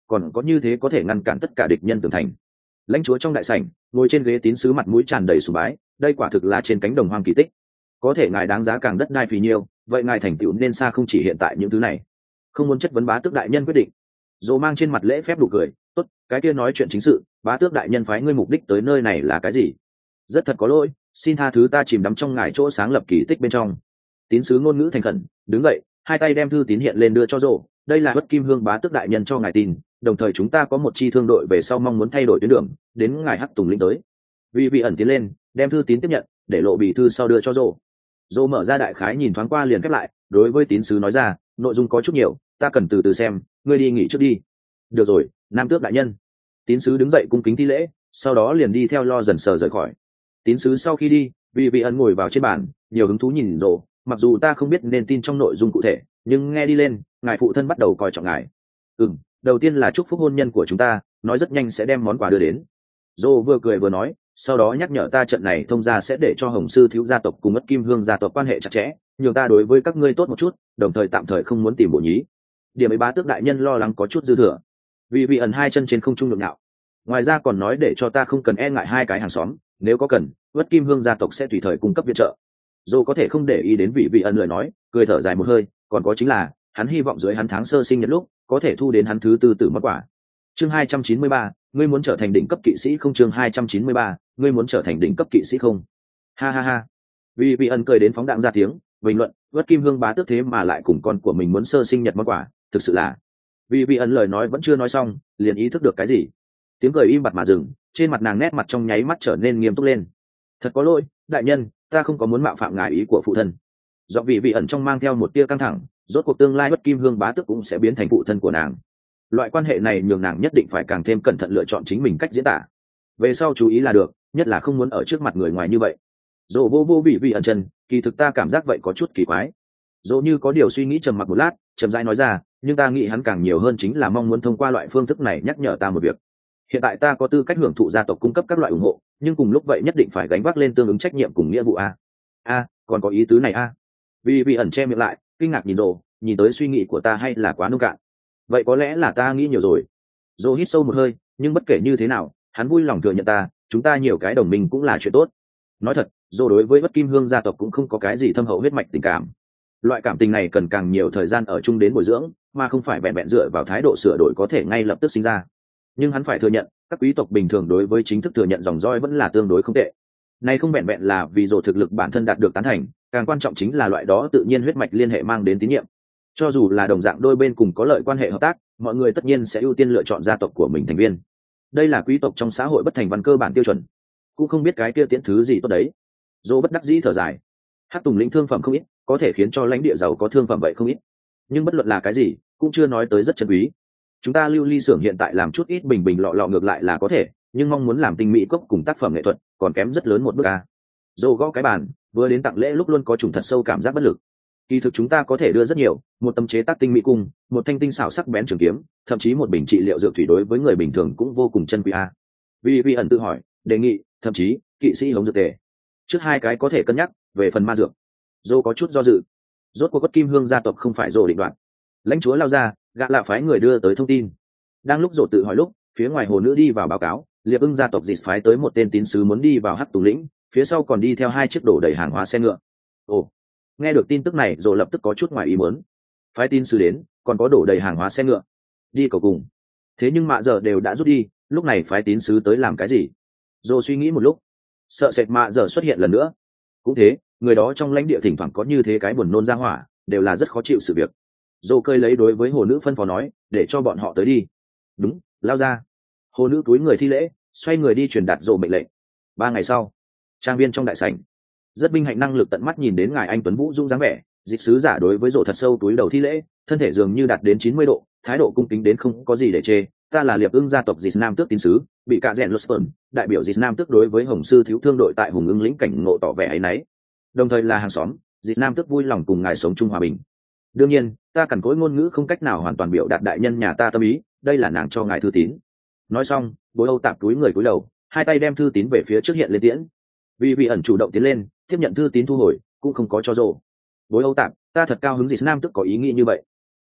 còn có như thế có thể ngăn cản tất cả địch nhân tường thành. Lãnh chúa trong đại sảnh ngồi trên ghế tín sứ mặt mũi tràn đầy sùng bái, đây quả thực là trên cánh đồng hoang kỳ tích. Có thể ngài đáng giá càng đất đai phì nhiêu, vậy ngài thành tựu nên xa không chỉ hiện tại những thứ này. Không muốn chất vấn bá tước đại nhân quyết định. Dỗ mang trên mặt lễ phép đủ cười, tốt, cái kia nói chuyện chính sự, bá tước đại nhân phái ngươi mục đích tới nơi này là cái gì? Rất thật có lỗi, xin tha thứ ta chìm đắm trong ngài chỗ sáng lập kỳ tích bên trong. Tín sứ ngôn ngữ thành khẩn, đứng dậy, hai tay đem thư tín hiện lên đưa cho Dỗ, đây là bất kim hương bá tước đại nhân cho ngài tin, đồng thời chúng ta có một chi thương đội về sau mong muốn thay đổi tuyến đường, đến ngài Hắc Tùng lĩnh tới. Vì vị ẩn tiến lên, đem thư tín tiếp nhận, để lộ bì thư sau đưa cho Dỗ. Dỗ mở ra đại khái nhìn thoáng qua liền khép lại, đối với tín sứ nói ra, nội dung có chút nhiều, ta cần từ từ xem, ngươi đi nghỉ trước đi. Được rồi, nam tước đại nhân. Tín sứ đứng dậy cung kính thi lễ, sau đó liền đi theo lo dần sờ rời khỏi. Tín sứ sau khi đi, vì vị ẩn ngồi vào trên bàn, nhiều hứng thú nhìn Dỗ, mặc dù ta không biết nên tin trong nội dung cụ thể, nhưng nghe đi lên, ngài phụ thân bắt đầu coi trọng ngài. Ừm, đầu tiên là chúc phúc hôn nhân của chúng ta, nói rất nhanh sẽ đem món quà đưa đến. Dỗ vừa cười vừa nói, sau đó nhắc nhở ta trận này thông gia sẽ để cho Hồng Sư thiếu gia tộc cùng Ất Kim Hương gia tộc quan hệ chặt chẽ, nhường ta đối với các ngươi tốt một chút, đồng thời tạm thời không muốn tìm bổ nhí. Điểm ấy bá tước đại nhân lo lắng có chút dư thừa. Vì vị ẩn hai chân trên không trung nhộn nhạo. Ngoài ra còn nói để cho ta không cần e ngại hai cái hàng xóm, nếu có cần, Ất Kim Hương gia tộc sẽ tùy thời cung cấp viện trợ. Dù có thể không để ý đến vị vị ẩn lời nói, cười thở dài một hơi, còn có chính là, hắn hy vọng dưới hắn tháng sơ sinh nhật lúc, có thể thu đến hắn thứ tư tử món quà. Chương hai trăm chín mươi ba, ngươi muốn trở thành đỉnh cấp kỵ sĩ không? Chương hai trăm chín mươi ba, ngươi muốn trở thành đỉnh cấp kỵ sĩ không? Ha ha ha. Vì vị ẩn cười đến phóng đạn ra tiếng, bình luận, Ất Kim Hương bá tước thế mà lại cùng con của mình muốn sơ sinh nhật món quà, thực sự là. Vì vị ẩn lời nói vẫn chưa nói xong, liền ý thức được cái gì. Tiếng cười im bặt mà dừng, trên mặt nàng nét mặt trong nháy mắt trở nên nghiêm túc lên. Thật có lỗi, đại nhân, ta không có muốn mạo phạm ngài ý của phụ thân. Do vị vị ẩn trong mang theo một tia căng thẳng, rốt cuộc tương lai Ất Kim Hương bá tước cũng sẽ biến thành phụ thân của nàng. Loại quan hệ này nhường nàng nhất định phải càng thêm cẩn thận lựa chọn chính mình cách diễn tả. Về sau chú ý là được, nhất là không muốn ở trước mặt người ngoài như vậy. Dỗ vô vô vị vị ẩn chân, kỳ thực ta cảm giác vậy có chút kỳ quái. Dỗ như có điều suy nghĩ trầm mặc một lát, chậm rãi nói ra, nhưng ta nghĩ hắn càng nhiều hơn chính là mong muốn thông qua loại phương thức này nhắc nhở ta một việc. Hiện tại ta có tư cách hưởng thụ gia tộc cung cấp các loại ủng hộ, nhưng cùng lúc vậy nhất định phải gánh vác lên tương ứng trách nhiệm cùng nghĩa vụ a. A, còn có ý tứ này a. Vì vị ẩn che miệng lại, kinh ngạc nhìn Dỗ, nhìn tới suy nghĩ của ta hay là quá nông cạn. Vậy có lẽ là ta nghĩ nhiều rồi. Dỗ hít sâu một hơi, nhưng bất kể như thế nào, hắn vui lòng thừa nhận ta, chúng ta nhiều cái đồng minh cũng là chuyện tốt. Nói thật, Dỗ đối với Bất Kim Hương gia tộc cũng không có cái gì thâm hậu huyết mạch tình cảm. Loại cảm tình này cần càng nhiều thời gian ở chung đến bồi dưỡng, mà không phải vẹn vẹn dựa vào thái độ sửa đổi có thể ngay lập tức sinh ra. Nhưng hắn phải thừa nhận, các quý tộc bình thường đối với chính thức thừa nhận dòng roi vẫn là tương đối không tệ. Này không vẹn vẹn là vì Dỗ thực lực bản thân đạt được tán thành, càng quan trọng chính là loại đó tự nhiên huyết mạch liên hệ mang đến tín nhiệm. Cho dù là đồng dạng đôi bên cùng có lợi quan hệ hợp tác, mọi người tất nhiên sẽ ưu tiên lựa chọn gia tộc của mình thành viên. Đây là quý tộc trong xã hội bất thành văn cơ bản tiêu chuẩn. Cũng không biết cái kia tiễn thứ gì tốt đấy. Dỗ bất đắc dĩ thở dài. Hắc Tùng lĩnh thương phẩm không ít, có thể khiến cho lãnh địa giàu có thương phẩm vậy không ít. Nhưng bất luận là cái gì, cũng chưa nói tới rất chân quý. Chúng ta lưu ly xưởng hiện tại làm chút ít bình bình lọ lọ ngược lại là có thể, nhưng mong muốn làm tinh mỹ cốc cùng tác phẩm nghệ thuật, còn kém rất lớn một bước a. Dỗ gõ cái bàn, vừa đến tặng lễ lúc luôn có trùng thật sâu cảm giác bất lực. Kỳ thực chúng ta có thể đưa rất nhiều, một tấm chế tác tinh mỹ cung, một thanh tinh xảo sắc bén trường kiếm, thậm chí một bình trị liệu dược thủy đối với người bình thường cũng vô cùng chân quý a. Vì vị ẩn tự hỏi, đề nghị, thậm chí kỵ sĩ hống dược tề. Trước hai cái có thể cân nhắc, về phần ma dược, Dô có chút do dự. Rốt cuộc Bất Kim Hương gia tộc không phải Dô định đoạt. Lãnh chúa lao ra, gã lạ phái người đưa tới thông tin. Đang lúc Dô tự hỏi lúc, phía ngoài hồ nữ đi vào báo cáo, Liệp Ưng gia tộc dịch phái tới một tên tín sứ muốn đi vào Hắc Tùng lĩnh, phía sau còn đi theo hai chiếc đổ đầy hàng hóa xe ngựa. Ồ, nghe được tin tức này rồi lập tức có chút ngoài ý muốn. Phái tin sứ đến, còn có đổ đầy hàng hóa xe ngựa, đi cầu cùng. Thế nhưng mạ giờ đều đã rút đi, lúc này phái tín sứ tới làm cái gì? Rồi suy nghĩ một lúc, sợ sệt mạ giờ xuất hiện lần nữa. Cũng thế, người đó trong lãnh địa thỉnh thoảng có như thế cái buồn nôn ra hỏa, đều là rất khó chịu sự việc. Dô cơi lấy đối với hồ nữ phân phó nói, để cho bọn họ tới đi. Đúng, lao ra. Hồ nữ túi người thi lễ, xoay người đi truyền đạt Dô mệnh lệnh. Ba ngày sau, trang viên trong đại sảnh, rất binh hạnh năng lực tận mắt nhìn đến ngài anh tuấn vũ dung dáng vẻ, dịch sứ giả đối với Dô thật sâu túi đầu thi lễ, thân thể dường như đạt đến chín mươi độ, thái độ cung kính đến không có gì để chê. Ta là Liệp Ưng gia tộc Dịch Nam tước tín sứ, bị cả rèn Luston, đại biểu Dịch Nam tước đối với Hồng sư thiếu thương đội tại Hùng Ưng lĩnh cảnh ngộ tỏ vẻ ấy nấy. Đồng thời là hàng xóm, Dịch Nam tước vui lòng cùng ngài sống chung hòa bình. Đương nhiên, ta cằn cỗi ngôn ngữ không cách nào hoàn toàn biểu đạt đại nhân nhà ta tâm ý, đây là nàng cho ngài thư tín. Nói xong, Bối Âu Tạp túi người cúi đầu, hai tay đem thư tín về phía trước hiện lên tiễn. Vì vị ẩn chủ động tiến lên, tiếp nhận thư tín thu hồi, cũng không có cho Dô. Bối Âu Tạp, ta thật cao hứng Dịch Nam tước có ý nghĩ như vậy.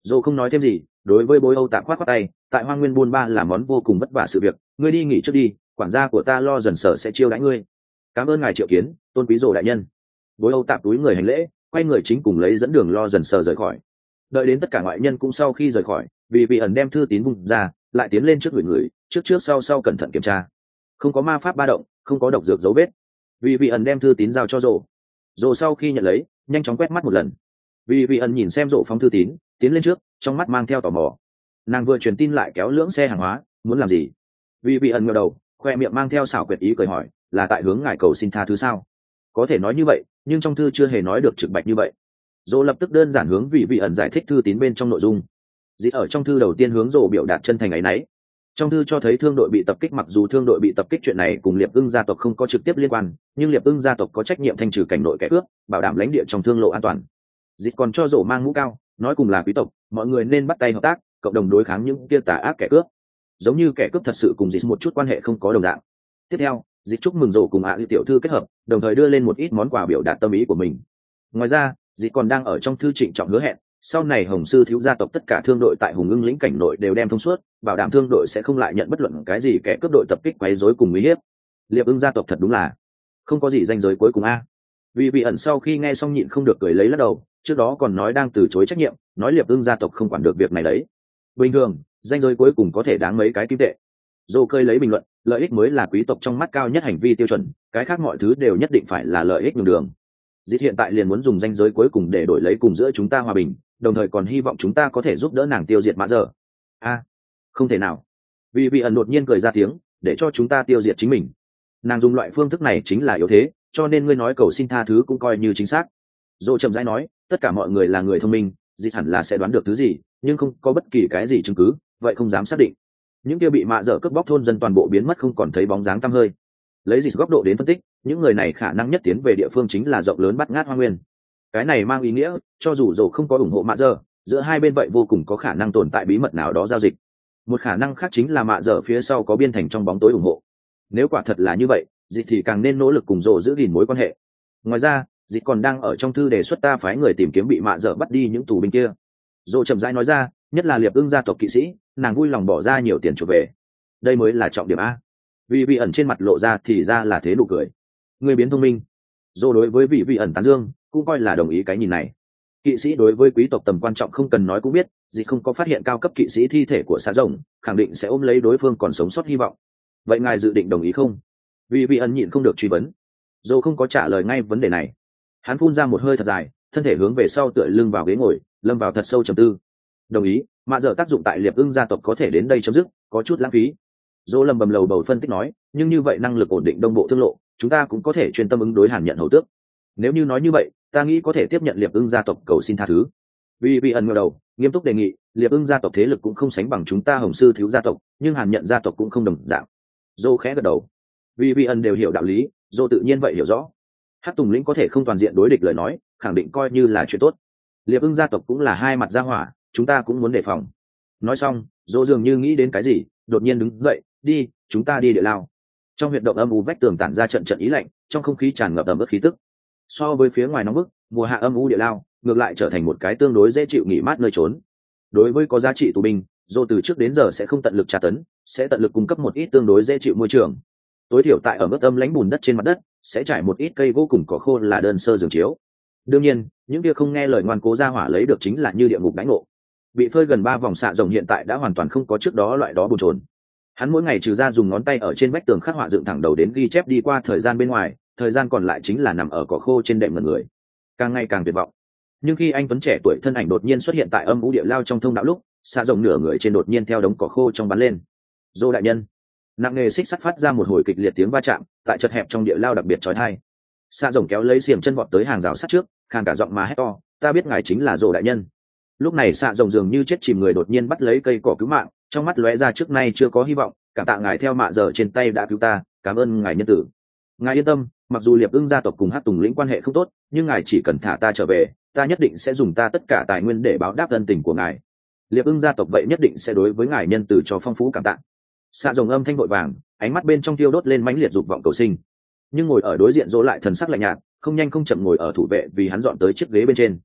Dô không nói thêm gì, đối với bối Âu Tạp khoát khoát tay, tại Hoang Nguyên buôn ba là món vô cùng vất vả sự việc, ngươi đi nghỉ trước đi, quản gia của ta lo dần sở sẽ chiêu đãi ngươi. Cảm ơn ngài triệu kiến, tôn quý Dô đại nhân. Bối Âu Tạp túi người hành lễ, quay người chính cùng lấy dẫn đường lo dần sở rời khỏi. Đợi đến tất cả ngoại nhân cũng sau khi rời khỏi, vì vị ẩn đem thư tín bung ra, lại tiến lên trước người người, trước trước sau sau cẩn thận kiểm tra. Không có ma pháp ba động, không có độc dược dấu vết. Vì vị ẩn đem thư tín giao cho Dô. Dô sau khi nhận lấy, nhanh chóng quét mắt một lần. Vì vị ẩn nhìn xem Dô phóng thư tín, tiến lên trước, trong mắt mang theo tò mò. Nàng vừa truyền tin lại kéo lưỡng xe hàng hóa, muốn làm gì? Vì vị ẩn ngẩng đầu, khoe miệng mang theo xảo quyệt ý cười hỏi, là tại hướng ngài cầu xin tha thứ sao? Có thể nói như vậy, nhưng trong thư chưa hề nói được trực bạch như vậy. Dô lập tức đơn giản hướng vị vị ẩn giải thích thư tín bên trong nội dung. Dĩ ở trong thư đầu tiên hướng Dô biểu đạt chân thành ấy nấy. Trong thư cho thấy thương đội bị tập kích, mặc dù thương đội bị tập kích chuyện này cùng Liệp Ưng gia tộc không có trực tiếp liên quan, nhưng Liệp Ưng gia tộc có trách nhiệm thanh trừ cảnh nội kẻ cướp, bảo đảm lãnh địa trong thương lộ an toàn. Dĩ còn cho Dô mang mũ cao, nói cùng là quý tộc, mọi người nên bắt tay hợp tác, cộng đồng đối kháng những kia tà ác kẻ cướp. Giống như kẻ cướp thật sự cùng Dĩ một chút quan hệ không có đồng dạng. Tiếp theo, Dĩ chúc mừng Dô cùng ạ à tiểu thư kết hợp, đồng thời đưa lên một ít món quà biểu đạt tâm ý của mình. Ngoài ra, Dĩ còn đang ở trong thư trịnh trọng hứa hẹn, sau này Hồng Sư thiếu gia tộc tất cả thương đội tại Hùng Ưng lĩnh cảnh nội đều đem thông suốt, bảo đảm thương đội sẽ không lại nhận bất luận cái gì kẻ cướp đội tập kích quấy rối cùng uy hiếp. Liệp Ưng gia tộc thật đúng là không có gì danh giới cuối cùng a. Vì vị ẩn sau khi nghe xong nhịn không được cười lấy lắc đầu, trước đó còn nói đang từ chối trách nhiệm, nói Liệp Ưng gia tộc không quản được việc này đấy. Bình thường, danh giới cuối cùng có thể đáng mấy cái kim tệ. Dô cơi lấy bình luận, lợi ích mới là quý tộc trong mắt cao nhất hành vi tiêu chuẩn, cái khác mọi thứ đều nhất định phải là lợi ích nhường đường. Dĩ hiện tại liền muốn dùng danh giới cuối cùng để đổi lấy cùng giữa chúng ta hòa bình, đồng thời còn hy vọng chúng ta có thể giúp đỡ nàng tiêu diệt mã giờ. A, không thể nào. Vì vị ẩn đột nhiên cười ra tiếng, để cho chúng ta tiêu diệt chính mình. Nàng dùng loại phương thức này chính là yếu thế, cho nên ngươi nói cầu xin tha thứ cũng coi như chính xác. Dô chậm rãi nói, tất cả mọi người là người thông minh, dĩ hẳn là sẽ đoán được thứ gì, nhưng không có bất kỳ cái gì chứng cứ, vậy không dám xác định. Những kia bị mạ dở cướp bóc thôn dân toàn bộ biến mất không còn thấy bóng dáng tăm hơi. Lấy dịch góc độ đến phân tích, những người này khả năng nhất tiến về địa phương chính là rộng lớn bắt ngát hoang nguyên. Cái này mang ý nghĩa, cho dù dầu không có ủng hộ mạ dở, giữa hai bên vậy vô cùng có khả năng tồn tại bí mật nào đó giao dịch. Một khả năng khác chính là mạ dở phía sau có biên thành trong bóng tối ủng hộ. Nếu quả thật là như vậy, dịch thì càng nên nỗ lực cùng dồ giữ gìn mối quan hệ. Ngoài ra, dịch còn đang ở trong thư đề xuất ta phái người tìm kiếm bị mạ dở bắt đi những tù binh kia. Dồ chậm rãi nói ra, nhất là Liệp Ưng gia tộc kỵ sĩ, nàng vui lòng bỏ ra nhiều tiền chuộc về. Đây mới là trọng điểm a. Vì vị ẩn trên mặt lộ ra thì ra là thế nụ cười. Người biến thông minh. Dồ đối với vị vị ẩn tán dương, cũng coi là đồng ý cái nhìn này. Kỵ sĩ đối với quý tộc tầm quan trọng không cần nói cũng biết, dịch không có phát hiện cao cấp kỵ sĩ thi thể của xã rồng, khẳng định sẽ ôm lấy đối phương còn sống sót hy vọng. Vậy ngài dự định đồng ý không? Vì vị ẩn nhịn không được truy vấn. Dồ không có trả lời ngay vấn đề này. Hắn phun ra một hơi thật dài, thân thể hướng về sau tựa lưng vào ghế ngồi, lâm vào thật sâu trầm tư. Đồng ý, mạ dở tác dụng tại Liệp Ưng gia tộc có thể đến đây chấm dứt, có chút lãng phí. Dỗ lầm bầm lầu bầu phân tích nói, nhưng như vậy năng lực ổn định đông bộ thương lộ, chúng ta cũng có thể chuyên tâm ứng đối Hàn nhận hầu tước. Nếu như nói như vậy, ta nghĩ có thể tiếp nhận Liệp Ưng gia tộc cầu xin tha thứ. Vì vị ẩn ngẩng đầu, nghiêm túc đề nghị, Liệp Ưng gia tộc thế lực cũng không sánh bằng chúng ta Hồng Sư thiếu gia tộc, nhưng Hàn nhận gia tộc cũng không đồng dạng. Dỗ khẽ gật đầu. Vì vị ẩn đều hiểu đạo lý, Dỗ tự nhiên vậy hiểu rõ. Hắc Tùng lĩnh có thể không toàn diện đối địch lời nói, khẳng định coi như là chuyện tốt. Liệp Ưng gia tộc cũng là hai mặt gia hỏa, chúng ta cũng muốn đề phòng. Nói xong, Dỗ dường như nghĩ đến cái gì, đột nhiên đứng dậy, đi, chúng ta đi địa lao. Trong huyệt động âm u vách tường tản ra trận trận ý lạnh, trong không khí tràn ngập ẩm ướt khí tức. So với phía ngoài nóng bức, mùa hạ âm u địa lao ngược lại trở thành một cái tương đối dễ chịu nghỉ mát nơi trốn. Đối với có giá trị tù binh, Dô từ trước đến giờ sẽ không tận lực tra tấn, sẽ tận lực cung cấp một ít tương đối dễ chịu môi trường. Tối thiểu tại ở mức âm lãnh bùn đất trên mặt đất, sẽ trải một ít cây gỗ cùng cỏ khô là đơn sơ giường chiếu. Đương nhiên, những kia không nghe lời ngoan cố gia hỏa lấy được chính là như địa ngục đánh ngộ. Bị phơi gần ba vòng xạ rồng hiện tại đã hoàn toàn không có trước đó loại đó bùn trồn. Hắn mỗi ngày trừ ra dùng ngón tay ở trên vách tường khắc họa dựng thẳng đầu đến ghi chép đi qua thời gian bên ngoài, thời gian còn lại chính là nằm ở cỏ khô trên đệm ngẩn người, càng ngày càng tuyệt vọng. Nhưng khi anh tuấn trẻ tuổi thân ảnh đột nhiên xuất hiện tại âm u địa lao trong thông đạo lúc, xạ rồng nửa người trên đột nhiên theo đống cỏ khô trong bắn lên. Dô đại nhân. Nặng nghề xích sắt phát ra một hồi kịch liệt tiếng va chạm, tại chật hẹp trong địa lao đặc biệt chói tai. Xạ rồng kéo lấy xiềng chân vọt tới hàng rào sắt trước, khàn cả giọng mà hét to, ta biết ngài chính là Dô đại nhân. Lúc này xạ rồng dường như chết chìm người đột nhiên bắt lấy cây cỏ cứu mạng, trong mắt lóe ra trước nay chưa có hy vọng, cảm tạ ngài theo mạ giờ trên tay đã cứu ta, cảm ơn ngài nhân tử. Ngài yên tâm, mặc dù Liệp Ưng gia tộc cùng Hắc Tùng lĩnh quan hệ không tốt, nhưng ngài chỉ cần thả ta trở về, ta nhất định sẽ dùng ta tất cả tài nguyên để báo đáp ân tình của ngài. Liệp Ưng gia tộc vậy nhất định sẽ đối với ngài nhân từ cho phong phú cảm tạ. Xạ rồng âm thanh vội vàng, ánh mắt bên trong tiêu đốt lên mãnh liệt dục vọng cầu sinh. Nhưng ngồi ở đối diện Dỗ lại thần sắc lạnh nhạt, không nhanh không chậm ngồi ở thủ vệ vì hắn dọn tới chiếc ghế bên trên.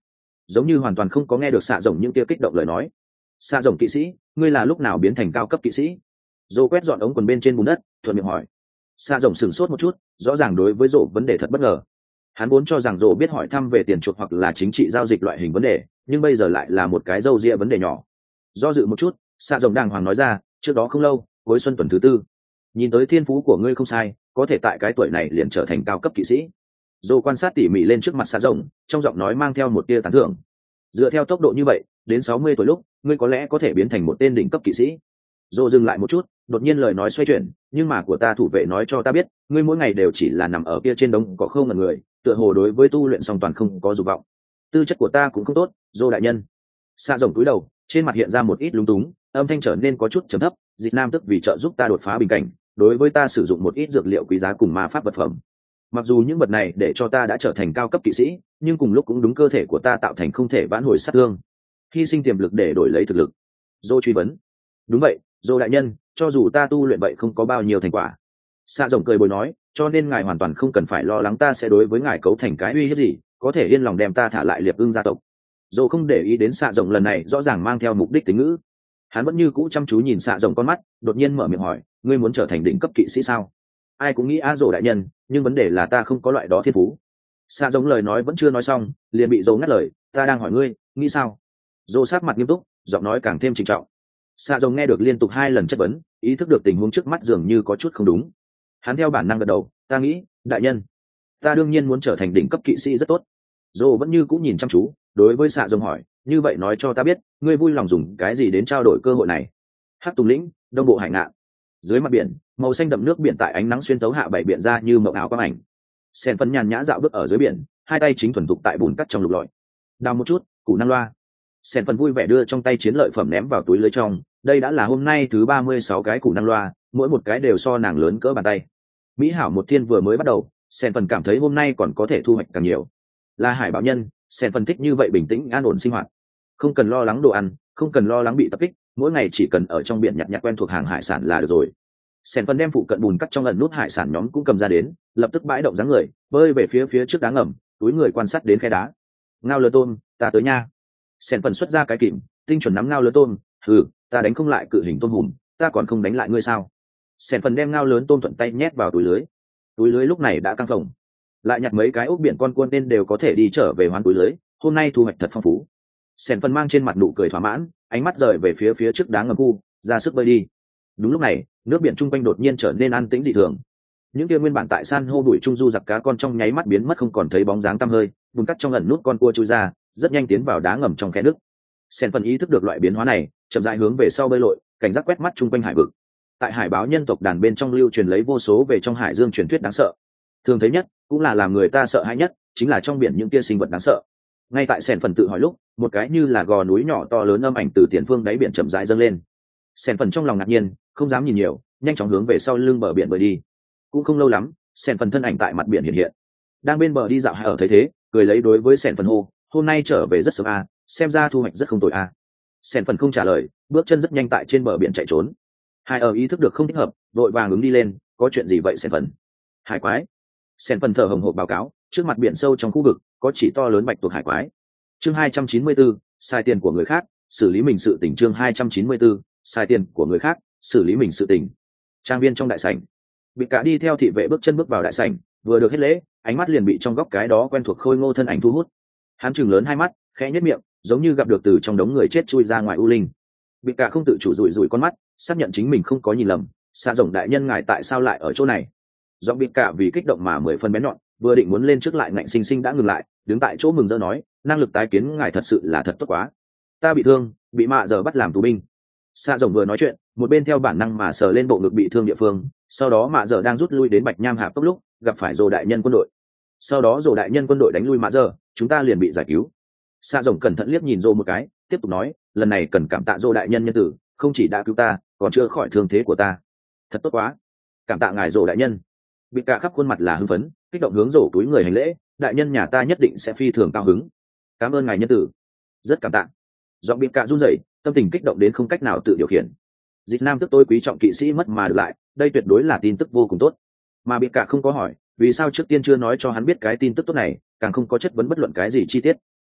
giống như hoàn toàn không có nghe được xạ rồng những kia kích động lời nói. Xạ rồng kỵ sĩ, ngươi là lúc nào biến thành cao cấp kỵ sĩ? Dô quét dọn ống quần bên trên bùn đất, thuận miệng hỏi. Xạ rồng sửng sốt một chút, rõ ràng đối với Dô vấn đề thật bất ngờ. Hắn vốn cho rằng Dô biết hỏi thăm về tiền chuộc hoặc là chính trị giao dịch loại hình vấn đề, nhưng bây giờ lại là một cái râu ria vấn đề nhỏ. Do dự một chút, xạ rồng đàng hoàng nói ra, trước đó không lâu, cuối xuân tuần thứ tư, nhìn tới thiên phú của ngươi không sai, có thể tại cái tuổi này liền trở thành cao cấp kỵ sĩ. Dô quan sát tỉ mỉ lên trước mặt xạ rồng, trong giọng nói mang theo một tia tán thưởng. Dựa theo tốc độ như vậy, đến sáu mươi tuổi lúc, ngươi có lẽ có thể biến thành một tên đỉnh cấp kỵ sĩ. Dô dừng lại một chút, đột nhiên lời nói xoay chuyển, nhưng mà của ta thủ vệ nói cho ta biết, ngươi mỗi ngày đều chỉ là nằm ở kia trên đống cỏ không ngần người, tựa hồ đối với tu luyện song toàn không có dục vọng. Tư chất của ta cũng không tốt, Dô đại nhân. Xạ rồng cúi đầu, trên mặt hiện ra một ít lúng túng, âm thanh trở nên có chút trầm thấp. Dịch Nam tức vì trợ giúp ta đột phá bình cảnh, đối với ta sử dụng một ít dược liệu quý giá cùng ma pháp vật phẩm. Mặc dù những vật này để cho ta đã trở thành cao cấp kỵ sĩ, nhưng cùng lúc cũng đúng cơ thể của ta tạo thành không thể vãn hồi sát thương, hy sinh tiềm lực để đổi lấy thực lực. Dô truy vấn. Đúng vậy, Dô đại nhân, cho dù ta tu luyện vậy không có bao nhiêu thành quả. Xạ rồng cười bồi nói, cho nên ngài hoàn toàn không cần phải lo lắng ta sẽ đối với ngài cấu thành cái uy hiếp gì, có thể yên lòng đem ta thả lại liệp ưng gia tộc. Dô không để ý đến xạ rồng lần này rõ ràng mang theo mục đích tính ngữ. Hắn vẫn như cũ chăm chú nhìn xạ rồng con mắt, đột nhiên mở miệng hỏi, ngươi muốn trở thành đỉnh cấp kỵ sĩ sao? Ai cũng nghĩ a Dô đại nhân, nhưng vấn đề là ta không có loại đó thiên phú. Xạ rồng lời nói vẫn chưa nói xong, liền bị Dô ngắt lời, ta đang hỏi ngươi, nghĩ sao? Dô sát mặt nghiêm túc, giọng nói càng thêm trịnh trọng. Xạ rồng nghe được liên tục hai lần chất vấn, ý thức được tình huống trước mắt dường như có chút không đúng. Hắn theo bản năng gật đầu, ta nghĩ, đại nhân, ta đương nhiên muốn trở thành đỉnh cấp kỵ sĩ rất tốt. Dô vẫn như cũng nhìn chăm chú, đối với xạ rồng hỏi, như vậy nói cho ta biết, ngươi vui lòng dùng cái gì đến trao đổi cơ hội này? Hắc Tùng lĩnh, đông bộ hải ngạn. Dưới mặt biển, màu xanh đậm nước biển tại ánh nắng xuyên tấu hạ bảy biển ra như mộng ảo quang ảnh. Sen phân nhàn nhã dạo bước ở dưới biển, hai tay chính thuần thục tại bùn cắt trong lục lọi. Đào một chút, củ năng loa. Sen phân vui vẻ đưa trong tay chiến lợi phẩm ném vào túi lưới trong, đây đã là hôm nay thứ ba mươi sáu cái củ năng loa, mỗi một cái đều so nàng lớn cỡ bàn tay. Mỹ hảo một thiên vừa mới bắt đầu, Sen phân cảm thấy hôm nay còn có thể thu hoạch càng nhiều. Là hải bảo nhân, Sen phân thích như vậy bình tĩnh an ổn sinh hoạt, không cần lo lắng đồ ăn, không cần lo lắng bị tập kích, mỗi ngày chỉ cần ở trong biển nhặt nhặt quen thuộc hàng hải sản là được rồi. Sen phân đem phụ cận bùn cắt trong ẩn nút hải sản nhóm cũng cầm ra đến, lập tức bãi động dáng người, bơi về phía phía trước đá ngầm, túi người quan sát đến khe đá. Ngao lơ tôm, ta tới nha. Sen phân xuất ra cái kìm, tinh chuẩn nắm ngao lơ tôm, ừ, ta đánh không lại cự hình tôm hùm, ta còn không đánh lại ngươi sao? Sen phân đem ngao lớn tôm thuận tay nhét vào túi lưới. Túi lưới lúc này đã căng phồng, lại nhặt mấy cái ốc biển con cuôn nên đều có thể đi trở về hoán túi lưới. Hôm nay thu hoạch thật phong phú. Sen phân mang trên mặt nụ cười thỏa mãn, ánh mắt rời về phía phía trước đá ngầm khu, ra sức bơi đi. Đúng lúc này, nước biển chung quanh đột nhiên trở nên an tĩnh dị thường. Những kia nguyên bản tại san hô bụi trung du giặc cá con trong nháy mắt biến mất không còn thấy bóng dáng tăm hơi, bùn cắt trong ẩn nút con cua chui ra, rất nhanh tiến vào đá ngầm trong khe nước. Sen phân ý thức được loại biến hóa này, chậm rãi hướng về sau bơi lội, cảnh giác quét mắt chung quanh hải vực. Tại hải báo nhân tộc đàn bên trong lưu truyền lấy vô số về trong hải dương truyền thuyết đáng sợ. Thường thấy nhất, cũng là làm người ta sợ hãi nhất, chính là trong biển những kia sinh vật đáng sợ. Ngay tại Sen phần tự hỏi lúc, một cái như là gò núi nhỏ to lớn âm ảnh từ tiền phương đáy biển chậm rãi dâng lên. Sen phần trong lòng ngạc nhiên, không dám nhìn nhiều, nhanh chóng hướng về sau lưng bờ biển bơi đi. Cũng không lâu lắm, Sen phần thân ảnh tại mặt biển hiện hiện, đang bên bờ đi dạo ở thấy thế, cười lấy đối với Sen phần hô, hôm nay trở về rất sớm à, xem ra thu hoạch rất không tồi à. Sen phần không trả lời, bước chân rất nhanh tại trên bờ biển chạy trốn. Hai ở ý thức được không thích hợp, đội vàng ứng đi lên, có chuyện gì vậy Sen phần? Hải quái. Sen phần thở hồng hộc báo cáo, trước mặt biển sâu trong khu vực có chỉ to lớn bạch tuộc hải quái. Chương hai trăm chín mươi bốn, sai tiền của người khác, xử lý mình sự tình. Chương hai trăm chín mươi bốn, sai tiền của người khác, xử lý mình sự tình. Trang viên trong đại sảnh, bị cả đi theo thị vệ bước chân bước vào đại sảnh, vừa được hết lễ, ánh mắt liền bị trong góc cái đó quen thuộc khôi ngô thân ảnh thu hút. Hắn trừng lớn hai mắt, khẽ nhếch miệng, giống như gặp được từ trong đống người chết chui ra ngoài u linh. Bị cả không tự chủ rủi rủi con mắt, xác nhận chính mình không có nhìn lầm, xạ rồng đại nhân ngài tại sao lại ở chỗ này? Giọng bị cả vì kích động mà mười phân bén nhọn, vừa định muốn lên trước lại ngạnh sinh sinh đã ngừng lại, đứng tại chỗ mừng rỡ nói, năng lực tái kiến ngài thật sự là thật tốt quá. Ta bị thương, bị mạ giờ bắt làm tù binh. Xạ rồng vừa nói chuyện, một bên theo bản năng mà sờ lên bộ ngực bị thương địa phương, sau đó mạ giờ đang rút lui đến bạch nham hạp tốc lúc gặp phải rồ đại nhân quân đội. Sau đó rồ đại nhân quân đội đánh lui mạ giờ, chúng ta liền bị giải cứu. Xạ rồng cẩn thận liếc nhìn rồ một cái, tiếp tục nói, lần này cần cảm tạ rồ đại nhân nhân tử, không chỉ đã cứu ta, còn chữa khỏi thương thế của ta. Thật tốt quá, cảm tạ ngài rồ đại nhân. Bị cả khắp khuôn mặt là hưng phấn, kích động hướng rổ túi người hành lễ, đại nhân nhà ta nhất định sẽ phi thường cao hứng. Cảm ơn ngài nhân tử, rất cảm tạ. Giọng bị cả run rẩy, tâm tình kích động đến không cách nào tự điều khiển. Dịch nam tức tôi quý trọng kỵ sĩ mất mà được lại, đây tuyệt đối là tin tức vô cùng tốt. Mà bị cả không có hỏi, vì sao trước tiên chưa nói cho hắn biết cái tin tức tốt này, càng không có chất vấn bất luận cái gì chi tiết.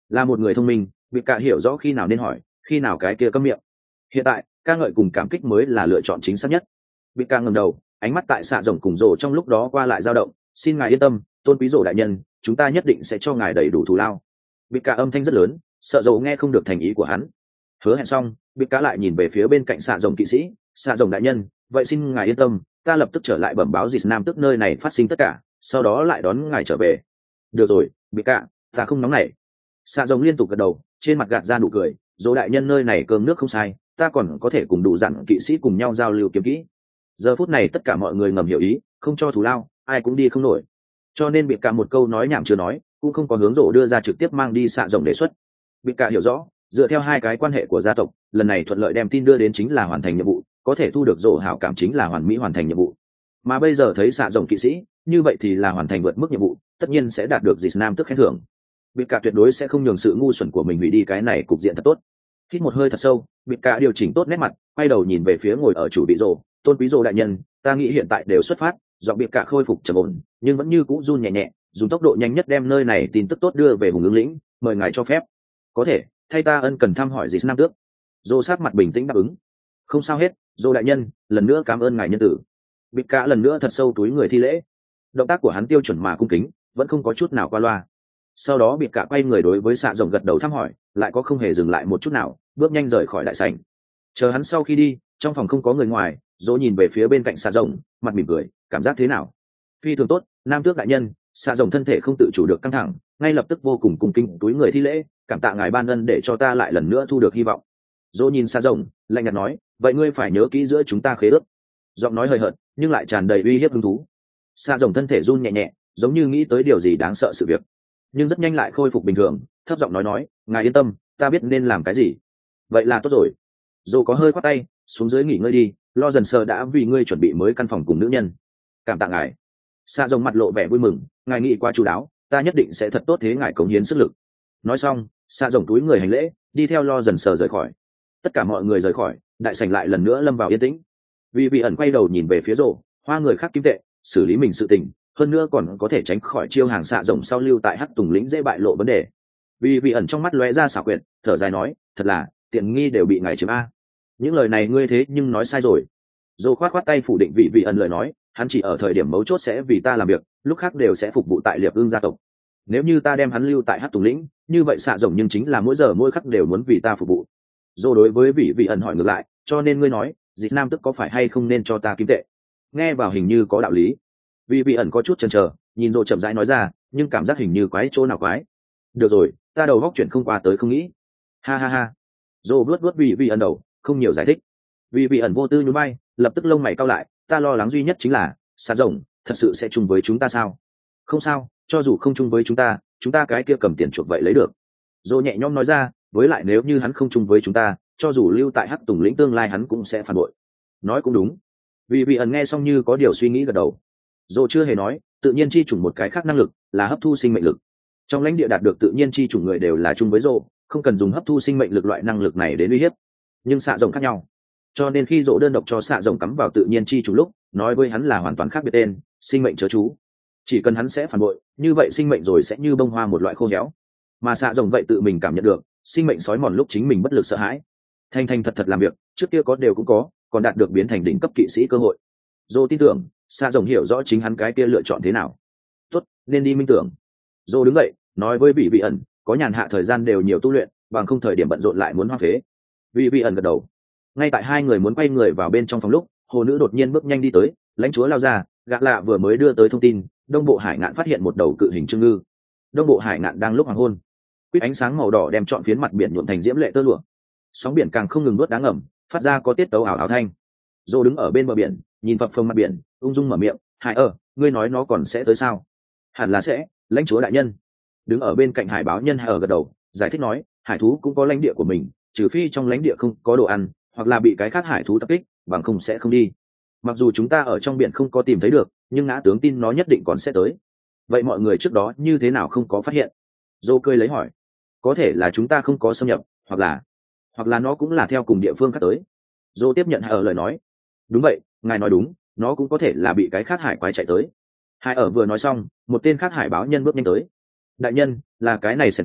Là một người thông minh, bị cả hiểu rõ khi nào nên hỏi, khi nào cái kia câm miệng. Hiện tại ca ngợi cùng cảm kích mới là lựa chọn chính xác nhất. Bị ca ngẩng đầu, ánh mắt tại xạ rồng cùng rồ trong lúc đó qua lại dao động. Xin ngài yên tâm, tôn quý rồ đại nhân, chúng ta nhất định sẽ cho ngài đầy đủ thù lao. Bị ca âm thanh rất lớn, sợ rồ nghe không được thành ý của hắn. Hứa hẹn xong, bị ca lại nhìn về phía bên cạnh xạ rồng kỵ sĩ. Xạ rồng đại nhân, vậy xin ngài yên tâm, ta lập tức trở lại bẩm báo dịt nam tức nơi này phát sinh tất cả, sau đó lại đón ngài trở về. Được rồi, bị ca, ta không nóng nảy. Xạ rồng liên tục gật đầu, trên mặt gạt ra nụ cười. Dỗ đại nhân nơi này cơm nước không sai, ta còn có thể cùng đủ dặn kỵ sĩ cùng nhau giao lưu kiếm kỹ. Giờ phút này tất cả mọi người ngầm hiểu ý, không cho thù lao, ai cũng đi không nổi. Cho nên bị cả một câu nói nhảm chưa nói, cũng không có hướng rộ đưa ra trực tiếp mang đi xạ rồng đề xuất. Bị cả hiểu rõ, dựa theo hai cái quan hệ của gia tộc, lần này thuận lợi đem tin đưa đến chính là hoàn thành nhiệm vụ, có thể thu được rộ hảo cảm chính là hoàn mỹ hoàn thành nhiệm vụ. Mà bây giờ thấy xạ rồng kỵ sĩ, như vậy thì là hoàn thành vượt mức nhiệm vụ, tất nhiên sẽ đạt được dịt nam tức khen thưởng. Bị cả tuyệt đối sẽ không nhường sự ngu xuẩn của mình hủy đi cái này cục diện thật tốt. Hít một hơi thật sâu, bị cả điều chỉnh tốt nét mặt, quay đầu nhìn về phía ngồi ở chủ vị rồ. Tôn quý rồ đại nhân, ta nghĩ hiện tại đều xuất phát. Giọng bị cả khôi phục trầm ổn, nhưng vẫn như cũ run nhẹ nhẹ, dùng tốc độ nhanh nhất đem nơi này tin tức tốt đưa về hùng ứng lĩnh. Mời ngài cho phép. Có thể, thay ta ân cần thăm hỏi dì nam tước. Rồ sát mặt bình tĩnh đáp ứng. Không sao hết, rồ đại nhân, lần nữa cảm ơn ngài nhân tử. Bị cả lần nữa thật sâu túi người thi lễ. Động tác của hắn tiêu chuẩn mà cung kính, vẫn không có chút nào qua loa. Sau đó bị cả quay người đối với xạ rồng gật đầu thăm hỏi, lại có không hề dừng lại một chút nào, bước nhanh rời khỏi đại sảnh. Chờ hắn sau khi đi, trong phòng không có người ngoài, dỗ nhìn về phía bên cạnh xạ rồng, mặt mỉm cười, cảm giác thế nào? Phi thường tốt, nam tước đại nhân. Xạ rồng thân thể không tự chủ được căng thẳng, ngay lập tức vô cùng cung kính túi người thi lễ, cảm tạ ngài ban ân để cho ta lại lần nữa thu được hy vọng. Dỗ nhìn xạ rồng, lạnh nhạt nói, vậy ngươi phải nhớ kỹ giữa chúng ta khế ước. Giọng nói hời hợt, nhưng lại tràn đầy uy hiếp hứng thú. Xạ rồng thân thể run nhẹ nhẹ, giống như nghĩ tới điều gì đáng sợ sự việc, nhưng rất nhanh lại khôi phục bình thường, thấp giọng nói nói, ngài yên tâm, ta biết nên làm cái gì. Vậy là tốt rồi. Dô có hơi khoát tay, xuống dưới nghỉ ngơi đi, lo dần sờ đã vì ngươi chuẩn bị mới căn phòng cùng nữ nhân. Cảm tạ ngài. Xạ rồng mặt lộ vẻ vui mừng, ngài nghĩ qua chu đáo, ta nhất định sẽ thật tốt thế ngài cống hiến sức lực. Nói xong, xạ rồng túi người hành lễ, đi theo lo dần sờ rời khỏi. Tất cả mọi người rời khỏi, đại sảnh lại lần nữa lâm vào yên tĩnh. Vì vị ẩn quay đầu nhìn về phía rổ, hoa người khác kim tệ, xử lý mình sự tình, hơn nữa còn có thể tránh khỏi chiêu hàng xạ rồng sau lưu tại hắc tùng lĩnh dễ bại lộ vấn đề. Vì vị ẩn trong mắt lóe ra xảo quyệt, thở dài nói, thật là tiện nghi đều bị ngài chiếm a. Những lời này ngươi thế nhưng nói sai rồi. Dô khoát khoát tay phủ định vị vị ẩn lời nói, hắn chỉ ở thời điểm mấu chốt sẽ vì ta làm việc, lúc khác đều sẽ phục vụ tại liệp ương gia tộc. Nếu như ta đem hắn lưu tại hắc tùng lĩnh, như vậy xạ rồng nhưng chính là mỗi giờ mỗi khắc đều muốn vì ta phục vụ. Dô đối với vị vị ẩn hỏi ngược lại, cho nên ngươi nói, dịch nam tức có phải hay không nên cho ta kim tệ? Nghe vào hình như có đạo lý. Vì vị ẩn có chút chần chờ, nhìn Dô chậm rãi nói ra, nhưng cảm giác hình như quái chỗ nào quái. Được rồi, ta đầu góc chuyển không qua tới không nghĩ. Ha ha ha. Dô vuốt vuốt vị vị ẩn đầu, không nhiều giải thích. Vì vị ẩn vô tư nhún vai, lập tức lông mày cau lại, ta lo lắng duy nhất chính là, xạ rồng thật sự sẽ chung với chúng ta sao? Không sao, cho dù không chung với chúng ta, chúng ta cái kia cầm tiền chuộc vậy lấy được. Dô nhẹ nhõm nói ra, với lại nếu như hắn không chung với chúng ta, cho dù lưu tại hắc tùng lĩnh tương lai hắn cũng sẽ phản bội. Nói cũng đúng. Vì vị ẩn nghe xong như có điều suy nghĩ gật đầu. Dô chưa hề nói, tự nhiên chi chủng một cái khác năng lực là hấp thu sinh mệnh lực. Trong lãnh địa đạt được tự nhiên chi chủng người đều là chung với Dô, không cần dùng hấp thu sinh mệnh lực loại năng lực này đến uy hiếp. Nhưng xạ rồng khác nhau, cho nên khi Dô đơn độc cho xạ rồng cắm vào tự nhiên chi chủng lúc, nói với hắn là hoàn toàn khác biệt tên, sinh mệnh chớ chú. Chỉ cần hắn sẽ phản bội, như vậy sinh mệnh rồi sẽ như bông hoa một loại khô héo. Mà xạ rồng vậy tự mình cảm nhận được, sinh mệnh sói mòn lúc chính mình bất lực sợ hãi. Thanh thanh thật thật làm việc, trước kia có đều cũng có, còn đạt được biến thành đỉnh cấp kỵ sĩ cơ hội. Dô tin tưởng, xạ rồng hiểu rõ chính hắn cái kia lựa chọn thế nào. Tốt, nên đi minh tưởng. Dô đứng dậy, nói với vị vị ẩn, có nhàn hạ thời gian đều nhiều tu luyện, bằng không thời điểm bận rộn lại muốn hoang phế. Vị vị ẩn gật đầu. Ngay tại hai người muốn quay người vào bên trong phòng lúc, hồ nữ đột nhiên bước nhanh đi tới, lãnh chúa lao ra, gã lạ vừa mới đưa tới thông tin, đông bộ hải ngạn phát hiện một đầu cự hình trưng ngư. Đông bộ hải ngạn đang lúc hoàng hôn, quýt ánh sáng màu đỏ đem trọn phiến mặt biển nhuộm thành diễm lệ tơ lụa. Sóng biển càng không ngừng nuốt đá ngầm, phát ra có tiết tấu ảo ảo thanh. Dô đứng ở bên bờ biển, nhìn phập phồng mặt biển, ung dung mở miệng, hải ơ, ngươi nói nó còn sẽ tới sao? Hẳn là sẽ, lãnh chúa đại nhân. Đứng ở bên cạnh hải báo nhân hải ở gật đầu, giải thích nói, hải thú cũng có lãnh địa của mình, trừ phi trong lãnh địa không có đồ ăn, hoặc là bị cái khác hải thú tập kích, bằng không sẽ không đi. Mặc dù chúng ta ở trong biển không có tìm thấy được, nhưng ngã tướng tin nó nhất định còn sẽ tới. Vậy mọi người trước đó như thế nào không có phát hiện? Dô cười lấy hỏi. Có thể là chúng ta không có xâm nhập, hoặc là hoặc là nó cũng là theo cùng địa phương khác tới. Dô tiếp nhận hải ở lời nói. Đúng vậy, ngài nói đúng, nó cũng có thể là bị cái khác hải quái chạy tới. Hải ở vừa nói xong, một tên khác hải báo nhân bước nhanh tới. Đại nhân, là cái này xen phận,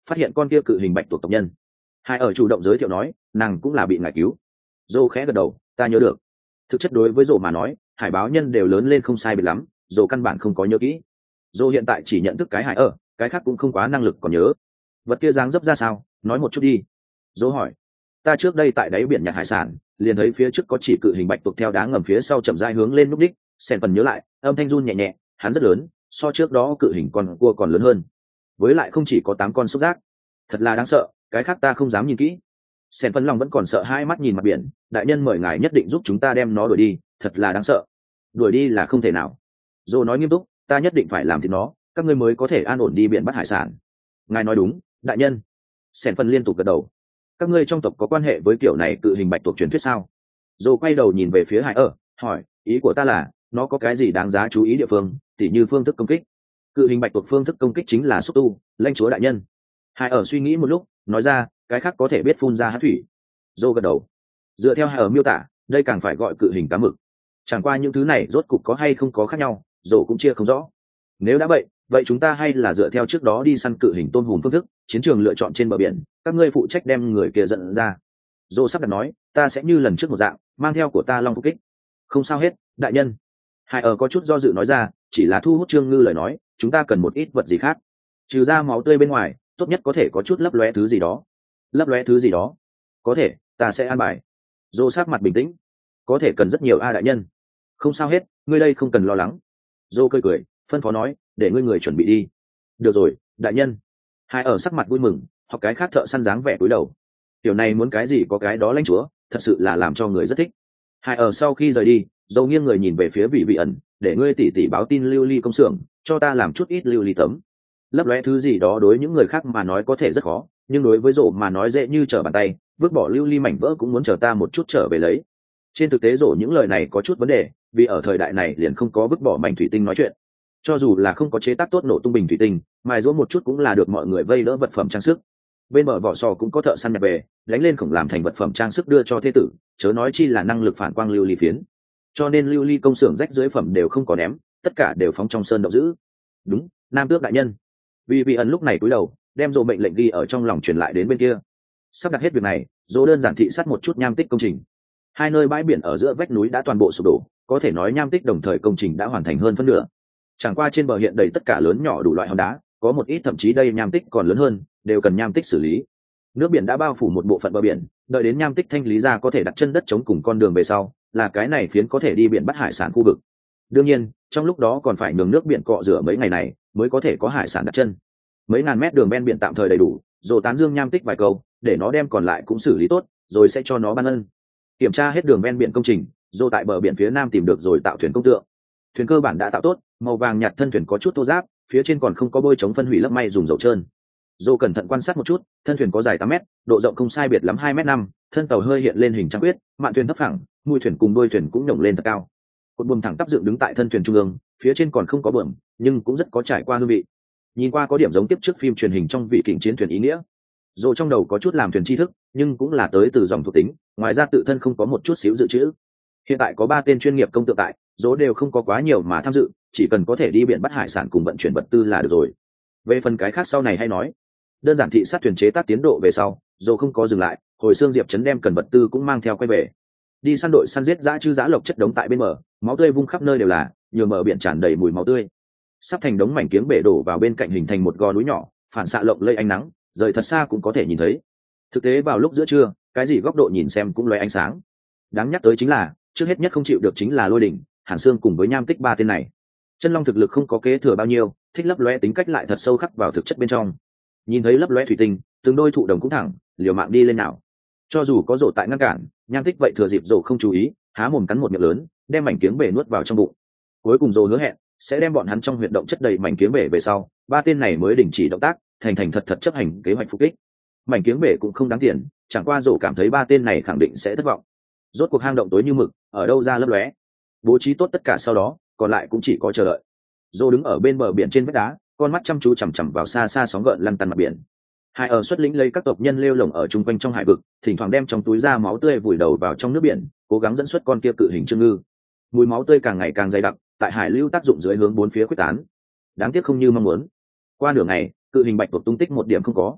phát hiện con kia cự hình bạch tuộc tộc nhân. Hải ở chủ động giới thiệu nói nàng cũng là bị ngài cứu. Dô khẽ gật đầu, ta nhớ được. Thực chất đối với Dô mà nói, hải báo nhân đều lớn lên không sai biệt lắm, Dô căn bản không có nhớ kỹ. Dô hiện tại chỉ nhận thức cái hải ở, cái khác cũng không quá năng lực còn nhớ. Vật kia dáng dấp ra sao, nói một chút đi. Dô hỏi. Ta trước đây tại đáy biển nhặt hải sản, liền thấy phía trước có chỉ cự hình bạch tuộc theo đá ngầm phía sau chậm rãi hướng lên núp đích. Sen phần nhớ lại, âm thanh run nhẹ nhẹ, hắn rất lớn, so trước đó cự hình con cua còn lớn hơn, với lại không chỉ có tám con xúc giác, thật là đáng sợ, cái khác ta không dám nhìn kỹ. Sen phân lòng vẫn còn sợ hai mắt nhìn mặt biển, đại nhân mời ngài nhất định giúp chúng ta đem nó đuổi đi, thật là đáng sợ. Đuổi đi là không thể nào. Dô nói nghiêm túc, ta nhất định phải làm thì nó, các ngươi mới có thể an ổn đi biển bắt hải sản. Ngài nói đúng, đại nhân. Sen phân liên tục gật đầu. Các ngươi trong tộc có quan hệ với kiểu này cự hình bạch tuộc truyền thuyết sao? Dô quay đầu nhìn về phía hải ở, hỏi, ý của ta là, nó có cái gì đáng giá chú ý địa phương, tỉ như phương thức công kích. Cự hình bạch tuộc phương thức công kích chính là xúc tu, lãnh chúa đại nhân. Hải ở suy nghĩ một lúc, nói ra, cái khác có thể biết phun ra hát thủy. Dô gật đầu. Dựa theo Hải ở miêu tả, đây càng phải gọi cự hình cá mực. Chẳng qua những thứ này rốt cục có hay không có khác nhau, Dô cũng chia không rõ. Nếu đã vậy, vậy chúng ta hay là dựa theo trước đó đi săn cự hình tôm hùm phương thức, chiến trường lựa chọn trên bờ biển, các ngươi phụ trách đem người kia dẫn ra. Dô sắp đặt nói, ta sẽ như lần trước một dạng, mang theo của ta long phục kích. Không sao hết, đại nhân. Hải ở có chút do dự nói ra, chỉ là thu hút Trương Ngư lời nói, chúng ta cần một ít vật gì khác, trừ ra máu tươi bên ngoài, tốt nhất có thể có chút lấp lóe thứ gì đó. Lấp lóe thứ gì đó? Có thể, ta sẽ an bài. Dô sát mặt bình tĩnh. Có thể cần rất nhiều a đại nhân. Không sao hết, ngươi đây không cần lo lắng. Dô cười cười, phân phó nói, để ngươi người chuẩn bị đi. Được rồi, đại nhân. Hải ở sắc mặt vui mừng, hoặc cái khác thợ săn dáng vẻ cúi đầu. Tiểu này muốn cái gì có cái đó lãnh chúa, thật sự là làm cho người rất thích. Hải ở sau khi rời đi, Dâu nghiêng người nhìn về phía vị vị ẩn, để ngươi tỉ tỉ báo tin lưu ly công xưởng, cho ta làm chút ít lưu ly tấm. Lấp lóe thứ gì đó đối những người khác mà nói có thể rất khó, nhưng đối với Dỗ mà nói dễ như trở bàn tay, vứt bỏ lưu ly mảnh vỡ cũng muốn chờ ta một chút trở về lấy. Trên thực tế Dỗ những lời này có chút vấn đề, vì ở thời đại này liền không có vứt bỏ mảnh thủy tinh nói chuyện. Cho dù là không có chế tác tốt nổ tung bình thủy tinh, mài giũa một chút cũng là được mọi người vây đỡ vật phẩm trang sức. Bên bờ vỏ sò cũng có thợ săn nhặt về, đánh lên khổng làm thành vật phẩm trang sức đưa cho thế tử, chớ nói chi là năng lực phản quang lưu ly phiến. Cho nên lưu ly công xưởng rách dưới phẩm đều không có ném, tất cả đều phóng trong sơn động giữ. Đúng, nam tước đại nhân. Vì vị ẩn lúc này cúi đầu, đem Dỗ mệnh lệnh ghi ở trong lòng truyền lại đến bên kia. Sắp đặt hết việc này, Dỗ đơn giản thị sát một chút nham tích công trình. Hai nơi bãi biển ở giữa vách núi đã toàn bộ sụp đổ, có thể nói nham tích đồng thời công trình đã hoàn thành hơn phân nửa. Chẳng qua trên bờ hiện đầy tất cả lớn nhỏ đủ loại hòn đá, có một ít thậm chí đây nham tích còn lớn hơn, đều cần nham tích xử lý. Nước biển đã bao phủ một bộ phận bờ biển, đợi đến nham tích thanh lý ra có thể đặt chân đất chống cùng con đường về sau, là cái này phiến có thể đi biển bắt hải sản khu vực. Đương nhiên, trong lúc đó còn phải nhường nước biển cọ rửa mấy ngày này, mới có thể có hải sản đặt chân. Mấy ngàn mét đường ven biển tạm thời đầy đủ, rồi tán dương nham tích vài câu, để nó đem còn lại cũng xử lý tốt, rồi sẽ cho nó ban ân. Kiểm tra hết đường ven biển công trình, rồi tại bờ biển phía nam tìm được rồi tạo thuyền công tượng. Thuyền cơ bản đã tạo tốt, màu vàng nhạt thân thuyền có chút thô ráp, phía trên còn không có bôi chống phân hủy lấp may dùng dầu trơn. Dô cẩn thận quan sát một chút, thân thuyền có dài tám mét, độ rộng không sai biệt lắm hai mét năm, thân tàu hơi hiện lên hình trăng khuyết, mạn thuyền thấp phẳng, mũi thuyền cùng đuôi thuyền cũng nhổng lên thật cao. Cột buồm thẳng tắp dựng đứng tại thân thuyền trung ương, phía trên còn không có buồm, nhưng cũng rất có trải qua hương vị. Nhìn qua có điểm giống tiếp trước phim truyền hình trong vị kình chiến thuyền ý nghĩa. Dô trong đầu có chút làm thuyền tri thức, nhưng cũng là tới từ dòng thuộc tính, ngoài ra tự thân không có một chút xíu dự trữ. Hiện tại có ba tên chuyên nghiệp công tượng tại, Dô đều không có quá nhiều mà tham dự, chỉ cần có thể đi biển bắt hải sản cùng vận chuyển vật tư là được rồi. Về phần cái khác sau này hay nói. Đơn giản thị sát thuyền chế tác tiến độ về sau, Dô không có dừng lại, hồi xương diệp chấn đem cần vật tư cũng mang theo quay về. Đi săn đội săn giết dã chư dã lộc chất đống tại bên bờ, máu tươi vung khắp nơi đều là, nhường bờ biển tràn đầy mùi máu tươi. Sắp thành đống mảnh kiếng bể đổ vào bên cạnh hình thành một gò núi nhỏ, phản xạ lộng lây ánh nắng, rời thật xa cũng có thể nhìn thấy. Thực tế vào lúc giữa trưa, cái gì góc độ nhìn xem cũng lóe ánh sáng. Đáng nhắc tới chính là, trước hết nhất không chịu được chính là Lôi Đỉnh, Hàn Sương cùng với Nham Tích ba tên này. Chân long thực lực không có kế thừa bao nhiêu, thích lấp lóe tính cách lại thật sâu khắc vào thực chất bên trong. Nhìn thấy lấp lóe thủy tinh, từng đôi thụ đồng cũng thẳng, liều mạng đi lên nào. Cho dù có rổ tại ngăn cản, Nham Tích vậy thừa dịp rổ không chú ý, há mồm cắn một miệng lớn, đem mảnh kiếng bể nuốt vào trong bụng. Cuối cùng rổ hứa hẹn sẽ đem bọn hắn trong huyệt động chất đầy mảnh kiếng bể về sau, ba tên này mới đình chỉ động tác, thành thành thật thật chấp hành kế hoạch phục kích. Mảnh kiếng bể cũng không đáng tiền, chẳng qua rổ cảm thấy ba tên này khẳng định sẽ thất vọng. Rốt cuộc hang động tối như mực, ở đâu ra lấp lóe. Bố trí tốt tất cả sau đó, còn lại cũng chỉ có chờ đợi. Rổ đứng ở bên bờ biển trên vách đá, con mắt chăm chú chằm chằm vào xa xa sóng gợn lăn tăn mặt biển. Hải ở xuất lĩnh lấy các tộc nhân lêu lồng ở chung quanh trong hải vực, thỉnh thoảng đem trong túi da máu tươi vùi đầu vào trong nước biển, cố gắng dẫn xuất con kia cự hình trương ngư. Mùi máu tươi càng ngày càng dày đặc, tại hải lưu tác dụng dưới hướng bốn phía quyết tán. Đáng tiếc không như mong muốn. Qua nửa ngày, cự hình bạch tuộc tung tích một điểm không có.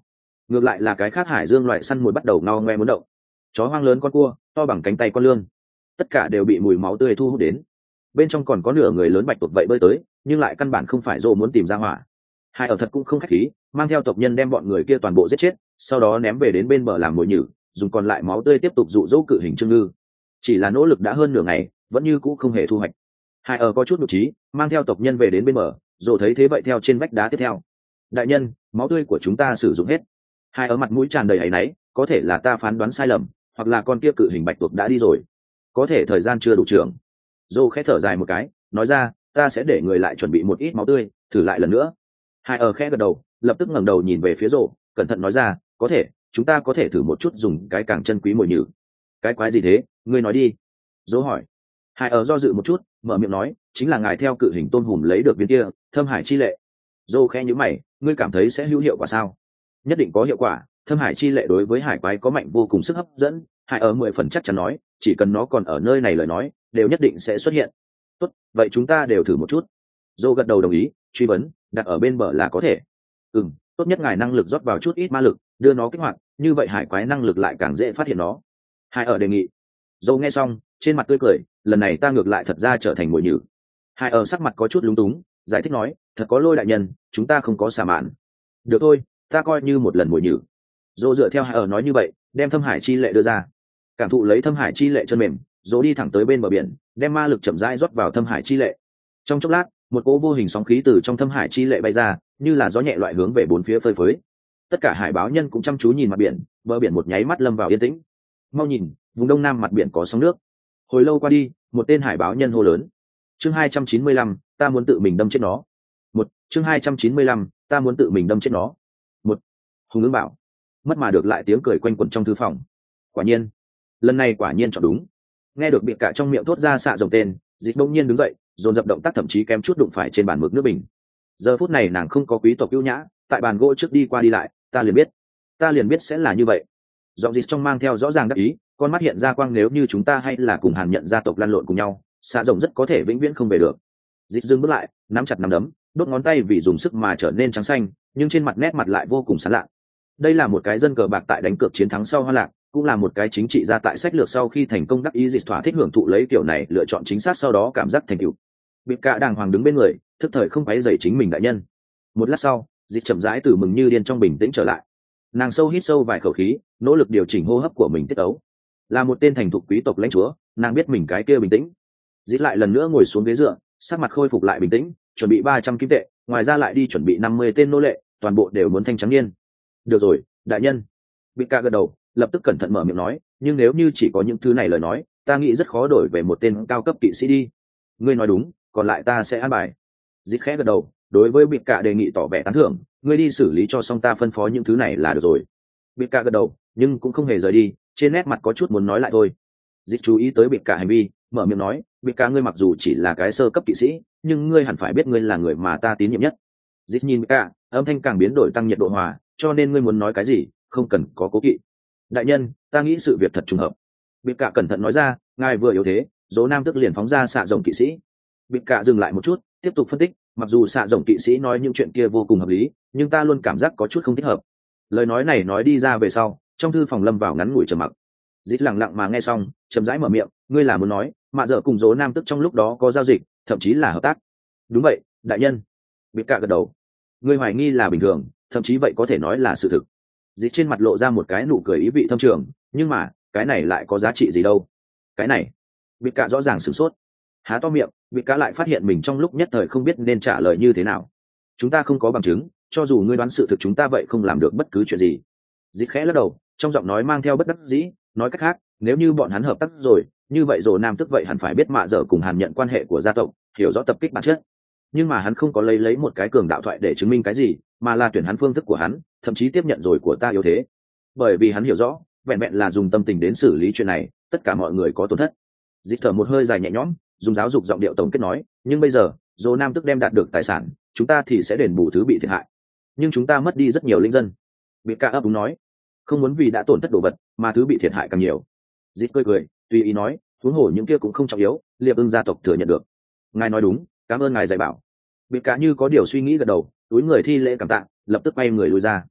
ngược lại là cái khác hải dương loại săn mồi bắt đầu no ngoe muốn động. Chó hoang lớn con cua to bằng cánh tay con lươn, tất cả đều bị mùi máu tươi thu hút đến. Bên trong còn có nửa người lớn bạch tuộc vậy bơi tới, nhưng lại căn bản không phải Dô muốn tìm ra hỏa. Hai ở thật cũng không khách khí, mang theo tộc nhân đem bọn người kia toàn bộ giết chết, sau đó ném về đến bên bờ làm mồi nhử, dùng còn lại máu tươi tiếp tục dụ dỗ cự hình trương ngư. Chỉ là nỗ lực đã hơn nửa ngày, vẫn như cũ không hề thu hoạch. Hai ở có chút nhục trí, mang theo tộc nhân về đến bên bờ, Dô thấy thế vậy theo trên vách đá tiếp theo. Đại nhân, máu tươi của chúng ta sử dụng hết. Hai ở mặt mũi tràn đầy áy náy, có thể là ta phán đoán sai lầm, hoặc là con kia cự hình bạch tuộc đã đi rồi, có thể thời gian chưa đủ trưởng. Dô khẽ thở dài một cái, nói ra, ta sẽ để người lại chuẩn bị một ít máu tươi, thử lại lần nữa. Hai ở khẽ gật đầu, lập tức ngẩng đầu nhìn về phía Dô, cẩn thận nói ra, có thể, chúng ta có thể thử một chút dùng cái càng chân quý mồi nhử. Cái quái gì thế, ngươi nói đi. Dô hỏi. Hai ở do dự một chút, mở miệng nói, chính là ngài theo cự hình tôm hùm lấy được viên kia thâm hải chi lệ. Dô khẽ nhíu mày, ngươi cảm thấy sẽ hữu hiệu quả sao? Nhất định có hiệu quả, thâm hải chi lệ đối với hải quái có mạnh vô cùng sức hấp dẫn. Hai ở mười phần chắc chắn nói, chỉ cần nó còn ở nơi này lời nói, đều nhất định sẽ xuất hiện. Tốt, vậy chúng ta đều thử một chút. Dô gật đầu đồng ý, truy vấn, đặt ở bên bờ là có thể. Ừm, tốt nhất ngài năng lực rót vào chút ít ma lực, đưa nó kích hoạt, như vậy hải quái năng lực lại càng dễ phát hiện nó. Hai ở đề nghị. Dô nghe xong, trên mặt tươi cười, lần này ta ngược lại thật ra trở thành mồi nhử. Hai ở sắc mặt có chút lúng túng, giải thích nói, thật có lôi đại nhân, chúng ta không có xà mạn. Được thôi, ta coi như một lần mồi nhử. Dô dựa theo Hai ở nói như vậy, đem thâm hải chi lệ đưa ra. Cảm thụ lấy thâm hải chi lệ chân mềm, Dô đi thẳng tới bên bờ biển, đem ma lực chậm rãi rót vào thâm hải chi lệ. Trong chốc lát, một cỗ vô hình sóng khí từ trong thâm hải chi lệ bay ra, như là gió nhẹ loại hướng về bốn phía phơi phới. Tất cả hải báo nhân cũng chăm chú nhìn mặt biển, bờ biển một nháy mắt lâm vào yên tĩnh. Mau nhìn, vùng đông nam mặt biển có sóng nước. Hồi lâu qua đi, một tên hải báo nhân hô lớn. Chương hai trăm chín mươi lăm, ta muốn tự mình đâm chết nó. Một, chương hai trăm chín mươi lăm, ta muốn tự mình đâm chết nó. Một. Hùng ứng bảo. Mất mà được lại tiếng cười quanh quẩn trong thư phòng. Quả nhiên, lần này quả nhiên chọn đúng. Nghe được bị cả trong miệng thốt ra xạ rồng tên, Dịch đông nhiên đứng dậy, dồn dập động tác thậm chí kém chút đụng phải trên bàn mực nước bình. Giờ phút này nàng không có quý tộc ưu nhã, tại bàn gỗ trước đi qua đi lại, ta liền biết, ta liền biết sẽ là như vậy. Giọng Dịch trong mang theo rõ ràng đắc ý, con mắt hiện ra quang, nếu như chúng ta hay là cùng Hàn nhận gia tộc lăn lộn cùng nhau, xạ rồng rất có thể vĩnh viễn không về được. Dịch dừng bước lại, nắm chặt nắm đấm, đốt ngón tay vì dùng sức mà trở nên trắng xanh, nhưng trên mặt nét mặt lại vô cùng sán lạ. Đây là một cái dân cờ bạc tại đánh cược chiến thắng sau hoa lạc, cũng là một cái chính trị gia tại sách lược sau khi thành công đắc ý. Dịch thỏa thích hưởng thụ lấy kiểu này lựa chọn chính xác sau đó cảm giác thành tựu. Bị cả đàng hoàng đứng bên người, thức thời không quấy rầy chính mình đại nhân. Một lát sau, Dịch chậm rãi từ mừng như điên trong bình tĩnh trở lại. Nàng sâu hít sâu vài khẩu khí, nỗ lực điều chỉnh hô hấp của mình tiết ấu. Là một tên thành thục quý tộc lãnh chúa, nàng biết mình cái kia bình tĩnh. Dịch lại lần nữa ngồi xuống ghế dựa, sắc mặt khôi phục lại bình tĩnh, chuẩn bị ba trăm kim tệ, ngoài ra lại đi chuẩn bị năm mươi tên nô lệ, toàn bộ đều muốn thanh trắng niên. Được rồi, đại nhân. Bị ca gật đầu, lập tức cẩn thận mở miệng nói, nhưng nếu như chỉ có những thứ này lời nói, ta nghĩ rất khó đổi về một tên cao cấp kỵ sĩ đi. Ngươi nói đúng, còn lại ta sẽ an bài. Dịch khẽ gật đầu, đối với Bị ca đề nghị tỏ vẻ tán thưởng, ngươi đi xử lý cho xong, ta phân phó những thứ này là được rồi. Bị ca gật đầu, nhưng cũng không hề rời đi, trên nét mặt có chút muốn nói lại thôi. Dịch chú ý tới Bị ca hành vi, mở miệng nói, Bị ca ngươi mặc dù chỉ là cái sơ cấp kỵ sĩ, nhưng ngươi hẳn phải biết ngươi là người mà ta tín nhiệm nhất. Dịch nhìn Bị ca, âm thanh càng biến đổi tăng nhiệt độ hòa, cho nên ngươi muốn nói cái gì, không cần có cố kỵ. Đại nhân, ta nghĩ sự việc thật trùng hợp. Bị cả cẩn thận nói ra, ngài vừa yếu thế, Dỗ Nam tức liền phóng ra xạ rồng kỵ sĩ. Bị cả dừng lại một chút, tiếp tục phân tích, mặc dù xạ rồng kỵ sĩ nói những chuyện kia vô cùng hợp lý, nhưng ta luôn cảm giác có chút không thích hợp. Lời nói này nói đi ra về sau, trong thư phòng lâm vào ngắn ngủi trầm mặc. Dít lặng lặng mà nghe xong, chậm rãi mở miệng, ngươi là muốn nói, mạ dở cùng Dỗ Nam tức trong lúc đó có giao dịch, thậm chí là hợp tác. Đúng vậy, đại nhân. Bị cả gật đầu. Ngươi hoài nghi là bình thường, thậm chí vậy có thể nói là sự thực. Dịch trên mặt lộ ra một cái nụ cười ý vị thâm trường, nhưng mà cái này lại có giá trị gì đâu. Cái này, Bị cả rõ ràng sửng sốt, há to miệng. Bị cả lại phát hiện mình trong lúc nhất thời không biết nên trả lời như thế nào. Chúng ta không có bằng chứng, cho dù ngươi đoán sự thực chúng ta vậy không làm được bất cứ chuyện gì. Dịch khẽ lắc đầu, trong giọng nói mang theo bất đắc dĩ, nói cách khác, nếu như bọn hắn hợp tác rồi, như vậy rồi Nam tức vậy hẳn phải biết mạ dở cùng Hàn nhận quan hệ của gia tộc, hiểu rõ tập kích bản chất. Nhưng mà hắn không có lấy lấy một cái cường đạo thoại để chứng minh cái gì, mà là tuyển hắn phương thức của hắn, thậm chí tiếp nhận rồi của ta yếu thế, bởi vì hắn hiểu rõ, vẹn vẹn là dùng tâm tình đến xử lý chuyện này, tất cả mọi người có tổn thất. Dịch thở một hơi dài nhẹ nhõm, dùng giáo dục giọng điệu tổng kết nói, nhưng bây giờ Dỗ Nam tức đem đạt được tài sản, chúng ta thì sẽ đền bù thứ bị thiệt hại, nhưng chúng ta mất đi rất nhiều linh dân. Bị ca ấp đúng nói, không muốn vì đã tổn thất đồ vật mà thứ bị thiệt hại càng nhiều. Dịch cười cười, tùy ý nói, huống hồ những kia cũng không trọng yếu, Liệp Ưng gia tộc thừa nhận được. Ngài nói đúng, cảm ơn ngài dạy bảo. Bị ca như có điều suy nghĩ gật đầu, túi người thi lễ cảm tạ, lập tức bay người lui ra.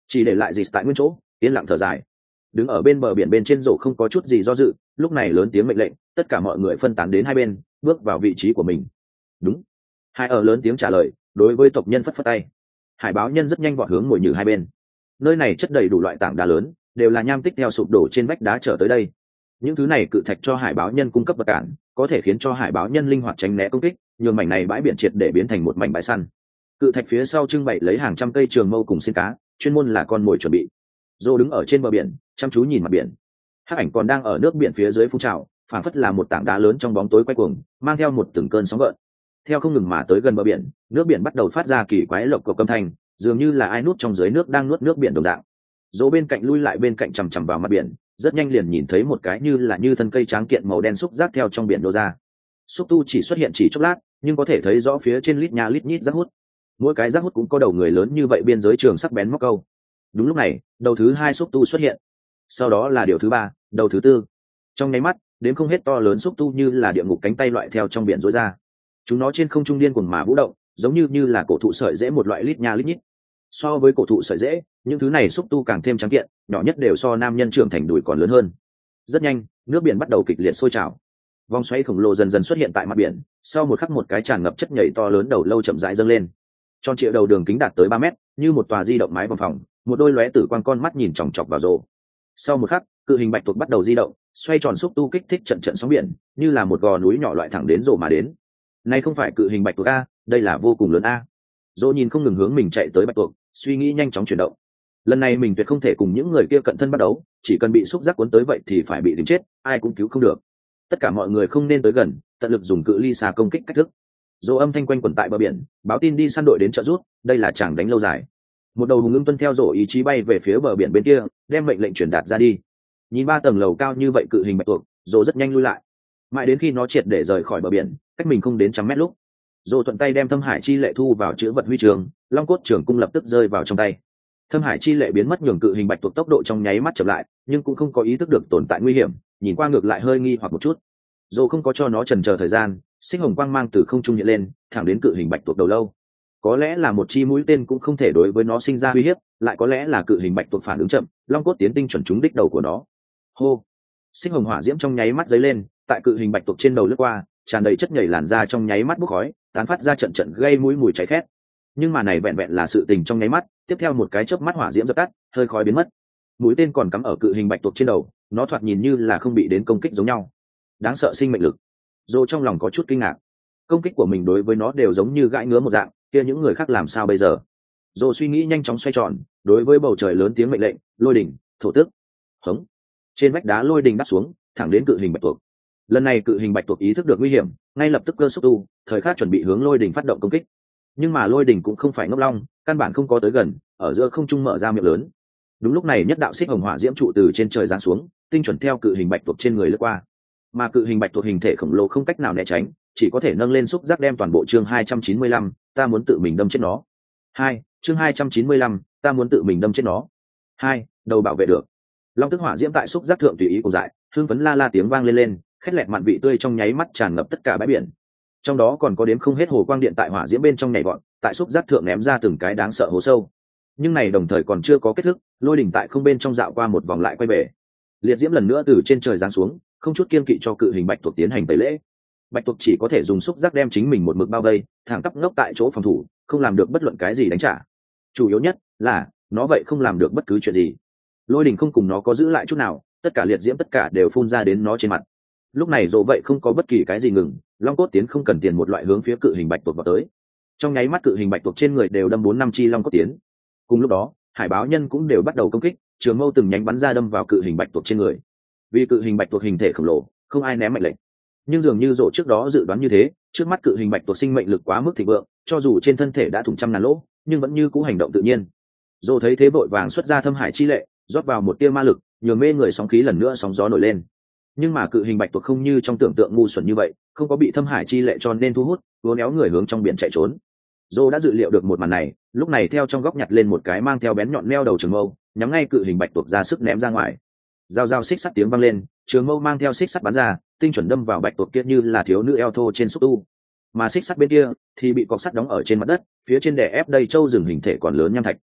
chỉ để lại dịt tại nguyên chỗ yên lặng thở dài. Đứng ở bên bờ biển bên trên rổ không có chút gì do dự, lúc này lớn tiếng mệnh lệnh tất cả mọi người phân tán đến hai bên, bước vào vị trí của mình. Đúng. Hai ở lớn tiếng trả lời, đối với tộc nhân phất phất tay. Hải báo nhân rất nhanh vọt hướng ngồi nhử hai bên. Nơi này chất đầy đủ loại tảng đá lớn, đều là nham tích theo sụp đổ trên vách đá trở tới đây. Những thứ này cự thạch cho hải báo nhân cung cấp vật cản, có thể khiến cho hải báo nhân linh hoạt tránh né công kích, nhường mảnh này bãi biển triệt để biến thành một mảnh bãi săn. Cự thạch phía sau trưng bày lấy hàng trăm cây trường mâu cùng xin cá, chuyên môn là con mồi chuẩn bị. Dô đứng ở trên bờ biển, chăm chú nhìn mặt biển. Hắc ảnh còn đang ở nước biển phía dưới phun trào, phảng phất là một tảng đá lớn trong bóng tối quay cuồng, mang theo một từng cơn sóng gợn. Theo không ngừng mà tới gần bờ biển, nước biển bắt đầu phát ra kỳ quái lộc cộc âm thanh, dường như là ai nuốt trong dưới nước đang nuốt nước biển đồng dạng. Dô bên cạnh lui lại bên cạnh chằm chằm vào mặt biển, rất nhanh liền nhìn thấy một cái như là như thân cây tráng kiện màu đen xúc giác theo trong biển đổ ra. Xúc tu chỉ xuất hiện chỉ chốc lát, nhưng có thể thấy rõ phía trên lít nha lít nhít rác hút. Mỗi cái rác hút cũng có đầu người lớn như vậy, biên giới trường sắc bén móc câu. Đúng lúc này, đầu thứ hai xúc tu xuất hiện, sau đó là điều thứ ba, đầu thứ tư. Trong nháy mắt, đến không hết to lớn xúc tu như là địa ngục cánh tay loại theo trong biển rối ra. Chúng nó trên không trung điên cuồng mà vũ động, giống như như là cổ thụ sợi rễ một loại lít nha lít nhít. So với cổ thụ sợi rễ, những thứ này xúc tu càng thêm trắng kiện, nhỏ nhất đều so nam nhân trưởng thành đùi còn lớn hơn. Rất nhanh, nước biển bắt đầu kịch liệt sôi trào. Vòng xoáy khổng lồ dần dần xuất hiện tại mặt biển, sau một khắc một cái tràn ngập chất nhảy to lớn đầu lâu chậm rãi dâng lên. Tròn trịa đầu đường kính đạt tới ba mét, như một tòa di động mái vòng phòng, một đôi lóe tử quang con mắt nhìn chòng chọc vào rồ. Sau một khắc, cự hình bạch tuộc bắt đầu di động, xoay tròn xúc tu kích thích trận trận sóng biển, như là một gò núi nhỏ loại thẳng đến rồ mà đến. Này không phải cự hình bạch tuộc a, đây là vô cùng lớn a. Rồ nhìn không ngừng hướng mình chạy tới bạch tuộc, suy nghĩ nhanh chóng chuyển động. Lần này mình tuyệt không thể cùng những người kia cận thân bắt đấu, chỉ cần bị xúc giác cuốn tới vậy thì phải bị đánh chết, ai cũng cứu không được. Tất cả mọi người không nên tới gần, tận lực dùng cự ly xa công kích cách thức. Rồ âm thanh quanh quẩn tại bờ biển, báo tin đi săn đội đến trợ giúp, đây là chàng đánh lâu dài. Một đầu hùng ưng tuân theo rồ ý chí bay về phía bờ biển bên kia, đem mệnh lệnh truyền đạt ra đi. Nhìn ba tầng lầu cao như vậy cự hình bạch tuộc, rồ rất nhanh lui lại. Mãi đến khi nó triệt để rời khỏi bờ biển, cách mình không đến trăm mét lúc, rồ thuận tay đem thâm hải chi lệ thu vào chữ vật huy trường, long cốt trường cung lập tức rơi vào trong tay. Thâm hải chi lệ biến mất nhường cự hình bạch tuộc tốc độ trong nháy mắt chậm lại, nhưng cũng không có ý thức được tồn tại nguy hiểm, nhìn qua ngược lại hơi nghi hoặc một chút. Rồ không có cho nó chần chờ thời gian, xích hồng quang mang từ không trung hiện lên, thẳng đến cự hình bạch tuộc đầu lâu. Có lẽ là một chi mũi tên cũng không thể đối với nó sinh ra uy hiếp, lại có lẽ là cự hình bạch tuộc phản ứng chậm, long cốt tiến tinh chuẩn trúng đích đầu của nó. Hô! Xích hồng hỏa diễm trong nháy mắt dấy lên, tại cự hình bạch tuộc trên đầu lướt qua, tràn đầy chất nhảy làn ra trong nháy mắt bốc khói, tán phát ra trận trận gây mũi mùi cháy khét. Nhưng mà này vẹn vẹn là sự tình trong nháy mắt, tiếp theo một cái chớp mắt hỏa diễm dập tắt, hơi khói biến mất. Mũi tên còn cắm ở cự hình bạch tuộc trên đầu, nó thoạt nhìn như là không bị đến công kích giống nhau. Đáng sợ sinh mệnh lực. Dô trong lòng có chút kinh ngạc. Công kích của mình đối với nó đều giống như gãi ngứa một dạng, kia những người khác làm sao bây giờ? Dô suy nghĩ nhanh chóng xoay tròn, đối với bầu trời lớn tiếng mệnh lệnh, lôi đỉnh, thổ tức, hống. Trên vách đá lôi đỉnh đáp xuống, thẳng đến cự hình bạch tuộc. Lần này cự hình bạch tuộc ý thức được nguy hiểm, ngay lập tức cơ xúc tu, thời khắc chuẩn bị hướng lôi đỉnh phát động công kích. Nhưng mà lôi đỉnh cũng không phải ngốc long, căn bản không có tới gần, ở giữa không trung mở ra miệng lớn. Đúng lúc này nhất đạo xích hồng hỏa diễm trụ từ trên trời giáng xuống, tinh chuẩn theo cự hình bạch tuộc trên người lướt qua. Mà cự hình bạch tuộc hình thể khổng lồ không cách nào né tránh, chỉ có thể nâng lên xúc giác đem toàn bộ chương hai trăm chín mươi lăm, ta muốn tự mình đâm chết nó. Hai, chương hai trăm chín mươi lăm, ta muốn tự mình đâm chết nó. Hai, đầu bảo vệ được. Long tức hỏa diễm tại xúc giác thượng tùy ý cùng dại, hương phấn la la tiếng vang lên lên, khét lẹt mặn vị tươi trong nháy mắt tràn ngập tất cả bãi biển. Trong đó còn có đếm không hết hồ quang điện tại hỏa diễm bên trong nhảy vọt, tại xúc giác thượng ném ra từng cái đáng sợ hố sâu. Nhưng này đồng thời còn chưa có kết thúc, lôi đỉnh tại không bên trong dạo qua một vòng lại quay về. Liệt diễm lần nữa từ trên trời giáng xuống, không chút kiên kỵ cho cự hình bạch tuộc tiến hành tẩy lễ. Bạch tuộc chỉ có thể dùng xúc giác đem chính mình một mực bao vây, thẳng tắp ngốc tại chỗ phòng thủ, không làm được bất luận cái gì đánh trả. Chủ yếu nhất là nó vậy không làm được bất cứ chuyện gì. Lôi đỉnh không cùng nó có giữ lại chút nào, tất cả liệt diễm tất cả đều phun ra đến nó trên mặt. Lúc này dỗ vậy không có bất kỳ cái gì ngừng, long cốt tiến không cần tiền một loại hướng phía cự hình bạch tuộc vào tới. Trong nháy mắt cự hình bạch tuộc trên người đều đâm bốn năm chi long cốt tiến. Cùng lúc đó hải báo nhân cũng đều bắt đầu công kích, trường mâu từng nhánh bắn ra đâm vào cự hình bạch tuộc trên người. Vì cự hình bạch tuộc hình thể khổng lồ, không ai ném mệnh lệnh. Nhưng dường như rộ trước đó dự đoán như thế, trước mắt cự hình bạch tuộc sinh mệnh lực quá mức thịnh vượng, cho dù trên thân thể đã thủng trăm ngàn lỗ, nhưng vẫn như cũ hành động tự nhiên. Rộ thấy thế vội vàng xuất ra thâm hải chi lệ, rót vào một tia ma lực, nhường mê người sóng khí lần nữa sóng gió nổi lên. Nhưng mà cự hình bạch tuộc không như trong tưởng tượng ngu xuẩn như vậy, không có bị thâm hải chi lệ cho nên thu hút, uốn éo người hướng trong biển chạy trốn. Rộ đã dự liệu được một màn này, lúc này theo trong góc nhặt lên một cái mang theo bén nhọn neo đầu trường mâu, nhắm ngay cự hình bạch tuộc ra sức ném ra ngoài. Dao dao xích sắt tiếng vang lên, trường mâu mang theo xích sắt bắn ra, tinh chuẩn đâm vào bạch tuộc kia như là thiếu nữ eo thô trên xúc tu. Mà xích sắt bên kia thì bị cọc sắt đóng ở trên mặt đất, phía trên đè ép đầy châu rừng hình thể còn lớn nham thạch.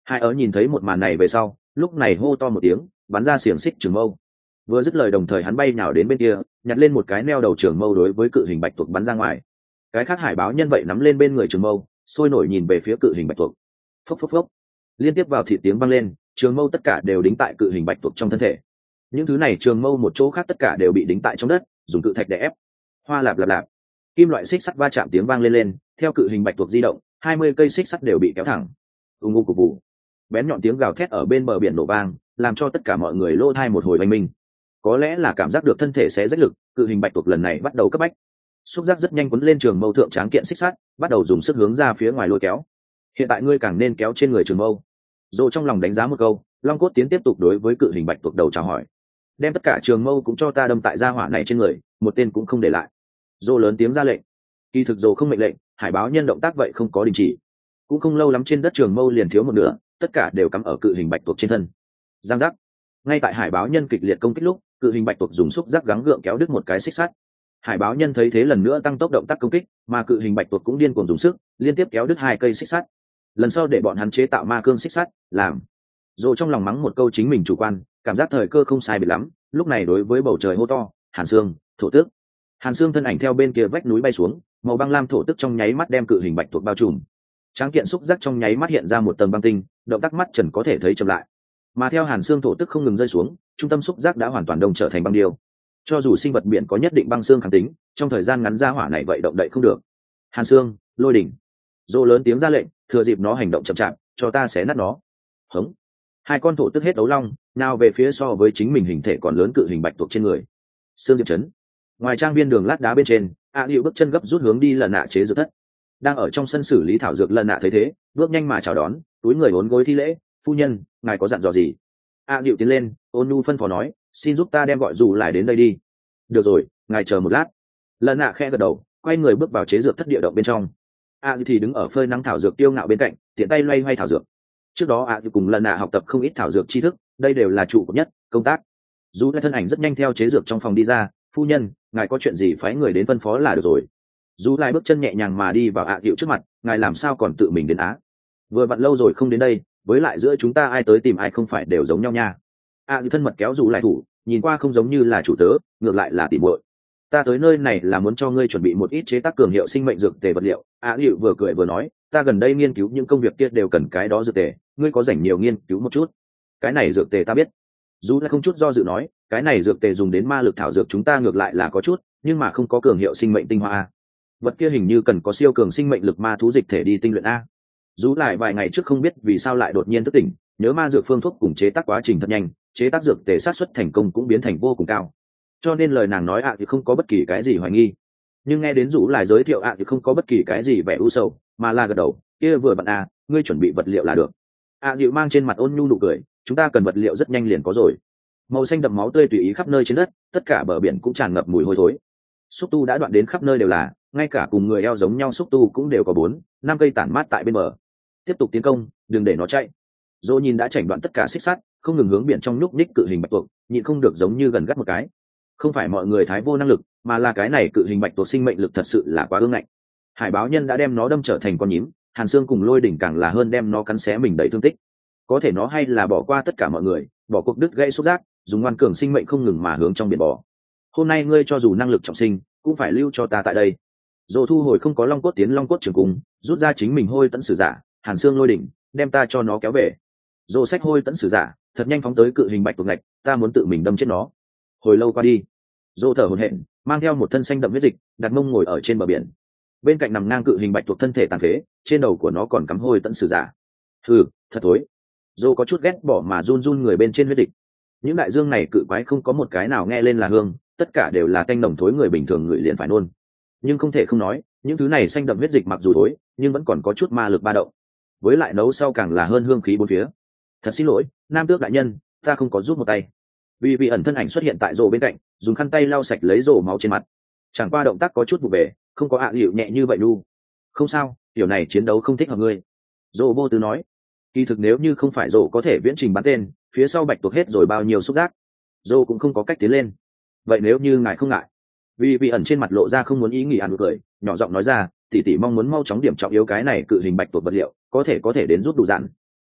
Hai ớ nhìn thấy một màn này về sau, lúc này hô to một tiếng, bắn ra xiềng xích trường mâu. Vừa dứt lời đồng thời hắn bay nhào đến bên kia, nhặt lên một cái neo đầu trường mâu đối với cự hình bạch tuộc bắn ra ngoài. Cái khác hải báo nhân vậy nắm lên bên người trường mâu, sôi nổi nhìn về phía cự hình bạch tuộc. Phốc phốc phốc, liên tiếp vào thị tiếng vang lên, trường mâu tất cả đều đính tại cự hình bạch tuộc trong thân thể. Những thứ này trường mâu một chỗ khác tất cả đều bị đính tại trong đất, dùng cự thạch để ép. Hoa lạp lạp lạp, kim loại xích sắt va chạm tiếng vang lên lên, theo cự hình bạch tuộc di động, hai mươi cây xích sắt đều bị kéo thẳng. Ù ngụ cục vụ, bén nhọn tiếng gào thét ở bên bờ biển nổ vang, làm cho tất cả mọi người lô thai một hồi oanh minh. Có lẽ là cảm giác được thân thể sẽ rách lực, cự hình bạch tuộc lần này bắt đầu cấp bách. Xúc giác rất nhanh quấn lên trường mâu thượng tráng kiện xích sắt, bắt đầu dùng sức hướng ra phía ngoài lôi kéo. Hiện tại ngươi càng nên kéo trên người trường mâu. Dô trong lòng đánh giá một câu, long cốt tiến tiếp tục đối với cự hình bạch tuộc đầu chào hỏi. Đem tất cả trường mâu cũng cho ta đâm tại gia hỏa này trên người, một tên cũng không để lại. Dô lớn tiếng ra lệnh. Kỳ thực Dô không mệnh lệnh, hải báo nhân động tác vậy không có đình chỉ. Cũng không lâu lắm trên đất trường mâu liền thiếu một nửa, tất cả đều cắm ở cự hình bạch tuộc trên thân. Giang giác. Ngay tại hải báo nhân kịch liệt công kích lúc, cự hình bạch tuộc dùng xúc giác gắng gượng kéo đứt một cái xích sắt. Hải báo nhân thấy thế lần nữa tăng tốc động tác công kích, mà cự hình bạch tuộc cũng điên cuồng dùng sức, liên tiếp kéo đứt hai cây xích sắt. Lần sau để bọn hắn chế tạo ma cương xích sắt, làm. Rồi trong lòng mắng một câu chính mình chủ quan, cảm giác thời cơ không sai biệt lắm, lúc này đối với bầu trời hô to, Hàn Sương, thổ tước. Hàn Sương thân ảnh theo bên kia vách núi bay xuống, màu băng lam thổ tức trong nháy mắt đem cự hình bạch tuộc bao trùm. Tráng kiện xúc giác trong nháy mắt hiện ra một tầng băng tinh, động tác mắt trần có thể thấy chậm lại. Mà theo Hàn Sương thổ tức không ngừng rơi xuống, trung tâm xúc giác đã hoàn toàn đông trở thành băng điêu. Cho dù sinh vật biển có nhất định băng xương kháng tính, trong thời gian ngắn ra hỏa này vậy động đậy không được. Hàn Sương, lôi đỉnh. Dô lớn tiếng ra lệnh, thừa dịp nó hành động chậm chạp, cho ta xé nát nó. Hống. Hai con thổ tức hết đấu long, nào về phía so với chính mình hình thể còn lớn cự hình bạch tuộc trên người. Sương Diệp Trấn. Ngoài trang viên đường lát đá bên trên, A Diệu bước chân gấp rút hướng đi lần nạ chế dược thất. Đang ở trong sân xử lý thảo dược lần nạ thấy thế, bước nhanh mà chào đón, túi người uốn gối thi lễ, phu nhân, ngài có dặn dò gì? A Diệu tiến lên, ôn nhu phân phó nói, xin giúp ta đem gọi dù lại đến đây đi. Được rồi, ngài chờ một lát. Lần nạ khẽ gật đầu, quay người bước vào chế dược thất địa động bên trong. A Diệu thì đứng ở phơi nắng thảo dược tiêu ngạo bên cạnh, tiện tay loay hoay thảo dược. Trước đó A Diệu cùng lần nạ học tập không ít thảo dược tri thức, đây đều là trụ cột nhất công tác. Dù là thân ảnh rất nhanh theo chế dược trong phòng đi ra, phu nhân, ngài có chuyện gì phái người đến phân phó là được rồi. Dù lại bước chân nhẹ nhàng mà đi vào A Diệu trước mặt, ngài làm sao còn tự mình đến á? Vừa vặn lâu rồi không đến đây, với lại giữa chúng ta ai tới tìm ai không phải đều giống nhau nha. A Diệu thân mật kéo dù lại thủ, nhìn qua không giống như là chủ tớ, ngược lại là tỉ muội. Ta tới nơi này là muốn cho ngươi chuẩn bị một ít chế tác cường hiệu sinh mệnh dược tề vật liệu. A Diệu vừa cười vừa nói, ta gần đây nghiên cứu những công việc kia đều cần cái đó dược tề, ngươi có rảnh nhiều nghiên cứu một chút. Cái này dược tề ta biết. Dù là không chút do dự nói, cái này dược tề dùng đến ma lực thảo dược chúng ta ngược lại là có chút, nhưng mà không có cường hiệu sinh mệnh tinh hoa a. Vật kia hình như cần có siêu cường sinh mệnh lực ma thú dịch thể đi tinh luyện a. Dù lại vài ngày trước không biết vì sao lại đột nhiên thức tỉnh, nhớ ma dược phương thuốc cùng chế tác quá trình thật nhanh, chế tác dược tề sát xuất thành công cũng biến thành vô cùng cao. Cho nên lời nàng nói ạ thì không có bất kỳ cái gì hoài nghi. Nhưng nghe đến Dũ lại giới thiệu ạ thì không có bất kỳ cái gì vẻ u sầu, mà là gật đầu, kia vừa bận à, ngươi chuẩn bị vật liệu là được. ạ dịu mang trên mặt ôn nhu nụ cười, chúng ta cần vật liệu rất nhanh liền có rồi. Màu xanh đậm máu tươi tùy ý khắp nơi trên đất, tất cả bờ biển cũng tràn ngập mùi hôi thối. Xúc tu đã đoạn đến khắp nơi đều là, ngay cả cùng người eo giống nhau xúc tu cũng đều có bốn, năm cây tản mát tại bên bờ. Tiếp tục tiến công, đừng để nó chạy. Dỗ nhìn đã chảnh đoạn tất cả xích sắt, không ngừng hướng biển trong nhúc nhích cự hình bạch tuộc, nhịn không được giống như gần gắt một cái. Không phải mọi người thái vô năng lực, mà là cái này cự hình bạch tuộc sinh mệnh lực thật sự là quá ương ngạnh. Hải báo nhân đã đem nó đâm trở thành con nhím, Hàn Sương cùng Lôi Đỉnh càng là hơn đem nó cắn xé mình đầy thương tích. Có thể nó hay là bỏ qua tất cả mọi người, bỏ cuộc đứt gãy xúc giác, dùng ngoan cường sinh mệnh không ngừng mà hướng trong biển bò. Hôm nay ngươi cho dù năng lực trọng sinh, cũng phải lưu cho ta tại đây. Dỗ thu hồi không có long cốt tiến long cốt trường cung, rút ra chính mình hôi tẫn sử giả, Hàn Sương Lôi Đỉnh, đem ta cho nó kéo về. Dỗ sách hôi tẫn sử giả, thật nhanh phóng tới cự hình bạch tuộc ngạch, ta muốn tự mình đâm chết nó. Hồi lâu qua đi, Dỗ thở hổn hển, mang theo một thân xanh đậm huyết dịch, đặt mông ngồi ở trên bờ biển. Bên cạnh nằm ngang cự hình bạch tuộc thân thể tàn phế, trên đầu của nó còn cắm hôi tẫn sử giả. Hừ, thật thối. Dỗ có chút ghét bỏ mà run run người bên trên huyết dịch. Những đại dương này cự quái không có một cái nào nghe lên là hương, tất cả đều là tanh nồng thối người bình thường ngửi liền phải nôn. Nhưng không thể không nói, những thứ này xanh đậm huyết dịch mặc dù thối, nhưng vẫn còn có chút ma lực ba động. Với lại nấu sau càng là hơn hương khí bốn phía. Thật xin lỗi, nam tước đại nhân, ta không có giúp một tay. Vì vị ẩn thân ảnh xuất hiện tại rổ bên cạnh, dùng khăn tay lau sạch lấy rổ máu trên mặt. Chẳng qua động tác có chút vụ về, không có ạ à hiệu nhẹ như vậy nu. Không sao, kiểu này chiến đấu không thích hợp ngươi. Rổ vô tư nói. Kỳ thực nếu như không phải rổ có thể viễn trình bắn tên, phía sau bạch tuộc hết rồi bao nhiêu xúc giác, rổ cũng không có cách tiến lên. Vậy nếu như ngài không ngại, vì vị ẩn trên mặt lộ ra không muốn ý nghĩ ăn cười, nhỏ giọng nói ra, tỷ tỷ mong muốn mau chóng điểm trọng yếu cái này cự hình bạch tuộc vật liệu, có thể có thể đến rút đủ dặn.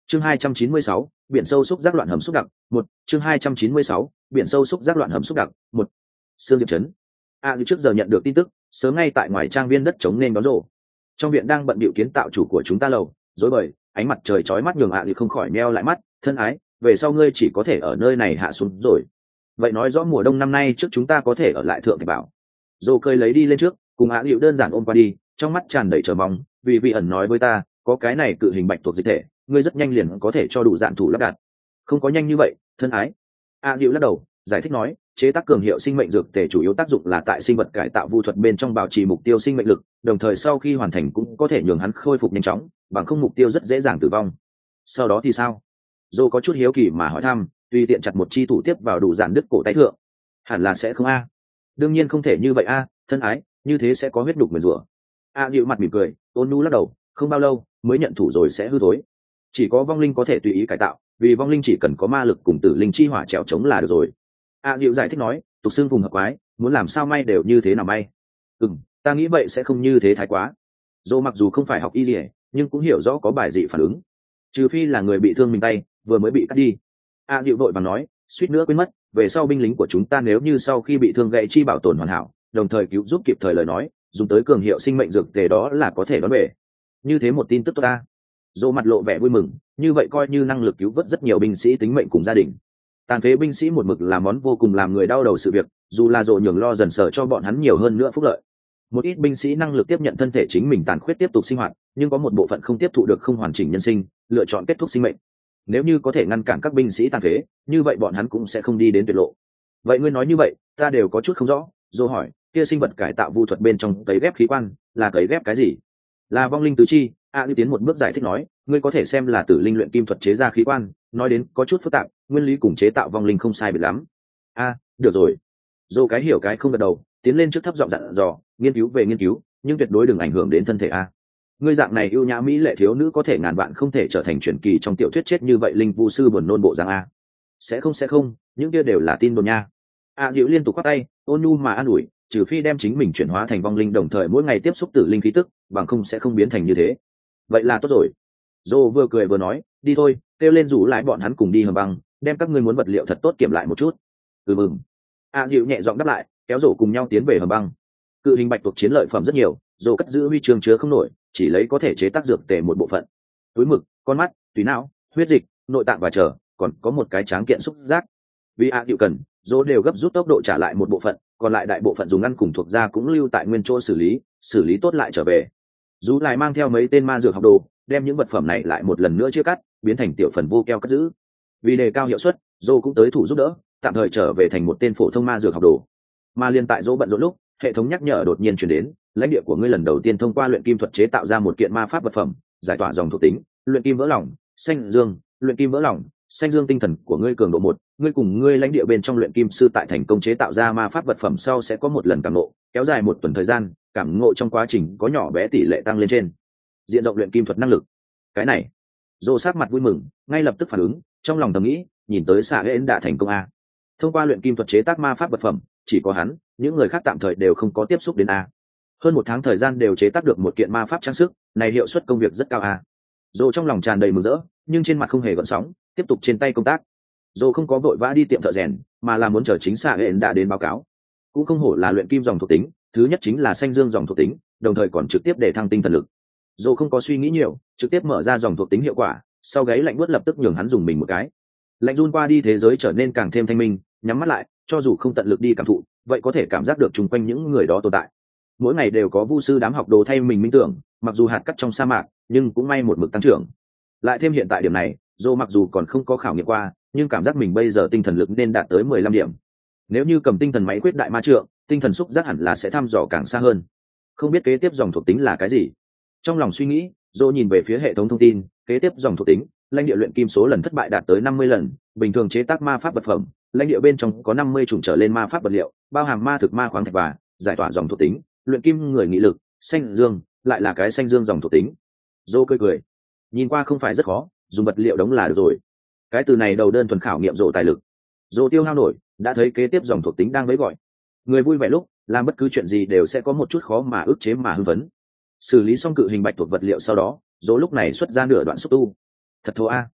chương hai trăm chín mươi sáu, biển sâu xúc giác loạn hầm xúc đặc một chương hai trăm chín mươi sáu, biển sâu xúc giác loạn hầm xúc đặc một Sương Diệp Trấn. A à, trước giờ nhận được tin tức, sớm ngay tại ngoài trang viên đất chống nên đón rộ. Trong viện đang bận bịu kiến tạo chủ của chúng ta lầu, rối bời, ánh mặt trời chói mắt nhường ạ à không khỏi meo lại mắt, thân ái, về sau ngươi chỉ có thể ở nơi này hạ xuống rồi. Vậy nói rõ mùa đông năm nay trước chúng ta có thể ở lại thượng thì bảo. Rộ cười lấy đi lên trước, cùng ạ à đơn giản ôm qua đi, trong mắt tràn đầy chờ mong, vì vị ẩn nói với ta, có cái này cự hình bạch tuộc dịch thể, ngươi rất nhanh liền có thể cho đủ dạn thủ lắp đặt. Không có nhanh như vậy, thân ái. A à lắc đầu, giải thích nói, chế tác cường hiệu sinh mệnh dược tề chủ yếu tác dụng là tại sinh vật cải tạo vu thuật bên trong bảo trì mục tiêu sinh mệnh lực, đồng thời sau khi hoàn thành cũng có thể nhường hắn khôi phục nhanh chóng, bằng không mục tiêu rất dễ dàng tử vong. Sau đó thì sao? Dô có chút hiếu kỳ mà hỏi thăm, tùy tiện chặt một chi thủ tiếp vào đủ dạn đứt cổ tay thượng. Hẳn là sẽ không a. Đương nhiên không thể như vậy a, thân ái, như thế sẽ có huyết đục nguyền rủa. A dịu mặt mỉm cười, ôn nhu lắc đầu, không bao lâu mới nhận thủ rồi sẽ hư thối. Chỉ có vong linh có thể tùy ý cải tạo, vì vong linh chỉ cần có ma lực cùng tử linh chi hỏa trèo chống là được rồi. A dịu giải thích nói, tục xương vùng hợp quái, muốn làm sao may đều như thế nào may. Ừm, ta nghĩ vậy sẽ không như thế thái quá. Dô mặc dù không phải học y gì, nhưng cũng hiểu rõ có bài dị phản ứng. Trừ phi là người bị thương mình tay, vừa mới bị cắt đi. A dịu vội vàng nói, suýt nữa quên mất, về sau binh lính của chúng ta nếu như sau khi bị thương gãy chi bảo tồn hoàn hảo, đồng thời cứu giúp kịp thời lời nói, dùng tới cường hiệu sinh mệnh dược tề đó là có thể đón về. Như thế một tin tức tốt ta. Dô mặt lộ vẻ vui mừng, như vậy coi như năng lực cứu vớt rất nhiều binh sĩ tính mệnh cùng gia đình. Tàn phế binh sĩ một mực là món vô cùng làm người đau đầu sự việc, dù là Dô nhường lo dần sờ cho bọn hắn nhiều hơn nữa phúc lợi. Một ít binh sĩ năng lực tiếp nhận thân thể chính mình tàn khuyết tiếp tục sinh hoạt, nhưng có một bộ phận không tiếp thụ được không hoàn chỉnh nhân sinh, lựa chọn kết thúc sinh mệnh. Nếu như có thể ngăn cản các binh sĩ tàn phế, như vậy bọn hắn cũng sẽ không đi đến tuyệt lộ. Vậy ngươi nói như vậy, ta đều có chút không rõ. Dô hỏi, kia sinh vật cải tạo vu thuật bên trong cấy ghép khí quan, là cấy ghép cái gì? Là vong linh tứ chi. A à, tiến một bước giải thích nói, ngươi có thể xem là tử linh luyện kim thuật chế ra khí quan, nói đến có chút phức tạp, nguyên lý cùng chế tạo vong linh không sai biệt lắm. A, à, được rồi. Dô cái hiểu cái không gật đầu, tiến lên trước thấp giọng dặn dò, nghiên cứu về nghiên cứu, nhưng tuyệt đối đừng ảnh hưởng đến thân thể a. Ngươi dạng này ưu nhã mỹ lệ thiếu nữ có thể ngàn vạn không thể trở thành truyền kỳ trong tiểu thuyết chết như vậy linh vu sư buồn nôn bộ dạng a. Sẽ không sẽ không, những kia đều là tin đồn nha. A Diệu liên tục quát tay, ôn nhu mà an ủi, trừ phi đem chính mình chuyển hóa thành vong linh đồng thời mỗi ngày tiếp xúc tử linh khí tức, bằng không sẽ không biến thành như thế. Vậy là tốt rồi. Dô vừa cười vừa nói, đi thôi, kêu lên rủ lại bọn hắn cùng đi hầm băng, đem các ngươi muốn vật liệu thật tốt kiểm lại một chút. Ừ mừng. A Diệu nhẹ giọng đáp lại, kéo rổ cùng nhau tiến về hầm băng. Cự hình bạch tuộc chiến lợi phẩm rất nhiều, Dô cất giữ huy chương chứa không nổi, chỉ lấy có thể chế tác dược tề một bộ phận. Túi mực, con mắt, tùy não, huyết dịch, nội tạng và chờ, còn có một cái tráng kiện xúc giác. Vì A Diệu cần, Dô đều gấp rút tốc độ trả lại một bộ phận, còn lại đại bộ phận dùng ăn cùng thuộc ra cũng lưu tại nguyên chỗ xử lý, xử lý tốt lại trở về. Dù lại mang theo mấy tên ma dược học đồ, đem những vật phẩm này lại một lần nữa chia cắt, biến thành tiểu phần vô keo cất giữ. Vì đề cao hiệu suất, Dô cũng tới thủ giúp đỡ, tạm thời trở về thành một tên phổ thông ma dược học đồ. Mà liên tại Dô bận rộn lúc, hệ thống nhắc nhở đột nhiên truyền đến, lãnh địa của ngươi lần đầu tiên thông qua luyện kim thuật chế tạo ra một kiện ma pháp vật phẩm, giải tỏa dòng thuộc tính, luyện kim vỡ lỏng, xanh dương, luyện kim vỡ lỏng, xanh dương tinh thần của ngươi cường độ một, ngươi cùng ngươi lãnh địa bên trong luyện kim sư tại thành công chế tạo ra ma pháp vật phẩm sau sẽ có một lần cảm ngộ, kéo dài một tuần thời gian, cảm ngộ trong quá trình có nhỏ bé tỷ lệ tăng lên trên diện rộng luyện kim thuật năng lực. Cái này, Dô sắc mặt vui mừng, ngay lập tức phản ứng, trong lòng thầm nghĩ, nhìn tới xạ hễn đã thành công a. Thông qua luyện kim thuật chế tác ma pháp vật phẩm, chỉ có hắn, những người khác tạm thời đều không có tiếp xúc đến a. Hơn một tháng thời gian đều chế tác được một kiện ma pháp trang sức, này hiệu suất công việc rất cao a. Dô trong lòng tràn đầy mừng rỡ, nhưng trên mặt không hề gợn sóng, tiếp tục trên tay công tác. Dô không có vội vã đi tiệm thợ rèn, mà là muốn chờ chính xạ hễn đã đến báo cáo. Cũng không hổ là luyện kim dòng thuộc tính, thứ nhất chính là xanh dương dòng thuộc tính, đồng thời còn trực tiếp để thăng tinh thần lực. Dô không có suy nghĩ nhiều, trực tiếp mở ra dòng thuộc tính hiệu quả, sau gáy lạnh buốt lập tức nhường hắn dùng mình một cái. Lạnh run qua đi, thế giới trở nên càng thêm thanh minh, nhắm mắt lại, cho dù không tận lực đi cảm thụ, vậy có thể cảm giác được chung quanh những người đó tồn tại. Mỗi ngày đều có vu sư đám học đồ thay mình minh tưởng, mặc dù hạt cát trong sa mạc, nhưng cũng may một mực tăng trưởng. Lại thêm hiện tại điểm này, Dô mặc dù còn không có khảo nghiệm qua, nhưng cảm giác mình bây giờ tinh thần lực nên đạt tới mười lăm điểm. Nếu như cầm tinh thần máy quyết đại ma trượng, tinh thần xúc giác hẳn là sẽ thăm dò càng xa hơn. Không biết kế tiếp dòng thuộc tính là cái gì. Trong lòng suy nghĩ, Dô nhìn về phía hệ thống thông tin, kế tiếp dòng thuộc tính, lãnh địa luyện kim số lần thất bại đạt tới năm mươi lần, bình thường chế tác ma pháp vật phẩm, lãnh địa bên trong có năm mươi chủng trở lên ma pháp vật liệu, bao hàm ma thực ma khoáng thạch và giải tỏa dòng thuộc tính, luyện kim người nghị lực, xanh dương, lại là cái xanh dương dòng thuộc tính. Dô cười cười, nhìn qua không phải rất khó, dùng vật liệu đóng là được rồi. Cái từ này đầu đơn thuần khảo nghiệm Dô tài lực. Dô tiêu hao nổi, đã thấy kế tiếp dòng thuộc tính đang vẫy gọi. Người vui vẻ lúc, làm bất cứ chuyện gì đều sẽ có một chút khó mà ức chế mà hưng phấn. Xử lý xong cự hình bạch tuộc vật liệu sau đó, Dô lúc này xuất ra nửa đoạn xúc tu. Thật thô a.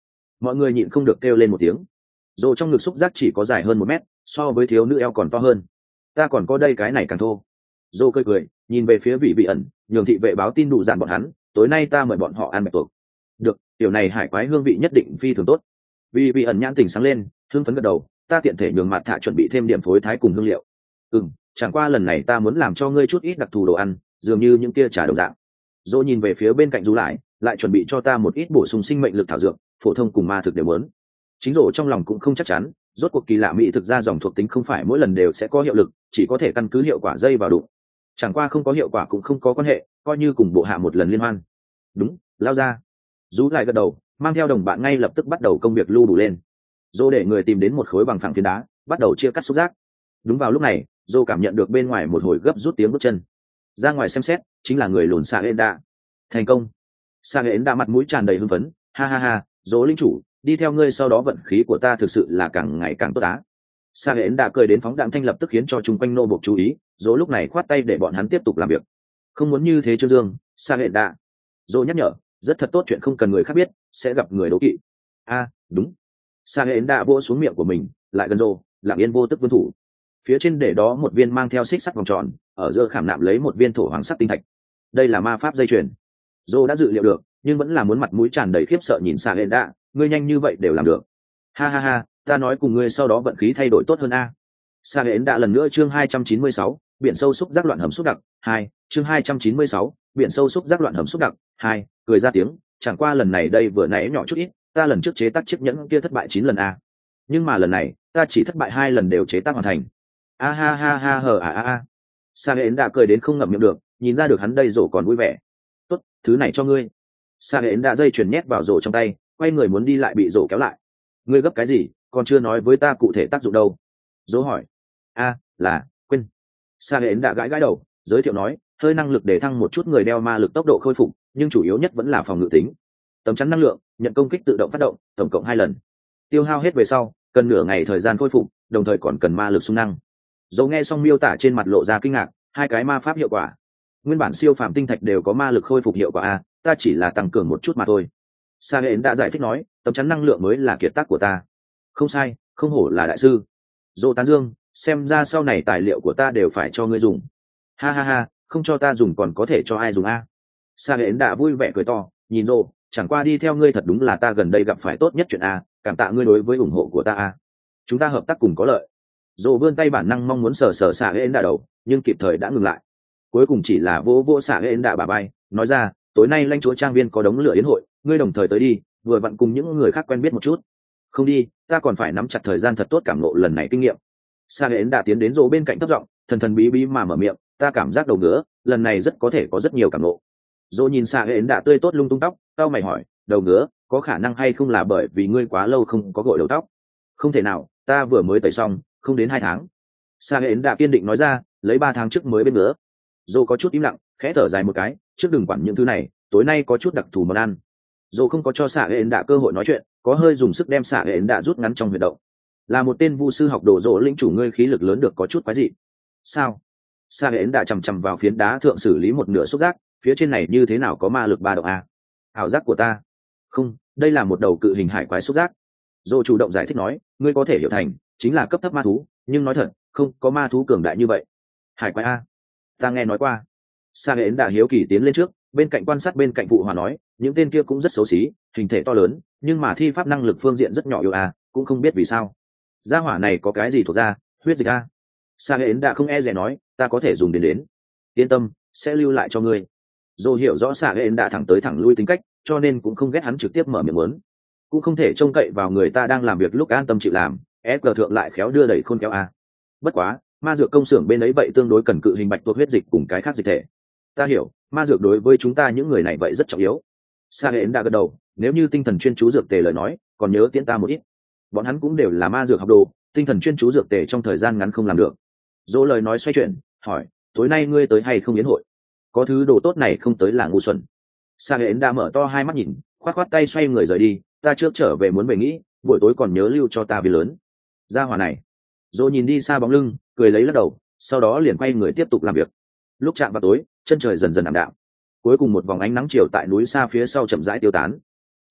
mọi người nhịn không được kêu lên một tiếng. Rồ trong ngực xúc giác chỉ có dài hơn một mét, so với thiếu nữ eo còn to hơn. Ta còn có đây cái này càng thô. Rồ cười cười, nhìn về phía vị vị ẩn, nhường thị vệ báo tin đủ dàn bọn hắn, tối nay ta mời bọn họ ăn bạch tuộc. Được, tiểu này hải quái hương vị nhất định phi thường tốt. Vị vị ẩn nhãn tỉnh sáng lên, hưng phấn gật đầu, ta tiện thể nhường mặt thạ chuẩn bị thêm điểm phối thái cùng hương liệu. Ừm, chẳng qua lần này ta muốn làm cho ngươi chút ít đặc thù đồ ăn, dường như những kia trà đồng dạng. Rồ nhìn về phía bên cạnh Du lại, lại chuẩn bị cho ta một ít bổ sung sinh mệnh lực thảo dược, phổ thông cùng ma thực đều muốn. Chính Rồ trong lòng cũng không chắc chắn, rốt cuộc kỳ lạ mỹ thực ra dòng thuộc tính không phải mỗi lần đều sẽ có hiệu lực, chỉ có thể căn cứ hiệu quả dây vào đụng. Chẳng qua không có hiệu quả cũng không có quan hệ, coi như cùng bộ hạ một lần liên hoan. Đúng, lao ra. Du lại gật đầu, mang theo đồng bạn ngay lập tức bắt đầu công việc lưu đủ lên. Rồ để người tìm đến một khối bằng phẳng phiến đá, bắt đầu chia cắt xúc giác. Đúng vào lúc này, Rồ cảm nhận được bên ngoài một hồi gấp rút tiếng bước chân. Ra ngoài xem xét, chính là người lùn Sa Hến Đa. Thành công. Sa Hến Đa mặt mũi tràn đầy hưng phấn, ha ha ha, Rồ linh chủ, đi theo ngươi sau đó vận khí của ta thực sự là càng ngày càng tốt á. Sa Hến Đa cười đến phóng đạm thanh lập tức khiến cho chung quanh nô buộc chú ý, Rồ lúc này khoát tay để bọn hắn tiếp tục làm việc. Không muốn như thế Trương Dương, Sa Hến Đa. Rồ nhắc nhở, rất thật tốt chuyện không cần người khác biết, sẽ gặp người đố kỵ. A, đúng. Sa Hến Đa vỗ xuống miệng của mình, lại gần Rồ, lặng yên vô tức vươn thủ. Phía trên để đó một viên mang theo xích sắt vòng tròn, ở giữa khảm nạm lấy một viên thổ hoàng sắc tinh thạch. Đây là ma pháp dây chuyền. Dô đã dự liệu được, nhưng vẫn là muốn mặt mũi tràn đầy khiếp sợ nhìn Sa Hến Đa, ngươi nhanh như vậy đều làm được. Ha ha ha, ta nói cùng ngươi sau đó vận khí thay đổi tốt hơn a. Sa Hến Đa lần nữa chương hai trăm chín mươi sáu, biển sâu xúc giác loạn hầm xúc đặc, hai, chương hai trăm chín mươi sáu, biển sâu xúc giác loạn hầm xúc đặc, hai, cười ra tiếng, chẳng qua lần này đây vừa nãy nhỏ chút ít, ta lần trước chế tác chiếc nhẫn kia thất bại chín lần a. Nhưng mà lần này, ta chỉ thất bại hai lần đều chế tác hoàn thành. A ha ha ha hờ à a a. Sa Hến đã cười đến không ngậm miệng được, nhìn ra được hắn đây rổ còn vui vẻ. Tốt, thứ này cho ngươi. Sa Hến đã dây chuyền nhét vào rổ trong tay, quay người muốn đi lại bị rổ kéo lại. Ngươi gấp cái gì, còn chưa nói với ta cụ thể tác dụng đâu. Rổ hỏi. A, là, quên. Sa Hến đã gãi gãi đầu, giới thiệu nói, hơi năng lực để thăng một chút người đeo ma lực tốc độ khôi phục, nhưng chủ yếu nhất vẫn là phòng ngự tính. Tấm chắn năng lượng, nhận công kích tự động phát động, tổng cộng hai lần. Tiêu hao hết về sau, cần nửa ngày thời gian khôi phục, đồng thời còn cần ma lực xung năng. Dẫu nghe xong miêu tả trên mặt lộ ra kinh ngạc, hai cái ma pháp hiệu quả, nguyên bản siêu phàm tinh thạch đều có ma lực khôi phục hiệu quả a, ta chỉ là tăng cường một chút mà thôi. Sa Hến đã giải thích nói, tấm chắn năng lượng mới là kiệt tác của ta. Không sai, không hổ là đại sư. Dô tán dương, xem ra sau này tài liệu của ta đều phải cho ngươi dùng. Ha ha ha, không cho ta dùng còn có thể cho ai dùng a? Sa Hến đã vui vẻ cười to, nhìn Dô, chẳng qua đi theo ngươi thật đúng là ta gần đây gặp phải tốt nhất chuyện a, cảm tạ ngươi đối với ủng hộ của ta a. Chúng ta hợp tác cùng có lợi. Dô vươn tay bản năng mong muốn sờ sờ Sa Hến đã đầu, nhưng kịp thời đã ngừng lại. Cuối cùng chỉ là vỗ vỗ Sa Hến đã bà bay, nói ra, tối nay lãnh chúa trang viên có đống lửa yến hội, ngươi đồng thời tới đi, vừa vặn cùng những người khác quen biết một chút. Không đi, ta còn phải nắm chặt thời gian thật tốt cảm ngộ lần này kinh nghiệm. Sa Hến đã tiến đến Dô bên cạnh thấp giọng, thần thần bí bí mà mở miệng, ta cảm giác đầu ngứa, lần này rất có thể có rất nhiều cảm ngộ. Dô nhìn Sa Hến đã tươi tốt lung tung tóc, tao mày hỏi, đầu ngứa, có khả năng hay không là bởi vì ngươi quá lâu không có gội đầu tóc? Không thể nào, ta vừa mới tẩy xong, không đến hai tháng. Sa Hến đã kiên định nói ra, lấy ba tháng trước mới bên ngứa. Dô có chút im lặng, khẽ thở dài một cái, trước đừng quản những thứ này, tối nay có chút đặc thù món ăn. Dô không có cho Sa Hến đã cơ hội nói chuyện, có hơi dùng sức đem Sa Hến đã rút ngắn trong huyệt động. Là một tên vu sư học đồ Dô lĩnh chủ ngươi khí lực lớn được có chút quái dị. Sao? Sa Hến đã chầm chầm vào phiến đá thượng xử lý một nửa xúc giác, phía trên này như thế nào có ma lực ba động a? Ảo giác của ta? Không, đây là một đầu cự hình hải quái xúc giác. Dô chủ động giải thích nói, ngươi có thể hiểu thành chính là cấp thấp ma thú, nhưng nói thật, không có ma thú cường đại như vậy. Hải quái a? Ta nghe nói qua. Sa Hến đã hiếu kỳ tiến lên trước, bên cạnh quan sát bên cạnh phụ hòa nói, những tên kia cũng rất xấu xí, hình thể to lớn, nhưng mà thi pháp năng lực phương diện rất nhỏ yếu a, cũng không biết vì sao. Gia hỏa này có cái gì thuộc ra, huyết dịch a? Sa Hến đã không e dè nói, ta có thể dùng đến đến. Yên tâm, sẽ lưu lại cho ngươi. Dô hiểu rõ Sa Hến đã thẳng tới thẳng lui tính cách, cho nên cũng không ghét hắn trực tiếp mở miệng muốn. Cũng không thể trông cậy vào người ta đang làm việc lúc an tâm chịu làm, ép gờ thượng lại khéo đưa đẩy khôn kéo a. Bất quá, ma dược công xưởng bên ấy vậy tương đối cần cự hình bạch tuộc huyết dịch cùng cái khác dịch thể. Ta hiểu, ma dược đối với chúng ta những người này vậy rất trọng yếu. Sa Hến đã gật đầu, nếu như tinh thần chuyên chú dược tề lời nói, còn nhớ tiễn ta một ít. Bọn hắn cũng đều là ma dược học đồ, tinh thần chuyên chú dược tề trong thời gian ngắn không làm được. Dỗ lời nói xoay chuyển, hỏi, tối nay ngươi tới hay không yến hội? Có thứ đồ tốt này không tới là ngu xuẩn. Sa Hến đã mở to hai mắt nhìn, khoát khoát tay xoay người rời đi, ta trước trở về muốn về nghĩ, buổi tối còn nhớ lưu cho ta vì lớn. Gia hỏa này. Dỗ nhìn đi xa bóng lưng, cười lấy lắc đầu, sau đó liền quay người tiếp tục làm việc. Lúc chạm vào tối, chân trời dần dần ảm đạm. Cuối cùng một vòng ánh nắng chiều tại núi xa phía sau chậm rãi tiêu tán.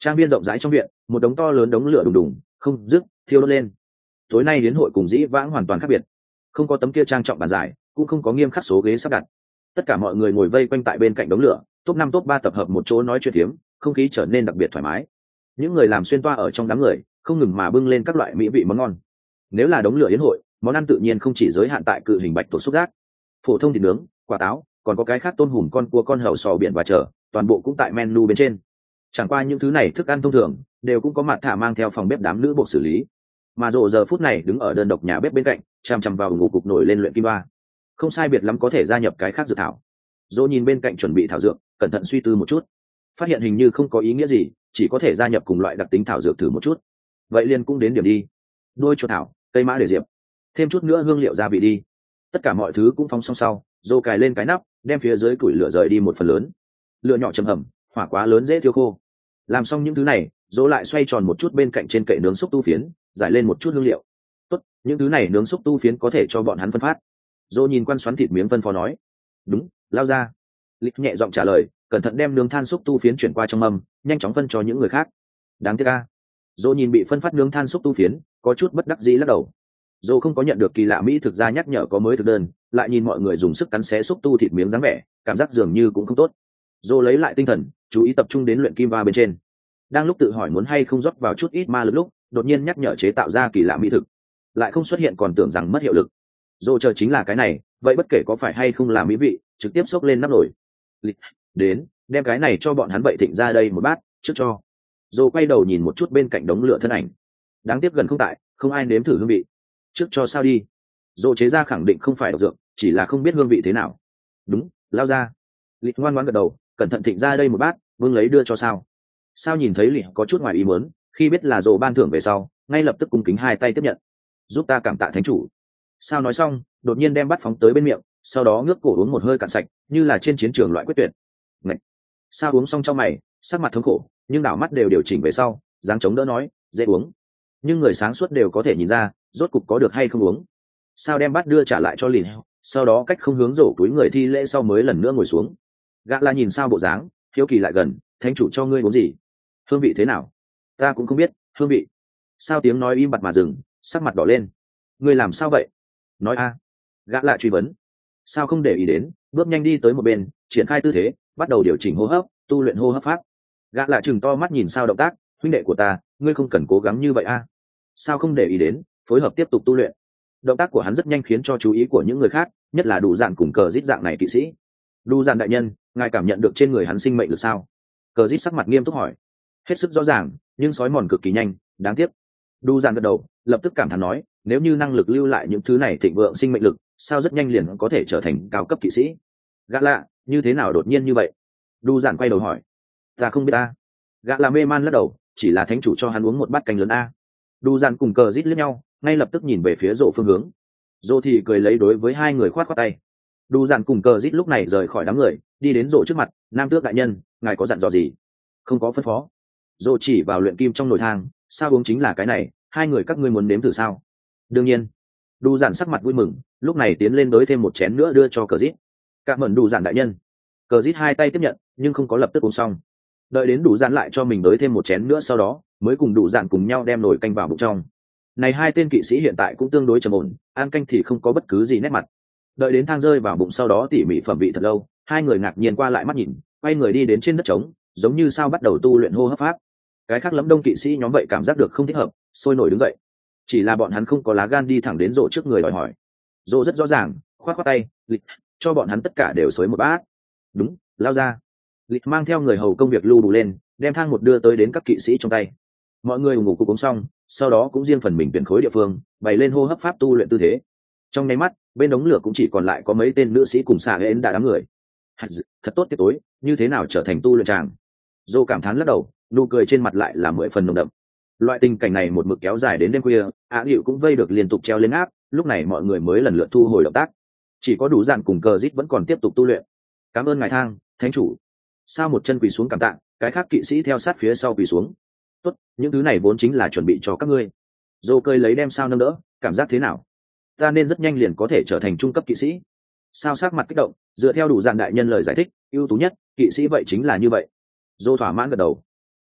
Trang viên rộng rãi trong viện, một đống to lớn đống lửa đùng đùng không dứt thiêu đốt lên. Tối nay đến hội cùng dĩ vãng hoàn toàn khác biệt, không có tấm kia trang trọng bàn dài, cũng không có nghiêm khắc số ghế sắp đặt. Tất cả mọi người ngồi vây quanh tại bên cạnh đống lửa, top năm top ba tập hợp một chỗ nói chuyện phiếm, không khí trở nên đặc biệt thoải mái. Những người làm xuyên toa ở trong đám người không ngừng mà bưng lên các loại mỹ vị món ngon. Nếu là đống lửa yến hội, món ăn tự nhiên không chỉ giới hạn tại cự hình bạch tuộc xúc giác, phổ thông thịt nướng, quả táo, còn có cái khác tôm hùm, con cua, con hàu, sò biển và chờ, toàn bộ cũng tại menu bên trên. Chẳng qua những thứ này thức ăn thông thường đều cũng có mặt thả mang theo phòng bếp đám nữ bộ xử lý, mà rộ giờ phút này đứng ở đơn độc nhà bếp bên cạnh, chằm chằm vào ngủ cục nổi lên luyện kim ba, không sai biệt lắm có thể gia nhập cái khác dược thảo. Rộ nhìn bên cạnh chuẩn bị thảo dược, cẩn thận suy tư một chút, phát hiện hình như không có ý nghĩa gì, chỉ có thể gia nhập cùng loại đặc tính thảo dược thử một chút. Vậy liền cũng đến điểm đi, đuôi chuột thảo, cây mã để diệp, thêm chút nữa hương liệu gia vị đi. Tất cả mọi thứ cũng phóng xong sau, Rộ cài lên cái nắp, đem phía dưới củi lửa rời đi một phần lớn. Lửa nhỏ chầm hầm, hỏa quá lớn dễ thiêu khô. Làm xong những thứ này, Dỗ lại xoay tròn một chút bên cạnh trên kệ nướng xúc tu phiến, giải lên một chút hương liệu. Tốt, những thứ này nướng xúc tu phiến có thể cho bọn hắn phân phát. Dỗ nhìn quan xoắn thịt miếng phân phó nói. Đúng, lao ra. Lịch nhẹ giọng trả lời, cẩn thận đem nướng than xúc tu phiến chuyển qua trong mâm, nhanh chóng phân cho những người khác. Đáng tiếc a. Dỗ nhìn bị phân phát nướng than xúc tu phiến, có chút bất đắc dĩ lắc đầu. Dỗ không có nhận được kỳ lạ mỹ thực ra nhắc nhở có mới thực đơn, lại nhìn mọi người dùng sức cắn xé xúc tu thịt miếng dáng vẻ, cảm giác dường như cũng không tốt. Dỗ lấy lại tinh thần, chú ý tập trung đến luyện kim va bên trên. Đang lúc tự hỏi muốn hay không rót vào chút ít ma lực lúc, đột nhiên nhắc nhở chế tạo ra kỳ lạ mỹ thực lại không xuất hiện, còn tưởng rằng mất hiệu lực. Dỗ chờ chính là cái này, vậy bất kể có phải hay không là mỹ vị, trực tiếp xốc lên nắp nồi. Lịch đến, đem cái này cho bọn hắn vậy thịnh ra đây một bát, trước cho. Dỗ quay đầu nhìn một chút bên cạnh đống lửa thân ảnh, đáng tiếc gần không tại, không ai nếm thử hương vị. Trước cho sao đi. Dỗ chế ra khẳng định không phải độc dược, chỉ là không biết hương vị thế nào. Đúng, lao ra. Lịch ngoan ngoãn gật đầu, cẩn thận thịnh ra đây một bát, vương lấy đưa cho sao. Sao nhìn thấy Lịch có chút ngoài ý muốn, khi biết là Dỗ ban thưởng về sau, ngay lập tức cung kính hai tay tiếp nhận. Giúp ta cảm tạ thánh chủ. Sao nói xong, đột nhiên đem bát phóng tới bên miệng, sau đó ngước cổ uống một hơi cạn sạch, như là trên chiến trường loại quyết tuyệt. Ngậy. Sao uống xong trong mày, sắc mặt thống khổ, nhưng đảo mắt đều điều chỉnh về sau, dáng chống đỡ nói, dễ uống. Nhưng người sáng suốt đều có thể nhìn ra, rốt cục có được hay không uống. Sao đem bát đưa trả lại cho Lịch, sau đó cách không hướng Dỗ túi người thi lễ sau mới lần nữa ngồi xuống. Gã là nhìn Sao bộ dáng, hiếu kỳ lại gần, thánh chủ cho ngươi uống gì? Hương vị thế nào? Ta cũng không biết, hương vị. Sao tiếng nói im bặt mà dừng, sắc mặt đỏ lên. Ngươi làm sao vậy? Nói a. Gã lại truy vấn. Sao không để ý đến, bước nhanh đi tới một bên, triển khai tư thế, bắt đầu điều chỉnh hô hấp, tu luyện hô hấp pháp. Gã lại chừng to mắt nhìn Sao động tác, huynh đệ của ta, ngươi không cần cố gắng như vậy a. Sao không để ý đến, phối hợp tiếp tục tu luyện. Động tác của hắn rất nhanh khiến cho chú ý của những người khác, nhất là đủ dạng cùng cờ rít dạng này kỵ sĩ. Đủ dạng đại nhân, ngài cảm nhận được trên người hắn sinh mệnh lực sao? Cờ rít sắc mặt nghiêm túc hỏi. Hết sức rõ ràng, nhưng sói mòn cực kỳ nhanh, đáng tiếc. Đủ dạng gật đầu, lập tức cảm thán nói, nếu như năng lực lưu lại những thứ này thịnh vượng sinh mệnh lực, sao rất nhanh liền có thể trở thành cao cấp kỵ sĩ. Gã lạ, như thế nào đột nhiên như vậy? Đủ dạng quay đầu hỏi. Ta không biết ta. Gã là mê man lắc đầu, chỉ là thánh chủ cho hắn uống một bát canh lớn a. Đủ dạng cùng cờ rít liếc nhau, ngay lập tức nhìn về phía Dỗ phương hướng. Dỗ thì cười lấy đối với hai người khoát khoát tay. Đủ dàn cùng cờ rít lúc này rời khỏi đám người, đi đến Dỗ trước mặt. Nam tước đại nhân, ngài có dặn dò gì? Không có phân phó. Dỗ chỉ vào luyện kim trong nồi thang. Sao uống chính là cái này, hai người các ngươi muốn nếm thử sao? Đương nhiên. Đủ dàn sắc mặt vui mừng, lúc này tiến lên đới thêm một chén nữa đưa cho cờ rít. Cảm ơn đủ dàn đại nhân. Cờ rít hai tay tiếp nhận, nhưng không có lập tức uống xong. Đợi đến đủ dàn lại cho mình đới thêm một chén nữa, sau đó mới cùng đủ dàn cùng nhau đem nồi canh vào bụng trong. Này hai tên kỵ sĩ hiện tại cũng tương đối trầm ổn, ăn canh thì không có bất cứ gì nét mặt. Đợi đến thang rơi vào bụng sau đó tỉ mỉ phẩm vị thật lâu, hai người ngạc nhiên qua lại mắt nhìn, quay người đi đến trên đất trống, giống như Sao bắt đầu tu luyện hô hấp pháp. Cái khác lắm đông kỵ sĩ nhóm vậy cảm giác được không thích hợp, sôi nổi đứng dậy. Chỉ là bọn hắn không có lá gan đi thẳng đến Dỗ trước người đòi hỏi. Dỗ rất rõ ràng, khoát khoát tay, Lịch, cho bọn hắn tất cả đều xới một bát. Đúng, lao ra. Lịch mang theo người hầu công việc lưu đủ lên, đem thang một đưa tới đến các kỵ sĩ trong tay. Mọi người ngủ cục uống xong, sau đó cũng riêng phần mình tuyển khối địa phương, bày lên hô hấp pháp tu luyện tư thế. Trong nháy mắt, bên đống lửa cũng chỉ còn lại có mấy tên nữ sĩ cùng xà hến đã đám người. Thật tốt tiết tối, như thế nào trở thành tu luyện tràng? Dô cảm thán lắc đầu, nụ cười trên mặt lại là mười phần nồng đậm. Loại tình cảnh này một mực kéo dài đến đêm khuya, Á Dịu cũng vây được liên tục treo lên áp, lúc này mọi người mới lần lượt thu hồi động tác. Chỉ có đủ dạn cùng cờ rít vẫn còn tiếp tục tu luyện. Cảm ơn ngài thang, thánh chủ. Sao một chân quỳ xuống cảm tạ, cái khác kỵ sĩ theo sát phía sau quỳ xuống. Tốt, những thứ này vốn chính là chuẩn bị cho các ngươi. Dô cơi lấy đem Sao nâng đỡ, cảm giác thế nào? Ta nên rất nhanh liền có thể trở thành trung cấp kỵ sĩ. Sao sắc mặt kích động, dựa theo đủ dạn đại nhân lời giải thích, ưu tú nhất kỵ sĩ vậy chính là như vậy. Dô thỏa mãn gật đầu.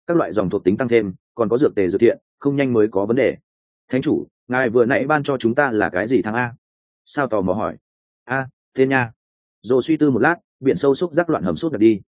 các loại dòng thuộc tính tăng thêm, còn có dược tề dược thiện, không nhanh mới có vấn đề. Thánh chủ, ngài vừa nãy ban cho chúng ta là cái gì thằng a? Sao tò mò hỏi. A, tên nha. Rồi suy tư một lát, biển sâu xúc giác loạn hầm sút đặt đi.